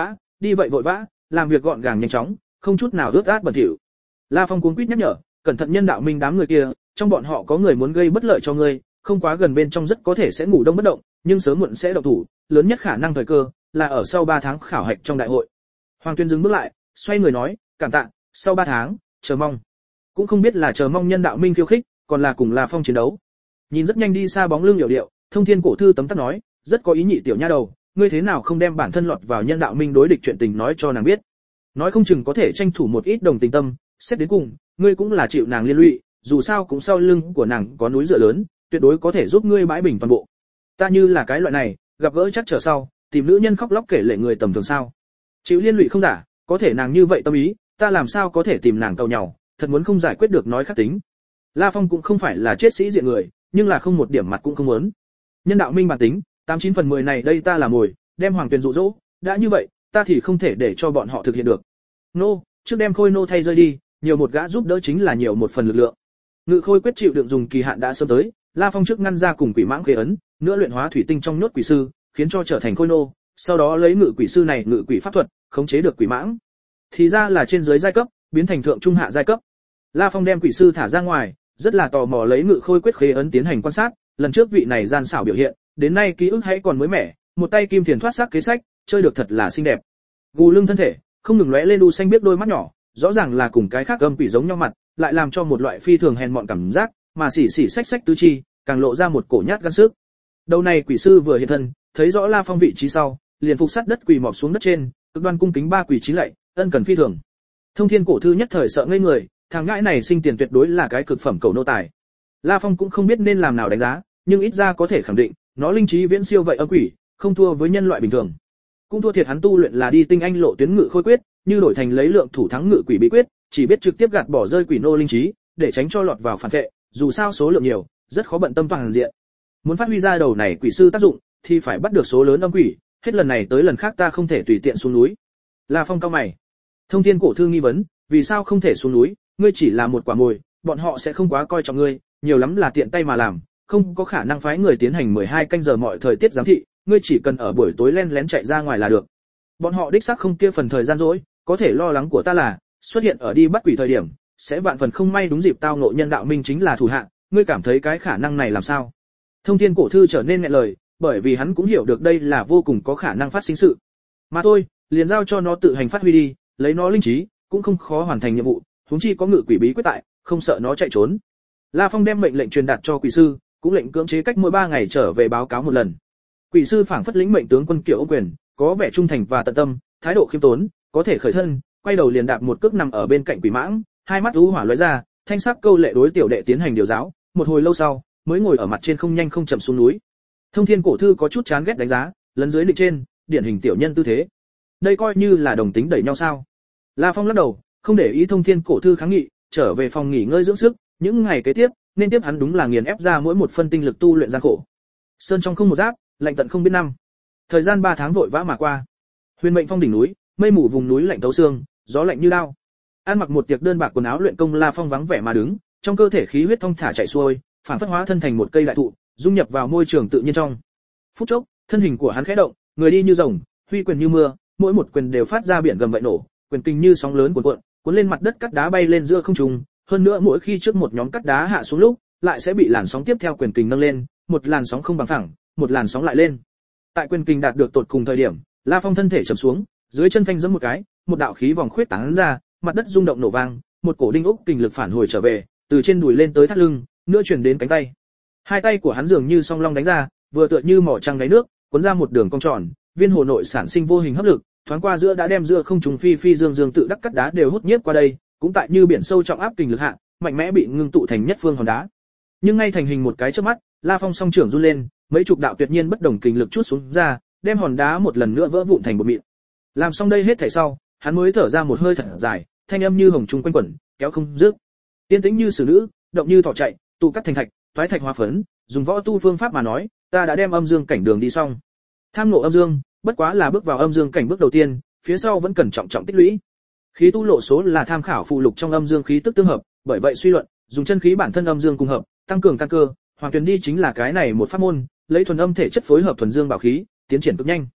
đi vậy vội vã, làm việc gọn gàng nhanh chóng, không chút nào ướt át bẩn thỉu. La Phong cuống quýt nhắc nhở, cẩn thận nhân đạo minh đám người kia, trong bọn họ có người muốn gây bất lợi cho ngươi, không quá gần bên trong rất có thể sẽ ngủ đông bất động, nhưng sớm muộn sẽ động thủ, lớn nhất khả năng thời cơ là ở sau ba tháng khảo hạch trong đại hội. Hoàng Tuyên dừng bước lại, xoay người nói, cảm tạ, sau ba tháng, chờ mong. Cũng không biết là chờ mong nhân đạo minh khiêu khích, còn là cùng La Phong chiến đấu. Nhìn rất nhanh đi xa bóng lưng hiểu điệu, Thông Thiên Cổ Thư tấm tắc nói, rất có ý nhị tiểu nha đầu, ngươi thế nào không đem bản thân lọt vào nhân đạo minh đối địch chuyện tình nói cho nàng biết. Nói không chừng có thể tranh thủ một ít đồng tình tâm, xét đến cùng, ngươi cũng là chịu nàng liên lụy, dù sao cũng sau lưng của nàng có núi dựa lớn, tuyệt đối có thể giúp ngươi bãi bình toàn bộ. Ta như là cái loại này, gặp gỡ chắc trở sau, tìm nữ nhân khóc lóc kể lệ người tầm thường sao? Chịu liên lụy không giả, có thể nàng như vậy tâm ý, ta làm sao có thể tìm nàng cầu nhau, thật muốn không giải quyết được nói khác tính. La Phong cũng không phải là chết sĩ diện người, nhưng là không một điểm mặt cũng không muốn. Nhân đạo minh bản tính, tám chín phần mười này đây ta là mồi, đem Hoàng Tuyền dụ dỗ, đã như vậy, ta thì không thể để cho bọn họ thực hiện được. Nô, trước đem Khôi nô thay rơi đi, nhiều một gã giúp đỡ chính là nhiều một phần lực lượng. Ngự Khôi quyết chịu đựng dùng kỳ hạn đã sớm tới, La Phong trước ngăn ra cùng quỷ mãng khế ấn, nữa luyện hóa thủy tinh trong nhốt quỷ sư, khiến cho trở thành Khôi nô, sau đó lấy ngự quỷ sư này ngự quỷ pháp thuật, khống chế được quỷ mãng. Thì ra là trên dưới giai cấp, biến thành thượng trung hạ giai cấp. La Phong đem quỷ sư thả ra ngoài, rất là tò mò lấy Ngự Khôi quyết khế ấn tiến hành quan sát, lần trước vị này gian xảo biểu hiện, đến nay ký ức hãy còn mới mẻ, một tay kim thiền thoát sắc kế sách, chơi được thật là xinh đẹp. Gù lưng thân thể, không ngừng lóe lên đu xanh biết đôi mắt nhỏ, rõ ràng là cùng cái khác âm quỷ giống nhau mặt, lại làm cho một loại phi thường hèn mọn cảm giác, mà xỉ xỉ xách xách tứ chi, càng lộ ra một cổ nhát gan sức. Đầu này quỷ sư vừa hiện thân, thấy rõ La Phong vị trí sau, liền phục sát đất quỳ mọp xuống đất trên, cực đoan cung kính ba quỳ chín lạy, ân cần phi thường. Thông Thiên Cổ Thư nhất thời sợ ngây người, thằng ngãi này sinh tiền tuyệt đối là cái cực phẩm cầu nô tài. La Phong cũng không biết nên làm nào đánh giá, nhưng ít ra có thể khẳng định, nó linh trí viễn siêu vậy âm quỷ, không thua với nhân loại bình thường. Cũng thua thiệt hắn tu luyện là đi tinh anh lộ tuyến Ngự Khôi quyết, như đổi thành lấy lượng thủ thắng ngự quỷ bí quyết, chỉ biết trực tiếp gạt bỏ rơi quỷ nô linh trí, để tránh cho lọt vào phản vệ, dù sao số lượng nhiều, rất khó bận tâm toàn diện. Muốn phát huy ra đầu này quỷ sư tác dụng, thì phải bắt được số lớn âm quỷ, hết lần này tới lần khác ta không thể tùy tiện xuống núi. La Phong cao mày. Thông Thiên Cổ Thư nghi vấn, vì sao không thể xuống núi, ngươi chỉ là một quả mồi, bọn họ sẽ không quá coi trọng ngươi, nhiều lắm là tiện tay mà làm, không có khả năng phái người tiến hành mười hai canh giờ mọi thời tiết giám thị, ngươi chỉ cần ở buổi tối len lén chạy ra ngoài là được. Bọn họ đích xác không kia phần thời gian rỗi, có thể lo lắng của ta là, xuất hiện ở đi bắt quỷ thời điểm, sẽ vạn phần không may đúng dịp tao ngộ nhân đạo minh chính là thủ hạ, ngươi cảm thấy cái khả năng này làm sao? Thông Thiên Cổ Thư trở nên nghẹn lời, bởi vì hắn cũng hiểu được đây là vô cùng có khả năng phát sinh sự. Mà thôi, liền giao cho nó tự hành phát huy đi, lấy nó linh trí, cũng không khó hoàn thành nhiệm vụ, huống chi có ngự quỷ bí quyết tại, không sợ nó chạy trốn. La Phong đem mệnh lệnh truyền đạt cho quỷ sư, cũng lệnh cưỡng chế cách mỗi ba ngày trở về báo cáo một lần. Quỷ sư phảng phất lĩnh mệnh tướng quân kiểu ô quyền, có vẻ trung thành và tận tâm, thái độ khiêm tốn, có thể khởi thân, quay đầu liền đạp một cước nằm ở bên cạnh quỷ mãng, hai mắt u hỏa lóe ra, thanh sắc câu lệ đối tiểu đệ tiến hành điều giáo, một hồi lâu sau, mới ngồi ở mặt trên không nhanh không chậm xuống núi. Thông Thiên Cổ Thư có chút chán ghét đánh giá, lấn dưới định trên, điển hình tiểu nhân tư thế. Đây coi như là đồng tính đẩy nhau sao? La Phong lắc đầu, không để ý Thông Thiên Cổ Thư kháng nghị, trở về phòng nghỉ ngơi dưỡng sức, những ngày kế tiếp, nên tiếp hắn đúng là nghiền ép ra mỗi một phân tinh lực tu luyện gian khổ. Sơn trong không một giáp, lạnh tận không biết năm. Thời gian ba tháng vội vã mà qua. Huyền mệnh phong đỉnh núi, mây mù vùng núi lạnh thấu xương, gió lạnh như đao. Ăn mặc một tiệc đơn bạc quần áo luyện công La Phong vắng vẻ mà đứng, trong cơ thể khí huyết thông thả chảy xuôi, phản phất hóa thân thành một cây đại thụ, dung nhập vào môi trường tự nhiên trong. Phút chốc, thân hình của hắn khẽ động, người đi như rồng, huy quyền như mưa, mỗi một quyền đều phát ra biển gầm vậy nổ, quyền kinh như sóng lớn cuộn cuộn, cuốn lên mặt đất cắt đá bay lên giữa không trung, hơn nữa mỗi khi trước một nhóm cắt đá hạ xuống lúc, lại sẽ bị làn sóng tiếp theo quyền kình nâng lên, một làn sóng không bằng phẳng, một làn sóng lại lên. Tại quyền kình đạt được tột cùng thời điểm, La Phong thân thể trầm xuống, dưới chân phanh giẫm một cái, một đạo khí vòng khuyết tán ra, mặt đất rung động nổ vang, một cổ đinh ốc kình lực phản hồi trở về, từ trên đùi lên tới thắt lưng, nữa truyền đến cánh tay. Hai tay của hắn dường như song long đánh ra, vừa tựa như mỏ trăng đáy nước, cuốn ra một đường cong tròn, viên hồ nội sản sinh vô hình hấp lực, thoáng qua giữa đã đem giữa không trùng phi phi dương dương tự đắc cắt đá đều hút nhiếp qua đây, cũng tại như biển sâu trọng áp kình lực hạ, mạnh mẽ bị ngưng tụ thành nhất phương hòn đá. Nhưng ngay thành hình một cái chớp mắt, La Phong song trưởng run lên, mấy chục đạo tuyệt nhiên bất đồng kình lực chút xuống ra, đem hòn đá một lần nữa vỡ vụn thành bột mịn. Làm xong đây hết thảy sau, hắn mới thở ra một hơi thật dài, thanh âm như hồng trung quanh quẩn, kéo không dứt. Tiên tĩnh như sử nữ, động như thỏ chạy, tụ cắt thành thạch, thoái thạch hóa phấn, dùng võ tu phương pháp mà nói, ta đã đem âm dương cảnh đường đi xong. Tham ngộ âm dương, bất quá là bước vào âm dương cảnh bước đầu tiên, phía sau vẫn cần trọng trọng tích lũy. Khí tu lộ số là tham khảo phụ lục trong âm dương khí tức tương hợp, bởi vậy suy luận, dùng chân khí bản thân âm dương cùng hợp, tăng cường căn cơ, Hoàng Tuyền đi chính là cái này một pháp môn, lấy thuần âm thể chất phối hợp thuần dương bảo khí, tiến triển cực nhanh.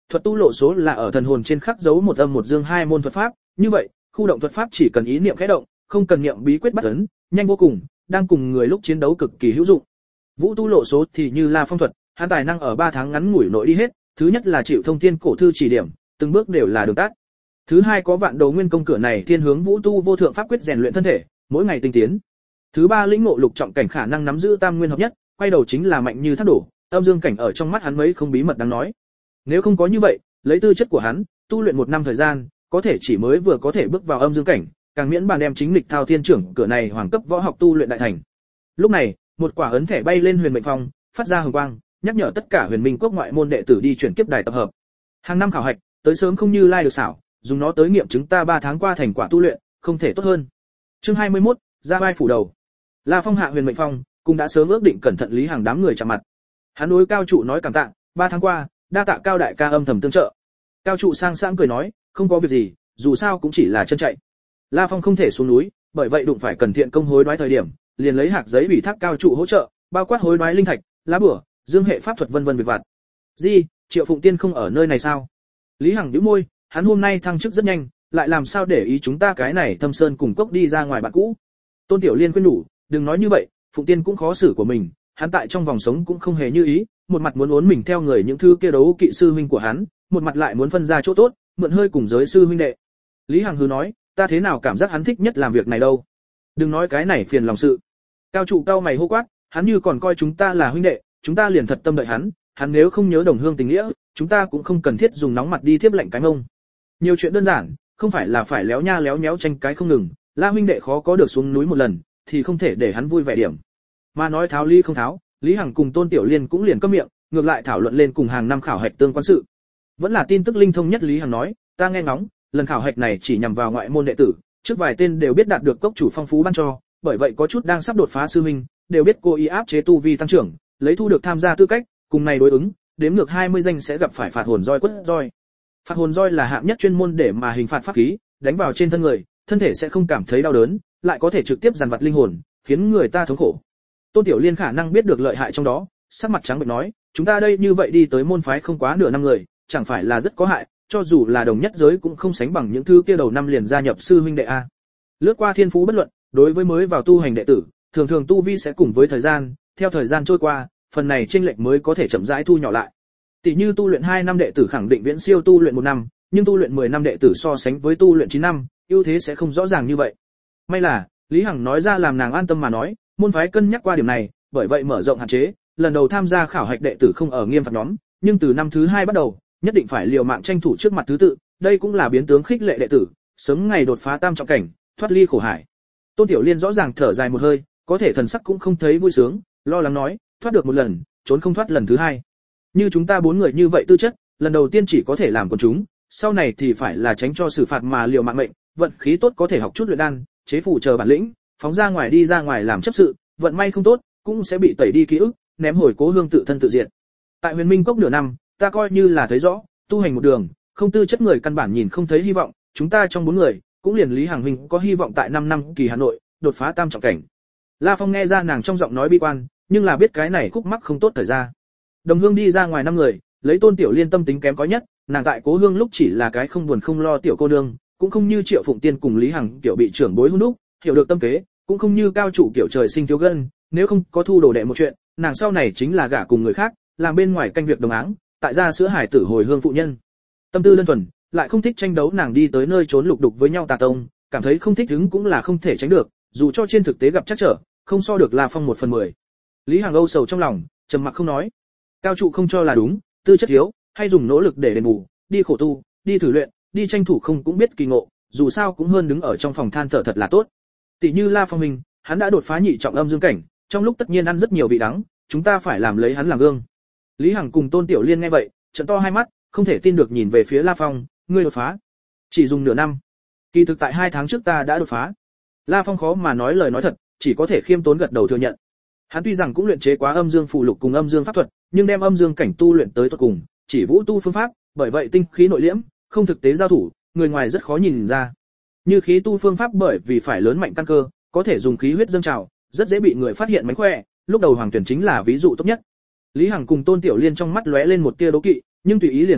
Thuật tu lộ số là ở thần hồn trên khắc dấu một âm một dương hai môn thuật pháp, như vậy, khu động thuật pháp chỉ cần ý niệm khẽ động, không cần niệm bí quyết bắt ấn, nhanh vô cùng, đang cùng người lúc chiến đấu cực kỳ hữu dụng. Vũ tu lộ số thì như là phong thuật, hắn tài năng ở ba tháng ngắn ngủi nội đi hết, thứ nhất là chịu thông thiên cổ thư chỉ điểm, từng bước đều là đường tắt. Thứ hai có vạn đầu nguyên công cửa này thiên hướng vũ tu vô thượng pháp quyết rèn luyện thân thể, mỗi ngày tinh tiến. Thứ ba lĩnh ngộ lục trọng cảnh khả năng nắm giữ tam nguyên hợp nhất, quay đầu chính là mạnh như thác đổ, âm dương cảnh ở trong mắt hắn mấy không bí mật đáng nói. Nếu không có như vậy, lấy tư chất của hắn, tu luyện một năm thời gian, có thể chỉ mới vừa có thể bước vào âm dương cảnh, càng miễn bàn đem chính lịch thao thiên trưởng cửa này hoàng cấp võ học tu luyện đại thành. Lúc này, một quả ấn thẻ bay lên huyền mệnh phong, phát ra hồng quang, nhắc nhở tất cả huyền minh quốc ngoại môn đệ tử đi chuyển kiếp đài tập hợp. Hàng năm khảo hạch, tới sớm không như lai được xảo, dùng nó tới nghiệm chứng ta ba tháng qua thành quả tu luyện, không thể tốt hơn. Chương hai mươi mốt, ra vai phủ đầu. La Phong hạ huyền mệnh phong, cũng đã sớm ước định cẩn thận lý hàng đám người chạm mặt. Hắn đối cao trụ nói cảm tạ, ba tháng qua, đa tạ cao đại ca âm thầm tương trợ. Cao trụ sang sảng cười nói, không có việc gì, dù sao cũng chỉ là chân chạy. La Phong không thể xuống núi, bởi vậy đụng phải cần thiện công hối đoái thời điểm, liền lấy hạt giấy ủy thác cao trụ hỗ trợ, bao quát hối đoái linh thạch, lá bùa, dương hệ pháp thuật vân vân việc vặt. Gì, Triệu Phụng Tiên không ở nơi này sao? Lý Hằng nhíu môi, hắn hôm nay thăng chức rất nhanh, lại làm sao để ý chúng ta cái này thâm sơn cùng cốc đi ra ngoài bạn cũ. Tôn Tiểu Liên khuyên nhủ, đừng nói như vậy, Phụng Tiên cũng khó xử của mình, hắn tại trong vòng sống cũng không hề như ý, một mặt muốn uốn mình theo người những thứ kia đấu kỵ sư huynh của hắn, một mặt lại muốn phân ra chỗ tốt, mượn hơi cùng giới sư huynh đệ. Lý Hằng hừ nói, ta thế nào cảm giác hắn thích nhất làm việc này đâu? Đừng nói cái này phiền lòng sự. Cao trụ cao mày hô quát, hắn như còn coi chúng ta là huynh đệ, chúng ta liền thật tâm đợi hắn, hắn nếu không nhớ đồng hương tình nghĩa, chúng ta cũng không cần thiết dùng nóng mặt đi thiếp lệnh cái mông. Nhiều chuyện đơn giản, không phải là phải léo nha léo nhéo tranh cái không ngừng, La huynh đệ khó có được xuống núi một lần, thì không thể để hắn vui vẻ điểm. Mà nói tháo ly không tháo, Lý Hằng cùng Tôn Tiểu Liên cũng liền câm miệng, ngược lại thảo luận lên cùng hàng năm khảo hạch tương quan sự. Vẫn là tin tức linh thông nhất Lý Hằng nói, ta nghe ngóng, lần khảo hạch này chỉ nhằm vào ngoại môn đệ tử, trước vài tên đều biết đạt được cốc chủ phong phú ban cho, bởi vậy có chút đang sắp đột phá sư huynh, đều biết cô ý áp chế tu vi tăng trưởng, lấy thu được tham gia tư cách, cùng này đối ứng, đếm ngược hai mươi danh sẽ gặp phải phạt hồn roi quất roi. Phạt hồn roi là hạng nhất chuyên môn để mà hình phạt pháp khí, đánh vào trên thân người, thân thể sẽ không cảm thấy đau đớn, lại có thể trực tiếp dằn vặt linh hồn, khiến người ta thống khổ. Tôn Tiểu Liên khả năng biết được lợi hại trong đó, sắc mặt trắng bệch nói, chúng ta đây như vậy đi tới môn phái không quá nửa năm người, chẳng phải là rất có hại, cho dù là đồng nhất giới cũng không sánh bằng những thứ kia đầu năm liền gia nhập sư huynh đệ a. Lướt qua thiên phú bất luận, đối với mới vào tu hành đệ tử, thường thường tu vi sẽ cùng với thời gian, theo thời gian trôi qua, phần này chênh lệch mới có thể chậm rãi thu nhỏ lại. Tỷ như tu luyện hai năm đệ tử khẳng định viễn siêu tu luyện một năm, nhưng tu luyện mười năm đệ tử so sánh với tu luyện chín năm, ưu thế sẽ không rõ ràng như vậy. May là, Lý Hằng nói ra làm nàng an tâm mà nói, môn phái cân nhắc qua điểm này, bởi vậy mở rộng hạn chế, lần đầu tham gia khảo hạch đệ tử không ở nghiêm phạt nhóm, nhưng từ năm thứ hai bắt đầu, nhất định phải liều mạng tranh thủ trước mặt thứ tự, đây cũng là biến tướng khích lệ đệ tử, sớm ngày đột phá tam trọng cảnh, thoát ly khổ hải. Tôn Tiểu Liên rõ ràng thở dài một hơi, có thể thần sắc cũng không thấy vui sướng, lo lắng nói, thoát được một lần, trốn không thoát lần thứ hai. Như chúng ta bốn người như vậy tư chất, lần đầu tiên chỉ có thể làm quần chúng, sau này thì phải là tránh cho xử phạt mà liều mạng mệnh, vận khí tốt có thể học chút luyện đan, chế phủ chờ bản lĩnh, phóng ra ngoài đi ra ngoài làm chấp sự, vận may không tốt, cũng sẽ bị tẩy đi ký ức, ném hồi cố hương tự thân tự diện. Tại Huyền Minh Cốc nửa năm, ta coi như là thấy rõ, tu hành một đường, không tư chất người căn bản nhìn không thấy hy vọng, chúng ta trong bốn người, cũng liền Lý Hằng huynh có hy vọng tại năm năm kỳ Hà Nội, đột phá tam trọng cảnh. La Phong nghe ra nàng trong giọng nói bi quan, nhưng là biết cái này khúc mắc không tốt thời ra. Đồng hương đi ra ngoài năm người, lấy Tôn Tiểu Liên tâm tính kém có nhất, nàng tại cố hương lúc chỉ là cái không buồn không lo tiểu cô nương, cũng không như Triệu Phụng Tiên cùng Lý Hằng tiểu bị trưởng bối hôn đúc, hiểu được tâm kế, cũng không như cao chủ kiểu trời sinh thiếu gân, nếu không có thu đồ đệ một chuyện, nàng sau này chính là gả cùng người khác, làm bên ngoài canh việc đồng áng, tại gia sữa hải tử hồi hương phụ nhân. Tâm tư đơn thuần, lại không thích tranh đấu, nàng đi tới nơi trốn lục đục với nhau tà tông, cảm thấy không thích đứng cũng là không thể tránh được, dù cho trên thực tế gặp chắc trở, không so được La Phong một phần mười. Lý Hằng âu sầu trong lòng, trầm mặc không nói. Cao trụ không cho là đúng, tư chất thiếu, hay dùng nỗ lực để đền bù, đi khổ tu, đi thử luyện, đi tranh thủ không cũng biết kỳ ngộ, dù sao cũng hơn đứng ở trong phòng than thở thật là tốt. Tỷ như La Phong mình, hắn đã đột phá nhị trọng âm dương cảnh, trong lúc tất nhiên ăn rất nhiều vị đắng, chúng ta phải làm lấy hắn làm gương. Lý Hằng cùng Tôn Tiểu Liên nghe vậy, trợn to hai mắt, không thể tin được nhìn về phía La Phong, ngươi đột phá? Chỉ dùng nửa năm? Kỳ thực tại hai tháng trước ta đã đột phá. La Phong khó mà nói lời nói thật, chỉ có thể khiêm tốn gật đầu thừa nhận. Hắn tuy rằng cũng luyện chế quá âm dương phù lục cùng âm dương pháp thuật, nhưng đem âm dương cảnh tu luyện tới tận cùng, chỉ vũ tu phương pháp, bởi vậy tinh khí nội liễm, không thực tế giao thủ, người ngoài rất khó nhìn ra. Như khí tu phương pháp bởi vì phải lớn mạnh căn cơ, có thể dùng khí huyết dâng trào, rất dễ bị người phát hiện mánh khỏe, lúc đầu Hoàng Tuyển chính là ví dụ tốt nhất. Lý Hằng cùng Tôn Tiểu Liên trong mắt lóe lên một tia đố kỵ, nhưng tùy ý liền tiêu thất,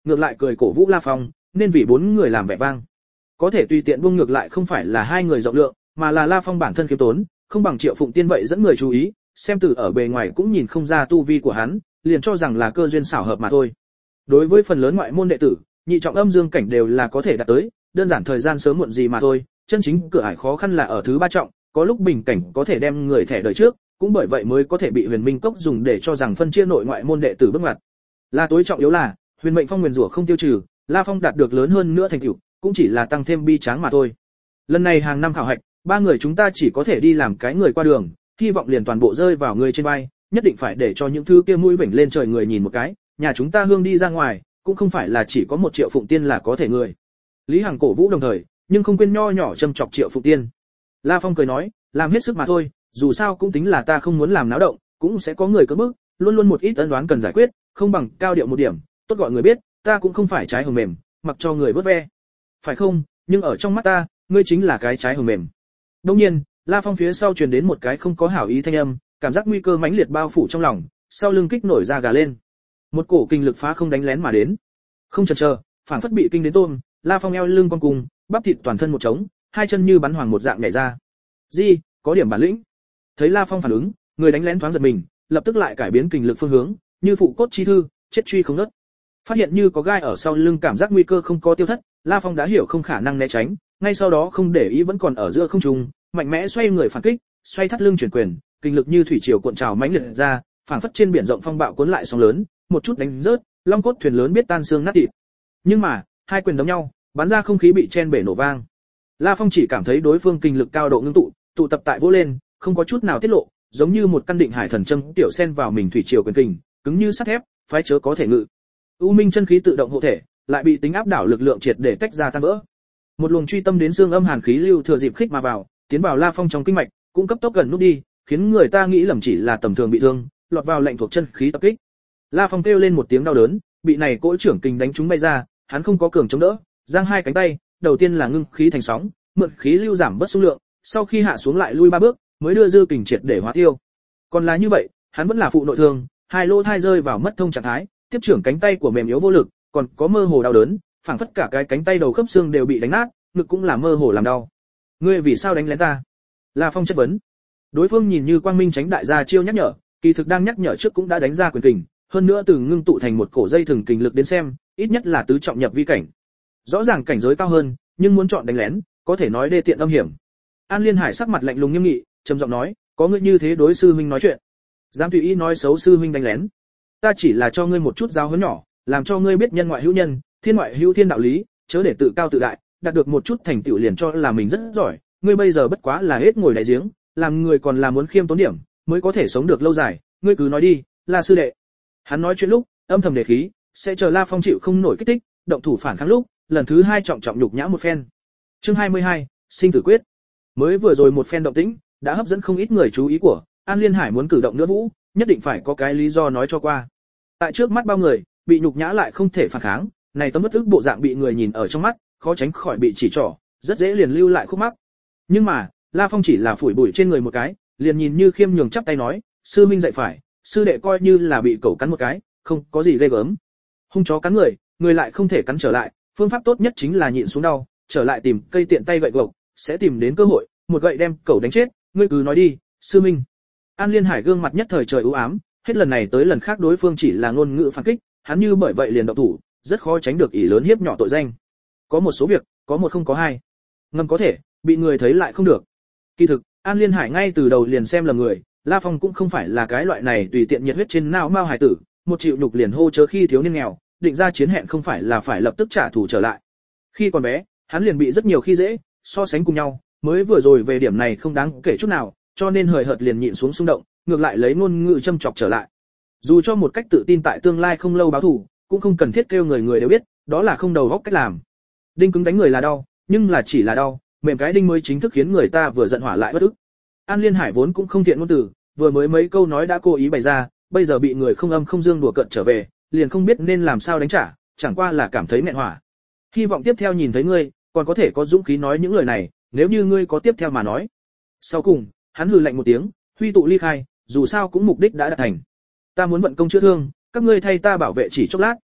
ngược lại cười cổ vũ La Phong, nên vì bốn người làm vẻ vang. Có thể tùy tiện buông ngược lại không phải là hai người rộng lượng, mà là La Phong bản thân khiêm tốn, không bằng Triệu Phụng Tiên vậy dẫn người chú ý, xem từ ở bề ngoài cũng nhìn không ra tu vi của hắn, liền cho rằng là cơ duyên xảo hợp mà thôi. Đối với phần lớn ngoại môn đệ tử, nhị trọng âm dương cảnh đều là có thể đạt tới, đơn giản thời gian sớm muộn gì mà thôi, chân chính cửa ải khó khăn là ở thứ ba trọng, có lúc bình cảnh có thể đem người thẻ đời trước, cũng bởi vậy mới có thể bị Huyền Minh Cốc dùng để cho rằng phân chia nội ngoại môn đệ tử bước ngoặt. Là tối trọng yếu là, Huyền Mệnh Phong nguyền rủa không tiêu trừ, La Phong đạt được lớn hơn nữa thành tựu, cũng chỉ là tăng thêm bi tráng mà thôi. Lần này hàng năm khảo hạch, ba người chúng ta chỉ có thể đi làm cái người qua đường, hy vọng liền toàn bộ rơi vào người trên vai, nhất định phải để cho những thứ kia mũi vểnh lên trời người nhìn một cái, nhà chúng ta hương đi ra ngoài, cũng không phải là chỉ có một Triệu Phụng Tiên là có thể người. Lý Hằng cổ vũ đồng thời, nhưng không quên nho nhỏ châm chọc Triệu Phụng Tiên. La Phong cười nói, làm hết sức mà thôi, dù sao cũng tính là ta không muốn làm náo động, cũng sẽ có người cưỡng bức, luôn luôn một ít ân đoán cần giải quyết, không bằng cao điệu một điểm, tốt gọi người biết, ta cũng không phải trái hồng mềm, mặc cho người vớt ve. Phải không? Nhưng ở trong mắt ta, ngươi chính là cái trái hồng mềm. Đương nhiên, La Phong phía sau truyền đến một cái không có hảo ý thanh âm, cảm giác nguy cơ mãnh liệt bao phủ trong lòng, sau lưng kích nổi ra gà lên. Một cổ kinh lực phá không đánh lén mà đến. Không chần chờ, phản phất bị kinh đến tôm, La Phong eo lưng cong cùng, bắp thịt toàn thân một trống, hai chân như bắn hoàng một dạng nhảy ra. Gì, có điểm bản lĩnh. Thấy La Phong phản ứng, người đánh lén thoáng giật mình, lập tức lại cải biến kinh lực phương hướng, như phụ cốt chi thư, chết truy không ngớt. Phát hiện như có gai ở sau lưng, cảm giác nguy cơ không có tiêu thất, La Phong đã hiểu không khả năng né tránh, ngay sau đó không để ý vẫn còn ở giữa không trung, mạnh mẽ xoay người phản kích, xoay thắt lưng chuyển quyền, kinh lực như thủy triều cuộn trào mãnh liệt ra, phảng phất trên biển rộng phong bạo cuốn lại sóng lớn, một chút đánh rớt, long cốt thuyền lớn biết tan xương nát thịt. Nhưng mà, hai quyền đấm nhau, bắn ra không khí bị chen bể nổ vang. La Phong chỉ cảm thấy đối phương kinh lực cao độ ngưng tụ, tụ tập tại vỗ lên, không có chút nào tiết lộ, giống như một căn định hải thần châm tiểu sen vào mình thủy triều quyền kình, cứng như sắt thép, phái chớ có thể ngự. U Minh chân khí tự động hộ thể, lại bị tính áp đảo lực lượng triệt để tách ra tan vỡ. Một luồng truy tâm đến xương âm hàn khí lưu thừa dịp khích mà vào, tiến vào La Phong trong kinh mạch, cũng cấp tốc gần nút đi, khiến người ta nghĩ lầm chỉ là tầm thường bị thương, lọt vào lệnh thuộc chân khí tập kích. La Phong kêu lên một tiếng đau đớn, bị này cỗ trưởng kình đánh trúng bay ra, hắn không có cường chống đỡ, giang hai cánh tay, đầu tiên là ngưng khí thành sóng, mượn khí lưu giảm bớt số lượng, sau khi hạ xuống lại lui ba bước, mới đưa dư kình triệt để hóa tiêu. Còn là như vậy, hắn vẫn là phụ nội thương, hai lỗ thai rơi vào mất thông trạng thái, tiếp trưởng cánh tay của mềm yếu vô lực, còn có mơ hồ đau đớn, phảng phất cả cái cánh tay đầu khớp xương đều bị đánh nát, ngực cũng là mơ hồ làm đau. Ngươi vì sao đánh lén ta? La Phong chất vấn. Đối phương nhìn như quang minh tránh đại ra chiêu nhắc nhở, kỳ thực đang nhắc nhở trước cũng đã đánh ra quyền kình, hơn nữa từ ngưng tụ thành một cổ dây thừng kình lực đến xem, ít nhất là tứ trọng nhập vi cảnh. Rõ ràng cảnh giới cao hơn, nhưng muốn chọn đánh lén, có thể nói đê tiện âm hiểm. An Liên Hải sắc mặt lạnh lùng nghiêm nghị, trầm giọng nói, có ngươi như thế đối sư huynh nói chuyện, dám tùy ý nói xấu sư huynh đánh lén. Ta chỉ là cho ngươi một chút giáo huấn nhỏ, làm cho ngươi biết nhân ngoại hữu nhân, thiên ngoại hữu thiên đạo lý, chớ để tự cao tự đại, đạt được một chút thành tựu liền cho là mình rất giỏi, ngươi bây giờ bất quá là hết ngồi đại giếng, làm người còn là muốn khiêm tốn điểm, mới có thể sống được lâu dài, ngươi cứ nói đi, là sư đệ. Hắn nói chuyện lúc, âm thầm đề khí, sẽ chờ La Phong chịu không nổi kích thích, động thủ phản kháng lúc, lần thứ hai trọng trọng nhục nhã một phen. Chương hai mươi hai, sinh tử quyết. Mới vừa rồi một phen động tĩnh, đã hấp dẫn không ít người chú ý của, An Liên Hải muốn cử động nữa vũ, nhất định phải có cái lý do nói cho qua. Tại trước mắt bao người, bị nhục nhã lại không thể phản kháng, này tấm bất ức bộ dạng bị người nhìn ở trong mắt, khó tránh khỏi bị chỉ trỏ, rất dễ liền lưu lại khúc mắc. Nhưng mà, La Phong chỉ là phủi bụi trên người một cái, liền nhìn như khiêm nhường chắp tay nói, sư minh dạy phải, sư đệ coi như là bị cẩu cắn một cái, không có gì ghê gớm. Hung chó cắn người, người lại không thể cắn trở lại, phương pháp tốt nhất chính là nhịn xuống đau, trở lại tìm cây tiện tay gậy gộc, sẽ tìm đến cơ hội, một gậy đem cẩu đánh chết, ngươi cứ nói đi, sư minh. An Liên Hải gương mặt nhất thời trời u ám, hết lần này tới lần khác đối phương chỉ là ngôn ngữ phản kích, hắn như bởi vậy liền động thủ, rất khó tránh được ỷ lớn hiếp nhỏ tội danh. Có một số việc, có một không có hai. Ngầm có thể, bị người thấy lại không được. Kỳ thực, An Liên Hải ngay từ đầu liền xem lầm người, La Phong cũng không phải là cái loại này tùy tiện nhiệt huyết trên não mao hải tử, một chịu nhục liền hô chớ khi thiếu niên nghèo, định ra chiến hẹn không phải là phải lập tức trả thù trở lại. Khi còn bé, hắn liền bị rất nhiều khi dễ, so sánh cùng nhau, mới vừa rồi về điểm này không đáng kể chút nào, cho nên hời hợt liền nhịn xuống xung động, ngược lại lấy ngôn ngữ châm chọc trở lại. Dù cho một cách tự tin tại tương lai không lâu báo thù, cũng không cần thiết kêu người người đều biết, đó là không đầu óc cách làm. Đinh cứng đánh người là đau, nhưng là chỉ là đau, mềm cái đinh mới chính thức khiến người ta vừa giận hỏa lại bất ức. An Liên Hải vốn cũng không thiện ngôn từ, vừa mới mấy câu nói đã cố ý bày ra, bây giờ bị người không âm không dương đùa cợt trở về, liền không biết nên làm sao đánh trả, chẳng qua là cảm thấy nghẹn hỏa. Hy vọng tiếp theo nhìn thấy ngươi, còn có thể có dũng khí nói những lời này, nếu như ngươi có tiếp theo mà nói. Sau cùng, hắn hừ lạnh một tiếng, huy tụ ly khai, dù sao cũng mục đích đã đạt thành. Ta muốn vận công chữa thương, các ngươi thay ta bảo vệ chỉ chốc lát.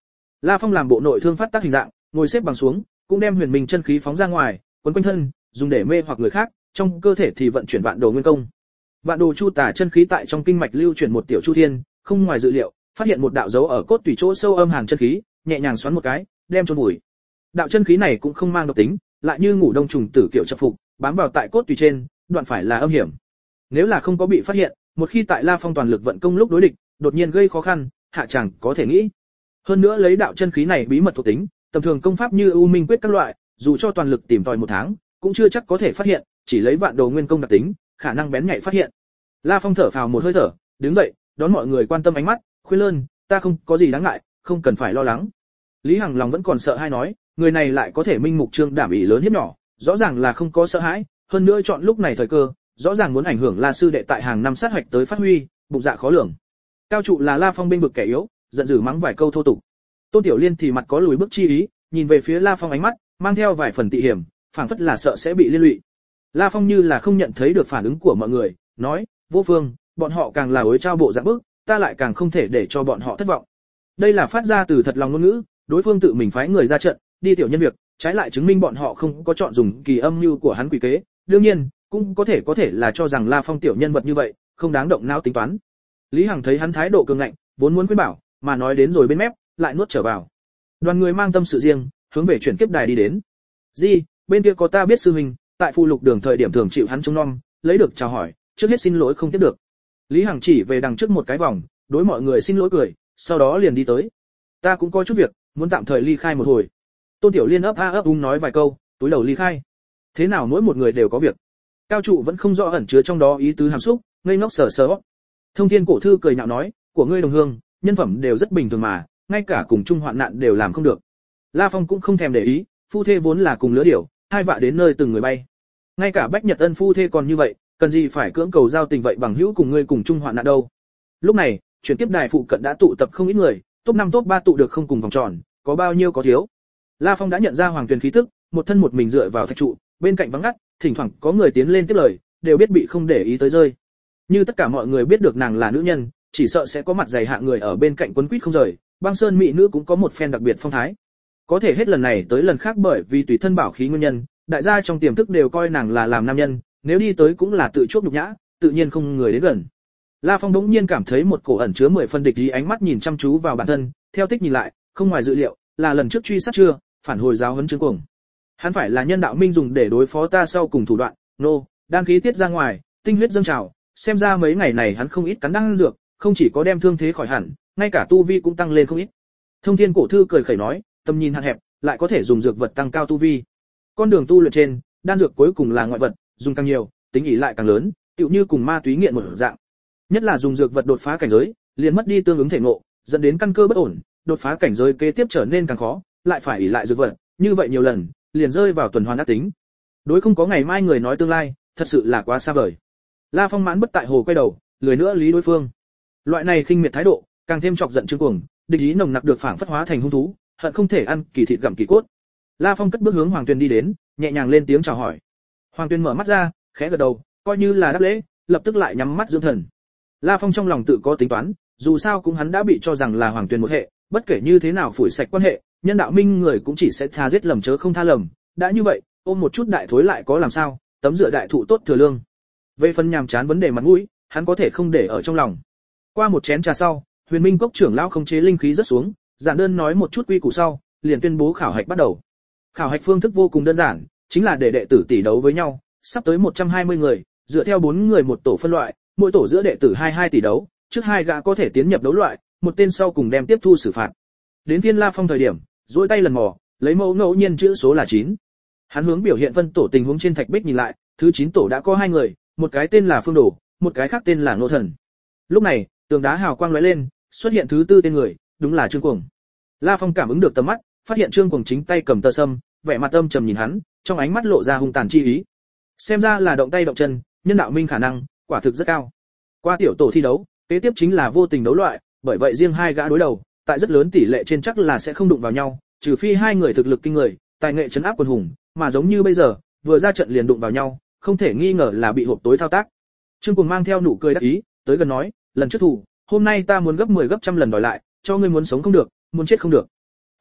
La Phong làm bộ nội thương phát tác hình dạng, ngồi xếp bằng xuống, cũng đem huyền minh chân khí phóng ra ngoài, quấn quanh thân, dùng để mê hoặc người khác, trong cơ thể thì vận chuyển vạn đồ nguyên công. Vạn đồ chu tả chân khí tại trong kinh mạch lưu chuyển một tiểu chu thiên, không ngoài dự liệu, phát hiện một đạo dấu ở cốt tủy chỗ sâu âm hàn chân khí, nhẹ nhàng xoắn một cái, đem chôn vùi. Đạo chân khí này cũng không mang độc tính, lại như ngủ đông trùng tử kiểu chập phục, bám vào tại cốt tủy trên, đoạn phải là âm hiểm. Nếu là không có bị phát hiện, một khi tại La Phong toàn lực vận công lúc đối địch, đột nhiên gây khó khăn, hạ chẳng có thể nghĩ. Hơn nữa lấy đạo chân khí này bí mật thuộc tính, tầm thường công pháp như U Minh quyết các loại, dù cho toàn lực tìm tòi một tháng, cũng chưa chắc có thể phát hiện, chỉ lấy vạn đồ nguyên công đặc tính, khả năng bén nhạy phát hiện. La Phong thở phào một hơi thở, đứng dậy, đón mọi người quan tâm ánh mắt, khuyên lơn, ta không có gì đáng ngại, không cần phải lo lắng. Lý Hằng lòng vẫn còn sợ hai nói, người này lại có thể minh mục trương đảm ỷ lớn hiếp nhỏ, rõ ràng là không có sợ hãi, hơn nữa chọn lúc này thời cơ, rõ ràng muốn ảnh hưởng La sư đệ tại hàng năm sát hoạch tới phát huy, bụng dạ khó lường. Cao trụ là La Phong binh vực kẻ yếu, giận dữ mắng vài câu thô tục. Tôn Tiểu Liên thì mặt có lùi bước chi ý, nhìn về phía La Phong ánh mắt mang theo vài phần tị hiểm, phảng phất là sợ sẽ bị liên lụy. La Phong như là không nhận thấy được phản ứng của mọi người, nói, vô phương, bọn họ càng là ối trao bộ dạng bức, ta lại càng không thể để cho bọn họ thất vọng. Đây là phát ra từ thật lòng ngôn ngữ, đối phương tự mình phái người ra trận, đi tiểu nhân việc, trái lại chứng minh bọn họ không có chọn dùng kỳ âm mưu của hắn quỷ kế, đương nhiên, cũng có thể có thể là cho rằng La Phong tiểu nhân vật như vậy, không đáng động não tính toán. Lý Hằng thấy hắn thái độ cường ngạnh, vốn muốn khuyên bảo, mà nói đến rồi bên mép, lại nuốt trở vào. Đoàn người mang tâm sự riêng, hướng về chuyển kiếp đài đi đến. Di, bên kia có ta biết sư huynh, tại phù lục đường thời điểm thường chịu hắn trông nom, lấy được chào hỏi, trước hết xin lỗi không tiếp được. Lý Hằng chỉ về đằng trước một cái vòng, đối mọi người xin lỗi cười, sau đó liền đi tới. Ta cũng có chút việc, muốn tạm thời ly khai một hồi. Tôn Tiểu Liên ấp a ấp úng nói vài câu, túi đầu ly khai. Thế nào mỗi một người đều có việc. Cao trụ vẫn không rõ ẩn chứa trong đó ý tứ hàm xúc, ngây ngốc sờ sờ. Thông Thiên cổ thư cười nhạo nói, của ngươi đồng hương, nhân phẩm đều rất bình thường mà, ngay cả cùng chung hoạn nạn đều làm không được. La Phong cũng không thèm để ý, phu thê vốn là cùng lứa điểu, hai vạ đến nơi từng người bay. Ngay cả Bách Nhật Ân phu thê còn như vậy, cần gì phải cưỡng cầu giao tình vậy bằng hữu cùng ngươi cùng chung hoạn nạn đâu. Lúc này, chuyển tiếp đài phụ cận đã tụ tập không ít người, top năm top ba tụ được không cùng vòng tròn, có bao nhiêu có thiếu. La Phong đã nhận ra Hoàng Tuyền khí tức, một thân một mình dựa vào thạch trụ, bên cạnh vắng ngắt, thỉnh thoảng có người tiến lên tiếp lời, đều biết bị không để ý tới rơi. Như tất cả mọi người biết được nàng là nữ nhân, chỉ sợ sẽ có mặt dày hạ người ở bên cạnh quấn quýt không rời, Băng Sơn mỹ nữ cũng có một phen đặc biệt phong thái. Có thể hết lần này tới lần khác bởi vì tùy thân bảo khí nguyên nhân, đại gia trong tiềm thức đều coi nàng là làm nam nhân, nếu đi tới cũng là tự chuốc nhục nhã, tự nhiên không người đến gần. La Phong đống nhiên cảm thấy một cổ ẩn chứa mười phân địch ý ánh mắt nhìn chăm chú vào bản thân, theo tích nhìn lại, không ngoài dự liệu, là lần trước truy sát chưa, phản hồi giáo huấn Trương Cuồng. Hắn phải là nhân đạo minh dùng để đối phó ta sau cùng thủ đoạn, nô, no, đan khí tiết ra ngoài, tinh huyết dâng trào, xem ra mấy ngày này hắn không ít cắn đan dược, không chỉ có đem thương thế khỏi hẳn, ngay cả tu vi cũng tăng lên không ít. Thông Thiên cổ thư cười khẩy nói, tầm nhìn hạn hẹp, lại có thể dùng dược vật tăng cao tu vi. Con đường tu luyện trên, đan dược cuối cùng là ngoại vật, dùng càng nhiều, tính ỷ lại càng lớn, tựu như cùng ma túy nghiện một dạng. Nhất là dùng dược vật đột phá cảnh giới, liền mất đi tương ứng thể ngộ, dẫn đến căn cơ bất ổn, đột phá cảnh giới kế tiếp trở nên càng khó, lại phải ỷ lại dược vật, như vậy nhiều lần, liền rơi vào tuần hoàn ác tính. Đối không có ngày mai người nói tương lai, thật sự là quá xa vời. La Phong mãn bất tại hồ quay đầu, lười nữa lý đối phương. Loại này khinh miệt thái độ, càng thêm chọc giận Trương Cuồng, địch ý nồng nặc được phảng phất hóa thành hung thú, hận không thể ăn kỳ thịt gặm kỳ cốt. La Phong cất bước hướng Hoàng Tuyên đi đến, nhẹ nhàng lên tiếng chào hỏi. Hoàng Tuyên mở mắt ra, khẽ gật đầu, coi như là đáp lễ, lập tức lại nhắm mắt dưỡng thần. La Phong trong lòng tự có tính toán, dù sao cũng hắn đã bị cho rằng là Hoàng Tuyên một hệ, bất kể như thế nào phủi sạch quan hệ, nhân đạo minh người cũng chỉ sẽ tha giết lầm chớ không tha lầm, đã như vậy, ôm một chút đại thối lại có làm sao, tấm dựa đại thụ tốt thừa lương. Về phần nhàm chán vấn đề mặt mũi, hắn có thể không để ở trong lòng. Qua một chén trà sau, Huyền Minh Cốc trưởng lão không chế linh khí rất xuống, giản đơn nói một chút quy củ sau, liền tuyên bố khảo hạch bắt đầu. Khảo hạch phương thức vô cùng đơn giản, chính là để đệ tử tỷ đấu với nhau, sắp tới một trăm hai mươi người, dựa theo bốn người một tổ phân loại, mỗi tổ giữa đệ tử hai mươi hai tỷ đấu, trước hai gã có thể tiến nhập đấu loại, một tên sau cùng đem tiếp thu xử phạt. Đến phiên La Phong thời điểm, duỗi tay lần mò, lấy mẫu ngẫu nhiên chữ số là chín. Hắn hướng biểu hiện phân tổ tình huống trên thạch bích nhìn lại, thứ chín tổ đã có hai người, một cái tên là Phương Đồ, một cái khác tên là Ngô Thần. Lúc này, tường đá hào quang lóe lên, xuất hiện thứ tư tên người, đúng là Trương Cuồng. La Phong cảm ứng được tầm mắt, phát hiện Trương Cuồng chính tay cầm tờ sâm, vẻ mặt âm trầm nhìn hắn, trong ánh mắt lộ ra hung tàn chi ý. Xem ra là động tay động chân, nhân đạo minh khả năng, quả thực rất cao. Qua tiểu tổ thi đấu, kế tiếp chính là vô tình đấu loại, bởi vậy riêng hai gã đối đầu, tại rất lớn tỷ lệ trên chắc là sẽ không đụng vào nhau, trừ phi hai người thực lực kinh người, tài nghệ trấn áp quần hùng, mà giống như bây giờ, vừa ra trận liền đụng vào nhau, không thể nghi ngờ là bị hộp tối thao tác. Trương Cuồng mang theo nụ cười đắc ý, tới gần nói, lần trước thủ, hôm nay ta muốn gấp mười gấp trăm lần đòi lại, cho ngươi muốn sống không được, muốn chết không được.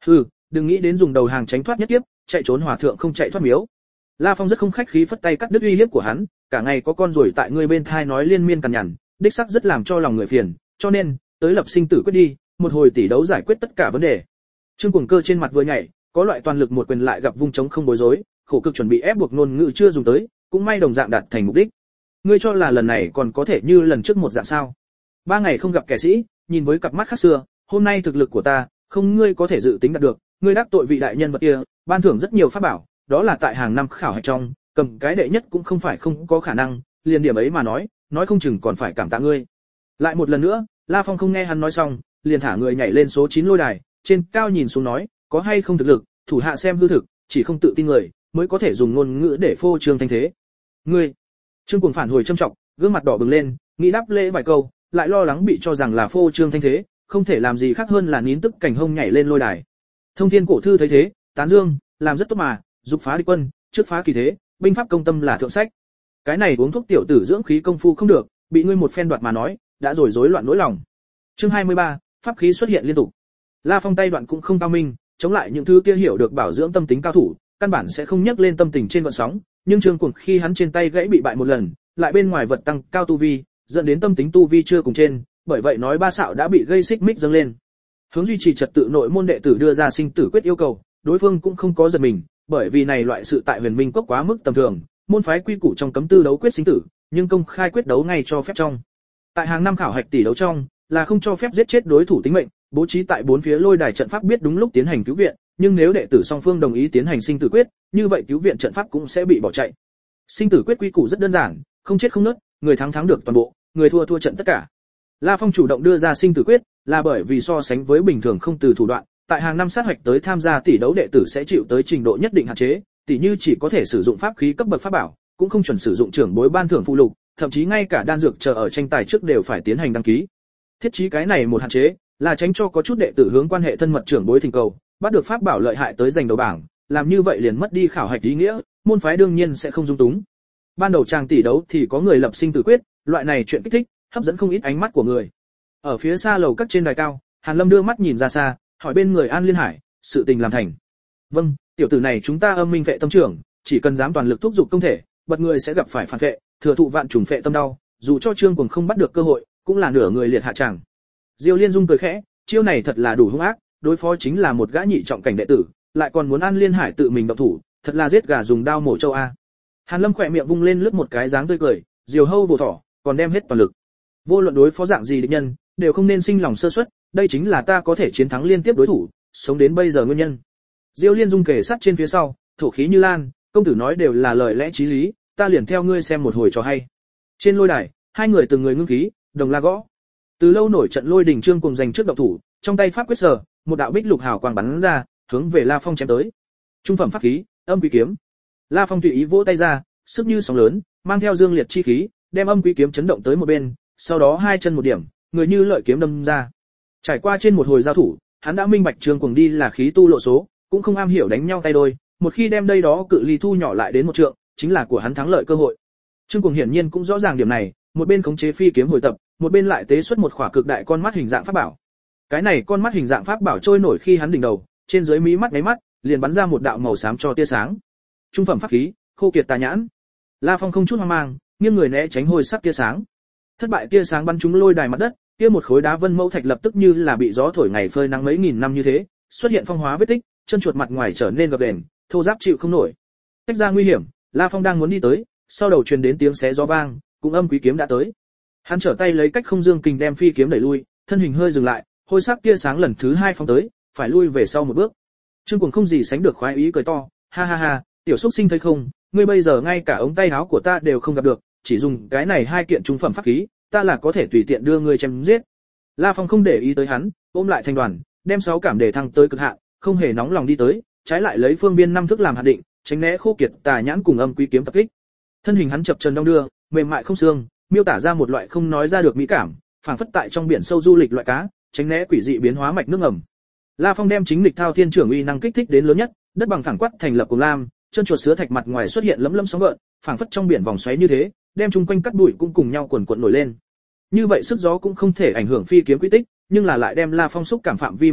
Hừ, đừng nghĩ đến dùng đầu hàng tránh thoát nhất kiếp, chạy trốn hòa thượng không chạy thoát miếu. La Phong rất không khách khí phất tay cắt đứt uy hiếp của hắn, cả ngày có con rồi tại ngươi bên thai nói liên miên cằn nhằn, đích xác rất làm cho lòng người phiền, cho nên, tới lập sinh tử quyết đi, một hồi tỷ đấu giải quyết tất cả vấn đề. Trương Cuồng Cơ trên mặt vừa nhảy, có loại toàn lực một quyền lại gặp vung trống không bối rối, khổ cực chuẩn bị ép buộc ngôn ngữ chưa dùng tới, cũng may đồng dạng đạt thành mục đích. Ngươi cho là lần này còn có thể như lần trước một dạng sao? Ba ngày không gặp kẻ sĩ, nhìn với cặp mắt khác xưa, hôm nay thực lực của ta, không ngươi có thể dự tính đạt được, ngươi đắc tội vị đại nhân vật kia, ban thưởng rất nhiều pháp bảo, đó là tại hàng năm khảo hạch trong, cầm cái đệ nhất cũng không phải không có khả năng, liền điểm ấy mà nói, nói không chừng còn phải cảm tạ ngươi. Lại một lần nữa, La Phong không nghe hắn nói xong, liền thả người nhảy lên số chín lôi đài, trên cao nhìn xuống nói, có hay không thực lực, thủ hạ xem hư thực, chỉ không tự tin người, mới có thể dùng ngôn ngữ để phô trương thanh thế. Ngươi, Trương Cuồng phản hồi châm trọng, gương mặt đỏ bừng lên, nghĩ đáp lễ vài câu, lại lo lắng bị cho rằng là phô trương thanh thế, không thể làm gì khác hơn là nín tức cảnh hông nhảy lên lôi đài. Thông Thiên Cổ Thư thấy thế, tán dương, làm rất tốt mà, dục phá địch quân, trước phá kỳ thế, binh pháp công tâm là thượng sách. Cái này uống thuốc tiểu tử dưỡng khí công phu không được, bị ngươi một phen đoạt mà nói, đã rồi rối loạn nỗi lòng. Chương hai mươi ba, pháp khí xuất hiện liên tục. La Phong tay đoạn cũng không cao minh, chống lại những thứ kia hiểu được bảo dưỡng tâm tính cao thủ, căn bản sẽ không nhắc lên tâm tình trên gợn sóng, nhưng Trương Cuồng khi hắn trên tay gãy bị bại một lần, lại bên ngoài vật tăng cao tu vi, dẫn đến tâm tính tu vi chưa cùng trên, bởi vậy nói ba xạo đã bị gây xích mích dâng lên. Hướng duy trì trật tự nội môn đệ tử đưa ra sinh tử quyết yêu cầu, đối phương cũng không có giật mình, bởi vì này loại sự tại Huyền Minh Cốc quá mức tầm thường, môn phái quy củ trong cấm tư đấu quyết sinh tử, nhưng công khai quyết đấu ngay cho phép trong. Tại hàng năm khảo hạch tỷ đấu trong, là không cho phép giết chết đối thủ tính mệnh, bố trí tại bốn phía lôi đài trận pháp biết đúng lúc tiến hành cứu viện, nhưng nếu đệ tử song phương đồng ý tiến hành sinh tử quyết, như vậy cứu viện trận pháp cũng sẽ bị bỏ chạy. Sinh tử quyết quy củ rất đơn giản, không chết không nứt, người thắng thắng được toàn bộ, người thua thua trận tất cả. La Phong chủ động đưa ra sinh tử quyết, là bởi vì so sánh với bình thường không từ thủ đoạn, tại hàng năm sát hoạch tới tham gia tỷ đấu đệ tử sẽ chịu tới trình độ nhất định hạn chế, tỷ như chỉ có thể sử dụng pháp khí cấp bậc pháp bảo, cũng không chuẩn sử dụng trưởng bối ban thưởng phụ lục, thậm chí ngay cả đan dược chờ ở tranh tài trước đều phải tiến hành đăng ký. Thiết trí cái này một hạn chế, là tránh cho có chút đệ tử hướng quan hệ thân mật trưởng bối thỉnh cầu, bắt được pháp bảo lợi hại tới giành đầu bảng, làm như vậy liền mất đi khảo hạch ý nghĩa, môn phái đương nhiên sẽ không dung túng. Ban đầu chàng tỷ đấu thì có người lập sinh tử quyết, loại này chuyện kích thích, hấp dẫn không ít ánh mắt của người. Ở phía xa lầu các trên đài cao, Hàn Lâm đưa mắt nhìn ra xa, hỏi bên người An Liên Hải, sự tình làm thành. Vâng, tiểu tử này chúng ta âm minh vệ tâm trưởng, chỉ cần dám toàn lực thúc giục công thể, bật người sẽ gặp phải phản vệ, thừa thụ vạn trùng phệ tâm đau, dù cho Trương Cuồng không bắt được cơ hội, cũng là nửa người liệt hạ chẳng. Diêu Liên Dung cười khẽ, chiêu này thật là đủ hung ác, đối phó chính là một gã nhị trọng cảnh đệ tử, lại còn muốn An Liên Hải tự mình động thủ, thật là giết gà dùng đao mổ châu a. Hàn Lâm khỏe miệng vung lên lướt một cái dáng tươi cười, diều hâu vồ thỏ, còn đem hết toàn lực. Vô luận đối phó dạng gì địch nhân, đều không nên sinh lòng sơ suất, đây chính là ta có thể chiến thắng liên tiếp đối thủ, sống đến bây giờ nguyên nhân. Diêu Liên Dung kề sát trên phía sau, thổ khí như lan, công tử nói đều là lời lẽ chí lý, ta liền theo ngươi xem một hồi cho hay. Trên lôi đài, hai người từng người ngưng khí, đồng la gõ. Từ lâu nổi trận lôi đình Trương Cuồng giành trước động thủ, trong tay pháp quyết sở, một đạo bích lục hào quang bắn ra, hướng về La Phong chém tới. Trung phẩm pháp khí, Âm Quý kiếm. La Phong tùy ý vỗ tay ra, sức như sóng lớn, mang theo dương liệt chi khí, đem Âm Quý kiếm chấn động tới một bên, sau đó hai chân một điểm, người như lợi kiếm đâm ra. Trải qua trên một hồi giao thủ, hắn đã minh bạch Trương Cuồng đi là khí tu lộ số, cũng không am hiểu đánh nhau tay đôi, một khi đem đây đó cự ly thu nhỏ lại đến một trượng, chính là của hắn thắng lợi cơ hội. Trương Cuồng hiển nhiên cũng rõ ràng điểm này, một bên khống chế phi kiếm hồi tập, một bên lại tế xuất một khỏa cực đại con mắt hình dạng pháp bảo. Cái này con mắt hình dạng pháp bảo trôi nổi khi hắn đỉnh đầu, trên dưới mí mắt nháy mắt, liền bắn ra một đạo màu xám cho tia sáng. Trung phẩm pháp khí, Khô Kiệt Tà Nhãn. La Phong không chút hoang mang, nghiêng người né tránh hồi sắc tia sáng. Thất bại tia sáng bắn trúng lôi đài mặt đất, kia một khối đá vân mẫu thạch lập tức như là bị gió thổi ngày phơi nắng mấy nghìn năm như thế, xuất hiện phong hóa vết tích, chân chuột mặt ngoài trở nên gập ghềnh, thô ráp chịu không nổi. Tách ra nguy hiểm, La Phong đang muốn đi tới, sau đầu truyền đến tiếng xé gió vang, cũng Âm Quý kiếm đã tới. Hắn trở tay lấy cách không dương kình đem phi kiếm đẩy lui, thân hình hơi dừng lại, hôi sắc tia sáng lần thứ hai phóng tới, phải lui về sau một bước. Trương Cuồng không gì sánh được khoái ý cười to, ha ha ha, tiểu xúc sinh thấy không, ngươi bây giờ ngay cả ống tay áo của ta đều không gặp được, chỉ dùng cái này hai kiện trung phẩm pháp khí, ta là có thể tùy tiện đưa ngươi chém giết. La Phong không để ý tới hắn, ôm lại thành đoàn, đem sáu cảm để thăng tới cực hạn, không hề nóng lòng đi tới, trái lại lấy phương biên năm thức làm hạt định, tránh né Khô Kiệt Tà Nhãn cùng Âm Quý kiếm tập kích. Thân hình hắn chập chờn đong đưa, mềm mại không xương, miêu tả ra một loại không nói ra được mỹ cảm, phảng phất tại trong biển sâu du lịch loại cá, tránh né quỷ dị biến hóa mạch nước ngầm. La Phong đem chính lịch thao thiên trưởng uy năng kích thích đến lớn nhất, đất bằng phẳng quắc thành lập cùng lam, chân chuột sứa thạch mặt ngoài xuất hiện lấm lấm sóng gợn, phảng phất trong biển vòng xoáy như thế, đem chung quanh cắt bụi cũng cùng nhau cuộn cuộn nổi lên. Như vậy sức gió cũng không thể ảnh hưởng phi kiếm quy tích, nhưng là lại đem La Phong xúc cảm phạm vi mở rộng,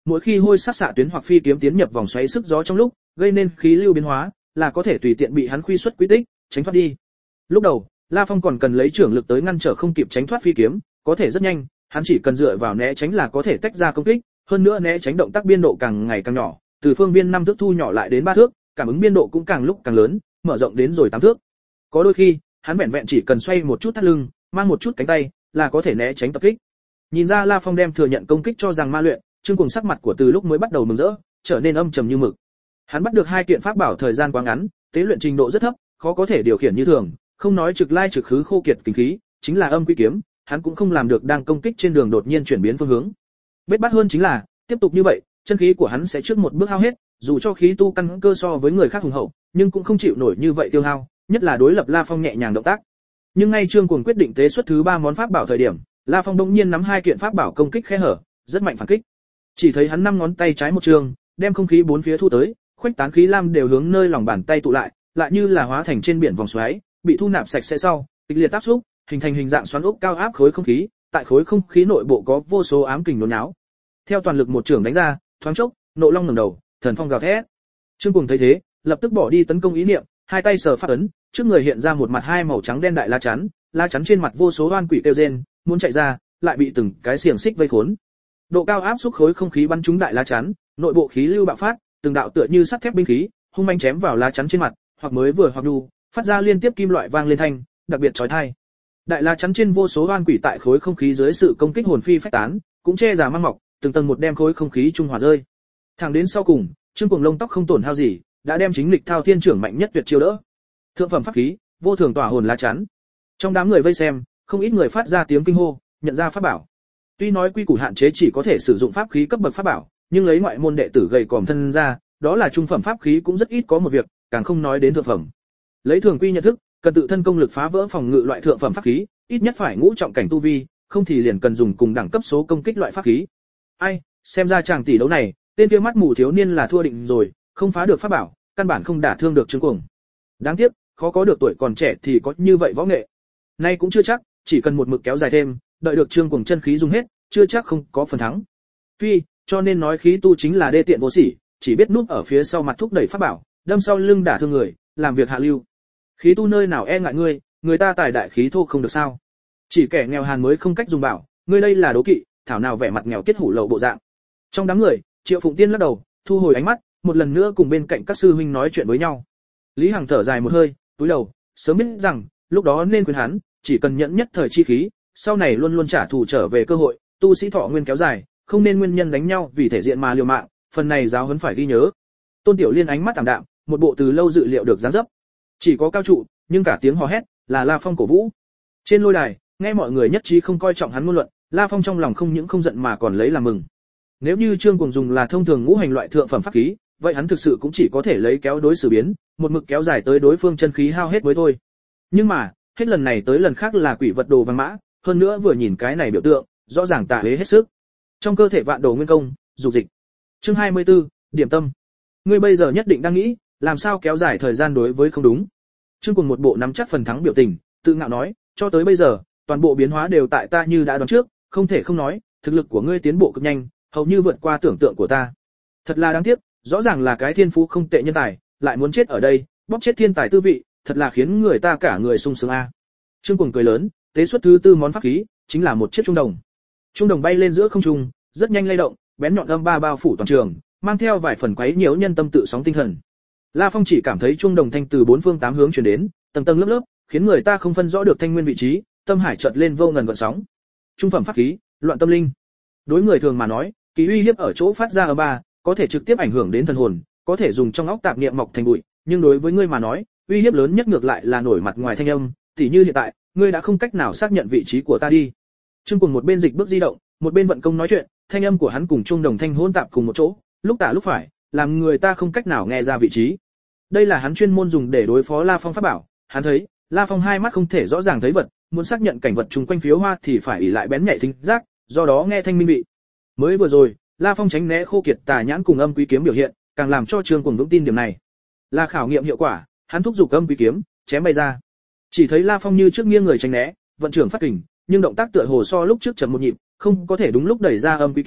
mỗi khi hôi sắc xạ tuyến hoặc phi kiếm tiến nhập vòng xoáy sức gió trong lúc, gây nên khí lưu biến hóa, là có thể tùy tiện bị hắn khuy xuất quy tích, tránh thoát đi. Lúc đầu, La Phong còn cần lấy trưởng lực tới ngăn trở không kịp tránh thoát phi kiếm, có thể rất nhanh, hắn chỉ cần dựa vào né tránh là có thể tách ra công kích, hơn nữa né tránh động tác biên độ càng ngày càng nhỏ, từ phương viên năm thước thu nhỏ lại đến ba thước, cảm ứng biên độ cũng càng lúc càng lớn, mở rộng đến rồi tám thước. Có đôi khi, hắn vẹn vẹn chỉ cần xoay một chút thắt lưng, mang một chút cánh tay, là có thể né tránh tập kích. Nhìn ra La Phong đem thừa nhận công kích cho rằng ma luyện, Trương Cuồng sắc mặt của từ lúc mới bắt đầu mừng rỡ, trở nên âm trầm như mực. Hắn bắt được hai kiện pháp bảo thời gian quá ngắn, tế luyện trình độ rất thấp, khó có thể điều khiển như thường, không nói trực lai trực khứ khô kiệt kinh khí, chính là âm quy kiếm, hắn cũng không làm được đang công kích trên đường đột nhiên chuyển biến phương hướng. Bết bát hơn chính là, tiếp tục như vậy, chân khí của hắn sẽ trước một bước hao hết, dù cho khí tu căn cơ so với người khác hùng hậu, nhưng cũng không chịu nổi như vậy tiêu hao, nhất là đối lập La Phong nhẹ nhàng động tác. Nhưng ngay Trương Cuồng quyết định tế xuất thứ ba món pháp bảo thời điểm, La Phong đột nhiên nắm hai kiện pháp bảo công kích khe hở, rất mạnh phản kích. Chỉ thấy hắn năm ngón tay trái một trường, đem không khí bốn phía thu tới, khuếch tán khí lam đều hướng nơi lòng bàn tay tụ lại, lại như là hóa thành trên biển vòng xoáy, bị thu nạp sạch sẽ sau, kịch liệt áp xúc, hình thành hình dạng xoắn ốc cao áp khối không khí, tại khối không khí nội bộ có vô số ám kình nôn náo. Theo toàn lực một trường đánh ra, thoáng chốc, nộ long ngẩng đầu, thần phong gào thét. Trương Cuồng thấy thế, lập tức bỏ đi tấn công ý niệm, hai tay sờ phát ấn, trước người hiện ra một mặt hai màu trắng đen đại la chắn, la chắn trên mặt vô số oan quỷ kêu rên, muốn chạy ra, lại bị từng cái xiềng xích vây khốn. Độ cao áp xúc khối không khí bắn trúng đại la chắn, nội bộ khí lưu bạo phát, từng đạo tựa như sắt thép binh khí, hung manh chém vào lá chắn trên mặt, hoặc mới vừa hoặc đu, phát ra liên tiếp kim loại vang lên thanh, đặc biệt chói tai. Đại la chắn trên vô số oan quỷ tại khối không khí dưới sự công kích hồn phi phách tán, cũng che giả mang mọc, từng tầng một đem khối không khí trung hòa rơi. Thẳng đến sau cùng, Trương Cuồng lông tóc không tổn hao gì, đã đem chính lịch thao thiên trưởng mạnh nhất tuyệt chiêu đỡ. Thượng phẩm pháp khí, vô thường tỏa hồn lá chắn. Trong đám người vây xem, không ít người phát ra tiếng kinh hô, nhận ra pháp bảo. Tuy nói quy củ hạn chế chỉ có thể sử dụng pháp khí cấp bậc pháp bảo, nhưng lấy ngoại môn đệ tử gầy còm thân ra, đó là trung phẩm pháp khí cũng rất ít có một việc, càng không nói đến thượng phẩm. Lấy thường quy nhận thức, cần tự thân công lực phá vỡ phòng ngự loại thượng phẩm pháp khí, ít nhất phải ngũ trọng cảnh tu vi, không thì liền cần dùng cùng đẳng cấp số công kích loại pháp khí. Ai, xem ra chàng tỷ đấu này, tên kia mắt mù thiếu niên là thua định rồi, không phá được pháp bảo, căn bản không đả thương được Trương Cuồng. Đáng tiếc, khó có được tuổi còn trẻ thì có như vậy võ nghệ. Nay cũng chưa chắc, chỉ cần một mực kéo dài thêm, đợi được Trương Cuồng chân khí dùng hết, chưa chắc không có phần thắng. Phi, cho nên nói khí tu chính là đê tiện vô sỉ, chỉ biết núp ở phía sau mặt thúc đẩy pháp bảo, đâm sau lưng đả thương người, làm việc hạ lưu. Khí tu nơi nào e ngại ngươi, người ta tài đại khí thô không được sao? Chỉ kẻ nghèo hàn mới không cách dùng bảo, ngươi đây là đố kỵ, thảo nào vẻ mặt nghèo kết hủ lậu bộ dạng. Trong đám người, Triệu Phụng Tiên lắc đầu, thu hồi ánh mắt, một lần nữa cùng bên cạnh các sư huynh nói chuyện với nhau. Lý Hằng thở dài một hơi, túi đầu, sớm biết rằng, lúc đó nên khuyên hắn, chỉ cần nhẫn nhất thời chi khí, sau này luôn luôn trả thù trở về cơ hội, tu sĩ thọ nguyên kéo dài, không nên nguyên nhân đánh nhau vì thể diện mà liều mạng, phần này giáo huấn phải ghi nhớ. Tôn Tiểu Liên ánh mắt ảm đạm, một bộ từ lâu dự liệu được dáng dấp. Chỉ có cao trụ, nhưng cả tiếng hò hét, là La Phong cổ vũ. Trên lôi đài, nghe mọi người nhất trí không coi trọng hắn ngôn luận, La Phong trong lòng không những không giận mà còn lấy làm mừng. Nếu như Trương Cuồng dùng là thông thường ngũ hành loại thượng phẩm pháp khí, vậy hắn thực sự cũng chỉ có thể lấy kéo đối xử biến, một mực kéo dài tới đối phương chân khí hao hết mới thôi. Nhưng mà, hết lần này tới lần khác là quỷ vật đồ vàng mã, hơn nữa vừa nhìn cái này biểu tượng, rõ ràng tà hế hết sức. Trong cơ thể vạn đồ nguyên công, dục dịch. Chương hai mươi tư, điểm tâm. Ngươi bây giờ nhất định đang nghĩ, làm sao kéo dài thời gian đối với không đúng. Trương Cuồng một bộ nắm chắc phần thắng biểu tình, tự ngạo nói, cho tới bây giờ, toàn bộ biến hóa đều tại ta như đã đoán trước, không thể không nói, thực lực của ngươi tiến bộ cực nhanh, hầu như vượt qua tưởng tượng của ta. Thật là đáng tiếc, rõ ràng là cái thiên phú không tệ nhân tài, lại muốn chết ở đây, bóp chết thiên tài tư vị, thật là khiến người ta cả người sung sướng a. Trương Cuồng cười lớn, tế xuất thứ tư món pháp khí, chính là một chiếc trung đồng. Trung đồng bay lên giữa không trung, rất nhanh lay động, bén nhọn âm ba bao phủ toàn trường, mang theo vài phần quấy nhiễu nhân tâm tự sóng tinh thần. La Phong chỉ cảm thấy trung đồng thanh từ bốn phương tám hướng truyền đến, tầng tầng lớp lớp, khiến người ta không phân rõ được thanh nguyên vị trí, tâm hải chợt lên vô ngần gợn sóng. Trung phẩm pháp khí, loạn tâm linh. Đối người thường mà nói, kỳ uy hiếp ở chỗ phát ra âm ba, có thể trực tiếp ảnh hưởng đến thần hồn, có thể dùng trong óc tạp niệm mọc thành bụi, nhưng đối với ngươi mà nói, uy hiếp lớn nhất ngược lại là nổi mặt ngoài thanh âm, tỉ như hiện tại, ngươi đã không cách nào xác nhận vị trí của ta đi. Trương Cuồng một bên dịch bước di động, một bên vận công nói chuyện, thanh âm của hắn cùng trung đồng thanh hỗn tạp cùng một chỗ, lúc tả lúc phải, làm người ta không cách nào nghe ra vị trí. Đây là hắn chuyên môn dùng để đối phó La Phong pháp bảo, hắn thấy, La Phong hai mắt không thể rõ ràng thấy vật, muốn xác nhận cảnh vật chung quanh phiếu hoa thì phải ỷ lại bén nhạy thính giác, do đó nghe thanh minh vị. Mới vừa rồi, La Phong tránh né khô kiệt tà nhãn cùng âm quý kiếm biểu hiện, càng làm cho Trương Cuồng vững tin điểm này. Là khảo nghiệm hiệu quả, hắn thúc giục âm quý kiếm, chém bay ra. Chỉ thấy La Phong như trước nghiêng người tránh né, vận trưởng phát kình, nhưng động tác tựa hồ so lúc trước chậm một nhịp, không có thể đúng lúc đẩy ra âm quý kiếm,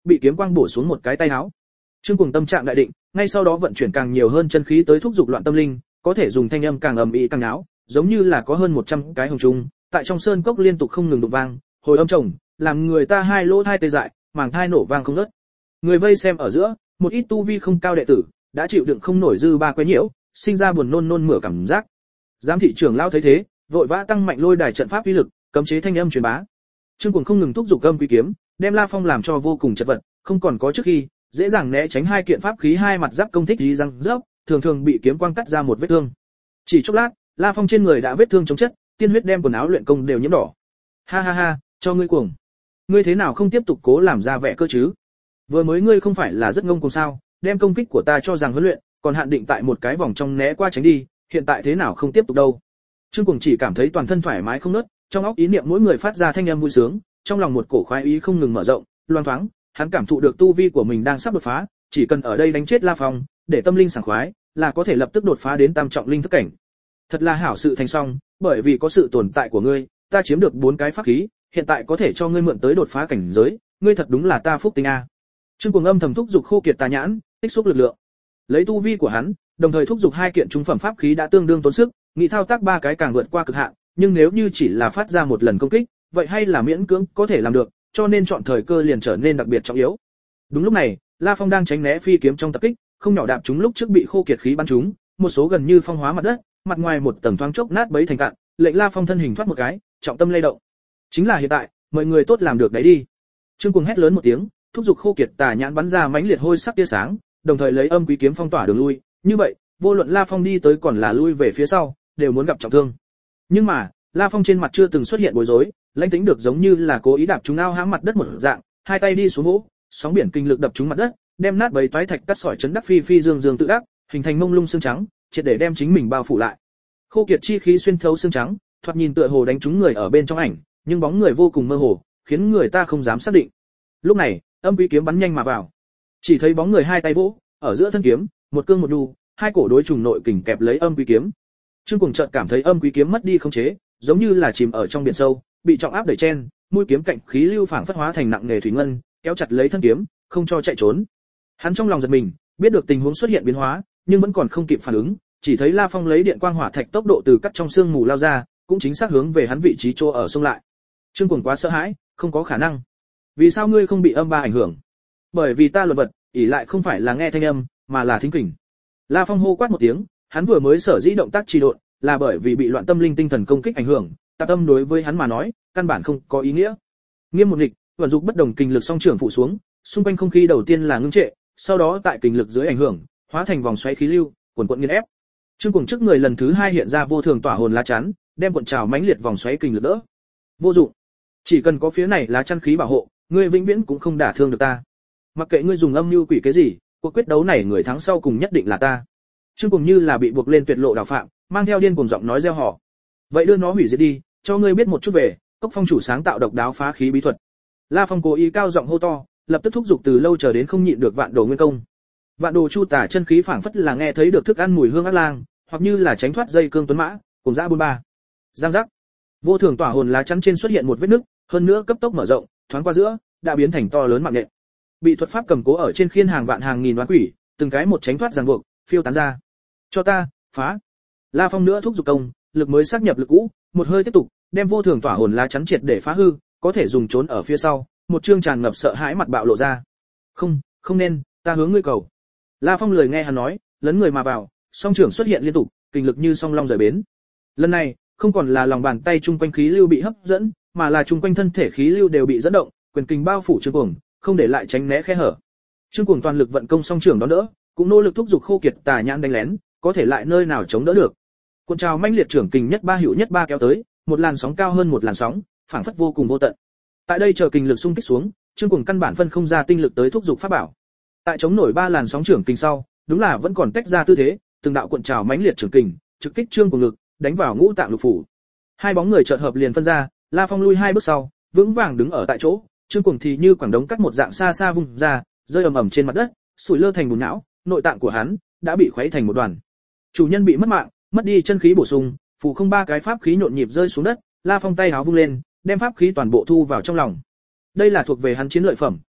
bị kiếm quang bổ xuống một cái tay áo. Trương Cuồng tâm trạng đại định, ngay sau đó vận chuyển càng nhiều hơn chân khí tới thúc dục loạn tâm linh, có thể dùng thanh âm càng ầm ĩ càng náo, giống như là có hơn một trăm cái hồng trung, tại trong sơn cốc liên tục không ngừng đụng vang, hồi âm chồng, làm người ta hai lỗ tai tê dại, màng thai nổ vang không ngớt. Người vây xem ở giữa, một ít tu vi không cao đệ tử, đã chịu đựng không nổi dư ba quấy nhiễu, sinh ra buồn nôn nôn mửa cảm giác. Giám thị trưởng lão thấy thế, vội vã tăng mạnh lôi đài trận pháp uy lực, cấm chế thanh âm truyền bá. Trương Cuồng không ngừng thúc giục âm quý kiếm, đem La Phong làm cho vô cùng chật vật, không còn có trước khi, dễ dàng né tránh hai kiện pháp khí hai mặt giáp công thích dí răng rớp, thường thường bị kiếm quang cắt ra một vết thương. Chỉ chốc lát, La Phong trên người đã vết thương chống chất, tiên huyết đem quần áo luyện công đều nhiễm đỏ. Ha ha ha, cho ngươi cuồng. Ngươi thế nào không tiếp tục cố làm ra vẻ cơ chứ? Vừa mới ngươi không phải là rất ngông cuồng sao, đem công kích của ta cho rằng huấn luyện, còn hạn định tại một cái vòng trong né qua tránh đi, hiện tại thế nào không tiếp tục đâu? Trương Cuồng chỉ cảm thấy toàn thân thoải mái không nớt, trong óc ý niệm mỗi người phát ra thanh âm vui sướng, trong lòng một cổ khoái ý không ngừng mở rộng, loan thoáng, hắn cảm thụ được tu vi của mình đang sắp đột phá, chỉ cần ở đây đánh chết La Phong, để tâm linh sảng khoái, là có thể lập tức đột phá đến tam trọng linh thức cảnh. Thật là hảo sự thành xong, bởi vì có sự tồn tại của ngươi, ta chiếm được bốn cái pháp khí, hiện tại có thể cho ngươi mượn tới đột phá cảnh giới, ngươi thật đúng là ta phúc tinh a. Trương Cuồng âm thầm thúc dục khô kiệt tà nhãn, tích xúc lực lượng. Lấy tu vi của hắn, đồng thời thúc dục hai kiện trung phẩm pháp khí đã tương đương tốn sức, nghĩ thao tác ba cái càng vượt qua cực hạn, nhưng nếu như chỉ là phát ra một lần công kích, vậy hay là miễn cưỡng có thể làm được, cho nên chọn thời cơ liền trở nên đặc biệt trọng yếu. Đúng lúc này, La Phong đang tránh né phi kiếm trong tập kích, không nhỏ đạp chúng lúc trước bị khô kiệt khí bắn trúng, một số gần như phong hóa mặt đất, mặt ngoài một tầng thoáng chốc nát bấy thành cạn, lệnh La Phong thân hình thoát một cái, trọng tâm lay động. Chính là hiện tại, mọi người tốt làm được đấy đi. Trương Cuồng hét lớn một tiếng, thúc giục khô kiệt tà nhãn bắn ra mãnh liệt hôi sắc tia sáng, đồng thời lấy âm quý kiếm phong tỏa đường lui, như vậy, vô luận La Phong đi tới còn là lui về phía sau, đều muốn gặp trọng thương. Nhưng mà, La Phong trên mặt chưa từng xuất hiện bối rối, lãnh tính được giống như là cố ý đạp trúng ao hãm mặt đất một dạng, hai tay đi xuống vỗ, sóng biển kinh lực đập trúng mặt đất, đem nát bấy toái thạch cắt sỏi chấn đắc phi phi dương dương tự đắc, hình thành mông lung xương trắng, triệt để đem chính mình bao phủ lại. Khô kiệt chi khí xuyên thấu xương trắng, thoạt nhìn tựa hồ đánh trúng người ở bên trong ảnh, nhưng bóng người vô cùng mơ hồ, khiến người ta không dám xác định. Lúc này, âm quý kiếm bắn nhanh mà vào. Chỉ thấy bóng người hai tay vỗ, ở giữa thân kiếm, một cương một đu, hai cổ đối trùng nội kình kẹp lấy âm quý kiếm. Trương Cuồng chợt cảm thấy âm quý kiếm mất đi khống chế, giống như là chìm ở trong biển sâu, bị trọng áp đẩy chen, mũi kiếm cạnh khí lưu phảng phất hóa thành nặng nghề thủy ngân, kéo chặt lấy thân kiếm, không cho chạy trốn. Hắn trong lòng giật mình, biết được tình huống xuất hiện biến hóa, nhưng vẫn còn không kịp phản ứng, chỉ thấy La Phong lấy điện quang hỏa thạch tốc độ từ cắt trong xương mù lao ra, cũng chính xác hướng về hắn vị trí chỗ ở xông lại. Trương Cuồng quá sợ hãi, không có khả năng. Vì sao ngươi không bị âm ba ảnh hưởng? Bởi vì ta luật vật, ỷ lại không phải là nghe thanh âm, mà là thính kình. La Phong hô quát một tiếng, hắn vừa mới sở dĩ động tác trì độn, là bởi vì bị loạn tâm linh tinh thần công kích ảnh hưởng, tạp tâm đối với hắn mà nói, căn bản không có ý nghĩa. Nghiêm một nghịch, vận dụng bất đồng kình lực song trưởng phụ xuống, xung quanh không khí đầu tiên là ngưng trệ, sau đó tại kình lực dưới ảnh hưởng, hóa thành vòng xoáy khí lưu, cuồn cuộn nghiền ép. Trương Cuồng trước người lần thứ hai hiện ra vô thường tỏa hồn lá chắn, đem cuộn trào mãnh liệt vòng xoáy kình lực đỡ. Vô dụng. Chỉ cần có phía này lá chắn khí bảo hộ, ngươi vĩnh viễn cũng không đả thương được ta. Mặc kệ ngươi dùng âm mưu quỷ cái gì, cuộc quyết đấu này người thắng sau cùng nhất định là ta. Trương Cuồng như là bị buộc lên tuyệt lộ đảo phạm, mang theo điên cuồng giọng nói reo hò. Vậy đưa nó hủy diệt đi, cho ngươi biết một chút về Cốc Phong chủ sáng tạo độc đáo phá khí bí thuật. La Phong cố ý cao giọng hô to, lập tức thúc giục từ lâu chờ đến không nhịn được vạn đồ nguyên công. Vạn đồ chu tả chân khí phảng phất là nghe thấy được thức ăn mùi hương ác lang, hoặc như là tránh thoát dây cương tuấn mã, cùng dã buôn ba. Giang giác. Vô thường tỏa hồn lá chắn trên xuất hiện một vết nứt, hơn nữa cấp tốc mở rộng, thoáng qua giữa, đã biến thành to lớn mạng nhện. Bị thuật pháp cầm cố ở trên khiên hàng vạn hàng nghìn đoán quỷ, từng cái một tránh thoát ràng buộc, phiêu tán ra. Cho ta, phá. La Phong nữa thúc giục công, lực mới xác nhập lực cũ, một hơi tiếp tục, đem vô thường tỏa hồn lá chắn triệt để phá hư, có thể dùng trốn ở phía sau, một trương tràn ngập sợ hãi mặt bạo lộ ra. Không, không nên, ta hướng ngươi cầu. La Phong lười nghe hắn nói, lấn người mà vào, song trưởng xuất hiện liên tục, kình lực như song long rời bến. Lần này, không còn là lòng bàn tay trung quanh khí lưu bị hấp dẫn, mà là trung quanh thân thể khí lưu đều bị dẫn động, quyền kình bao phủ Trương Cuồng, không để lại tránh né khe hở. Trương Cuồng toàn lực vận công song trưởng đón đỡ, cũng nỗ lực thúc giục khô kiệt tà nhãn đánh lén, có thể lại nơi nào chống đỡ được. Cuộn trào mãnh liệt trưởng kình nhất ba hữu nhất ba kéo tới, một làn sóng cao hơn một làn sóng, phảng phất vô cùng vô tận. Tại đây chờ kình lực xung kích xuống, Trương Cuồng căn bản phân không ra tinh lực tới thúc giục pháp bảo. Tại chống nổi ba làn sóng trưởng kình sau, đúng là vẫn còn tách ra tư thế, từng đạo cuộn trào mãnh liệt trưởng kình, trực kích Trương Cuồng lực, đánh vào ngũ tạng lục phủ. Hai bóng người chợt hợp liền phân ra, La Phong lui hai bước sau, vững vàng đứng ở tại chỗ, Trương Cuồng thì như quảng đống cắt một dạng xa xa vung ra, rơi ầm ầm trên mặt đất, sủi lơ thành bùn não, nội tạng của hắn đã bị khuấy thành một đoàn. Chủ nhân bị mất mạng, mất đi chân khí bổ sung, phù không ba cái pháp khí nhộn nhịp rơi xuống đất, La Phong tay áo vung lên, đem pháp khí toàn bộ thu vào trong lòng. Đây là thuộc về hắn chiến lợi phẩm,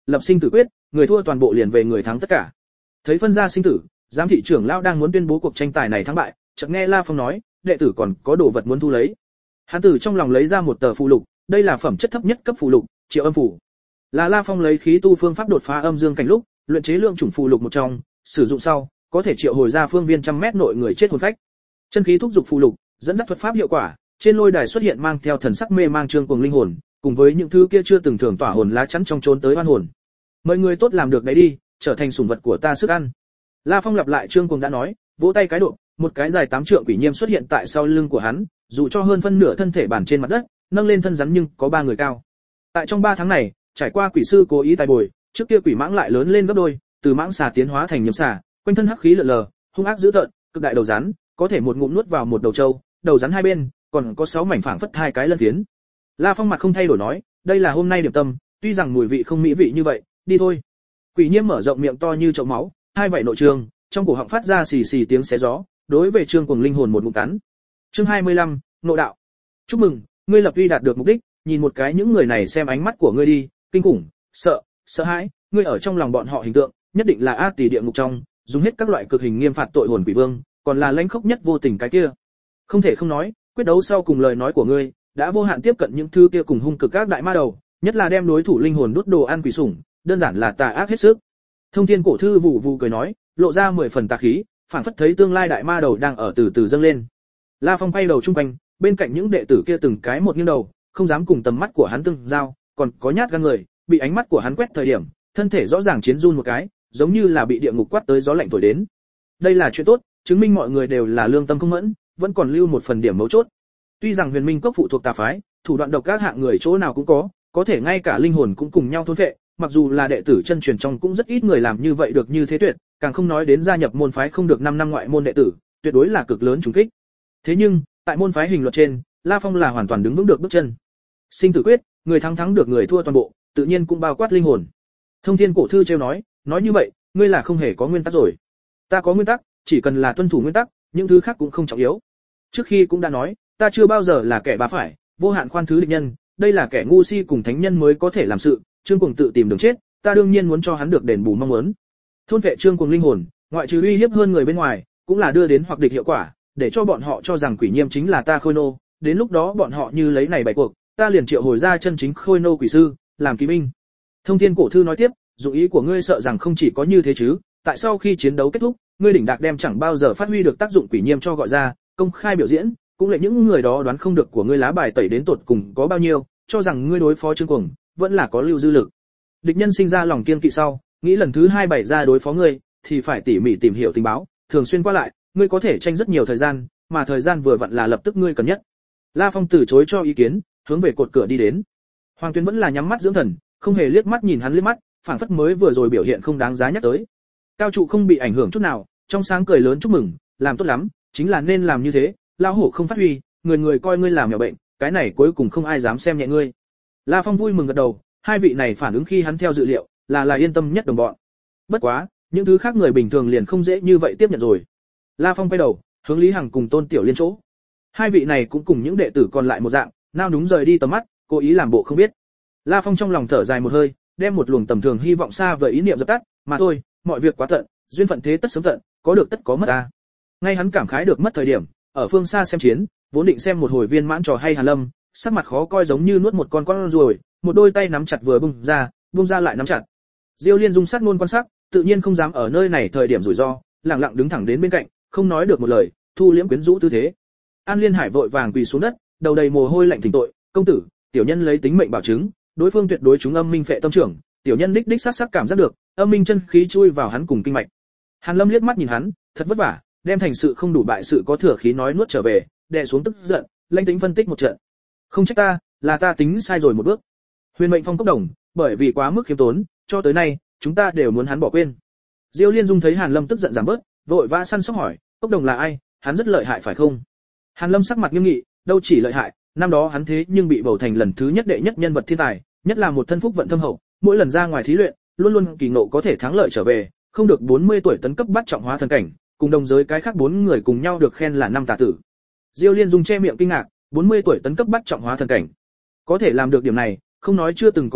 lập sinh tử quyết, người thua toàn bộ liền về người thắng tất cả. Thấy phân ra sinh tử, giám thị trưởng lão đang muốn tuyên bố cuộc tranh tài này thắng bại, chợt nghe La Phong nói, đệ tử còn có đồ vật muốn thu lấy. Hắn từ trong lòng lấy ra một tờ phù lục, đây là phẩm chất thấp nhất cấp phù lục, Triệu Âm phù. Là La Phong lấy khí tu phương pháp đột phá âm dương cảnh lúc, luyện chế lượng chủng phù lục một trong, sử dụng sau, có thể triệu hồi ra phương viên trăm mét nội người chết hồn phách. Chân khí thúc dục phù lục, dẫn dắt thuật pháp hiệu quả, trên lôi đài xuất hiện mang theo thần sắc mê mang trương cuồng linh hồn, cùng với những thứ kia chưa từng thưởng tỏa hồn lá chắn trong trốn tới oan hồn. Mọi người tốt làm được đấy đi, trở thành sủng vật của ta sức ăn. La Phong lặp lại trương cuồng đã nói, vỗ tay cái độ, một cái dài tám trượng quỷ nhiêm xuất hiện tại sau lưng của hắn, dù cho hơn phân nửa thân thể bản trên mặt đất, nâng lên thân rắn nhưng có ba người cao. Tại trong ba tháng này, trải qua quỷ sư cố ý tài bồi, trước kia quỷ mãng lại lớn lên gấp đôi, từ mãng xà tiến hóa thành nhiễm xà, quanh thân hắc khí lượn lờ, hung ác dữ tợn, cực đại đầu rắn, có thể một ngụm nuốt vào một đầu trâu, đầu rắn hai bên, còn có sáu mảnh phảng phất hai cái lân phiến. La Phong mặt không thay đổi nói, đây là hôm nay điểm tâm, tuy rằng mùi vị không mỹ vị như vậy, đi thôi. Quỷ nhiễm mở rộng miệng to như chậu máu, hai vảy nội trường, trong cổ họng phát ra xì xì tiếng xé gió, đối về trương cuồng linh hồn một ngụm cắn. Chương hai mươi lăm, nội đạo. Chúc mừng, ngươi lập uy đạt được mục đích, nhìn một cái những người này xem ánh mắt của ngươi đi, kinh khủng, sợ, sợ hãi, ngươi ở trong lòng bọn họ hình tượng, nhất định là a tỷ địa ngục trong, dùng hết các loại cực hình nghiêm phạt tội hồn quỷ vương, còn là lãnh khốc nhất vô tình cái kia. Không thể không nói, quyết đấu sau cùng lời nói của ngươi, đã vô hạn tiếp cận những thứ kia cùng hung cực các đại ma đầu, nhất là đem đối thủ linh hồn đút đồ ăn quỷ sủng, đơn giản là tà ác hết sức. Thông Thiên cổ thư vụ vụ cười nói, lộ ra mười phần tà khí, phản phất thấy tương lai đại ma đầu đang ở từ từ dâng lên. La Phong quay đầu trung quanh, bên cạnh những đệ tử kia từng cái một nghiêng đầu, không dám cùng tầm mắt của hắn tương giao, còn có nhát gan người, bị ánh mắt của hắn quét thời điểm, thân thể rõ ràng chiến run một cái, giống như là bị địa ngục quát tới gió lạnh thổi đến. Đây là chuyện tốt, chứng minh mọi người đều là lương tâm không mẫn, vẫn còn lưu một phần điểm mấu chốt. Tuy rằng Huyền Minh Cốc phụ thuộc tà phái, thủ đoạn độc các hạng người chỗ nào cũng có, có thể ngay cả linh hồn cũng cùng nhau thôn phệ, mặc dù là đệ tử chân truyền trong cũng rất ít người làm như vậy được như thế tuyệt, càng không nói đến gia nhập môn phái không được năm năm ngoại môn đệ tử, tuyệt đối là cực lớn trùng kích. Thế nhưng, tại môn phái hình luật trên, La Phong là hoàn toàn đứng vững được bước chân. Sinh tử quyết, người thắng thắng được người thua toàn bộ, tự nhiên cũng bao quát linh hồn. Thông Thiên cổ thư trêu nói, nói như vậy, ngươi là không hề có nguyên tắc rồi. Ta có nguyên tắc, chỉ cần là tuân thủ nguyên tắc, những thứ khác cũng không trọng yếu. Trước khi cũng đã nói, ta chưa bao giờ là kẻ bá phải, vô hạn khoan thứ địch nhân, đây là kẻ ngu si cùng thánh nhân mới có thể làm sự, Trương Cuồng tự tìm đường chết, ta đương nhiên muốn cho hắn được đền bù mong muốn. Thôn vệ Trương Cuồng linh hồn, ngoại trừ uy hiếp hơn người bên ngoài, cũng là đưa đến hoặc địch hiệu quả, để cho bọn họ cho rằng Quỷ Nhiêm chính là ta Khôi Nô, đến lúc đó bọn họ như lấy này bày cuộc, ta liền triệu hồi ra chân chính Khôi Nô quỷ sư, làm kỵ binh. Thông Thiên cổ thư nói tiếp, dụng ý của ngươi sợ rằng không chỉ có như thế chứ, tại sau khi chiến đấu kết thúc, ngươi đỉnh đạc đem chẳng bao giờ phát huy được tác dụng Quỷ Nhiêm cho gọi ra, công khai biểu diễn, cũng lệ những người đó đoán không được của ngươi lá bài tẩy đến tột cùng có bao nhiêu, cho rằng ngươi đối phó Trương Cuồng vẫn là có lưu dư lực. Địch nhân sinh ra lòng kiên kỵ sau, nghĩ lần thứ hai bày ra đối phó ngươi, thì phải tỉ mỉ tìm hiểu tình báo, thường xuyên qua lại, ngươi có thể tranh rất nhiều thời gian, mà thời gian vừa vặn là lập tức ngươi cần nhất. La Phong từ chối cho ý kiến, hướng về cột cửa đi đến. Hoàng Tuyên vẫn là nhắm mắt dưỡng thần, không hề liếc mắt nhìn hắn liếc mắt, phảng phất mới vừa rồi biểu hiện không đáng giá nhắc tới. Cao trụ không bị ảnh hưởng chút nào, trong sáng cười lớn chúc mừng, làm tốt lắm, chính là nên làm như thế, lão hổ không phát huy, người người coi ngươi làm nhỏ bệnh, cái này cuối cùng không ai dám xem nhẹ ngươi. La Phong vui mừng gật đầu, hai vị này phản ứng khi hắn theo dự liệu, là là yên tâm nhất đồng bọn. Bất quá, những thứ khác người bình thường liền không dễ như vậy tiếp nhận rồi. La Phong quay đầu, hướng Lý Hằng cùng Tôn Tiểu Liên chỗ. Hai vị này cũng cùng những đệ tử còn lại một dạng, nao núng rời đi tầm mắt, cố ý làm bộ không biết. La Phong trong lòng thở dài một hơi, đem một luồng tầm thường hy vọng xa vời ý niệm dập tắt, mà thôi, mọi việc quá tận, duyên phận thế tất sớm tận, có được tất có mất ta. Ngay hắn cảm khái được mất thời điểm, ở phương xa xem chiến, vốn định xem một hồi viên mãn trò hay Hàn Lâm, sắc mặt khó coi giống như nuốt một con con ruồi, một đôi tay nắm chặt vừa bung ra, bung ra lại nắm chặt. Diêu Liên dung sát ngôn quan sát, tự nhiên không dám ở nơi này thời điểm rủi ro, lặng lặng đứng thẳng đến bên cạnh, không nói được một lời, thu liễm quyến rũ tư thế. An Liên Hải vội vàng quỳ xuống đất, đầu đầy mồ hôi lạnh thỉnh tội, công tử, tiểu nhân lấy tính mệnh bảo chứng, đối phương tuyệt đối chúng âm minh phệ tâm trưởng, tiểu nhân đích đích sát sát cảm giác được, âm minh chân khí chui vào hắn cùng kinh mạch. Hàn Lâm liếc mắt nhìn hắn, thật vất vả, đem thành sự không đủ bại sự có thừa khí nói nuốt trở về, đè xuống tức giận, lãnh tính phân tích một trận. Không trách ta, là ta tính sai rồi một bước. Huyền Mệnh Phong Cốc Đồng, bởi vì quá mức khiêm tốn, cho tới nay, chúng ta đều muốn hắn bỏ quên. Diêu Liên Dung thấy Hàn Lâm tức giận giảm bớt, vội vã săn sóc hỏi, Cốc Đồng là ai, hắn rất lợi hại phải không? Hàn Lâm sắc mặt nghiêm nghị, đâu chỉ lợi hại, năm đó hắn thế nhưng bị bầu thành lần thứ nhất đệ nhất nhân vật thiên tài, nhất là một thân phúc vận thâm hậu, mỗi lần ra ngoài thí luyện, luôn luôn kỳ ngộ có thể thắng lợi trở về, không được bốn mươi tuổi tấn cấp bắt trọng hóa thần cảnh, cùng đồng giới cái khác bốn người cùng nhau được khen là năm tà tử. Diêu Liên Dung che miệng kinh ngạc, bốn mươi tuổi tấn cấp bắt trọng hóa thần cảnh. Có thể làm được điểm này, không nói chưa từng có ai,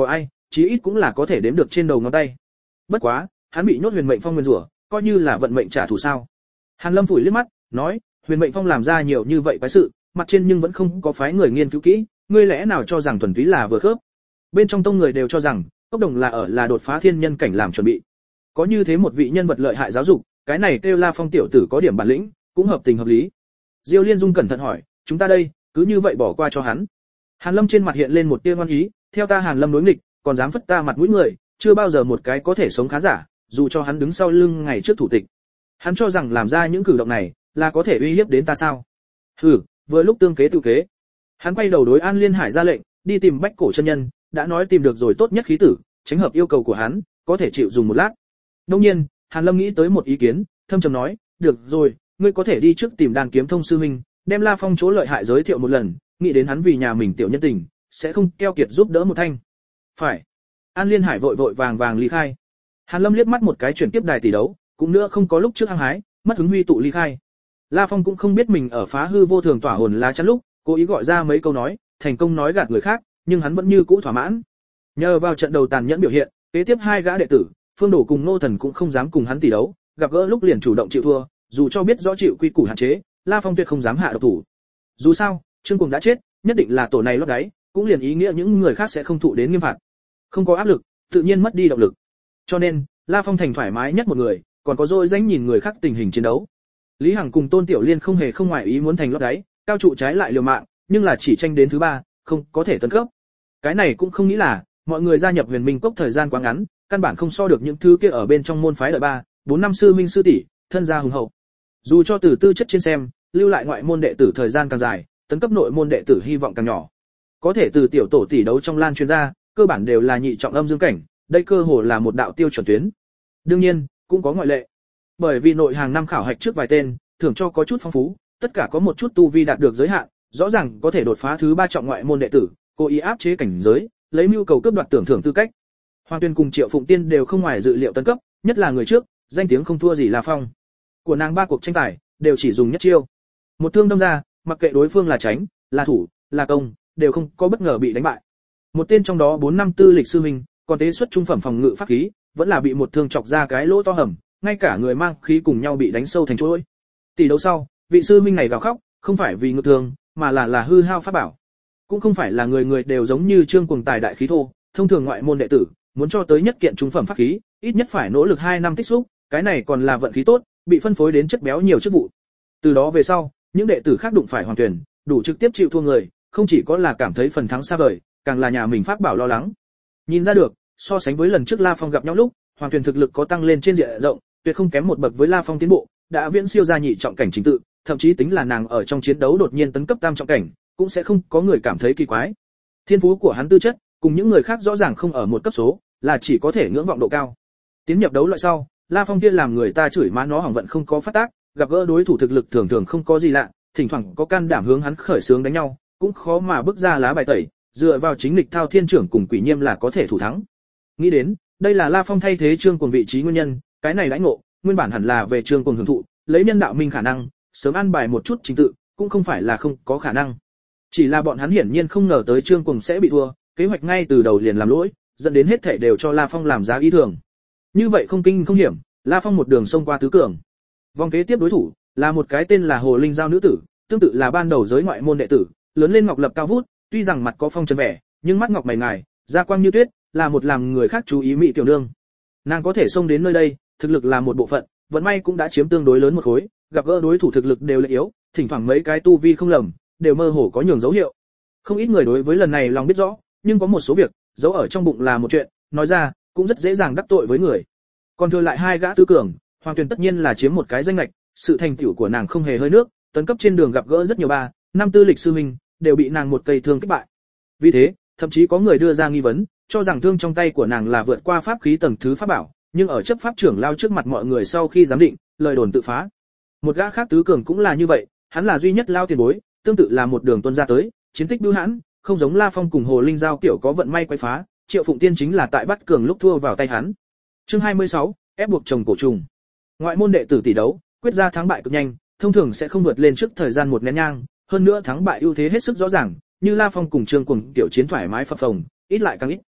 chí ít cũng là có thể đếm được trên đầu ngón tay. Bất quá, hắn bị nhốt Huyền Mệnh Phong nguyên rủa, coi như là vận mệnh trả thù sao? Hàn Lâm phủi liếc mắt, nói, Huyền Mệnh Phong làm ra nhiều như vậy quái sự, mặt trên nhưng vẫn không có phái người nghiên cứu kỹ, ngươi lẽ nào cho rằng thuần túy là vừa khớp? Bên trong tông người đều cho rằng, Cốc Đồng là ở là đột phá thiên nhân cảnh làm chuẩn bị. Có như thế một vị nhân vật lợi hại giáo dục, cái này kêu La Phong tiểu tử có điểm bản lĩnh, cũng hợp tình hợp lý. Diêu Liên Dung cẩn thận hỏi, chúng ta đây, cứ như vậy bỏ qua cho hắn? Hàn Lâm trên mặt hiện lên một tia ngoan ý, theo ta Hàn Lâm đối nghịch, còn dám phất ta mặt mũi người, chưa bao giờ một cái có thể sống khá giả, dù cho hắn đứng sau lưng ngày trước thủ tịch. Hắn cho rằng làm ra những cử động này là có thể uy hiếp đến ta sao? Hừ, vừa lúc tương kế tự kế. Hắn quay đầu đối An Liên Hải ra lệnh, đi tìm Bách Cổ chân nhân, đã nói tìm được rồi tốt nhất khí tử, tránh hợp yêu cầu của hắn, có thể chịu dùng một lát. Đương nhiên, Hàn Lâm nghĩ tới một ý kiến, thâm trầm nói, được rồi, ngươi có thể đi trước tìm Đan Kiếm Thông sư huynh, đem La Phong chỗ lợi hại giới thiệu một lần, nghĩ đến hắn vì nhà mình tiểu nhân tình, sẽ không keo kiệt giúp đỡ một thanh. Phải. An Liên Hải vội vội vàng vàng ly khai. Hàn Lâm liếc mắt một cái chuyển tiếp đài tỷ đấu, cũng nữa không có lúc trước hăng hái, mất hứng huy tụ ly khai. La Phong cũng không biết mình ở phá hư vô thường tỏa hồn lá chắn lúc, cố ý gọi ra mấy câu nói, thành công nói gạt người khác, nhưng hắn vẫn như cũ thỏa mãn. Nhờ vào trận đầu tàn nhẫn biểu hiện, kế tiếp hai gã đệ tử, Phương Đổ cùng Nô Thần cũng không dám cùng hắn tỷ đấu, gặp gỡ lúc liền chủ động chịu thua, dù cho biết rõ chịu quy củ hạn chế, La Phong tuyệt không dám hạ độc thủ. Dù sao, Trương Cuồng đã chết, nhất định là tổ này lót đáy, cũng liền ý nghĩa những người khác sẽ không thụ đến nghiêm phạt. Không có áp lực, tự nhiên mất đi động lực. Cho nên, La Phong thành thoải mái nhất một người, còn có dỗi danh nhìn người khác tình hình chiến đấu. Lý Hằng cùng Tôn Tiểu Liên không hề không ngoại ý muốn thành lót đáy, cao trụ trái lại liều mạng, nhưng là chỉ tranh đến thứ ba, không có thể tấn cấp. Cái này cũng không nghĩ là, mọi người gia nhập Huyền Minh Cốc thời gian quá ngắn, căn bản không so được những thứ kia ở bên trong môn phái đợi ba, bốn năm sư minh sư tỷ, thân gia hùng hậu. Dù cho từ tư chất trên xem, lưu lại ngoại môn đệ tử thời gian càng dài, tấn cấp nội môn đệ tử hy vọng càng nhỏ. Có thể từ tiểu tổ tỷ đấu trong lan chuyên gia, cơ bản đều là nhị trọng âm dương cảnh, đây cơ hồ là một đạo tiêu chuẩn tuyến. Đương nhiên, cũng có ngoại lệ. Bởi vì nội hàng năm khảo hạch trước vài tên, thưởng cho có chút phong phú, tất cả có một chút tu vi đạt được giới hạn, rõ ràng có thể đột phá thứ ba trọng ngoại môn đệ tử, cố ý áp chế cảnh giới, lấy mưu cầu cướp đoạt tưởng thưởng tư cách. Hoàng Tuyên cùng Triệu Phụng Tiên đều không ngoài dự liệu tấn cấp, nhất là người trước, danh tiếng không thua gì La Phong. Của nàng ba cuộc tranh tài, đều chỉ dùng nhất chiêu. Một thương đâm ra, mặc kệ đối phương là tránh, là thủ, là công, đều không có bất ngờ bị đánh bại. Một tên trong đó bốn năm tư lịch sư huynh, còn tế xuất trung phẩm phòng ngự pháp khí, vẫn là bị một thương chọc ra cái lỗ to hầm, ngay cả người mang khí cùng nhau bị đánh sâu thành chuỗi. Tỷ đấu sau, vị sư huynh này gào khóc, không phải vì ngự thương, mà là là hư hao pháp bảo. Cũng không phải là người người đều giống như Trương Cuồng tài đại khí thô, thông thường ngoại môn đệ tử, muốn cho tới nhất kiện trung phẩm pháp khí, ít nhất phải nỗ lực hai năm tích xúc, cái này còn là vận khí tốt, bị phân phối đến chất béo nhiều chức vụ. Từ đó về sau, những đệ tử khác đụng phải Hoàng Tuyển, đủ trực tiếp chịu thua người, không chỉ có là cảm thấy phần thắng xa vời, càng là nhà mình pháp bảo lo lắng. Nhìn ra được, so sánh với lần trước La Phong gặp nhau lúc, Hoàng Tuyển thực lực có tăng lên trên diện rộng, tuyệt không kém một bậc với La Phong tiến bộ, đã viễn siêu ra nhị trọng cảnh chính tự, thậm chí tính là nàng ở trong chiến đấu đột nhiên tấn cấp tam trọng cảnh, cũng sẽ không có người cảm thấy kỳ quái. Thiên phú của hắn tư chất, cùng những người khác rõ ràng không ở một cấp số, là chỉ có thể ngưỡng vọng độ cao. Tiến nhập đấu loại sau, La Phong kia làm người ta chửi má nó hỏng vận không có phát tác, gặp gỡ đối thủ thực lực thường thường không có gì lạ, thỉnh thoảng có can đảm hướng hắn khởi xướng đánh nhau, cũng khó mà bước ra lá bài tẩy, dựa vào chính lịch thao thiên trưởng cùng quỷ nhiêm là có thể thủ thắng. Nghĩ đến, đây là La Phong thay thế Trương Cuồng vị trí nguyên nhân, cái này lãnh ngộ, nguyên bản hẳn là về Trương Cuồng hưởng thụ, lấy nhân đạo minh khả năng, sớm ăn bài một chút chính tự, cũng không phải là không có khả năng. Chỉ là bọn hắn hiển nhiên không ngờ tới Trương Cuồng sẽ bị thua, kế hoạch ngay từ đầu liền làm lỗi, dẫn đến hết thảy đều cho La Phong làm giá ý thường. Như vậy không kinh không hiểm, La Phong một đường xông qua tứ cường. Vòng kế tiếp đối thủ là một cái tên là Hồ Linh Giao nữ tử, tương tự là ban đầu giới ngoại môn đệ tử, lớn lên ngọc lập cao vút, tuy rằng mặt có phong trần vẻ, nhưng mắt ngọc mày ngài, da quang như tuyết, là một làm người khác chú ý mỹ tiểu nương. Nàng có thể xông đến nơi đây, thực lực là một bộ phận, vận may cũng đã chiếm tương đối lớn một khối, gặp gỡ đối thủ thực lực đều là yếu, thỉnh thoảng mấy cái tu vi không lầm, đều mơ hồ có nhường dấu hiệu. Không ít người đối với lần này lòng biết rõ, nhưng có một số việc, giấu ở trong bụng là một chuyện, nói ra cũng rất dễ dàng đắc tội với người. Còn thừa lại hai gã tứ cường, Hoàng Tuyền tất nhiên là chiếm một cái danh lệch, sự thành tựu của nàng không hề hơi nước, tấn cấp trên đường gặp gỡ rất nhiều ba, năm tư lịch sư huynh, đều bị nàng một cây thương kích bại. Vì thế, thậm chí có người đưa ra nghi vấn, cho rằng thương trong tay của nàng là vượt qua pháp khí tầng thứ pháp bảo, nhưng ở chấp pháp trưởng lao trước mặt mọi người sau khi giám định, lời đồn tự phá. Một gã khác tứ cường cũng là như vậy, hắn là duy nhất lao tiền bối, tương tự là một đường tuân ra tới, chiến tích bưu hãn, không giống La Phong cùng Hồ Linh Giao kiểu có vận may quấy phá, Triệu Phụng Tiên chính là tại bắt cường lúc thua vào tay hắn. Chương hai mươi sáu, ép buộc chồng cổ trùng. Ngoại môn đệ tử tỷ đấu, quyết ra thắng bại cực nhanh, thông thường sẽ không vượt lên trước thời gian một nén nhang, hơn nữa thắng bại ưu thế hết sức rõ ràng, như La Phong cùng Trương Cuồng tiểu chiến thoải mái phập phồng, ít lại càng ít.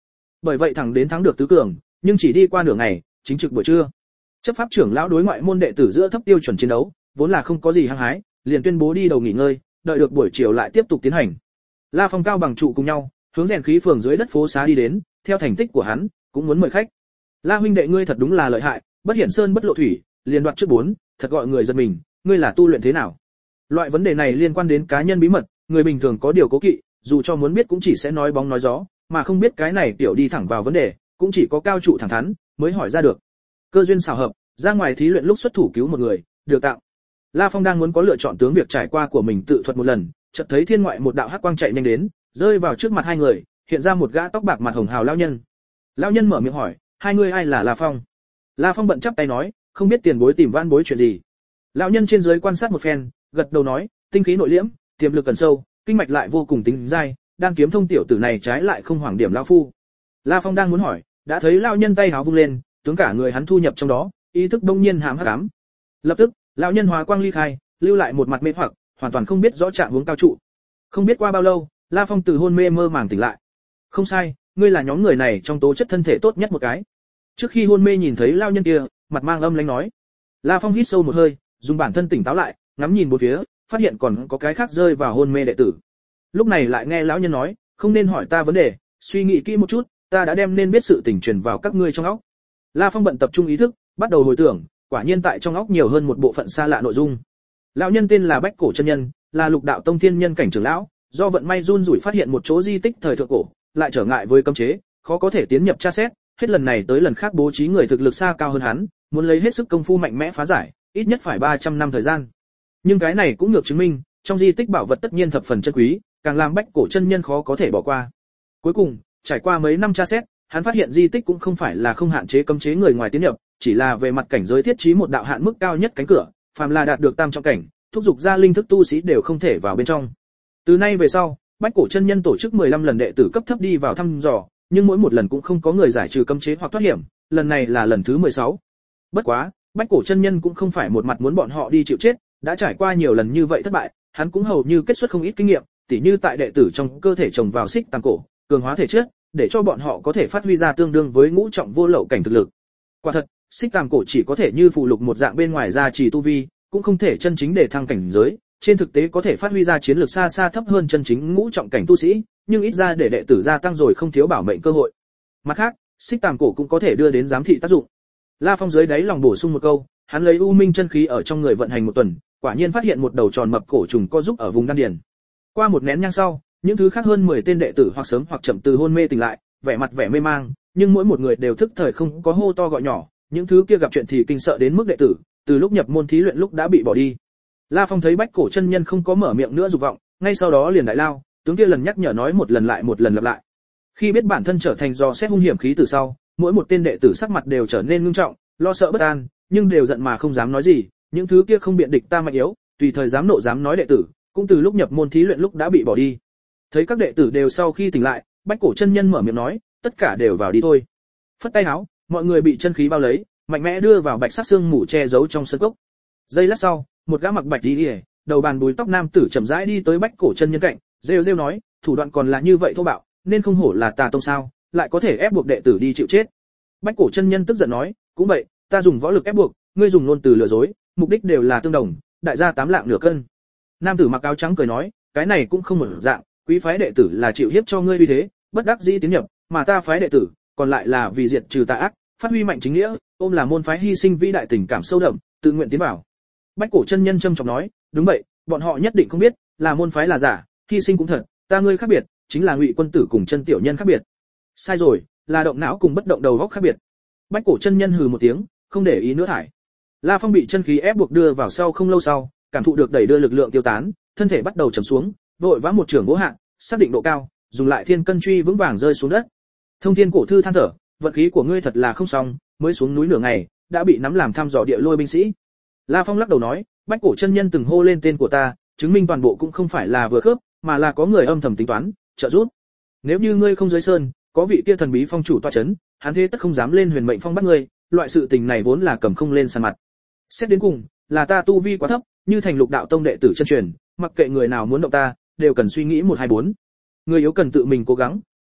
Bởi vậy thẳng đến thắng được tứ cường, nhưng chỉ đi qua nửa ngày, chính trực buổi trưa. Chấp pháp trưởng lão đối ngoại môn đệ tử giữa thấp tiêu chuẩn chiến đấu, vốn là không có gì hăng hái, liền tuyên bố đi đầu nghỉ ngơi, đợi được buổi chiều lại tiếp tục tiến hành. La Phong Cao bằng trụ cùng nhau, hướng rèn khí phường dưới đất phố xá đi đến, theo thành tích của hắn, cũng muốn mời khách. La huynh đệ ngươi thật đúng là lợi hại, bất hiển sơn bất lộ thủy, liền đoạt trước bốn, thật gọi người giật mình, ngươi là tu luyện thế nào? Loại vấn đề này liên quan đến cá nhân bí mật, người bình thường có điều cố kỵ, dù cho muốn biết cũng chỉ sẽ nói bóng nói gió, mà không biết cái này tiểu đi thẳng vào vấn đề, cũng chỉ có cao trụ thẳng thắn mới hỏi ra được. Cơ duyên xảo hợp, ra ngoài thí luyện lúc xuất thủ cứu một người, được tạo. La Phong đang muốn có lựa chọn tướng việc trải qua của mình tự thuật một lần, chợt thấy thiên ngoại một đạo hắc quang chạy nhanh đến, rơi vào trước mặt hai người, hiện ra một gã tóc bạc mặt hồng hào lão nhân. Lão nhân mở miệng hỏi, hai người ai là La Phong? La Phong bận chắp tay nói, không biết tiền bối tìm van bối chuyện gì. Lão nhân trên dưới quan sát một phen, gật đầu nói, tinh khí nội liễm, tiềm lực cần sâu, kinh mạch lại vô cùng tính dai, đang kiếm thông tiểu tử này trái lại không hoảng điểm lão phu. La Phong đang muốn hỏi, đã thấy lão nhân tay háo vung lên, tướng cả người hắn thu nhập trong đó, ý thức đông nhiên hãm hắc ám. Lập tức, lão nhân hóa quang ly khai, lưu lại một mặt mê hoặc, hoàn toàn không biết rõ trạng huống cao trụ. Không biết qua bao lâu, La Phong từ hôn mê mơ màng tỉnh lại. Không sai, ngươi là nhóm người này trong tố chất thân thể tốt nhất một cái. Trước khi hôn mê nhìn thấy lão nhân kia, mặt mang âm lãnh nói. La Phong hít sâu một hơi, dùng bản thân tỉnh táo lại, ngắm nhìn bốn phía, phát hiện còn có cái khác rơi vào hôn mê đệ tử. Lúc này lại nghe lão nhân nói, không nên hỏi ta vấn đề, suy nghĩ kỹ một chút, ta đã đem nên biết sự tình truyền vào các ngươi trong óc. La Phong bận tập trung ý thức, bắt đầu hồi tưởng, quả nhiên tại trong óc nhiều hơn một bộ phận xa lạ nội dung. Lão nhân tên là Bách Cổ chân nhân, là Lục Đạo Tông Thiên Nhân cảnh trưởng lão, do vận may run rủi phát hiện một chỗ di tích thời thượng cổ, lại trở ngại với cấm chế, khó có thể tiến nhập tra xét, hết lần này tới lần khác bố trí người thực lực xa cao hơn hắn, muốn lấy hết sức công phu mạnh mẽ phá giải, ít nhất phải ba trăm năm thời gian. Nhưng cái này cũng được chứng minh, trong di tích bảo vật tất nhiên thập phần chân quý, càng làm Bách Cổ chân nhân khó có thể bỏ qua. Cuối cùng, trải qua mấy năm tra xét, hắn phát hiện di tích cũng không phải là không hạn chế cấm chế người ngoài tiến nhập, chỉ là về mặt cảnh giới thiết trí một đạo hạn mức cao nhất cánh cửa, phàm là đạt được tam trọng cảnh, thúc dục ra linh thức tu sĩ đều không thể vào bên trong. Từ nay về sau, Bách Cổ chân nhân tổ chức mười lăm lần đệ tử cấp thấp đi vào thăm dò, nhưng mỗi một lần cũng không có người giải trừ cấm chế hoặc thoát hiểm, lần này là lần thứ mười sáu. Bất quá, Bách Cổ chân nhân cũng không phải một mặt muốn bọn họ đi chịu chết, đã trải qua nhiều lần như vậy thất bại, hắn cũng hầu như kết xuất không ít kinh nghiệm, tỉ như tại đệ tử trong cơ thể trồng vào xích tàng cổ, cường hóa thể chất, để cho bọn họ có thể phát huy ra tương đương với ngũ trọng vô lậu cảnh thực lực. Quả thật, xích tàng cổ chỉ có thể như phù lục một dạng bên ngoài ra chỉ tu vi, cũng không thể chân chính để thăng cảnh giới, trên thực tế có thể phát huy ra chiến lược xa xa thấp hơn chân chính ngũ trọng cảnh tu sĩ, nhưng ít ra để đệ tử gia tăng rồi không thiếu bảo mệnh cơ hội. Mặt khác, xích tàng cổ cũng có thể đưa đến giám thị tác dụng. La Phong dưới đáy lòng bổ sung một câu, hắn lấy u minh chân khí ở trong người vận hành một tuần, quả nhiên phát hiện một đầu tròn mập cổ trùng co giúp ở vùng đan điền. Qua một nén nhang sau, những thứ khác hơn mười tên đệ tử hoặc sớm hoặc chậm từ hôn mê tỉnh lại, vẻ mặt vẻ mê mang, nhưng mỗi một người đều thức thời không có hô to gọi nhỏ, những thứ kia gặp chuyện thì kinh sợ đến mức đệ tử, từ lúc nhập môn thí luyện lúc đã bị bỏ đi. La Phong thấy Bách Cổ chân nhân không có mở miệng nữa dục vọng, ngay sau đó liền đại lao, tướng kia lần nhắc nhở nói một lần lại một lần lặp lại. Khi biết bản thân trở thành do xét hung hiểm khí từ sau, mỗi một tên đệ tử sắc mặt đều trở nên ngưng trọng, lo sợ bất an, nhưng đều giận mà không dám nói gì, những thứ kia không biện địch ta mạnh yếu, tùy thời dám nộ dám nói đệ tử, cũng từ lúc nhập môn thí luyện lúc đã bị bỏ đi. Thấy các đệ tử đều sau khi tỉnh lại, Bách Cổ chân nhân mở miệng nói, tất cả đều vào đi thôi. Phất tay áo, mọi người bị chân khí bao lấy, mạnh mẽ đưa vào bạch sắc xương mù che giấu trong sân cốc. Giây lát sau, một gã mặc bạch y, đầu bàn búi tóc nam tử chậm rãi đi tới Bách Cổ chân nhân cạnh, rêu rêu nói, thủ đoạn còn là như vậy thô bạo, nên không hổ là Tà Tông sao, lại có thể ép buộc đệ tử đi chịu chết. Bách Cổ chân nhân tức giận nói, cũng vậy, ta dùng võ lực ép buộc, ngươi dùng ngôn từ lừa dối, mục đích đều là tương đồng, đại gia tám lạng nửa cân. Nam tử mặc áo trắng cười nói, cái này cũng không một dạng, quý phái đệ tử là chịu hiếp cho ngươi uy thế, bất đắc dĩ tiến nhập, mà ta phái đệ tử, còn lại là vì diệt trừ tà ác, phát huy mạnh chính nghĩa, ôm là môn phái hy sinh vĩ đại tình cảm sâu đậm, tự nguyện tiến vào. Bách Cổ chân nhân trầm trọng nói, đúng vậy, bọn họ nhất định không biết, là môn phái là giả, hy sinh cũng thật, ta ngươi khác biệt, chính là Ngụy quân tử cùng chân tiểu nhân khác biệt. Sai rồi, là động não cùng bất động đầu óc khác biệt. Bách Cổ chân nhân hừ một tiếng, không để ý nữa thải. La Phong bị chân khí ép buộc đưa vào sau không lâu sau, cảm thụ được đẩy đưa lực lượng tiêu tán, thân thể bắt đầu trầm xuống, vội vã một trường gỗ hạ, xác định độ cao, dùng lại thiên cân truy vững vàng rơi xuống đất. Thông Thiên cổ thư than thở, vận khí của ngươi thật là không xong, mới xuống núi nửa ngày, đã bị nắm làm thăm dò địa lôi binh sĩ. La Phong lắc đầu nói, Bách Cổ chân nhân từng hô lên tên của ta, chứng minh toàn bộ cũng không phải là vừa khớp, mà là có người âm thầm tính toán, trợ giúp. Nếu như ngươi không dưới sơn, có vị kia thần bí phong chủ tọa chấn, hắn thế tất không dám lên huyền mệnh phong bắt ngươi, loại sự tình này vốn là cầm không lên sàn mặt. Xét đến cùng, là ta tu vi quá thấp, như thành Lục Đạo Tông đệ tử chân truyền, mặc kệ người nào muốn động ta, đều cần suy nghĩ một hai bốn. Người yếu cần tự mình cố gắng,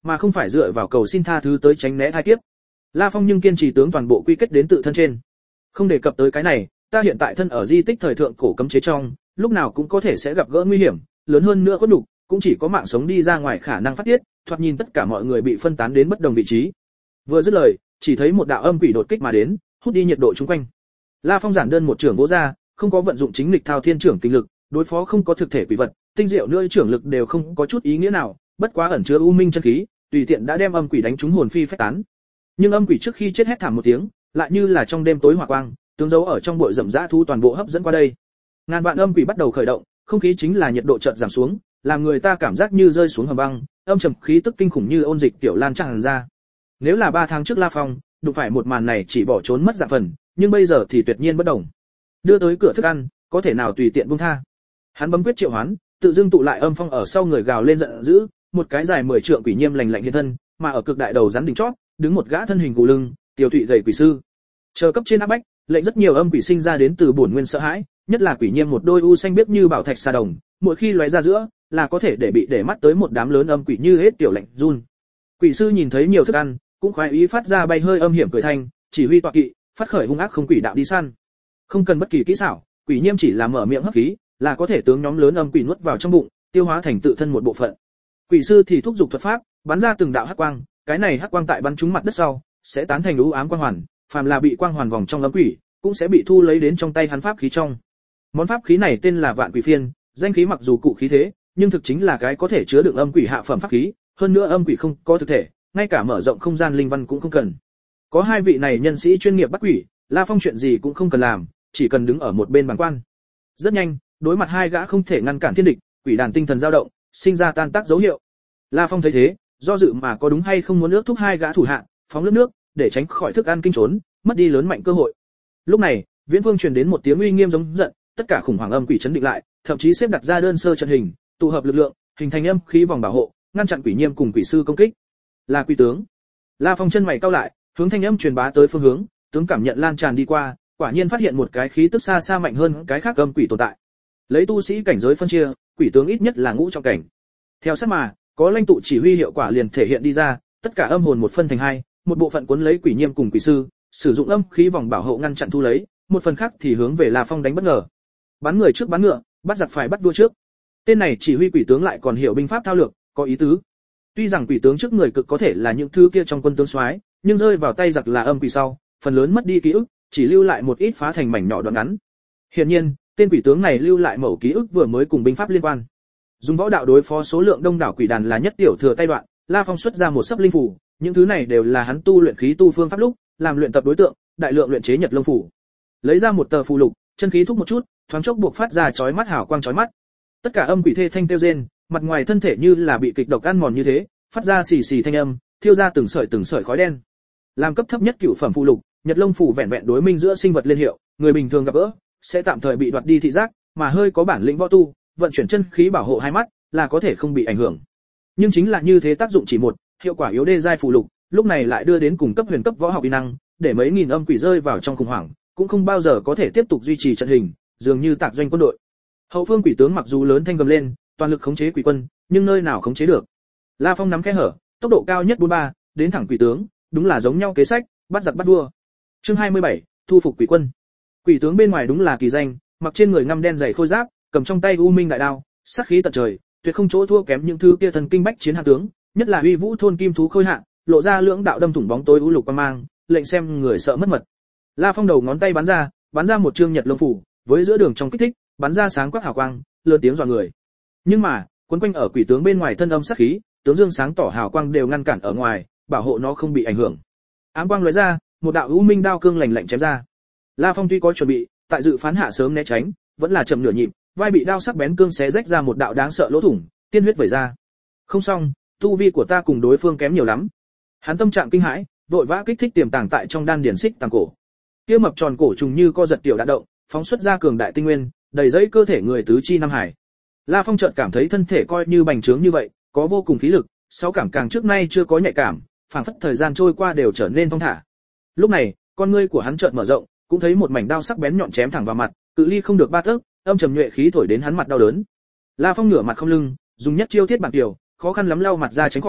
mà không phải dựa vào cầu xin tha thứ tới tránh né tai kiếp. La Phong nhưng kiên trì tướng toàn bộ quy kết đến tự thân trên. Không đề cập tới cái này, ta hiện tại thân ở di tích thời thượng cổ cấm chế trong, lúc nào cũng có thể sẽ gặp gỡ nguy hiểm, lớn hơn nữa có đủ, cũng chỉ có mạng sống đi ra ngoài khả năng phát tiết, thoạt nhìn tất cả mọi người bị phân tán đến bất đồng vị trí. Vừa dứt lời, chỉ thấy một đạo âm quỷ đột kích mà đến, hút đi nhiệt độ xung quanh. La Phong giản đơn một trưởng vỗ ra, không có vận dụng chính lịch thao thiên trưởng kinh lực, đối phó không có thực thể quỷ vật, tinh diệu nữa trưởng lực đều không có chút ý nghĩa nào, bất quá ẩn chứa u minh chân khí, tùy tiện đã đem âm quỷ đánh trúng hồn phi phách tán. Nhưng âm quỷ trước khi chết hét thảm một tiếng, lại như là trong đêm tối hỏa quang, tướng dấu ở trong bụi rậm rã thu toàn bộ hấp dẫn qua đây. Ngàn vạn âm quỷ bắt đầu khởi động, không khí chính là nhiệt độ chợt giảm xuống, làm người ta cảm giác như rơi xuống hầm băng, âm trầm khí tức kinh khủng như ôn dịch tiểu lan tràn ra. Nếu là ba tháng trước La Phong, đụng phải một màn này chỉ bỏ trốn mất dạng phần, nhưng bây giờ thì tuyệt nhiên bất động. Đưa tới cửa thức ăn, có thể nào tùy tiện buông tha. Hắn bấm quyết triệu hoán, tự dưng tụ lại âm phong ở sau người gào lên giận dữ, một cái dài mười trượng quỷ nhiêm lành lạnh hiện thân, mà ở cực đại đầu rắn đỉnh chót, đứng một gã thân hình gù lưng, tiểu thụy gầy quỷ sư. Chờ cấp trên áp bách, lệnh rất nhiều âm quỷ sinh ra đến từ bổn nguyên sợ hãi, nhất là quỷ nhiêm một đôi u xanh biếc như bảo thạch sa đồng, mỗi khi lóe ra giữa, là có thể để bị để mắt tới một đám lớn âm quỷ như hết tiểu lạnh run. Quỷ sư nhìn thấy nhiều thức ăn, cũng khoái ý phát ra bay hơi âm hiểm cười thanh, chỉ huy tọa kỵ, phát khởi hung ác không quỷ đạo đi săn. Không cần bất kỳ kỹ xảo, quỷ nhiêm chỉ là mở miệng hấp khí, là có thể tướng nhóm lớn âm quỷ nuốt vào trong bụng, tiêu hóa thành tự thân một bộ phận. Quỷ sư thì thúc giục thuật pháp, bắn ra từng đạo hắc quang, cái này hắc quang tại bắn trúng mặt đất sau, sẽ tán thành u ám quang hoàn, phàm là bị quang hoàn vòng trong âm quỷ, cũng sẽ bị thu lấy đến trong tay hắn pháp khí trong. Món pháp khí này tên là Vạn Quỷ Phiên, danh khí mặc dù cụ khí thế, nhưng thực chính là cái có thể chứa đựng âm quỷ hạ phẩm pháp khí, hơn nữa âm quỷ không có thực thể, ngay cả mở rộng không gian linh văn cũng không cần. Có hai vị này nhân sĩ chuyên nghiệp bắt quỷ, La Phong chuyện gì cũng không cần làm, chỉ cần đứng ở một bên bàng quan. Rất nhanh, đối mặt hai gã không thể ngăn cản thiên địch, quỷ đàn tinh thần dao động, sinh ra tan tác dấu hiệu. La Phong thấy thế, do dự mà có đúng hay không muốn ước thúc hai gã thủ hạ, phóng lướt nước, để tránh khỏi thức ăn kinh trốn, mất đi lớn mạnh cơ hội. Lúc này, Viễn Vương truyền đến một tiếng uy nghiêm giống giận, tất cả khủng hoảng âm quỷ chấn định lại, thậm chí xếp đặt ra đơn sơ trận hình, tụ hợp lực lượng, hình thành âm khí vòng bảo hộ, ngăn chặn quỷ nhiêm cùng quỷ sư công kích. Là quỷ tướng. La Phong chân mày cau lại, hướng thanh âm truyền bá tới phương hướng, tướng cảm nhận lan tràn đi qua, quả nhiên phát hiện một cái khí tức xa xa mạnh hơn cái khác âm quỷ tồn tại. Lấy tu sĩ cảnh giới phân chia, quỷ tướng ít nhất là ngũ trọng cảnh. Theo sát mà, có lãnh tụ chỉ huy hiệu quả liền thể hiện đi ra, tất cả âm hồn một phân thành hai, một bộ phận cuốn lấy quỷ nhiêm cùng quỷ sư, sử dụng âm khí vòng bảo hộ ngăn chặn thu lấy, một phần khác thì hướng về La Phong đánh bất ngờ. Bắn người trước bắn ngựa, bắt giặc phải bắt vua trước. Tên này chỉ huy quỷ tướng lại còn hiểu binh pháp thao lược, có ý tứ. Tuy rằng quỷ tướng trước người cực có thể là những thứ kia trong quân tướng soái, nhưng rơi vào tay giặc là âm quỷ sau, phần lớn mất đi ký ức, chỉ lưu lại một ít phá thành mảnh nhỏ đoạn ngắn. Hiển nhiên, tên quỷ tướng này lưu lại mẩu ký ức vừa mới cùng binh pháp liên quan. Dùng võ đạo đối phó số lượng đông đảo quỷ đàn là nhất tiểu thừa tay đoạn, La Phong xuất ra một sấp linh phủ, những thứ này đều là hắn tu luyện khí tu phương pháp lúc, làm luyện tập đối tượng, đại lượng luyện chế nhật lông phủ. Lấy ra một tờ phù lục, chân khí thúc một chút, thoáng chốc buộc phát ra chói mắt hào quang chói mắt. Tất cả âm quỷ thê thanh tiêu rên, mặt ngoài thân thể như là bị kịch độc ăn mòn như thế, phát ra xì xì thanh âm, thiêu ra từng sợi từng sợi khói đen. Làm cấp thấp nhất cửu phẩm phù lục, nhật lông phủ vẹn vẹn đối minh giữa sinh vật liên hiệu, người bình thường gặp gỡ sẽ tạm thời bị đoạt đi thị giác, mà hơi có bản lĩnh võ tu, vận chuyển chân khí bảo hộ hai mắt, là có thể không bị ảnh hưởng. Nhưng chính là như thế tác dụng chỉ một, hiệu quả yếu đê giai phù lục, lúc này lại đưa đến cùng cấp huyền cấp võ học uy năng, để mấy nghìn âm quỷ rơi vào trong khủng hoảng, cũng không bao giờ có thể tiếp tục duy trì trận hình, dường như tạc doanh quân đội. Hậu phương quỷ tướng mặc dù lớn thanh gầm lên, toàn lực khống chế quỷ quân, nhưng nơi nào khống chế được. La Phong nắm khe hở, tốc độ cao nhất bốn ba, đến thẳng quỷ tướng, đúng là giống nhau kế sách, bắt giặc bắt vua. Chương hai mươi bảy, thu phục quỷ quân. Quỷ tướng bên ngoài đúng là kỳ danh, mặc trên người ngăm đen dày khôi giáp, cầm trong tay u minh đại đao, sát khí tận trời, tuyệt không chỗ thua kém những thứ kia thần kinh bách chiến hạ tướng, nhất là uy vũ thôn kim thú khôi hạ, lộ ra lưỡng đạo đâm thủng bóng tối u lục quang mang, lệnh xem người sợ mất mật. La Phong đầu ngón tay bắn ra, bắn ra một chương nhật lông phủ, với giữa đường trong kích thích, bắn ra sáng quắc hào quang, lớn tiếng dọa người. Nhưng mà, quấn quanh ở quỷ tướng bên ngoài thân âm sát khí, tướng dương sáng tỏ hào quang đều ngăn cản ở ngoài, bảo hộ nó không bị ảnh hưởng. Ám quang lóe ra, một đạo u minh đao cương lạnh lạnh chém ra. La Phong tuy có chuẩn bị, tại dự phán hạ sớm né tránh, vẫn là chậm nửa nhịp, vai bị đao sắc bén cương xé rách ra một đạo đáng sợ lỗ thủng, tiên huyết vẩy ra. Không xong, tu vi của ta cùng đối phương kém nhiều lắm. Hắn tâm trạng kinh hãi, vội vã kích thích tiềm tàng tại trong đan điển xích tàng cổ. Kia mập tròn cổ trùng như co giật tiểu đạn động, phóng xuất ra cường đại tinh nguyên, đầy dẫy cơ thể người tứ chi năm hải. La Phong chợt cảm thấy thân thể coi như bành trướng như vậy, có vô cùng khí lực, sáu cảm càng trước nay chưa có nhạy cảm, phảng phất thời gian trôi qua đều trở nên thong thả. Lúc này, con ngươi của hắn chợt mở rộng, cũng thấy một mảnh đao sắc bén nhọn chém thẳng vào mặt, cự ly không được ba tấc, âm trầm nhuệ khí thổi đến hắn mặt đau đớn. La Phong ngửa mặt không lưng, dùng nhất chiêu thiết bản tiểu, khó khăn lắm lau mặt ra tránh khỏi,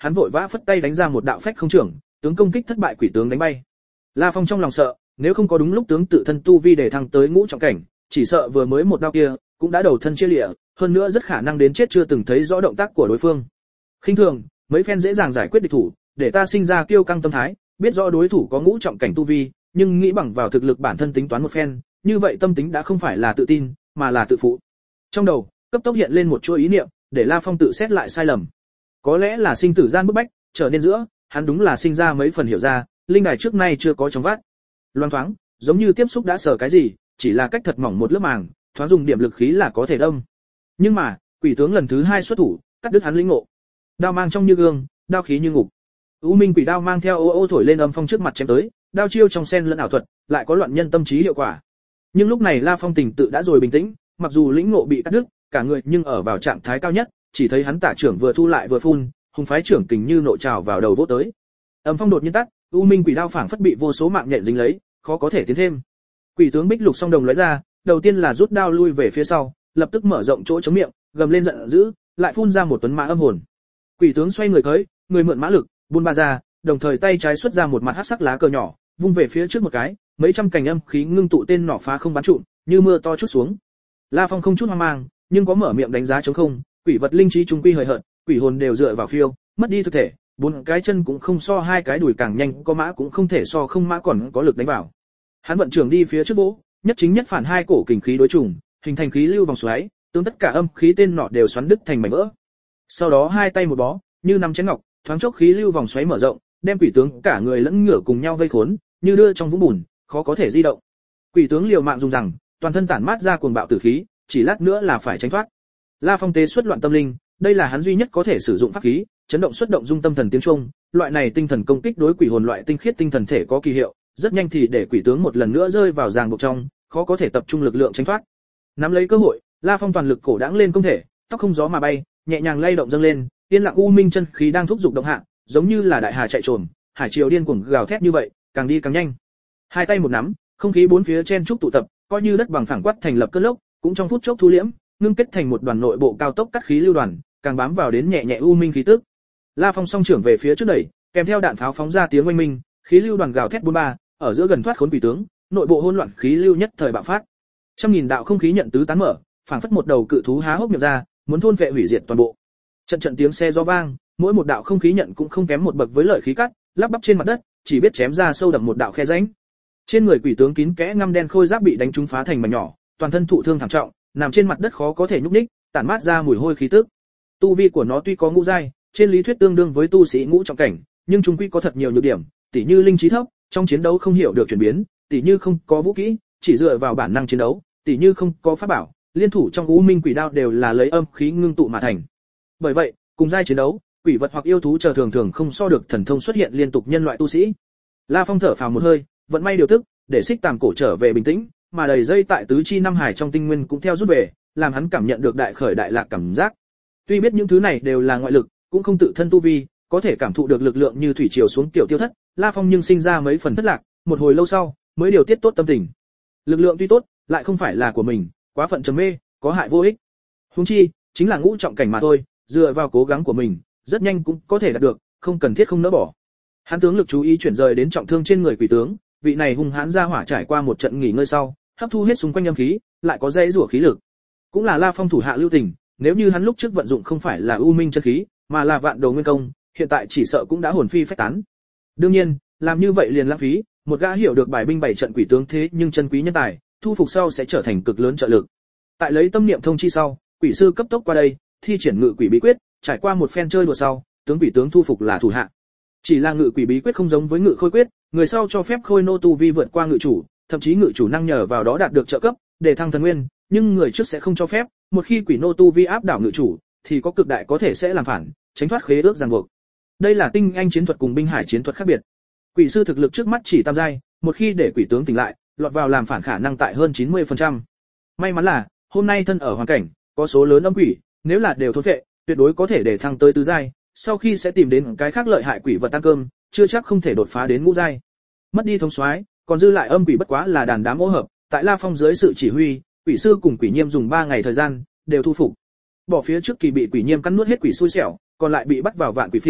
hắn vội vã phất tay đánh ra một đạo phách không trưởng, tướng công kích thất bại quỷ tướng đánh bay. La Phong trong lòng sợ, nếu không có đúng lúc tướng tự thân tu vi để thăng tới ngũ trọng cảnh, chỉ sợ vừa mới một đao kia cũng đã đầu thân chia lìa, hơn nữa rất khả năng đến chết chưa từng thấy rõ động tác của đối phương. Khinh thường, mấy phen dễ dàng giải quyết địch thủ, để ta sinh ra kiêu căng tâm thái, biết rõ đối thủ có ngũ trọng cảnh tu vi, nhưng nghĩ bằng vào thực lực bản thân tính toán một phen, như vậy tâm tính đã không phải là tự tin, mà là tự phụ. Trong đầu, cấp tốc hiện lên một chuỗi ý niệm, để La Phong tự xét lại sai lầm. Có lẽ là sinh tử gian bức bách, trở nên giữa, hắn đúng là sinh ra mấy phần hiểu ra, linh đài trước nay chưa có trong vát. Loan thoáng, giống như tiếp xúc đã sở cái gì, chỉ là cách thật mỏng một lớp màng, thoáng dùng điểm lực khí là có thể đông. Nhưng mà, quỷ tướng lần thứ hai xuất thủ, cắt đứt hắn linh ngộ. Đao mang trong như gương, đao khí như ngục. U Minh quỷ đao mang theo ô ô thổi lên âm phong trước mặt chém tới, đao chiêu trong sen lẫn ảo thuật, lại có loạn nhân tâm trí hiệu quả. Nhưng lúc này La Phong tình tự đã rồi bình tĩnh, mặc dù lĩnh ngộ bị cắt đứt, cả người nhưng ở vào trạng thái cao nhất, chỉ thấy hắn tả trưởng vừa thu lại vừa phun, hùng phái trưởng kình như nộ trào vào đầu vỗ tới. Âm phong đột nhiên tắt, U Minh quỷ đao phảng phất bị vô số mạng nhện dính lấy, khó có thể tiến thêm. Quỷ tướng Bích Lục song đồng lóe ra, đầu tiên là rút đao lui về phía sau, lập tức mở rộng chỗ chống miệng, gầm lên giận dữ, lại phun ra một tuấn mã âm hồn. Quỷ tướng xoay người cưỡi, người mượn mã lực, buôn ba ra, đồng thời tay trái xuất ra một mặt hắc sắc lá cờ nhỏ, vung về phía trước một cái, mấy trăm cành âm khí ngưng tụ tên nỏ phá không bắn trụm, như mưa to chút xuống. La Phong không chút hoang mang, nhưng có mở miệng đánh giá trống không, quỷ vật linh trí trung quy hời hợt, quỷ hồn đều dựa vào phiêu, mất đi thực thể, bốn cái chân cũng không so hai cái đùi càng nhanh, có mã cũng không thể so không mã còn có lực đánh vào. Hắn vận trưởng đi phía trước vỗ, nhất chính nhất phản hai cổ kình khí đối trùng, hình thành khí lưu vòng xoáy, tướng tất cả âm khí tên nọ đều xoắn đứt thành mảnh vỡ. Sau đó hai tay một bó, như nắm chén ngọc, thoáng chốc khí lưu vòng xoáy mở rộng, đem quỷ tướng cả người lẫn ngựa cùng nhau vây khốn, như đưa trong vũng bùn, khó có thể di động. Quỷ tướng liều mạng dùng rằng, toàn thân tản mát ra cuồng bạo tử khí, chỉ lát nữa là phải tránh thoát. La Phong tế xuất loạn tâm linh, đây là hắn duy nhất có thể sử dụng pháp khí, chấn động xuất động dung tâm thần tiếng trung, loại này tinh thần công kích đối quỷ hồn loại tinh khiết tinh thần thể có kỳ hiệu, rất nhanh thì để quỷ tướng một lần nữa rơi vào ràng buộc trong, khó có thể tập trung lực lượng tránh thoát. Nắm lấy cơ hội, La Phong toàn lực cổ đãng lên công thể, tóc không gió mà bay, nhẹ nhàng lay động dâng lên, yên lặng u minh chân khí đang thúc dục động hạ, giống như là đại hà chạy trồm, hải triều điên cuồng gào thét như vậy, càng đi càng nhanh. Hai tay một nắm, không khí bốn phía chen trúc tụ tập, coi như đất bằng phẳng quát thành lập cơn lốc, cũng trong phút chốc thu liễm, ngưng kết thành một đoàn nội bộ cao tốc cắt khí lưu đoàn, càng bám vào đến nhẹ nhẹ u minh khí tức. La Phong song trưởng về phía trước đẩy, kèm theo đạn pháo phóng ra tiếng oanh minh, khí lưu đoàn gào thét bốn ba, ở giữa gần thoát khốn quỷ tướng, nội bộ hỗn loạn khí lưu nhất thời bạo phát. Trăm nghìn đạo không khí nhận tứ tán mở, phảng phất một đầu cự thú há hốc miệng ra, muốn thôn phệ hủy diệt toàn bộ. Trận trận tiếng xe gió vang, mỗi một đạo không khí nhận cũng không kém một bậc với lợi khí cắt, lắp bắp trên mặt đất, chỉ biết chém ra sâu đậm một đạo khe rãnh. Trên người quỷ tướng kín kẽ ngăm đen khôi giáp bị đánh trúng phá thành mảnh nhỏ, toàn thân thụ thương thảm trọng, nằm trên mặt đất khó có thể nhúc nhích, tản mát ra mùi hôi khí tức. Tu vi của nó tuy có ngũ giai, trên lý thuyết tương đương với tu sĩ ngũ trọng cảnh, nhưng chung quy có thật nhiều nhược điểm, tỉ như linh trí thấp, trong chiến đấu không hiểu được chuyển biến, tỉ như không có vũ kỹ, chỉ dựa vào bản năng chiến đấu, tỉ như không có pháp bảo, liên thủ trong U Minh quỷ đao đều là lấy âm khí ngưng tụ mà thành. Bởi vậy, cùng giai chiến đấu, quỷ vật hoặc yêu thú chờ thường thường không so được thần thông xuất hiện liên tục nhân loại tu sĩ. La Phong thở phào một hơi, vận may điều tức, để xích tàm cổ trở về bình tĩnh, mà đầy dây tại tứ chi năm hải trong tinh nguyên cũng theo rút về, làm hắn cảm nhận được đại khởi đại lạc cảm giác. Tuy biết những thứ này đều là ngoại lực, cũng không tự thân tu vi, có thể cảm thụ được lực lượng như thủy triều xuống tiểu tiêu thất, La Phong nhưng sinh ra mấy phần thất lạc, một hồi lâu sau, mới điều tiết tốt tâm tình. Lực lượng tuy tốt, lại không phải là của mình, quá phận trầm mê, có hại vô ích. Huống chi, chính là ngũ trọng cảnh mà thôi, dựa vào cố gắng của mình, rất nhanh cũng có thể đạt được, không cần thiết không nỡ bỏ. Hắn tướng lực chú ý chuyển rời đến trọng thương trên người quỷ tướng, vị này hung hãn ra hỏa trải qua một trận nghỉ ngơi sau, hấp thu hết xung quanh âm khí, lại có dễ rủa khí lực. Cũng là La Phong thủ hạ lưu tình, nếu như hắn lúc trước vận dụng không phải là u minh chân khí, mà là vạn đồ nguyên công, hiện tại chỉ sợ cũng đã hồn phi phách tán. Đương nhiên, làm như vậy liền lãng phí, một gã hiểu được bài binh bảy trận quỷ tướng thế nhưng chân quý nhân tài, thu phục sau sẽ trở thành cực lớn trợ lực. Tại lấy tâm niệm thông chi sau, quỷ sư cấp tốc qua đây, thi triển ngự quỷ bí quyết, trải qua một phen chơi đùa sau, tướng quỷ tướng thu phục là thủ hạ. Chỉ là ngự quỷ bí quyết không giống với ngự khôi quyết, người sau cho phép khôi nô tu vi vượt qua ngự chủ, thậm chí ngự chủ năng nhờ vào đó đạt được trợ cấp, để thăng thần nguyên, nhưng người trước sẽ không cho phép, một khi quỷ nô tu vi áp đảo ngự chủ, thì có cực đại có thể sẽ làm phản, tránh thoát khế ước ràng buộc. Đây là tinh anh chiến thuật cùng binh hải chiến thuật khác biệt. Quỷ sư thực lực trước mắt chỉ tam giai, một khi để quỷ tướng tỉnh lại, lọt vào làm phản khả năng tại hơn chín mươi phần trăm. May mắn là, hôm nay thân ở hoàn cảnh, có số lớn âm quỷ, nếu là đều thôn phệ, tuyệt đối có thể để thăng tới tứ giai, sau khi sẽ tìm đến cái khác lợi hại quỷ vật ăn cơm, chưa chắc không thể đột phá đến ngũ giai. Mất đi thống soái, còn dư lại âm quỷ bất quá là đàn đám ô hợp, tại La Phong dưới sự chỉ huy, quỷ sư cùng quỷ nhiêm dùng ba ngày thời gian, đều thu phục. Bỏ phía trước kỳ bị quỷ nhiêm cắn nuốt hết quỷ xui xẻo, còn lại bị bắt vào vạn quỷ phiên,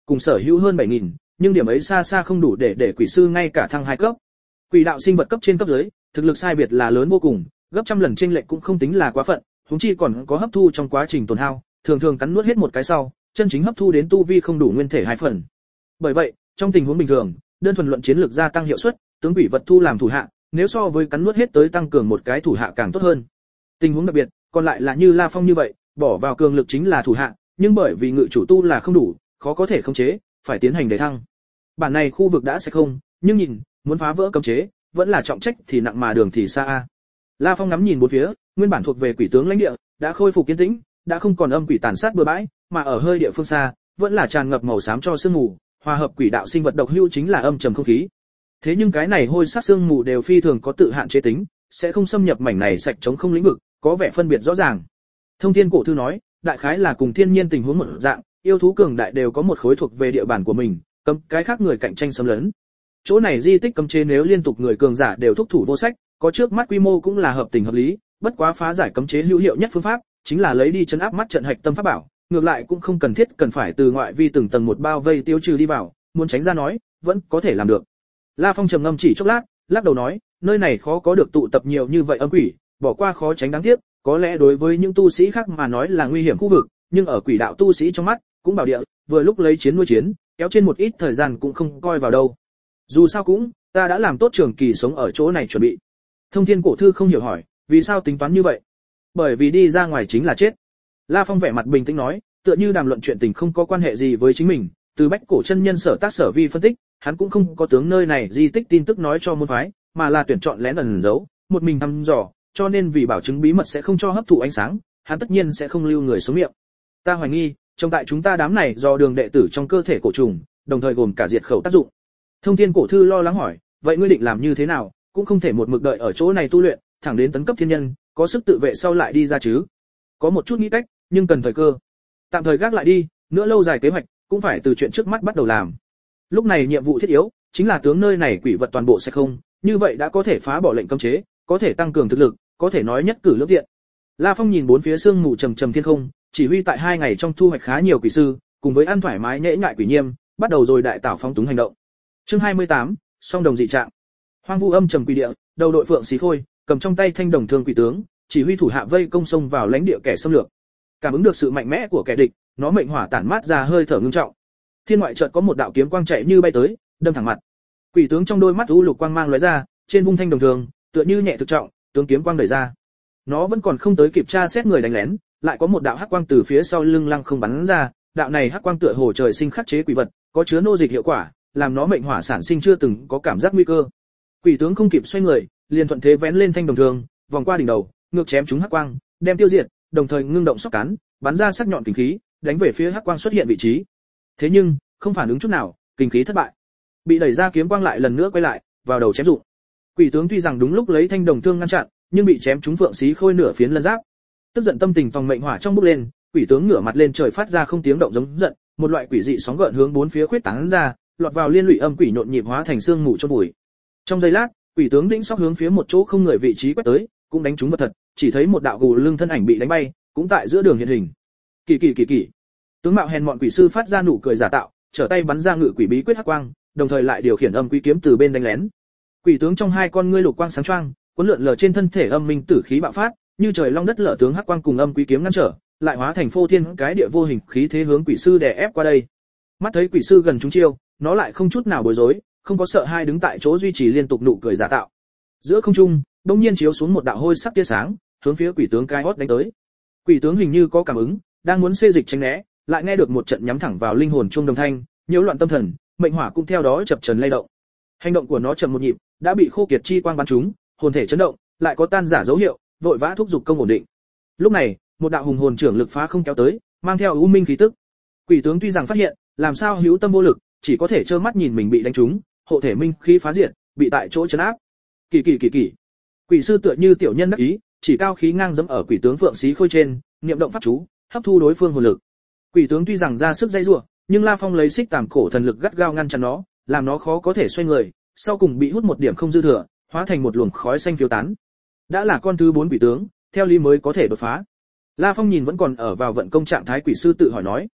cùng sở hữu hơn bảy nghìn, nhưng điểm ấy xa xa không đủ để để quỷ sư ngay cả thăng hai cấp. Quỷ đạo sinh vật cấp trên cấp dưới, thực lực sai biệt là lớn vô cùng, gấp trăm lần chênh lệch cũng không tính là quá phận, huống chi còn có hấp thu trong quá trình tổn hao, thường thường cắn nuốt hết một cái sau, chân chính hấp thu đến tu vi không đủ nguyên thể hai phần. Bởi vậy, trong tình huống bình thường, đơn thuần luận chiến lược gia tăng hiệu suất, tướng quỷ vật thu làm thủ hạ, nếu so với cắn nuốt hết tới tăng cường một cái thủ hạ càng tốt hơn. Tình huống đặc biệt, còn lại là như La Phong như vậy, bỏ vào cường lực chính là thủ hạ, nhưng bởi vì ngự chủ tu là không đủ, khó có thể khống chế, phải tiến hành để thăng. Bản này khu vực đã sẽ không, nhưng nhìn, muốn phá vỡ cấm chế, vẫn là trọng trách thì nặng mà đường thì xa a. La Phong ngắm nhìn bốn phía, nguyên bản thuộc về quỷ tướng lãnh địa, đã khôi phục yên tĩnh, đã không còn âm quỷ tàn sát bừa bãi, mà ở hơi địa phương xa, vẫn là tràn ngập màu xám cho sương mù, hòa hợp quỷ đạo sinh vật độc hưu chính là âm trầm không khí. Thế nhưng cái này hôi sắc sương mù đều phi thường có tự hạn chế tính, sẽ không xâm nhập mảnh này sạch trống không lĩnh vực, có vẻ phân biệt rõ ràng. Thông Thiên cổ thư nói, đại khái là cùng thiên nhiên tình huống một dạng, yêu thú cường đại đều có một khối thuộc về địa bàn của mình, cấm cái khác người cạnh tranh xâm lấn. Chỗ này di tích cấm chế nếu liên tục người cường giả đều thúc thủ vô sách, có trước mắt quy mô cũng là hợp tình hợp lý, bất quá phá giải cấm chế hữu hiệu nhất phương pháp chính là lấy đi chấn áp mắt trận hạch tâm pháp bảo, ngược lại cũng không cần thiết cần phải từ ngoại vi từng tầng một bao vây tiêu trừ đi vào, muốn tránh ra nói, vẫn có thể làm được. La Phong trầm ngâm chỉ chốc lát, lắc đầu nói, nơi này khó có được tụ tập nhiều như vậy âm quỷ, bỏ qua khó tránh đáng tiếc, có lẽ đối với những tu sĩ khác mà nói là nguy hiểm khu vực, nhưng ở quỷ đạo tu sĩ trong mắt, cũng bảo địa, vừa lúc lấy chiến nuôi chiến, kéo trên một ít thời gian cũng không coi vào đâu. Dù sao cũng, ta đã làm tốt trường kỳ sống ở chỗ này chuẩn bị. Thông Thiên cổ thư không hiểu hỏi, vì sao tính toán như vậy? Bởi vì đi ra ngoài chính là chết. La Phong vẻ mặt bình tĩnh nói, tựa như đàm luận chuyện tình không có quan hệ gì với chính mình, từ bách cổ chân nhân sở tác sở vi phân tích, hắn cũng không có tướng nơi này di tích tin tức nói cho môn phái, mà là tuyển chọn lén ẩn giấu, một mình thăm dò, cho nên vì bảo chứng bí mật sẽ không cho hấp thụ ánh sáng, hắn tất nhiên sẽ không lưu người xuống miệng. Ta hoài nghi, trong tại chúng ta đám này do đường đệ tử trong cơ thể cổ trùng, đồng thời gồm cả diệt khẩu tác dụng. Thông Thiên cổ thư lo lắng hỏi, vậy ngươi định làm như thế nào, cũng không thể một mực đợi ở chỗ này tu luyện, thẳng đến tấn cấp thiên nhân, có sức tự vệ sau lại đi ra chứ? Có một chút nghĩ cách, nhưng cần thời cơ. Tạm thời gác lại đi, nữa lâu dài kế hoạch, cũng phải từ chuyện trước mắt bắt đầu làm. Lúc này nhiệm vụ thiết yếu chính là tướng nơi này quỷ vật toàn bộ sẽ không, như vậy đã có thể phá bỏ lệnh cấm chế, có thể tăng cường thực lực, có thể nói nhất cử lưỡng tiện. La Phong nhìn bốn phía sương mù trầm trầm thiên không, chỉ huy tại hai ngày trong thu hoạch khá nhiều quỷ sư, cùng với ăn thoải mái nhễ nhại quỷ nhiêm, bắt đầu rồi đại tảo phóng túng hành động. Chương hai mươi tám, song đồng dị trạng. Hoang vu âm trầm quỷ địa, đầu đội phượng xí khôi, cầm trong tay thanh đồng thương quỷ tướng, chỉ huy thủ hạ vây công xông vào lãnh địa kẻ xâm lược. Cảm ứng được sự mạnh mẽ của kẻ địch, nó mệnh hỏa tản mát ra hơi thở ngưng trọng. Thiên ngoại chợt có một đạo kiếm quang chạy như bay tới, đâm thẳng mặt. Quỷ tướng trong đôi mắt u lục quang mang lóe ra, trên vung thanh đồng thường, tựa như nhẹ thực trọng, tướng kiếm quang đẩy ra. Nó vẫn còn không tới kịp tra xét người đánh lén, lại có một đạo hắc quang từ phía sau lưng lăng không bắn ra, đạo này hắc quang tựa hồ trời sinh khắc chế quỷ vật, có chứa nô dịch hiệu quả, làm nó mệnh hỏa sản sinh chưa từng có cảm giác nguy cơ. Quỷ tướng không kịp xoay người, liền thuận thế vén lên thanh đồng thường, vòng qua đỉnh đầu, ngược chém trúng hắc quang, đem tiêu diệt, đồng thời ngưng động sóc cán, bắn ra sắc nhọn kình khí, đánh về phía hắc quang xuất hiện vị trí. Thế nhưng, không phản ứng chút nào, kình khí thất bại. Bị đẩy ra kiếm quang lại lần nữa quay lại, vào đầu chém dụng. Quỷ tướng tuy rằng đúng lúc lấy thanh đồng thương ngăn chặn, nhưng bị chém trúng phượng xí khôi nửa phiến lân giáp. Tức giận tâm tình phòng mệnh hỏa trong bốc lên, quỷ tướng ngửa mặt lên trời phát ra không tiếng động giống giận, một loại quỷ dị sóng gợn hướng bốn phía khuyết tán ra, lọt vào liên lụy âm quỷ nhộn nhịp hóa thành xương mù chôn vùi. Trong giây lát, quỷ tướng đĩnh sóc hướng phía một chỗ không người vị trí quét tới, cũng đánh trúng vật thật, chỉ thấy một đạo gù lưng thân ảnh bị đánh bay, cũng tại giữa đường hiện hình. Kỳ kỳ kỳ kỳ. Tướng mạo hèn mọn quỷ sư phát ra nụ cười giả tạo, trở tay bắn ra ngự quỷ bí quyết hắc quang, đồng thời lại điều khiển âm quý kiếm từ bên đánh lén. Quỷ tướng trong hai con ngươi lục quang sáng choang, cuốn lượn lờ trên thân thể âm minh tử khí bạo phát, như trời long đất lở tướng hắc quang cùng âm quý kiếm ngăn trở, lại hóa thành phô thiên cái địa vô hình khí thế hướng quỷ sư đè ép qua đây. Mắt thấy quỷ sư gần trúng chiêu, nó lại không chút nào bối rối, không có sợ hai đứng tại chỗ duy trì liên tục nụ cười giả tạo. Giữa không trung, đột nhiên chiếu xuống một đạo hôi sắc tia sáng, hướng phía quỷ tướng cái hót đánh tới. Quỷ tướng hình như có cảm ứng, đang muốn xê dịch tránh né, lại nghe được một trận nhắm thẳng vào linh hồn chuông đồng thanh, nhiễu loạn tâm thần, mệnh hỏa cũng theo đó chập chờn lay động. Hành động của nó chậm một nhịp, đã bị khô kiệt chi quang bắn trúng, hồn thể chấn động, lại có tan giả dấu hiệu, vội vã thúc giục công ổn định. Lúc này, một đạo hùng hồn trưởng lực phá không kéo tới, mang theo u minh khí tức. Quỷ tướng tuy rằng phát hiện, làm sao hữu tâm vô lực, chỉ có thể trơ mắt nhìn mình bị đánh trúng, hộ thể minh khí phá diệt, bị tại chỗ chấn áp. Kỳ kỳ kỳ kỳ. Quỷ sư tựa như tiểu nhân đắc ý, chỉ cao khí ngang dẫm ở quỷ tướng phượng xí khôi trên, niệm động pháp chú, hấp thu đối phương hồn lực. Quỷ tướng tuy rằng ra sức dây rủa, nhưng La Phong lấy xích tàm cổ thần lực gắt gao ngăn chặn nó, làm nó khó có thể xoay người, sau cùng bị hút một điểm không dư thừa, hóa thành một luồng khói xanh phiêu tán. Đã là con thứ bốn quỷ tướng, theo lý mới có thể đột phá. La Phong nhìn vẫn còn ở vào vận công trạng thái quỷ sư tự hỏi nói,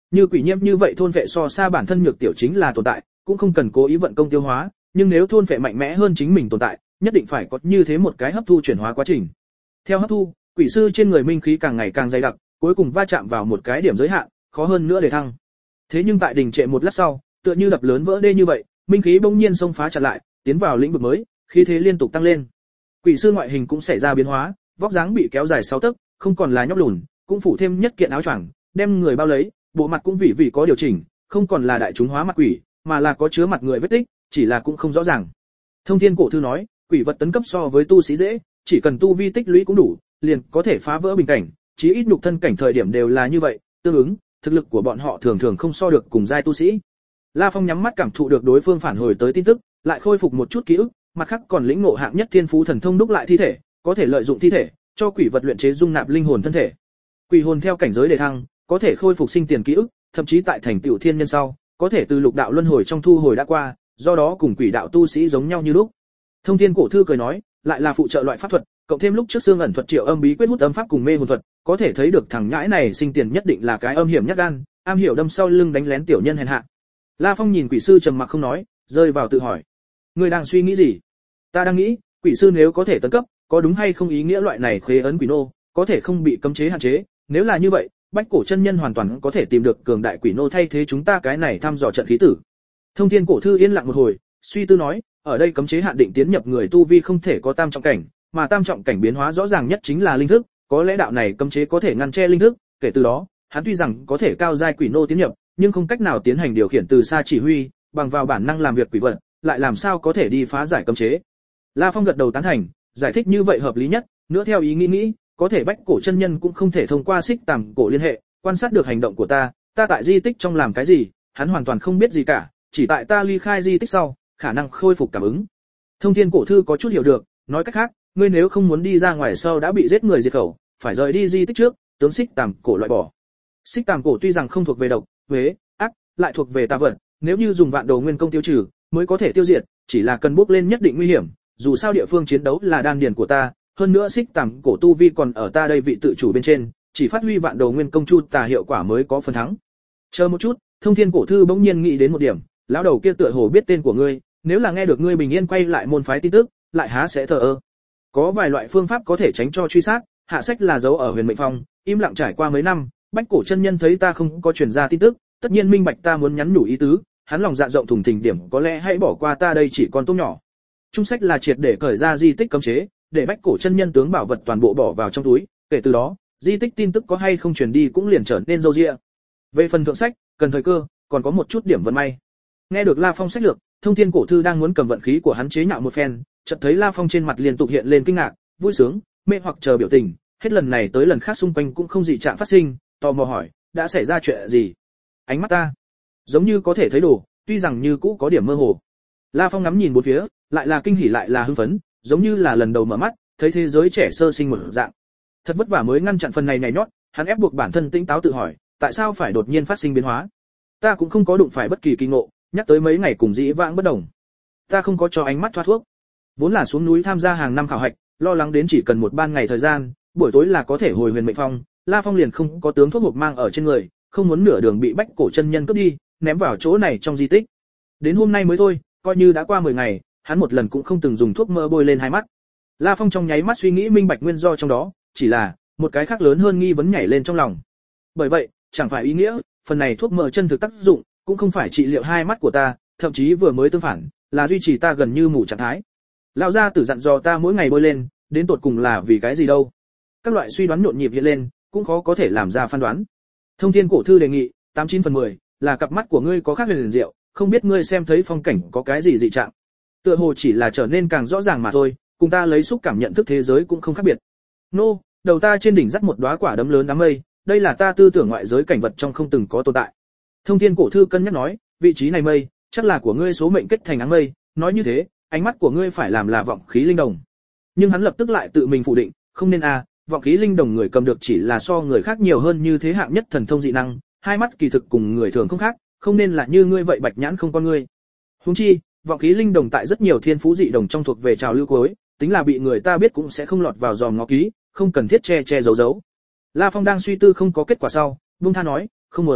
Như quỷ nhiễm như vậy thôn vệ so xa bản thân nhược tiểu chính là tồn tại, cũng không cần cố ý vận công tiêu hóa, nhưng nếu thôn vệ mạnh mẽ hơn chính mình tồn tại, nhất định phải có như thế một cái hấp thu chuyển hóa quá trình. Theo hấp thu, quỷ sư trên người minh khí càng ngày càng dày đặc, cuối cùng va chạm vào một cái điểm giới hạn, khó hơn nữa để thăng. Thế nhưng tại đình trệ một lát sau, tựa như đập lớn vỡ đê như vậy, minh khí bỗng nhiên xông phá chặn lại, tiến vào lĩnh vực mới, khí thế liên tục tăng lên. Quỷ sư ngoại hình cũng xảy ra biến hóa, vóc dáng bị kéo dài sáu tấc, không còn là nhóc lùn, cũng phủ thêm nhất kiện áo choàng, đem người bao lấy, bộ mặt cũng vị vị có điều chỉnh, không còn là đại chúng hóa mặt quỷ, mà là có chứa mặt người vết tích, chỉ là cũng không rõ ràng. Thông Thiên Cổ Thư nói, quỷ vật tấn cấp so với tu sĩ dễ, chỉ cần tu vi tích lũy cũng đủ, liền có thể phá vỡ bình cảnh, chí ít nhục thân cảnh thời điểm đều là như vậy, tương ứng, thực lực của bọn họ thường thường không so được cùng giai tu sĩ. La Phong nhắm mắt cảm thụ được đối phương phản hồi tới tin tức, lại khôi phục một chút ký ức, mặt khác còn lĩnh ngộ hạng nhất thiên phú thần thông đúc lại thi thể, có thể lợi dụng thi thể cho quỷ vật luyện chế dung nạp linh hồn thân thể. Quỷ hồn theo cảnh giới đề thăng, có thể khôi phục sinh tiền ký ức, thậm chí tại thành tựu thiên nhân sau, có thể từ lục đạo luân hồi trong thu hồi đã qua, do đó cùng quỷ đạo tu sĩ giống nhau như lúc. Thông Thiên Cổ Thư cười nói, lại là phụ trợ loại pháp thuật, cộng thêm lúc trước xương ẩn thuật triệu âm bí quyết hút âm pháp cùng mê hồn thuật, có thể thấy được thằng nhãi này sinh tiền nhất định là cái âm hiểm nhất gan, am hiểu đâm sau lưng đánh lén tiểu nhân hèn hạ. La Phong nhìn quỷ sư trầm mặc không nói, rơi vào tự hỏi. Ngươi đang suy nghĩ gì? Ta đang nghĩ, quỷ sư nếu có thể tấn cấp, có đúng hay không ý nghĩa loại này khế ấn quỷ nô, có thể không bị cấm chế hạn chế, nếu là như vậy, Bách Cổ chân nhân hoàn toàn có thể tìm được cường đại quỷ nô thay thế chúng ta cái này thăm dò trận khí tử. Thông Thiên Cổ Thư yên lặng một hồi, suy tư nói, ở đây cấm chế hạn định tiến nhập người tu vi không thể có tam trọng cảnh, mà tam trọng cảnh biến hóa rõ ràng nhất chính là linh thức, có lẽ đạo này cấm chế có thể ngăn che linh thức, kể từ đó, hắn tuy rằng có thể cao giai quỷ nô tiến nhập, nhưng không cách nào tiến hành điều khiển từ xa chỉ huy, bằng vào bản năng làm việc quỷ vật, lại làm sao có thể đi phá giải cấm chế. La Phong gật đầu tán thành, giải thích như vậy hợp lý nhất, nữa theo ý nghĩ nghĩ, có thể Bách Cổ chân nhân cũng không thể thông qua xích tằm cổ liên hệ, quan sát được hành động của ta, ta tại di tích trong làm cái gì, hắn hoàn toàn không biết gì cả, chỉ tại ta ly khai di tích sau, khả năng khôi phục cảm ứng. Thông Thiên Cổ Thư có chút hiểu được, nói cách khác, ngươi nếu không muốn đi ra ngoài sau đã bị giết người diệt khẩu, phải rời đi di tích trước, tướng xích tằm cổ loại bỏ. Xích tằm cổ tuy rằng không thuộc về độc, huế, ác, lại thuộc về tà vật, nếu như dùng vạn đồ nguyên công tiêu trừ, mới có thể tiêu diệt, chỉ là cần bước lên nhất định nguy hiểm, dù sao địa phương chiến đấu là đan điền của ta, hơn nữa xích tằm cổ tu vi còn ở ta đây vị tự chủ bên trên, chỉ phát huy vạn đồ nguyên công chu tà hiệu quả mới có phần thắng. Chờ một chút, Thông Thiên Cổ Thư bỗng nhiên nghĩ đến một điểm, lão đầu kia tựa hồ biết tên của ngươi, nếu là nghe được ngươi bình yên quay lại môn phái tin tức, lại há sẽ thờ ơ. Có vài loại phương pháp có thể tránh cho truy sát, hạ sách là dấu ở Huyền Mệnh Phong, im lặng trải qua mấy năm, Bách Cổ chân nhân thấy ta không có truyền ra tin tức, tất nhiên minh bạch ta muốn nhắn nhủ ý tứ, hắn lòng dạ rộng thùng thình điểm có lẽ hãy bỏ qua ta đây chỉ còn tôm nhỏ. Trung sách là triệt để cởi ra di tích cấm chế, để Bách Cổ chân nhân tướng bảo vật toàn bộ bỏ vào trong túi, kể từ đó, di tích tin tức có hay không truyền đi cũng liền trở nên râu ria. Về phần thượng sách, cần thời cơ, còn có một chút điểm vận may. Nghe được La Phong sách lược, Thông Thiên Cổ Thư đang muốn cầm vận khí của hắn chế nhạo một phen, chợt thấy La Phong trên mặt liên tục hiện lên kinh ngạc, vui sướng, mê hoặc chờ biểu tình, hết lần này tới lần khác xung quanh cũng không dị trạng phát sinh, tò mò hỏi, đã xảy ra chuyện gì? Ánh mắt ta giống như có thể thấy đồ, tuy rằng như cũ có điểm mơ hồ. La Phong ngắm nhìn bốn phía, lại là kinh hỉ lại là hưng phấn, giống như là lần đầu mở mắt, thấy thế giới trẻ sơ sinh một dạng. Thật vất vả mới ngăn chặn phần này nhảy nhót, hắn ép buộc bản thân tĩnh táo tự hỏi, tại sao phải đột nhiên phát sinh biến hóa? Ta cũng không có đụng phải bất kỳ kỳ ngộ, nhắc tới mấy ngày cùng dĩ vãng bất đồng. Ta không có cho ánh mắt thoát thuốc. Vốn là xuống núi tham gia hàng năm khảo hạch, lo lắng đến chỉ cần một ban ngày thời gian, buổi tối là có thể hồi Huyền Mệnh Phong, La Phong liền không có tướng thuốc hộp mang ở trên người, không muốn nửa đường bị Bách Cổ chân nhân cướp đi, ném vào chỗ này trong di tích. Đến hôm nay mới thôi, coi như đã qua mười ngày, hắn một lần cũng không từng dùng thuốc mỡ bôi lên hai mắt. La Phong trong nháy mắt suy nghĩ minh bạch nguyên do trong đó, chỉ là một cái khác lớn hơn nghi vấn nhảy lên trong lòng. Bởi vậy, chẳng phải ý nghĩa, phần này thuốc mỡ chân thực tác dụng, cũng không phải trị liệu hai mắt của ta, thậm chí vừa mới tương phản, là duy trì ta gần như mù trạng thái. Lão gia tử dặn dò ta mỗi ngày bôi lên, đến tột cùng là vì cái gì đâu? Các loại suy đoán nhộn nhịp hiện lên, cũng khó có thể làm ra phán đoán. Thông Thiên Cổ Thư đề nghị, tám chín phần mười, là cặp mắt của ngươi có khác huyền diệu, không biết ngươi xem thấy phong cảnh có cái gì dị trạng. Tựa hồ chỉ là trở nên càng rõ ràng mà thôi, cùng ta lấy xúc cảm nhận thức thế giới cũng không khác biệt. Nô, no, đầu ta trên đỉnh dắt một đóa quả đấm lớn đám mây, đây là ta tư tưởng ngoại giới cảnh vật trong không từng có tồn tại. Thông Thiên Cổ Thư cân nhắc nói, vị trí này mây, chắc là của ngươi số mệnh kết thành áng mây, nói như thế, ánh mắt của ngươi phải làm là vọng khí linh đồng. Nhưng hắn lập tức lại tự mình phủ định, không nên a, à, vọng khí linh đồng người cầm được chỉ là so người khác nhiều hơn như thế hạng nhất thần thông dị năng, hai mắt kỳ thực cùng người thường không khác, không nên là như ngươi vậy bạch nhãn không con ngươi. Huống chi, vọng khí linh đồng tại rất nhiều thiên phú dị đồng trong thuộc về trào lưu cuối, tính là bị người ta biết cũng sẽ không lọt vào dòm ngó ký, không cần thiết che che giấu giấu. La Phong đang suy tư không có kết quả sau, buông tha nói, không muốn,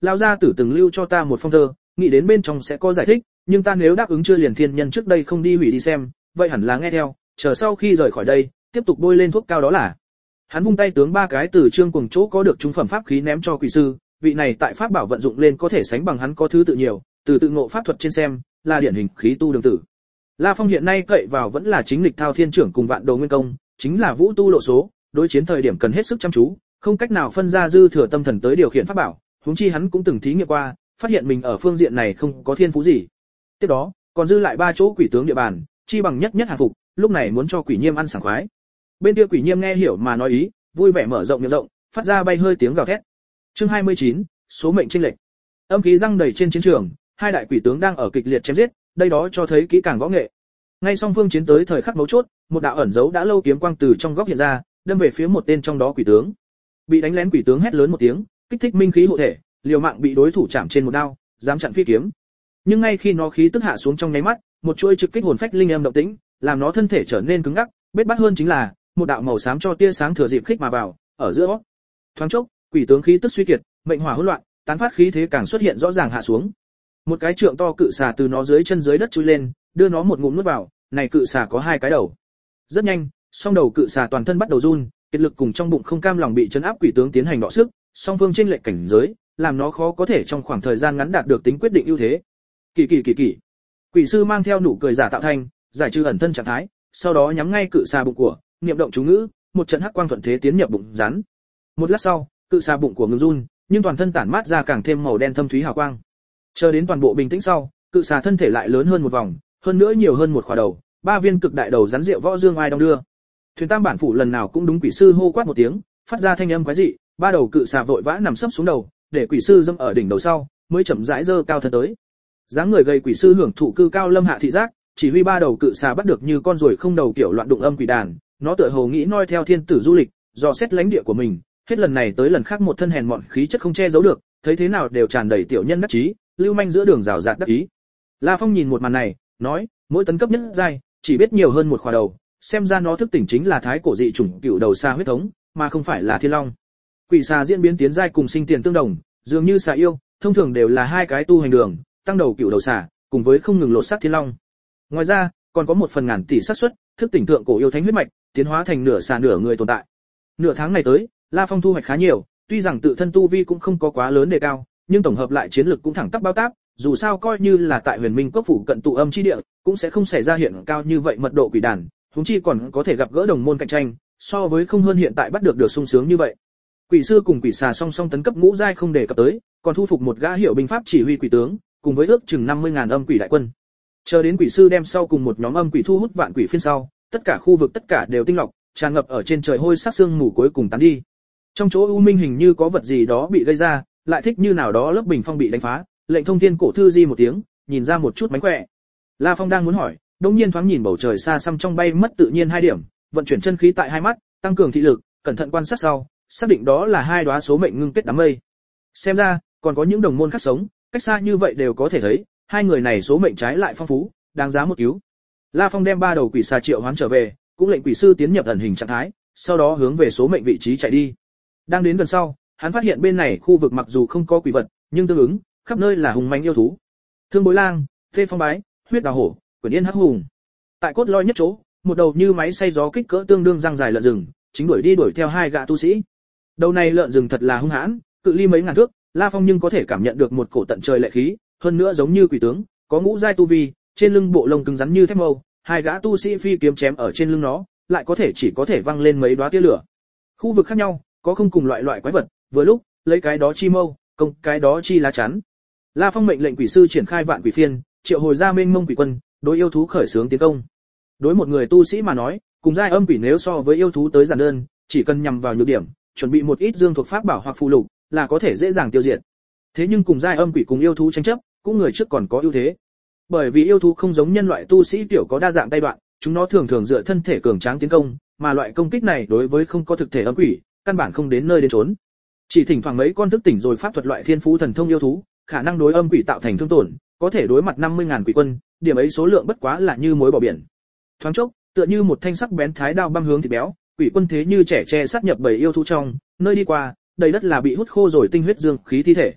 Lão gia tử từng lưu cho ta một phong thơ, nghĩ đến bên trong sẽ có giải thích, nhưng ta nếu đáp ứng chưa liền thiên nhân trước đây không đi hủy đi xem, vậy hẳn là nghe theo, chờ sau khi rời khỏi đây, tiếp tục bôi lên thuốc cao đó là. Hắn vung tay tướng ba cái từ trương cuồng chỗ có được trung phẩm pháp khí ném cho quỷ sư, vị này tại pháp bảo vận dụng lên có thể sánh bằng hắn có thứ tự nhiều, từ tự ngộ pháp thuật trên xem, là điển hình khí tu đường tử. La Phong hiện nay cậy vào vẫn là chính lịch thao thiên trưởng cùng vạn đồ nguyên công, chính là vũ tu lộ số, đối chiến thời điểm cần hết sức chăm chú, không cách nào phân ra dư thừa tâm thần tới điều khiển pháp bảo, huống chi hắn cũng từng thí nghiệm qua, phát hiện mình ở phương diện này không có thiên phú gì. Tiếp đó, còn dư lại ba chỗ quỷ tướng địa bàn, chi bằng nhất nhất hàng phục, lúc này muốn cho quỷ nhiêm ăn sảng khoái. Bên kia quỷ nhiêm nghe hiểu mà nói ý, vui vẻ mở rộng miệng rộng, phát ra bay hơi tiếng gào thét. Chương hai mươi chín, số mệnh chênh lệch. Âm khí răng đầy trên chiến trường, hai đại quỷ tướng đang ở kịch liệt chém giết, đây đó cho thấy kỹ càng võ nghệ. Ngay song phương chiến tới thời khắc mấu chốt, một đạo ẩn dấu đã lâu kiếm quang từ trong góc hiện ra, đâm về phía một tên trong đó quỷ tướng. Bị đánh lén quỷ tướng hét lớn một tiếng, kích thích minh khí hộ thể, liều mạng bị đối thủ chạm trên một đao, dám chặn phi kiếm. Nhưng ngay khi nó khí tức hạ xuống trong nháy mắt, một chuôi trực kích hồn phách linh âm động tĩnh, làm nó thân thể trở nên cứng ngắc, bết bát hơn chính là một đạo màu xám cho tia sáng thừa dịp khích mà vào, ở giữa. Thoáng chốc, quỷ tướng khí tức suy kiệt, mệnh hỏa hỗn loạn, tán phát khí thế càng xuất hiện rõ ràng hạ xuống. Một cái trượng to cự xà từ nó dưới chân dưới đất chui lên, đưa nó một ngụm nuốt vào, này cự xà có hai cái đầu. Rất nhanh, song đầu cự xà toàn thân bắt đầu run, kết lực cùng trong bụng không cam lòng bị chấn áp quỷ tướng tiến hành đọ sức, song phương chênh lệch cảnh giới, làm nó khó có thể trong khoảng thời gian ngắn đạt được tính quyết định ưu thế. Kỳ kỳ kỳ kỳ. Quỷ sư mang theo nụ cười giả tạo thành, giải trừ ẩn thân trạng thái, sau đó nhắm ngay cự xà bụng của, niệm động chú ngữ, một trận hắc quang thuận thế tiến nhập bụng rắn. Một lát sau, cự xà bụng của ngừng run, nhưng toàn thân tản mát ra càng thêm màu đen thâm thúy hào quang. Chờ đến toàn bộ bình tĩnh sau, cự xà thân thể lại lớn hơn một vòng, hơn nữa nhiều hơn một khỏa đầu, ba viên cực đại đầu rắn rượu võ dương ai đong đưa. Thuyền Tam bản phủ lần nào cũng đúng quỷ sư hô quát một tiếng, phát ra thanh âm quái dị, ba đầu cự xà vội vã nằm sấp xuống đầu, để quỷ sư dâm ở đỉnh đầu sau, mới chậm rãi dơ cao thân tới. Dáng người gầy quỷ sư hưởng thụ cư cao lâm hạ thị giác, chỉ huy ba đầu cự xà bắt được như con ruồi không đầu kiểu loạn đụng âm quỷ đàn, nó tựa hồ nghĩ noi theo thiên tử du lịch, dò xét lãnh địa của mình, hết lần này tới lần khác một thân hèn mọn khí chất không che giấu được, thấy thế nào đều tràn đầy tiểu nhân đắc chí, lưu manh giữa đường rào rạt đắc ý. La Phong nhìn một màn này, nói, mỗi tấn cấp nhất giai, chỉ biết nhiều hơn một khỏa đầu, xem ra nó thức tỉnh chính là thái cổ dị chủng cựu đầu xà huyết thống, mà không phải là thiên long. Quỷ xà diễn biến tiến giai cùng sinh tiền tương đồng, dường như xà yêu, thông thường đều là hai cái tu hành đường, tăng đầu cựu đầu xà, cùng với không ngừng lột xác thiên long. Ngoài ra, còn có một phần ngàn tỷ xác suất thức tỉnh thượng cổ yêu thánh huyết mạch, tiến hóa thành nửa xà nửa người tồn tại. Nửa tháng này tới, La Phong thu hoạch khá nhiều, tuy rằng tự thân tu vi cũng không có quá lớn đề cao, nhưng tổng hợp lại chiến lực cũng thẳng tắp bao táp, dù sao coi như là tại Huyền Minh Cốc phủ cận tụ âm chi địa, cũng sẽ không xảy ra hiện cao như vậy mật độ quỷ đàn, huống chi còn có thể gặp gỡ đồng môn cạnh tranh, so với không hơn hiện tại bắt được được sung sướng như vậy. Quỷ sư cùng quỷ xà song song tấn cấp ngũ giai không đề cập tới, còn thu phục một gã hiệu binh pháp chỉ huy quỷ tướng, cùng với ước chừng năm mươi ngàn âm quỷ đại quân. Chờ đến quỷ sư đem sau cùng một nhóm âm quỷ thu hút vạn quỷ phiên sau, tất cả khu vực tất cả đều tinh lọc, tràn ngập ở trên trời hôi sắc sương mù cuối cùng tán đi. Trong chỗ u minh hình như có vật gì đó bị gây ra, lại thích như nào đó lớp bình phong bị đánh phá, lệnh thông thiên cổ thư di một tiếng, nhìn ra một chút mánh khỏe. La Phong đang muốn hỏi, đống nhiên thoáng nhìn bầu trời xa xăm trong bay mất tự nhiên hai điểm, vận chuyển chân khí tại hai mắt, tăng cường thị lực, cẩn thận quan sát sau, xác định đó là hai đóa số mệnh ngưng kết đám mây. Xem ra, còn có những đồng môn khác sống, cách xa như vậy đều có thể thấy, hai người này số mệnh trái lại phong phú, đáng giá một cứu. La Phong đem ba đầu quỷ xà triệu hoán trở về, cũng lệnh quỷ sư tiến nhập ẩn hình trạng thái, sau đó hướng về số mệnh vị trí chạy đi. Đang đến gần sau, hắn phát hiện bên này khu vực mặc dù không có quỷ vật, nhưng tương ứng, khắp nơi là hùng mãnh yêu thú. Thương Bối Lang, Thê Phong Bái, Huyết Đào Hổ, Quyển Yên Hắc Hùng. Tại cốt lõi nhất chỗ, một đầu như máy xay gió kích cỡ tương đương răng dài lợn rừng, chính đuổi đi đuổi theo hai gã tu sĩ. Đầu này lợn rừng thật là hung hãn, cự ly mấy ngàn thước, La Phong nhưng có thể cảm nhận được một cổ tận trời lệ khí, hơn nữa giống như quỷ tướng, có ngũ giai tu vi, trên lưng bộ lông cứng rắn như thép mâu, hai gã tu sĩ phi kiếm chém ở trên lưng nó, lại có thể chỉ có thể văng lên mấy đóa tia lửa. Khu vực khác nhau, có không cùng loại loại quái vật, vừa lúc, lấy cái đó chi mâu, công cái đó chi lá chắn. La Phong mệnh lệnh quỷ sư triển khai vạn quỷ phiên, triệu hồi ra mênh mông quỷ quân, đối yêu thú khởi xướng tiến công. Đối một người tu sĩ mà nói, cùng giai âm quỷ nếu so với yêu thú tới giản đơn, chỉ cần nhằm vào nhược điểm, chuẩn bị một ít dương thuộc pháp bảo hoặc phù lục, là có thể dễ dàng tiêu diệt. Thế nhưng cùng giai âm quỷ cùng yêu thú tranh chấp, cũng người trước còn có ưu thế. Bởi vì yêu thú không giống nhân loại tu sĩ tiểu có đa dạng tay đoạn, chúng nó thường thường dựa thân thể cường tráng tiến công, mà loại công kích này đối với không có thực thể âm quỷ, căn bản không đến nơi đến trốn. Chỉ thỉnh thoảng mấy con thức tỉnh rồi pháp thuật loại thiên phú thần thông yêu thú, khả năng đối âm quỷ tạo thành thương tổn, có thể đối mặt năm mươi ngàn quỷ quân, điểm ấy số lượng bất quá là như muối bỏ biển. Thoáng chốc, tựa như một thanh sắc bén thái đao băm hướng thịt béo, quỷ quân thế như trẻ tre sát nhập bầy yêu thú trong, nơi đi qua, đầy đất là bị hút khô rồi tinh huyết dương khí thi thể.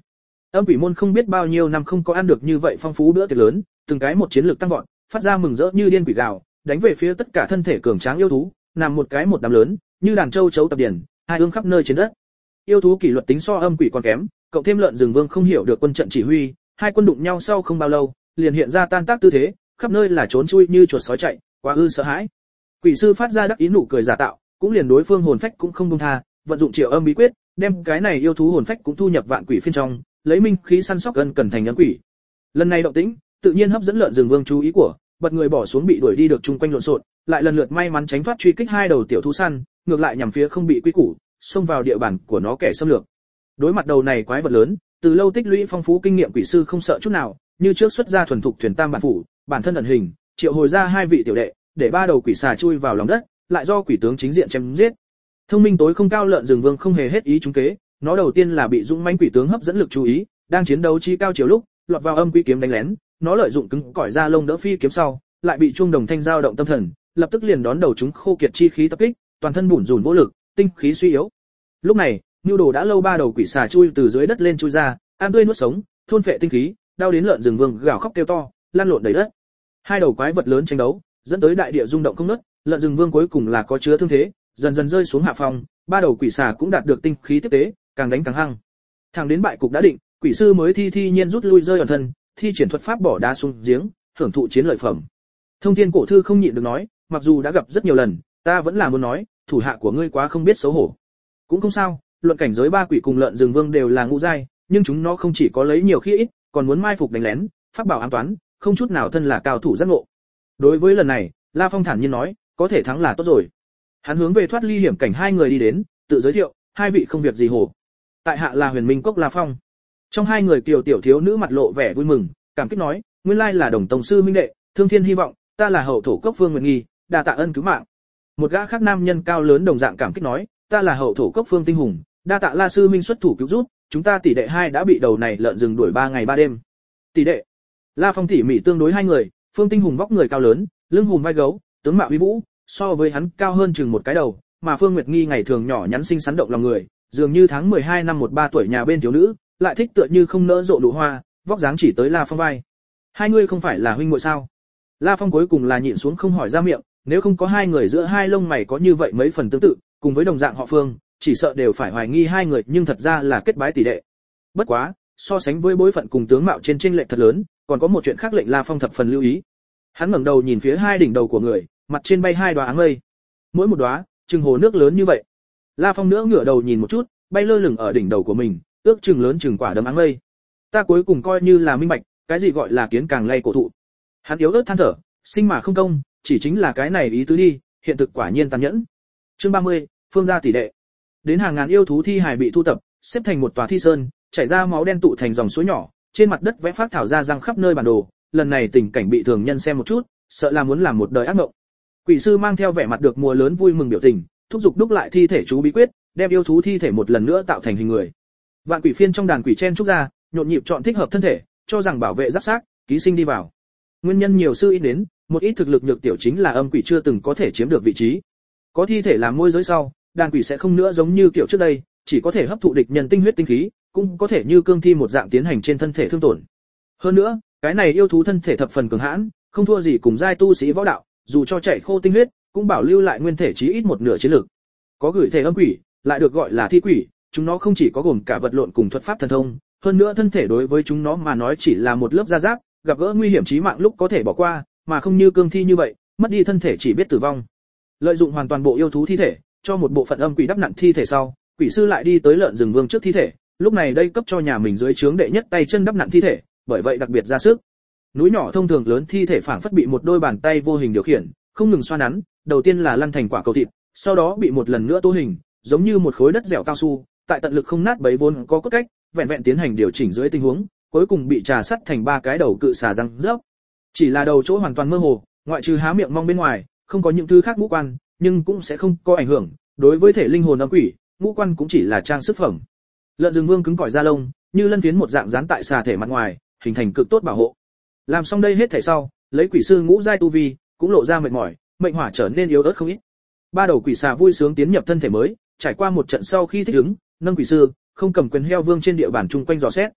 Âm quỷ môn không biết bao nhiêu năm không có ăn được như vậy phong phú bữa tiệc lớn, từng cái một chiến lược tăng vọt, phát ra mừng rỡ như điên quỷ gào, đánh về phía tất cả thân thể cường tráng yêu thú, nằm một cái một đám lớn, như đàn châu chấu tập điển, hai ương khắp nơi trên đất. Yêu thú kỷ luật tính so âm quỷ còn kém, cộng thêm lợn rừng vương không hiểu được quân trận chỉ huy, hai quân đụng nhau sau không bao lâu, liền hiện ra tan tác tư thế, khắp nơi là trốn chui như chuột sói chạy, quá ư sợ hãi. Quỷ sư phát ra đắc ý nụ cười giả tạo, cũng liền đối phương hồn phách cũng không buông tha, vận dụng triệu âm bí quyết, đem cái này yêu thú hồn phách cũng thu nhập vạn quỷ phiên trong, lấy minh khí săn sóc gần cần thành nhân quỷ. Lần này động tĩnh, tự nhiên hấp dẫn lợn rừng vương chú ý của, bật người bỏ xuống bị đuổi đi được chung quanh lộn xộn, lại lần lượt may mắn tránh thoát truy kích hai đầu tiểu thú săn, ngược lại nhằm phía không bị quy củ, xông vào địa bàn của nó kẻ xâm lược. Đối mặt đầu này quái vật lớn, từ lâu tích lũy phong phú kinh nghiệm quỷ sư không sợ chút nào, như trước xuất ra thuần thục thuyền tam bản phủ, bản thân ẩn hình, triệu hồi ra hai vị tiểu đệ, để ba đầu quỷ xà chui vào lòng đất, lại do quỷ tướng chính diện chém giết. Thông minh tối không cao lợn rừng vương không hề hết ý trúng kế, nó đầu tiên là bị dũng mãnh quỷ tướng hấp dẫn lực chú ý, đang chiến đấu chi cao chiều lúc, lọt vào âm quỷ kiếm đánh lén, nó lợi dụng cứng cỏi da lông đỡ phi kiếm sau, lại bị chuông đồng thanh dao động tâm thần, lập tức liền đón đầu chúng khô kiệt chi khí tập kích, toàn thân bủn rủn vô lực, tinh khí suy yếu. Lúc này, Nưu Đồ đã lâu ba đầu quỷ xà chui từ dưới đất lên chui ra, ăn tươi nuốt sống, thôn phệ tinh khí, đau đến lợn rừng vương gào khóc kêu to, lăn lộn đầy đất. Hai đầu quái vật lớn tranh đấu, dẫn tới đại địa rung động không ngớt, lợn rừng vương cuối cùng là có chứa thương thế, dần dần rơi xuống hạ phòng, ba đầu quỷ xà cũng đạt được tinh khí tiếp tế, càng đánh càng hăng. Thẳng đến bại cục đã định, quỷ sư mới thi thi nhiên rút lui rơi ẩn thân, thi triển thuật pháp bỏ đá xuống giếng, hưởng thụ chiến lợi phẩm. Thông Thiên cổ thư không nhịn được nói, mặc dù đã gặp rất nhiều lần, ta vẫn là muốn nói, thủ hạ của ngươi quá không biết xấu hổ. Cũng không sao, luận cảnh giới ba quỷ cùng lợn rừng vương đều là ngũ giai, nhưng chúng nó không chỉ có lấy nhiều khi ít, còn muốn mai phục đánh lén, pháp bảo an toán, không chút nào thân là cao thủ giác ngộ. Đối với lần này, La Phong thản nhiên nói, có thể thắng là tốt rồi. Hắn hướng về thoát ly hiểm cảnh hai người đi đến, tự giới thiệu, hai vị không việc gì hổ. Tại hạ là Huyền Minh Cốc La Phong. Trong hai người kiều tiểu thiếu nữ mặt lộ vẻ vui mừng, cảm kích nói, nguyên lai là đồng tông sư minh đệ, thương thiên hy vọng, ta là hậu thổ cốc Phương Nguyệt Nghi, đa tạ ân cứu mạng. Một gã khác nam nhân cao lớn đồng dạng cảm kích nói, ta là hậu thổ cốc Phương Tinh Hùng, đa tạ La sư minh xuất thủ cứu giúp, chúng ta tỷ đệ hai đã bị đầu này lợn rừng đuổi ba ngày ba đêm. Tỷ đệ. La Phong tỉ mỉ tương đối hai người, Phương Tinh Hùng vóc người cao lớn, lưng hùm vai gấu, tướng mạo uy vũ, so với hắn cao hơn chừng một cái đầu, mà Phương Nguyệt Nghi ngày thường nhỏ nhắn xinh xắn động lòng người, dường như tháng mười hai năm một ba tuổi nhà bên thiếu nữ, lại thích tựa như không nỡ rộ nụ hoa, vóc dáng chỉ tới La Phong vai. Hai người không phải là huynh muội sao? La Phong cuối cùng là nhịn xuống không hỏi ra miệng, nếu không có hai người giữa hai lông mày có như vậy mấy phần tương tự, cùng với đồng dạng họ Phương, chỉ sợ đều phải hoài nghi hai người, nhưng thật ra là kết bái tỷ đệ. Bất quá, so sánh với bối phận cùng tướng mạo trên chênh lệch thật lớn, còn có một chuyện khác lệnh La Phong thập phần lưu ý. Hắn ngẩng đầu nhìn phía hai đỉnh đầu của người, mặt trên bay hai đóa áng mây. Mỗi một đóa, chừng hồ nước lớn như vậy. La Phong nữa ngửa đầu nhìn một chút, bay lơ lửng ở đỉnh đầu của mình, ước chừng lớn chừng quả đấm áng mây. Ta cuối cùng coi như là minh bạch, cái gì gọi là kiến càng lay cổ thụ. Hắn yếu ớt than thở, sinh mà không công, chỉ chính là cái này ý tứ đi, hiện thực quả nhiên tàn nhẫn. Chương ba mươi, Phương gia tỷ đệ. Đến hàng ngàn yêu thú thi hài bị thu tập, xếp thành một tòa thi sơn, chảy ra máu đen tụ thành dòng suối nhỏ, trên mặt đất vẽ phác thảo ra răng khắp nơi bản đồ, lần này tình cảnh bị thường nhân xem một chút, sợ là muốn làm một đời ác mộng. Quỷ sư mang theo vẻ mặt được mùa lớn vui mừng biểu tình, thúc giục đúc lại thi thể chú bí quyết, đem yêu thú thi thể một lần nữa tạo thành hình người. Vạn quỷ phiên trong đàn quỷ chen trúc ra, nhộn nhịp chọn thích hợp thân thể, cho rằng bảo vệ giáp xác, ký sinh đi vào. Nguyên nhân nhiều sư ít đến, một ít thực lực nhược tiểu chính là âm quỷ chưa từng có thể chiếm được vị trí. Có thi thể làm môi giới sau, đàn quỷ sẽ không nữa giống như kiểu trước đây, chỉ có thể hấp thụ địch nhân tinh huyết tinh khí, cũng có thể như cương thi một dạng tiến hành trên thân thể thương tổn. Hơn nữa, cái này yêu thú thân thể thập phần cường hãn, không thua gì cùng giai tu sĩ võ đạo, dù cho chảy khô tinh huyết, cũng bảo lưu lại nguyên thể chí ít một nửa chiến lực. Có gửi thể âm quỷ, lại được gọi là thi quỷ, chúng nó không chỉ có gồm cả vật lộn cùng thuật pháp thần thông, hơn nữa thân thể đối với chúng nó mà nói chỉ là một lớp da giáp, gặp gỡ nguy hiểm chí mạng lúc có thể bỏ qua, mà không như cương thi như vậy, mất đi thân thể chỉ biết tử vong. Lợi dụng hoàn toàn bộ yêu thú thi thể, cho một bộ phận âm quỷ đắp nặn thi thể sau, quỷ sư lại đi tới lợn rừng vương trước thi thể, lúc này đây cấp cho nhà mình dưới trướng đệ nhất tay chân đắp nặn thi thể, bởi vậy đặc biệt ra sức. Núi nhỏ thông thường lớn thi thể phảng phất bị một đôi bàn tay vô hình điều khiển, không ngừng xoa nắn, đầu tiên là lăn thành quả cầu thịt, sau đó bị một lần nữa tô hình, giống như một khối đất dẻo cao su, tại tận lực không nát bấy vốn có cốt cách, vẹn vẹn tiến hành điều chỉnh dưới tình huống, cuối cùng bị trà sắt thành ba cái đầu cự xà răng rớp. Chỉ là đầu chỗ hoàn toàn mơ hồ, ngoại trừ há miệng mong bên ngoài, không có những thứ khác ngũ quan, nhưng cũng sẽ không có ảnh hưởng, đối với thể linh hồn âm quỷ, ngũ quan cũng chỉ là trang sức phẩm. Lợn rừng vương cứng cỏi da lông, như lân phiến một dạng dán tại xà thể mặt ngoài, hình thành cực tốt bảo hộ. Làm xong đây hết thảy sau, lấy quỷ sư ngũ giai tu vi, cũng lộ ra mệt mỏi, mệnh hỏa trở nên yếu ớt không ít. Ba đầu quỷ xà vui sướng tiến nhập thân thể mới, trải qua một trận sau khi thích ứng, nâng quỷ sư, không cầm quyền heo vương trên địa bàn chung quanh dò xét.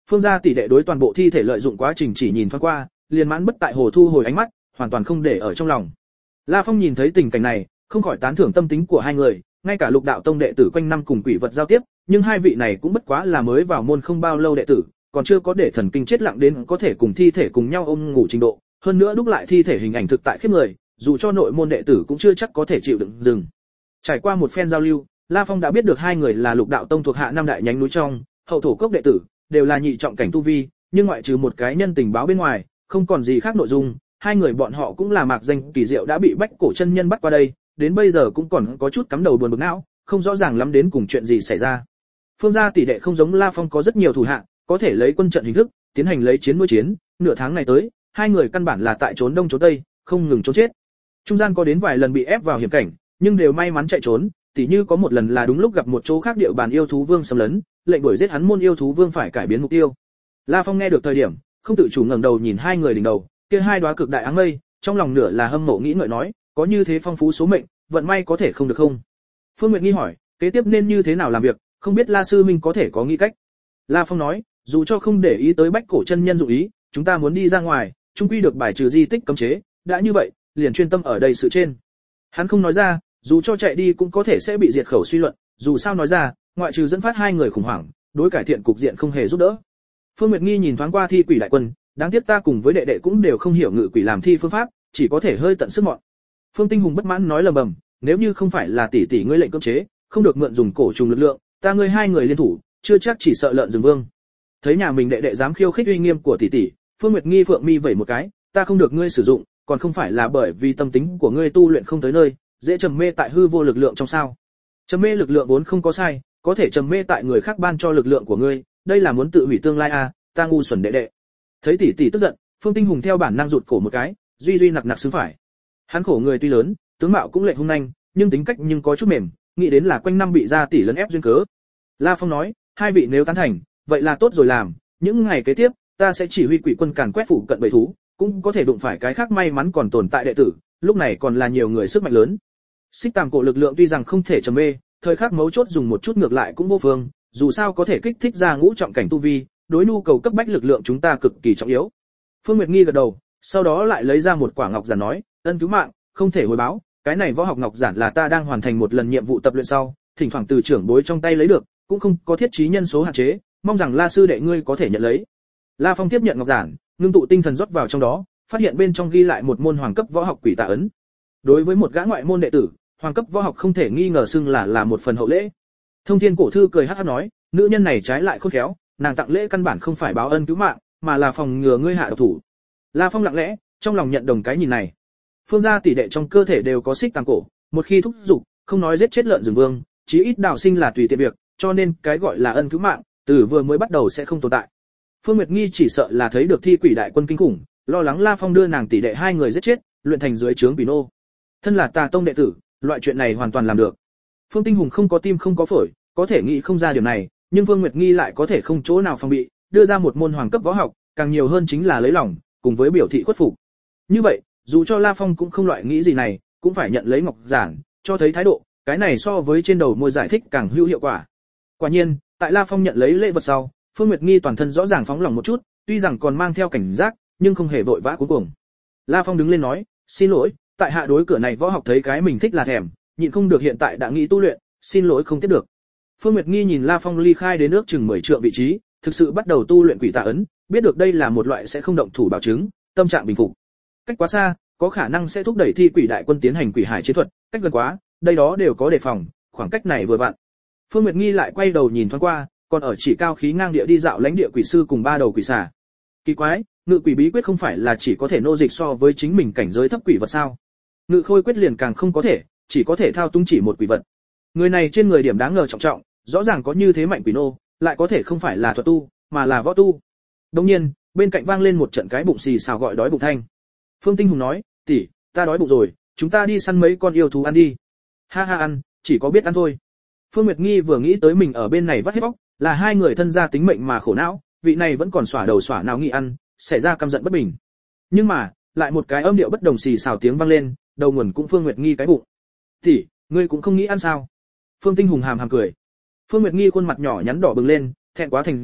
Phương gia tỷ đệ đối toàn bộ thi thể lợi dụng quá trình chỉ nhìn thoáng qua, liền mãn bất tại hồ thu hồi ánh mắt, hoàn toàn không để ở trong lòng. La Phong nhìn thấy tình cảnh này, không khỏi tán thưởng tâm tính của hai người, ngay cả Lục đạo tông đệ tử quanh năm cùng quỷ vật giao tiếp, nhưng hai vị này cũng bất quá là mới vào môn không bao lâu đệ tử, còn chưa có để thần kinh chết lặng đến có thể cùng thi thể cùng nhau ôm ngủ trình độ, hơn nữa đúc lại thi thể hình ảnh thực tại khiếp người, dù cho nội môn đệ tử cũng chưa chắc có thể chịu đựng dừng. Trải qua một phen giao lưu, La Phong đã biết được hai người là Lục đạo tông thuộc hạ năm đại nhánh núi trong, hậu thổ cốc đệ tử, đều là nhị trọng cảnh tu vi, nhưng ngoại trừ một cái nhân tình báo bên ngoài, không còn gì khác nội dung, hai người bọn họ cũng là mạc danh kỳ diệu đã bị Bách Cổ chân nhân bắt qua đây, đến bây giờ cũng còn có chút cắm đầu buồn bực não, không rõ ràng lắm đến cùng chuyện gì xảy ra. Phương gia tỷ đệ không giống La Phong có rất nhiều thủ hạ, có thể lấy quân trận hình thức tiến hành lấy chiến nuôi chiến, nửa tháng này tới, hai người căn bản là tại trốn đông trốn tây, không ngừng trốn chết. Trung gian có đến vài lần bị ép vào hiểm cảnh, nhưng đều may mắn chạy trốn, tỉ như có một lần là đúng lúc gặp một chỗ khác địa bàn yêu thú vương xâm lấn, lệnh đuổi giết hắn môn yêu thú vương phải cải biến mục tiêu. La Phong nghe được thời điểm, không tự chủ ngẩng đầu nhìn hai người đỉnh đầu, kia hai đóa cực đại áng mây, trong lòng nửa là hâm mộ nghĩ ngợi nói, có như thế phong phú số mệnh, vận may có thể không được không? Phương Nguyệt nghi hỏi, kế tiếp nên như thế nào làm việc, không biết La sư minh có thể có nghĩ cách. La Phong nói, dù cho không để ý tới Bách Cổ chân nhân dụng ý, chúng ta muốn đi ra ngoài, chung quy được bài trừ di tích cấm chế, đã như vậy, liền chuyên tâm ở đây sự trên. Hắn không nói ra, dù cho chạy đi cũng có thể sẽ bị diệt khẩu suy luận, dù sao nói ra, ngoại trừ dẫn phát hai người khủng hoảng, đối cải thiện cục diện không hề giúp đỡ. Phương Nguyệt Nghi nhìn thoáng qua thi quỷ đại quân, đáng tiếc ta cùng với đệ đệ cũng đều không hiểu ngự quỷ làm thi phương pháp, chỉ có thể hơi tận sức mọn. Phương Tinh Hùng bất mãn nói lầm bầm, nếu như không phải là tỷ tỷ ngươi lệnh cấm chế, không được mượn dùng cổ trùng lực lượng, ta ngươi hai người liên thủ, chưa chắc chỉ sợ lợn rừng vương. Thấy nhà mình đệ đệ dám khiêu khích uy nghiêm của tỷ tỷ, Phương Nguyệt Nghi phượng mi vẩy một cái, ta không được ngươi sử dụng, còn không phải là bởi vì tâm tính của ngươi tu luyện không tới nơi, dễ trầm mê tại hư vô lực lượng trong sao? Trầm mê lực lượng vốn không có sai, có thể trầm mê tại người khác ban cho lực lượng của ngươi, đây là muốn tự hủy tương lai à, ta ngu xuẩn đệ đệ. Thấy tỷ tỷ tức giận, Phương Tinh Hùng theo bản năng rụt cổ một cái, duy duy nặc nặc xứng phải. Hắn khổ người tuy lớn, tướng mạo cũng lệ hung nhanh, nhưng tính cách nhưng có chút mềm, nghĩ đến là quanh năm bị gia tỷ lấn ép duyên cớ. La Phong nói, hai vị nếu tán thành, vậy là tốt rồi làm, những ngày kế tiếp, ta sẽ chỉ huy quỷ quân càn quét phủ cận bầy thú, cũng có thể đụng phải cái khác may mắn còn tồn tại đệ tử, lúc này còn là nhiều người sức mạnh lớn. Xích Tàm cổ lực lượng tuy rằng không thể trầm mê, thời khắc mấu chốt dùng một chút ngược lại cũng vô phương, dù sao có thể kích thích ra ngũ trọng cảnh tu vi, đối nhu cầu cấp bách lực lượng chúng ta cực kỳ trọng yếu. Phương Nguyệt Nghi gật đầu, sau đó lại lấy ra một quả ngọc giản nói, ân cứu mạng, không thể hồi báo, cái này võ học ngọc giản là ta đang hoàn thành một lần nhiệm vụ tập luyện sau, thỉnh thoảng từ trưởng bối trong tay lấy được, cũng không có thiết trí nhân số hạn chế, mong rằng La sư đệ ngươi có thể nhận lấy. La Phong tiếp nhận ngọc giản, ngưng tụ tinh thần rót vào trong đó, phát hiện bên trong ghi lại một môn hoàng cấp võ học quỷ tà ấn. Đối với một gã ngoại môn đệ tử, hoàng cấp võ học không thể nghi ngờ xưng là là một phần hậu lễ. Thông Thiên cổ thư cười hắc hắc nói, nữ nhân này trái lại khôn khéo, nàng tặng lễ căn bản không phải báo ân cứu mạng, mà là phòng ngừa ngươi hạ độc thủ. La Phong lặng lẽ, trong lòng nhận đồng cái nhìn này. Phương gia tỷ đệ trong cơ thể đều có xích tàng cổ, một khi thúc dục, không nói giết chết lợn rừng vương, chí ít đào sinh là tùy tiện việc, cho nên cái gọi là ân cứu mạng, từ vừa mới bắt đầu sẽ không tồn tại. Phương Nguyệt Nghi chỉ sợ là thấy được thi quỷ đại quân kinh khủng, lo lắng La Phong đưa nàng tỷ đệ hai người giết chết, luyện thành dưới trướng quỷ nô. Thân là Tà tông đệ tử, loại chuyện này hoàn toàn làm được. Phương Tinh Hùng không có tim không có phổi, có thể nghĩ không ra điều này, nhưng Phương Nguyệt Nghi lại có thể không chỗ nào phòng bị, đưa ra một môn hoàng cấp võ học, càng nhiều hơn chính là lấy lòng, cùng với biểu thị khuất phục. Như vậy, dù cho La Phong cũng không loại nghĩ gì này, cũng phải nhận lấy ngọc giản, cho thấy thái độ, cái này so với trên đầu môi giải thích càng hữu hiệu quả. Quả nhiên, tại La Phong nhận lấy lễ vật sau, Phương Nguyệt Nghi toàn thân rõ ràng phóng lòng một chút, tuy rằng còn mang theo cảnh giác, nhưng không hề vội vã cuối cùng. La Phong đứng lên nói, xin lỗi, tại hạ đối cửa này võ học thấy cái mình thích là thèm, nhịn không được hiện tại đã nghĩ tu luyện, xin lỗi không tiếp được. Phương Nguyệt Nghi nhìn La Phong ly khai đến nước chừng mười trượng vị trí, thực sự bắt đầu tu luyện quỷ tà ấn, biết được đây là một loại sẽ không động thủ bảo chứng, tâm trạng bình phục. Cách quá xa, có khả năng sẽ thúc đẩy thi quỷ đại quân tiến hành quỷ hải chiến thuật, cách gần quá, đây đó đều có đề phòng, khoảng cách này vừa vặn. Phương Nguyệt Nghi lại quay đầu nhìn thoáng qua, còn ở chỉ cao khí ngang địa đi dạo lãnh địa quỷ sư cùng ba đầu quỷ xà. Kỳ quái, ngự quỷ bí quyết không phải là chỉ có thể nô dịch so với chính mình cảnh giới thấp quỷ vật sao? Ngự khôi quyết liền càng không có thể, chỉ có thể thao túng chỉ một quỷ vật. Người này trên người điểm đáng ngờ trọng trọng, rõ ràng có như thế mạnh quỷ nô, lại có thể không phải là thuật tu, mà là võ tu. Đương nhiên, bên cạnh vang lên một trận cái bụng xì xào gọi đói bụng thanh. Phương Tinh Hùng nói, tỷ, ta đói bụng rồi, chúng ta đi săn mấy con yêu thú ăn đi. Ha ha ăn, chỉ có biết ăn thôi. Phương Nguyệt Nghi vừa nghĩ tới mình ở bên này vắt hết bóc, là hai người thân gia tính mệnh mà khổ não, vị này vẫn còn xỏa đầu xỏa não nghĩ ăn, xảy ra căm giận bất bình. Nhưng mà, lại một cái âm điệu bất đồng xì xào tiếng vang lên, đầu nguồn cũng Phương Nguyệt Nghi cái bụng. Tỷ, ngươi cũng không nghĩ ăn sao? Phương Tinh Hùng hàm hàm cười. Phương Nguyệt Nghi khuôn mặt nhỏ nhắn đỏ bừng lên, thẹn quá thành giận,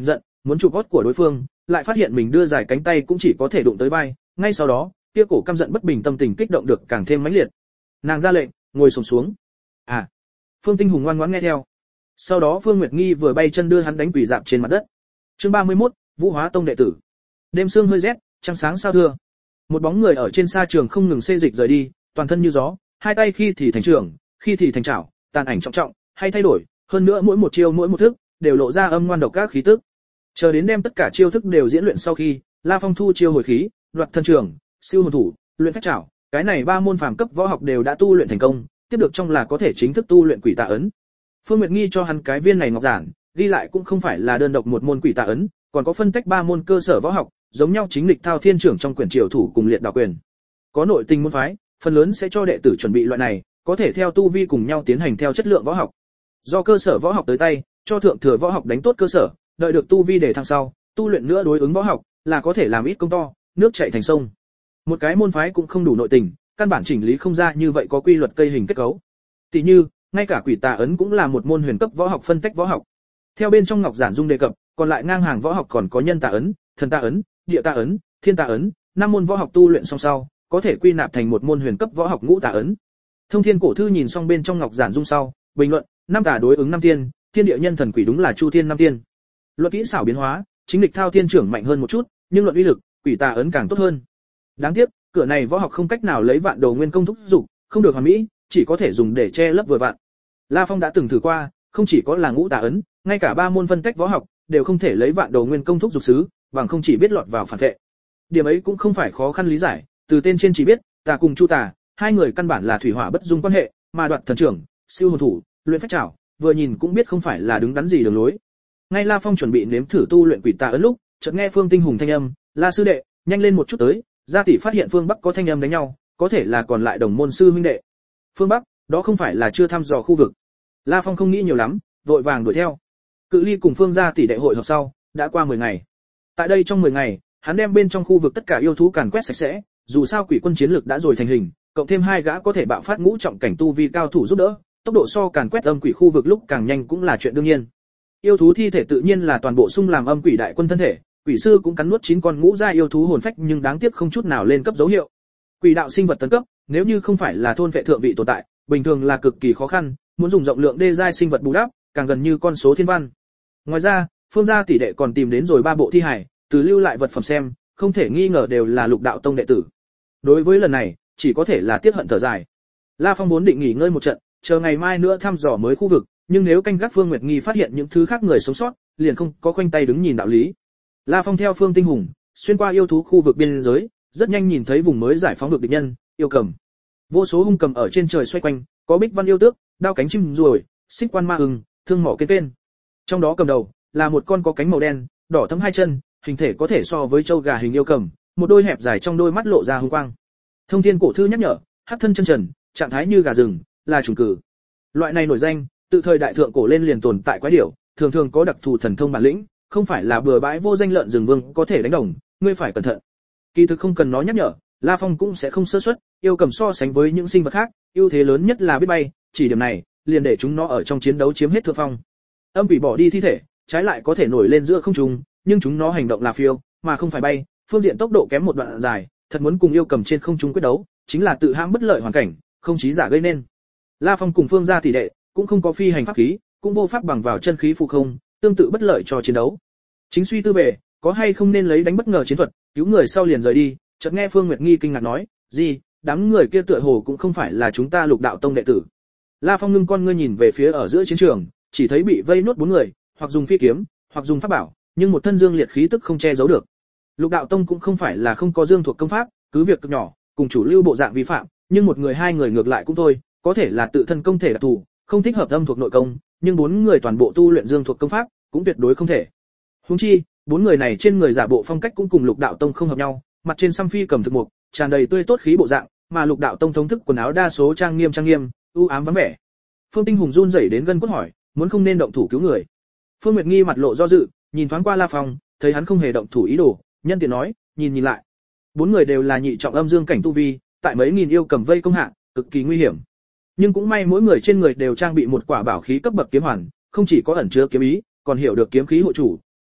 muốn chụp hót của đối phương, lại phát hiện mình đưa dài cánh tay cũng chỉ có thể đụng tới vai, ngay sau đó, kia cổ căm giận bất bình tâm tình kích động được càng thêm mãnh liệt. Nàng ra lệnh, ngồi xổm xuống. À. Phương Tinh Hùng ngoan ngoãn nghe theo. Sau đó Phương Nguyệt Nghi vừa bay chân đưa hắn đánh quỳ rạp trên mặt đất. Chương ba mươi mốt, Vũ Hóa Tông đệ tử. Đêm sương hơi rét, trăng sáng sao thưa. Một bóng người ở trên sa trường không ngừng xê dịch rời đi, toàn thân như gió, hai tay khi thì thành trưởng, khi thì thành trảo, tàn ảnh trọng trọng, hay thay đổi, hơn nữa mỗi một chiêu mỗi một thức đều lộ ra âm ngoan độc các khí tức. Chờ đến đem tất cả chiêu thức đều diễn luyện sau khi, La Phong thu chiêu hồi khí, đoạt thân trường, siêu hồn thủ, luyện phách trảo, cái này ba môn phàm cấp võ học đều đã tu luyện thành công, tiếp được trong là có thể chính thức tu luyện quỷ tà ấn. Phương Nguyệt Nghi cho hắn cái viên này ngọc giản, ghi lại cũng không phải là đơn độc một môn quỷ tà ấn, còn có phân tách ba môn cơ sở võ học, giống nhau chính lịch thao thiên trưởng trong quyển triều thủ cùng liệt đạo quyền. Có nội tình môn phái, phần lớn sẽ cho đệ tử chuẩn bị loại này, có thể theo tu vi cùng nhau tiến hành theo chất lượng võ học. Do cơ sở võ học tới tay, cho thượng thừa võ học đánh tốt cơ sở, đợi được tu vi để thăng sau, tu luyện nữa đối ứng võ học, là có thể làm ít công to, nước chảy thành sông. Một cái môn phái cũng không đủ nội tình, căn bản chỉnh lý không ra như vậy có quy luật cây hình kết cấu. Tỷ như, ngay cả quỷ tà ấn cũng là một môn huyền cấp võ học phân tách võ học. Theo bên trong ngọc giản dung đề cập, còn lại ngang hàng võ học còn có nhân tà ấn, thần tà ấn, địa tà ấn, thiên tà ấn, năm môn võ học tu luyện song sau, có thể quy nạp thành một môn huyền cấp võ học ngũ tà ấn. Thông Thiên Cổ Thư nhìn xong bên trong ngọc giản dung sau, bình luận, năm tà đối ứng năm tiên, thiên địa nhân thần quỷ đúng là chu thiên năm tiên. Luận kỹ xảo biến hóa, chính lịch thao thiên trưởng mạnh hơn một chút, nhưng luận uy lực, quỷ tà ấn càng tốt hơn. Đáng tiếc, cửa này võ học không cách nào lấy vạn đồ nguyên công thúc dục, không được hoàn mỹ, chỉ có thể dùng để che lấp vừa vặn. La Phong đã từng thử qua, không chỉ có là ngũ tà ấn, ngay cả ba môn phân tách võ học đều không thể lấy vạn đồ nguyên công thúc dục xứ, bằng không chỉ biết lọt vào phản vệ. Điểm ấy cũng không phải khó khăn lý giải, từ tên trên chỉ biết, tà cùng chu tà, hai người căn bản là thủy hỏa bất dung quan hệ, mà đoạt thần trưởng, siêu hồn thủ, luyện phách trảo, vừa nhìn cũng biết không phải là đứng đắn gì đường lối. Ngay La Phong chuẩn bị nếm thử tu luyện quỷ tà ấn lúc, chợt nghe Phương Tinh Hùng thanh âm, "La sư đệ, nhanh lên một chút tới." Gia tỷ phát hiện Phương Bắc có thanh âm đánh nhau, có thể là còn lại đồng môn sư huynh đệ. Phương Bắc, đó không phải là chưa thăm dò khu vực. La Phong không nghĩ nhiều lắm, vội vàng đuổi theo. Cự ly cùng Phương gia tỷ đệ hội họp sau, đã qua mười ngày. Tại đây trong mười ngày, hắn đem bên trong khu vực tất cả yêu thú càn quét sạch sẽ, dù sao quỷ quân chiến lực đã rồi thành hình, cộng thêm hai gã có thể bạo phát ngũ trọng cảnh tu vi cao thủ giúp đỡ, tốc độ so càn quét âm quỷ khu vực lúc càng nhanh cũng là chuyện đương nhiên. Yêu thú thi thể tự nhiên là toàn bộ xung làm âm quỷ đại quân thân thể, quỷ sư cũng cắn nuốt chín con ngũ gia yêu thú hồn phách nhưng đáng tiếc không chút nào lên cấp dấu hiệu. Quỷ đạo sinh vật tấn cấp, nếu như không phải là thôn vệ thượng vị tồn tại, bình thường là cực kỳ khó khăn, muốn dùng rộng lượng đê giai sinh vật bù đắp, càng gần như con số thiên văn. Ngoài ra, Phương gia tỷ đệ còn tìm đến rồi ba bộ thi hài, từ lưu lại vật phẩm xem, không thể nghi ngờ đều là Lục Đạo Tông đệ tử. Đối với lần này, chỉ có thể là tiếc hận thở dài. La Phong vốn định nghỉ ngơi một trận, chờ ngày mai nữa thăm dò mới khu vực, nhưng nếu canh gác Phương Nguyệt Nghi phát hiện những thứ khác người sống sót, liền không có khoanh tay đứng nhìn đạo lý. La Phong theo Phương Tinh Hùng, xuyên qua yêu thú khu vực biên giới, rất nhanh nhìn thấy vùng mới giải phóng được địch nhân, yêu cầm. Vô số hung cầm ở trên trời xoay quanh, có bích văn yêu tước, đao cánh chim ruồi, xích quan ma ưng, thương mỏ kên kên. Trong đó cầm đầu là một con có cánh màu đen, đỏ thẫm hai chân, hình thể có thể so với trâu gà hình yêu cầm, một đôi hẹp dài trong đôi mắt lộ ra hung quang. Thông Thiên Cổ Thư nhắc nhở, hắc thân chân trần, trạng thái như gà rừng, là trùng cử. Loại này nổi danh, tự thời đại thượng cổ lên liền tồn tại quái điểu, thường thường có đặc thù thần thông bản lĩnh, không phải là bừa bãi vô danh lợn rừng vương có thể đánh đồng, ngươi phải cẩn thận. Kỳ thực không cần nói nhắc nhở, La Phong cũng sẽ không sơ suất, yêu cầm so sánh với những sinh vật khác, ưu thế lớn nhất là biết bay, chỉ điểm này, liền để chúng nó ở trong chiến đấu chiếm hết thượng phong. Âm quỷ bỏ đi thi thể, trái lại có thể nổi lên giữa không trung, nhưng chúng nó hành động là phiêu, mà không phải bay, phương diện tốc độ kém một đoạn dài, thật muốn cùng yêu cầm trên không trung quyết đấu, chính là tự hãm bất lợi hoàn cảnh, không chí giả gây nên. La Phong cùng Phương gia tỷ đệ, cũng không có phi hành pháp khí, cũng vô pháp bằng vào chân khí phù không, tương tự bất lợi cho chiến đấu. Chính suy tư về, có hay không nên lấy đánh bất ngờ chiến thuật, cứu người sau liền rời đi, chợt nghe Phương Nguyệt Nghi kinh ngạc nói, "Gì, đám người kia tựa hồ cũng không phải là chúng ta Lục Đạo Tông đệ tử." La Phong ngưng con ngươi nhìn về phía ở giữa chiến trường, chỉ thấy bị vây nốt bốn người, hoặc dùng phi kiếm, hoặc dùng pháp bảo, nhưng một thân dương liệt khí tức không che giấu được. Lục Đạo Tông cũng không phải là không có dương thuộc công pháp, cứ việc cực nhỏ, cùng chủ lưu bộ dạng vi phạm, nhưng một người hai người ngược lại cũng thôi, có thể là tự thân công thể đặc thù, không thích hợp âm thuộc nội công, nhưng bốn người toàn bộ tu luyện dương thuộc công pháp, cũng tuyệt đối không thể. Huống chi, bốn người này trên người giả bộ phong cách cũng cùng Lục Đạo Tông không hợp nhau, mặt trên xăm phi cầm thực mục, tràn đầy tươi tốt khí bộ dạng, mà Lục Đạo Tông thống thức quần áo đa số trang nghiêm trang nghiêm, u ám vắng vẻ. Phương Tinh Hùng run rẩy đến gân cốt hỏi, muốn không nên động thủ cứu người. Phương Nguyệt Nghi mặt lộ do dự, nhìn thoáng qua La Phong, thấy hắn không hề động thủ ý đồ, nhân tiện nói, nhìn nhìn lại. Bốn người đều là nhị trọng âm dương cảnh tu vi, tại mấy nghìn yêu cầm vây công hạ, cực kỳ nguy hiểm. Nhưng cũng may mỗi người trên người đều trang bị một quả bảo khí cấp bậc kiếm hoàn, không chỉ có ẩn chứa kiếm ý, còn hiểu được kiếm khí hộ chủ,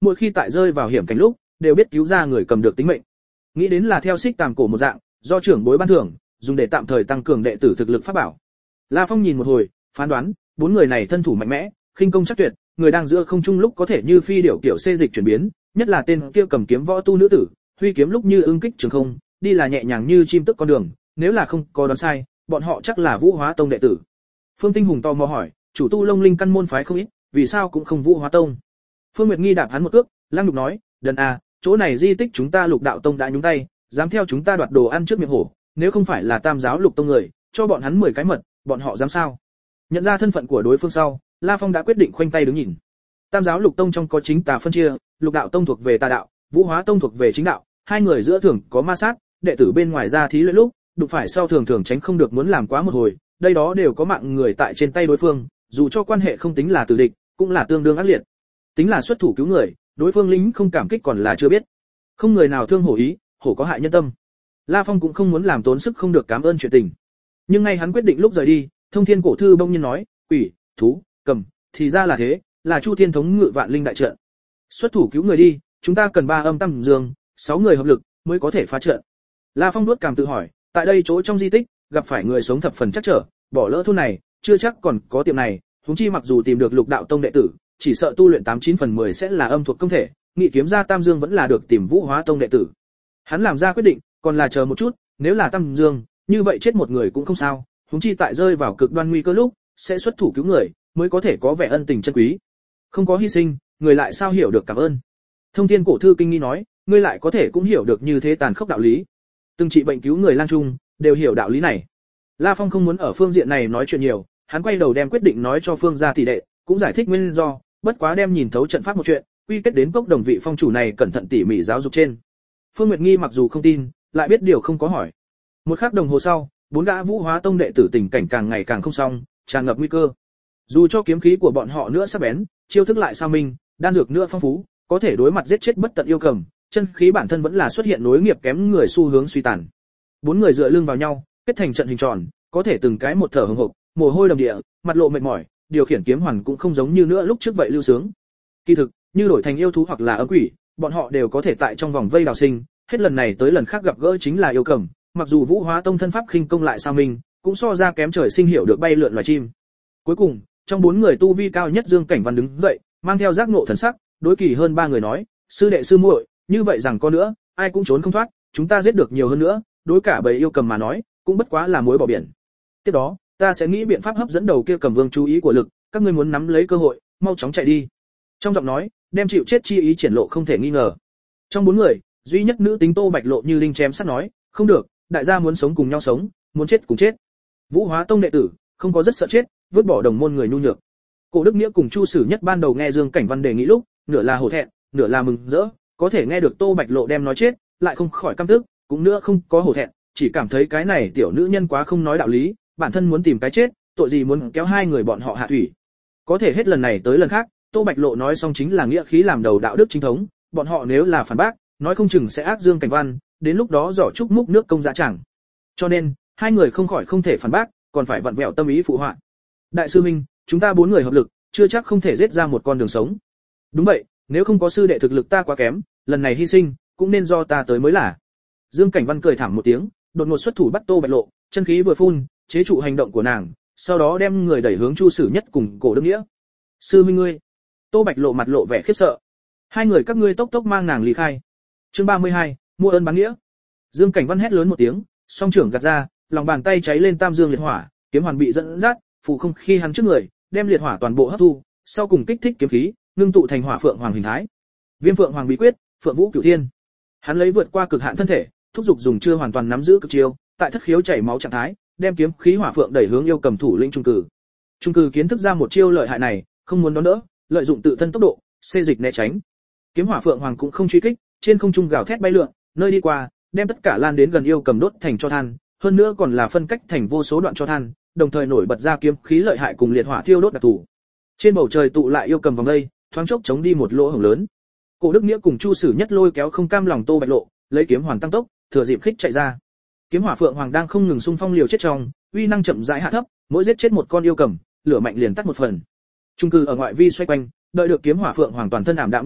mỗi khi tại rơi vào hiểm cảnh lúc, đều biết cứu ra người cầm được tính mệnh. Nghĩ đến là theo xích tàm cổ một dạng, do trưởng bối ban thưởng, dùng để tạm thời tăng cường đệ tử thực lực pháp bảo. La Phong nhìn một hồi, phán đoán, bốn người này thân thủ mạnh mẽ, khinh công chắc tuyệt, người đang giữa không trung lúc có thể như phi điểu kiểu xê dịch chuyển biến, nhất là tên kia cầm kiếm võ tu nữ tử, huy kiếm lúc như ưng kích trường không, đi là nhẹ nhàng như chim tức con đường, nếu là không có đoán sai, bọn họ chắc là Vũ Hóa Tông đệ tử. Phương Tinh Hùng tò mò hỏi, chủ tu Long Linh căn môn phái không ít, vì sao cũng không Vũ Hóa Tông? Phương Nguyệt Nghi đạp hắn một cước, lăng nhục nói, "Đần à, chỗ này di tích chúng ta Lục Đạo Tông đã nhúng tay, dám theo chúng ta đoạt đồ ăn trước miệng hổ, nếu không phải là Tam giáo Lục Tông người, cho bọn hắn mười cái mật, bọn họ dám sao?" Nhận ra thân phận của đối phương sau, La Phong đã quyết định khoanh tay đứng nhìn. Tam giáo Lục Tông trong có chính tà phân chia, Lục Đạo Tông thuộc về tà đạo, Vũ Hóa Tông thuộc về chính đạo, hai người giữa thường có ma sát, đệ tử bên ngoài ra thí luyện lúc, đụng phải sau thường thường tránh không được muốn làm quá một hồi, đây đó đều có mạng người tại trên tay đối phương, dù cho quan hệ không tính là tử địch, cũng là tương đương ác liệt. Tính là xuất thủ cứu người, đối phương lính không cảm kích còn là chưa biết. Không người nào thương hổ ý, hổ có hại nhân tâm. La Phong cũng không muốn làm tốn sức không được cảm ơn chuyện tình. Nhưng ngay hắn quyết định lúc rời đi, Thông Thiên cổ thư bỗng nhiên nói, "Quỷ, thú, cầm, thì ra là thế, là Chu Thiên thống ngự vạn linh đại trận. Xuất thủ cứu người đi, chúng ta cần ba âm tam dương, sáu người hợp lực mới có thể phá trận." La Phong nuốt cảm tự hỏi, tại đây chỗ trong di tích, gặp phải người sống thập phần chắc trở, bỏ lỡ thôn này, chưa chắc còn có tiệm này, huống chi mặc dù tìm được Lục Đạo Tông đệ tử, chỉ sợ tu luyện tám chín phần mười sẽ là âm thuộc công thể, nghị kiếm ra Tam Dương vẫn là được tìm Vũ Hóa Tông đệ tử. Hắn làm ra quyết định, còn là chờ một chút, nếu là Tam Dương, như vậy chết một người cũng không sao, huống chi tại rơi vào cực đoan nguy cơ lúc, sẽ xuất thủ cứu người, mới có thể có vẻ ân tình chân quý. Không có hy sinh, người lại sao hiểu được cảm ơn. Thông Thiên cổ thư kinh nghi nói, ngươi lại có thể cũng hiểu được như thế tàn khốc đạo lý. Từng trị bệnh cứu người lang trung, đều hiểu đạo lý này. La Phong không muốn ở phương diện này nói chuyện nhiều, hắn quay đầu đem quyết định nói cho Phương gia tỷ đệ, cũng giải thích nguyên do, bất quá đem nhìn thấu trận pháp một chuyện, quy kết đến cốc đồng vị phong chủ này cẩn thận tỉ mỉ giáo dục trên. Phương Nguyệt Nghi mặc dù không tin, lại biết điều không có hỏi. Một khắc đồng hồ sau, bốn gã Vũ Hóa Tông đệ tử tình cảnh càng ngày càng không xong, tràn ngập nguy cơ. Dù cho kiếm khí của bọn họ nữa sắc bén, chiêu thức lại sao minh, đan dược nữa phong phú, có thể đối mặt giết chết bất tận yêu cầm, chân khí bản thân vẫn là xuất hiện nối nghiệp kém người xu hướng suy tàn. Bốn người dựa lưng vào nhau, kết thành trận hình tròn, có thể từng cái một thở hổn hộc, mồ hôi đầm địa, mặt lộ mệt mỏi, điều khiển kiếm hoàn cũng không giống như nữa lúc trước vậy lưu sướng. Kỳ thực, như đổi thành yêu thú hoặc là ấm quỷ, bọn họ đều có thể tại trong vòng vây đào sinh, hết lần này tới lần khác gặp gỡ chính là yêu cầm, mặc dù Vũ Hóa Tông thân pháp khinh công lại sao mình, cũng so ra kém trời sinh hiểu được bay lượn loài chim. Cuối cùng, trong bốn người tu vi cao nhất Dương Cảnh Văn đứng dậy, mang theo giác ngộ thần sắc, đối kỳ hơn ba người nói, sư đệ sư muội, như vậy rằng có nữa, ai cũng trốn không thoát, chúng ta giết được nhiều hơn nữa, đối cả bầy yêu cầm mà nói, cũng bất quá là muối bỏ biển. Tiếp đó, ta sẽ nghĩ biện pháp hấp dẫn đầu kia cầm vương chú ý của lực, các ngươi muốn nắm lấy cơ hội, mau chóng chạy đi. Trong giọng nói, đem chịu chết chi ý triển lộ không thể nghi ngờ. Trong bốn người, duy nhất nữ tính Tô Bạch Lộ như linh chém sắt nói, không được, đại gia muốn sống cùng nhau sống, muốn chết cùng chết. Vũ Hóa Tông đệ tử, không có rất sợ chết, vứt bỏ đồng môn người nhu nhược. Cổ Đức Nghĩa cùng Chu Sử Nhất ban đầu nghe Dương Cảnh Văn đề nghị lúc, nửa là hổ thẹn, nửa là mừng rỡ, có thể nghe được Tô Bạch Lộ đem nói chết, lại không khỏi căm tức, cũng nữa không có hổ thẹn, chỉ cảm thấy cái này tiểu nữ nhân quá không nói đạo lý, bản thân muốn tìm cái chết, tội gì muốn kéo hai người bọn họ hạ thủy. Có thể hết lần này tới lần khác, Tô Bạch Lộ nói xong chính là nghĩa khí làm đầu đạo đức chính thống, bọn họ nếu là phản bác, nói không chừng sẽ ác Dương Cảnh Văn, đến lúc đó giỏ trúc múc nước công giá chẳng. Cho nên, hai người không khỏi không thể phản bác, còn phải vặn vẹo tâm ý phụ họa. Đại sư huynh, chúng ta bốn người hợp lực, chưa chắc không thể giết ra một con đường sống. Đúng vậy, nếu không có sư đệ thực lực ta quá kém, lần này hy sinh, cũng nên do ta tới mới là. Dương Cảnh Văn cười thảm một tiếng, đột ngột xuất thủ bắt Tô Bạch Lộ, chân khí vừa phun, chế trụ hành động của nàng, sau đó đem người đẩy hướng Chu Sử Nhất cùng Cổ Đức Nghĩa. Sư huynh ngươi. Tô Bạch Lộ mặt lộ vẻ khiếp sợ. Hai người các ngươi tốc tốc mang nàng ly khai. Chương ba mươi hai, mua ơn bán nghĩa. Dương Cảnh Văn hét lớn một tiếng, song trưởng gạt ra, lòng bàn tay cháy lên tam dương liệt hỏa, kiếm hoàn bị dẫn dắt, phù không khi hắn trước người, đem liệt hỏa toàn bộ hấp thu, sau cùng kích thích kiếm khí, ngưng tụ thành hỏa phượng hoàng hình thái. Viêm phượng hoàng bí quyết, Phượng Vũ Cửu Thiên. Hắn lấy vượt qua cực hạn thân thể, thúc dục dùng chưa hoàn toàn nắm giữ cực chiêu, tại thất khiếu chảy máu trạng thái, đem kiếm khí hỏa phượng đẩy hướng yêu cầm thủ lĩnh Trung Cử. Trung Cử kiến thức ra một chiêu lợi hại này, không muốn đón đỡ, lợi dụng tự thân tốc độ, xê dịch né tránh. Kiếm hỏa phượng hoàng cũng không truy kích, trên không trung gào thét bay lượn, nơi đi qua, đem tất cả lan đến gần yêu cầm đốt thành tro than, hơn nữa còn là phân cách thành vô số đoạn tro than, đồng thời nổi bật ra kiếm khí lợi hại cùng liệt hỏa thiêu đốt đặc thù. Trên bầu trời tụ lại yêu cầm vòng đây, thoáng chốc chống đi một lỗ hổng lớn. Cổ Đức Nghĩa cùng Chu Sử Nhất lôi kéo không cam lòng Tô Bạch Lộ, lấy kiếm hoàn tăng tốc, thừa dịp khích chạy ra. Kiếm hỏa phượng hoàng đang không ngừng xung phong liều chết trong, uy năng chậm rãi hạ thấp, mỗi giết chết một con yêu cầm, lửa mạnh liền tắt một phần. Trung cư ở ngoại vi xoay quanh, đợi được kiếm hỏa phượng hoàng toàn thân ảm đạm nhất khắc,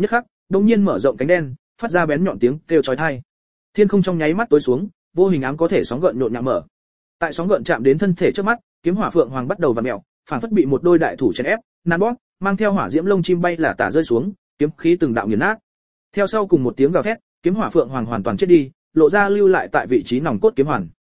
đột nhiên mở rộng cánh đen, phát ra bén nhọn tiếng kêu chói tai. Thiên không trong nháy mắt tối xuống, vô hình ám có thể sóng gợn nhộn nhạo mở. Tại sóng gợn chạm đến thân thể trước mắt, kiếm hỏa phượng hoàng bắt đầu vặn mèo, phản phất bị một đôi đại thủ chèn ép, nan bóp, mang theo hỏa diễm lông chim bay là tả rơi xuống, kiếm khí từng đạo nghiền nát. Theo sau cùng một tiếng gào thét, kiếm hỏa phượng hoàng hoàn toàn chết đi, lộ ra lưu lại tại vị trí nòng cốt kiếm hoàn.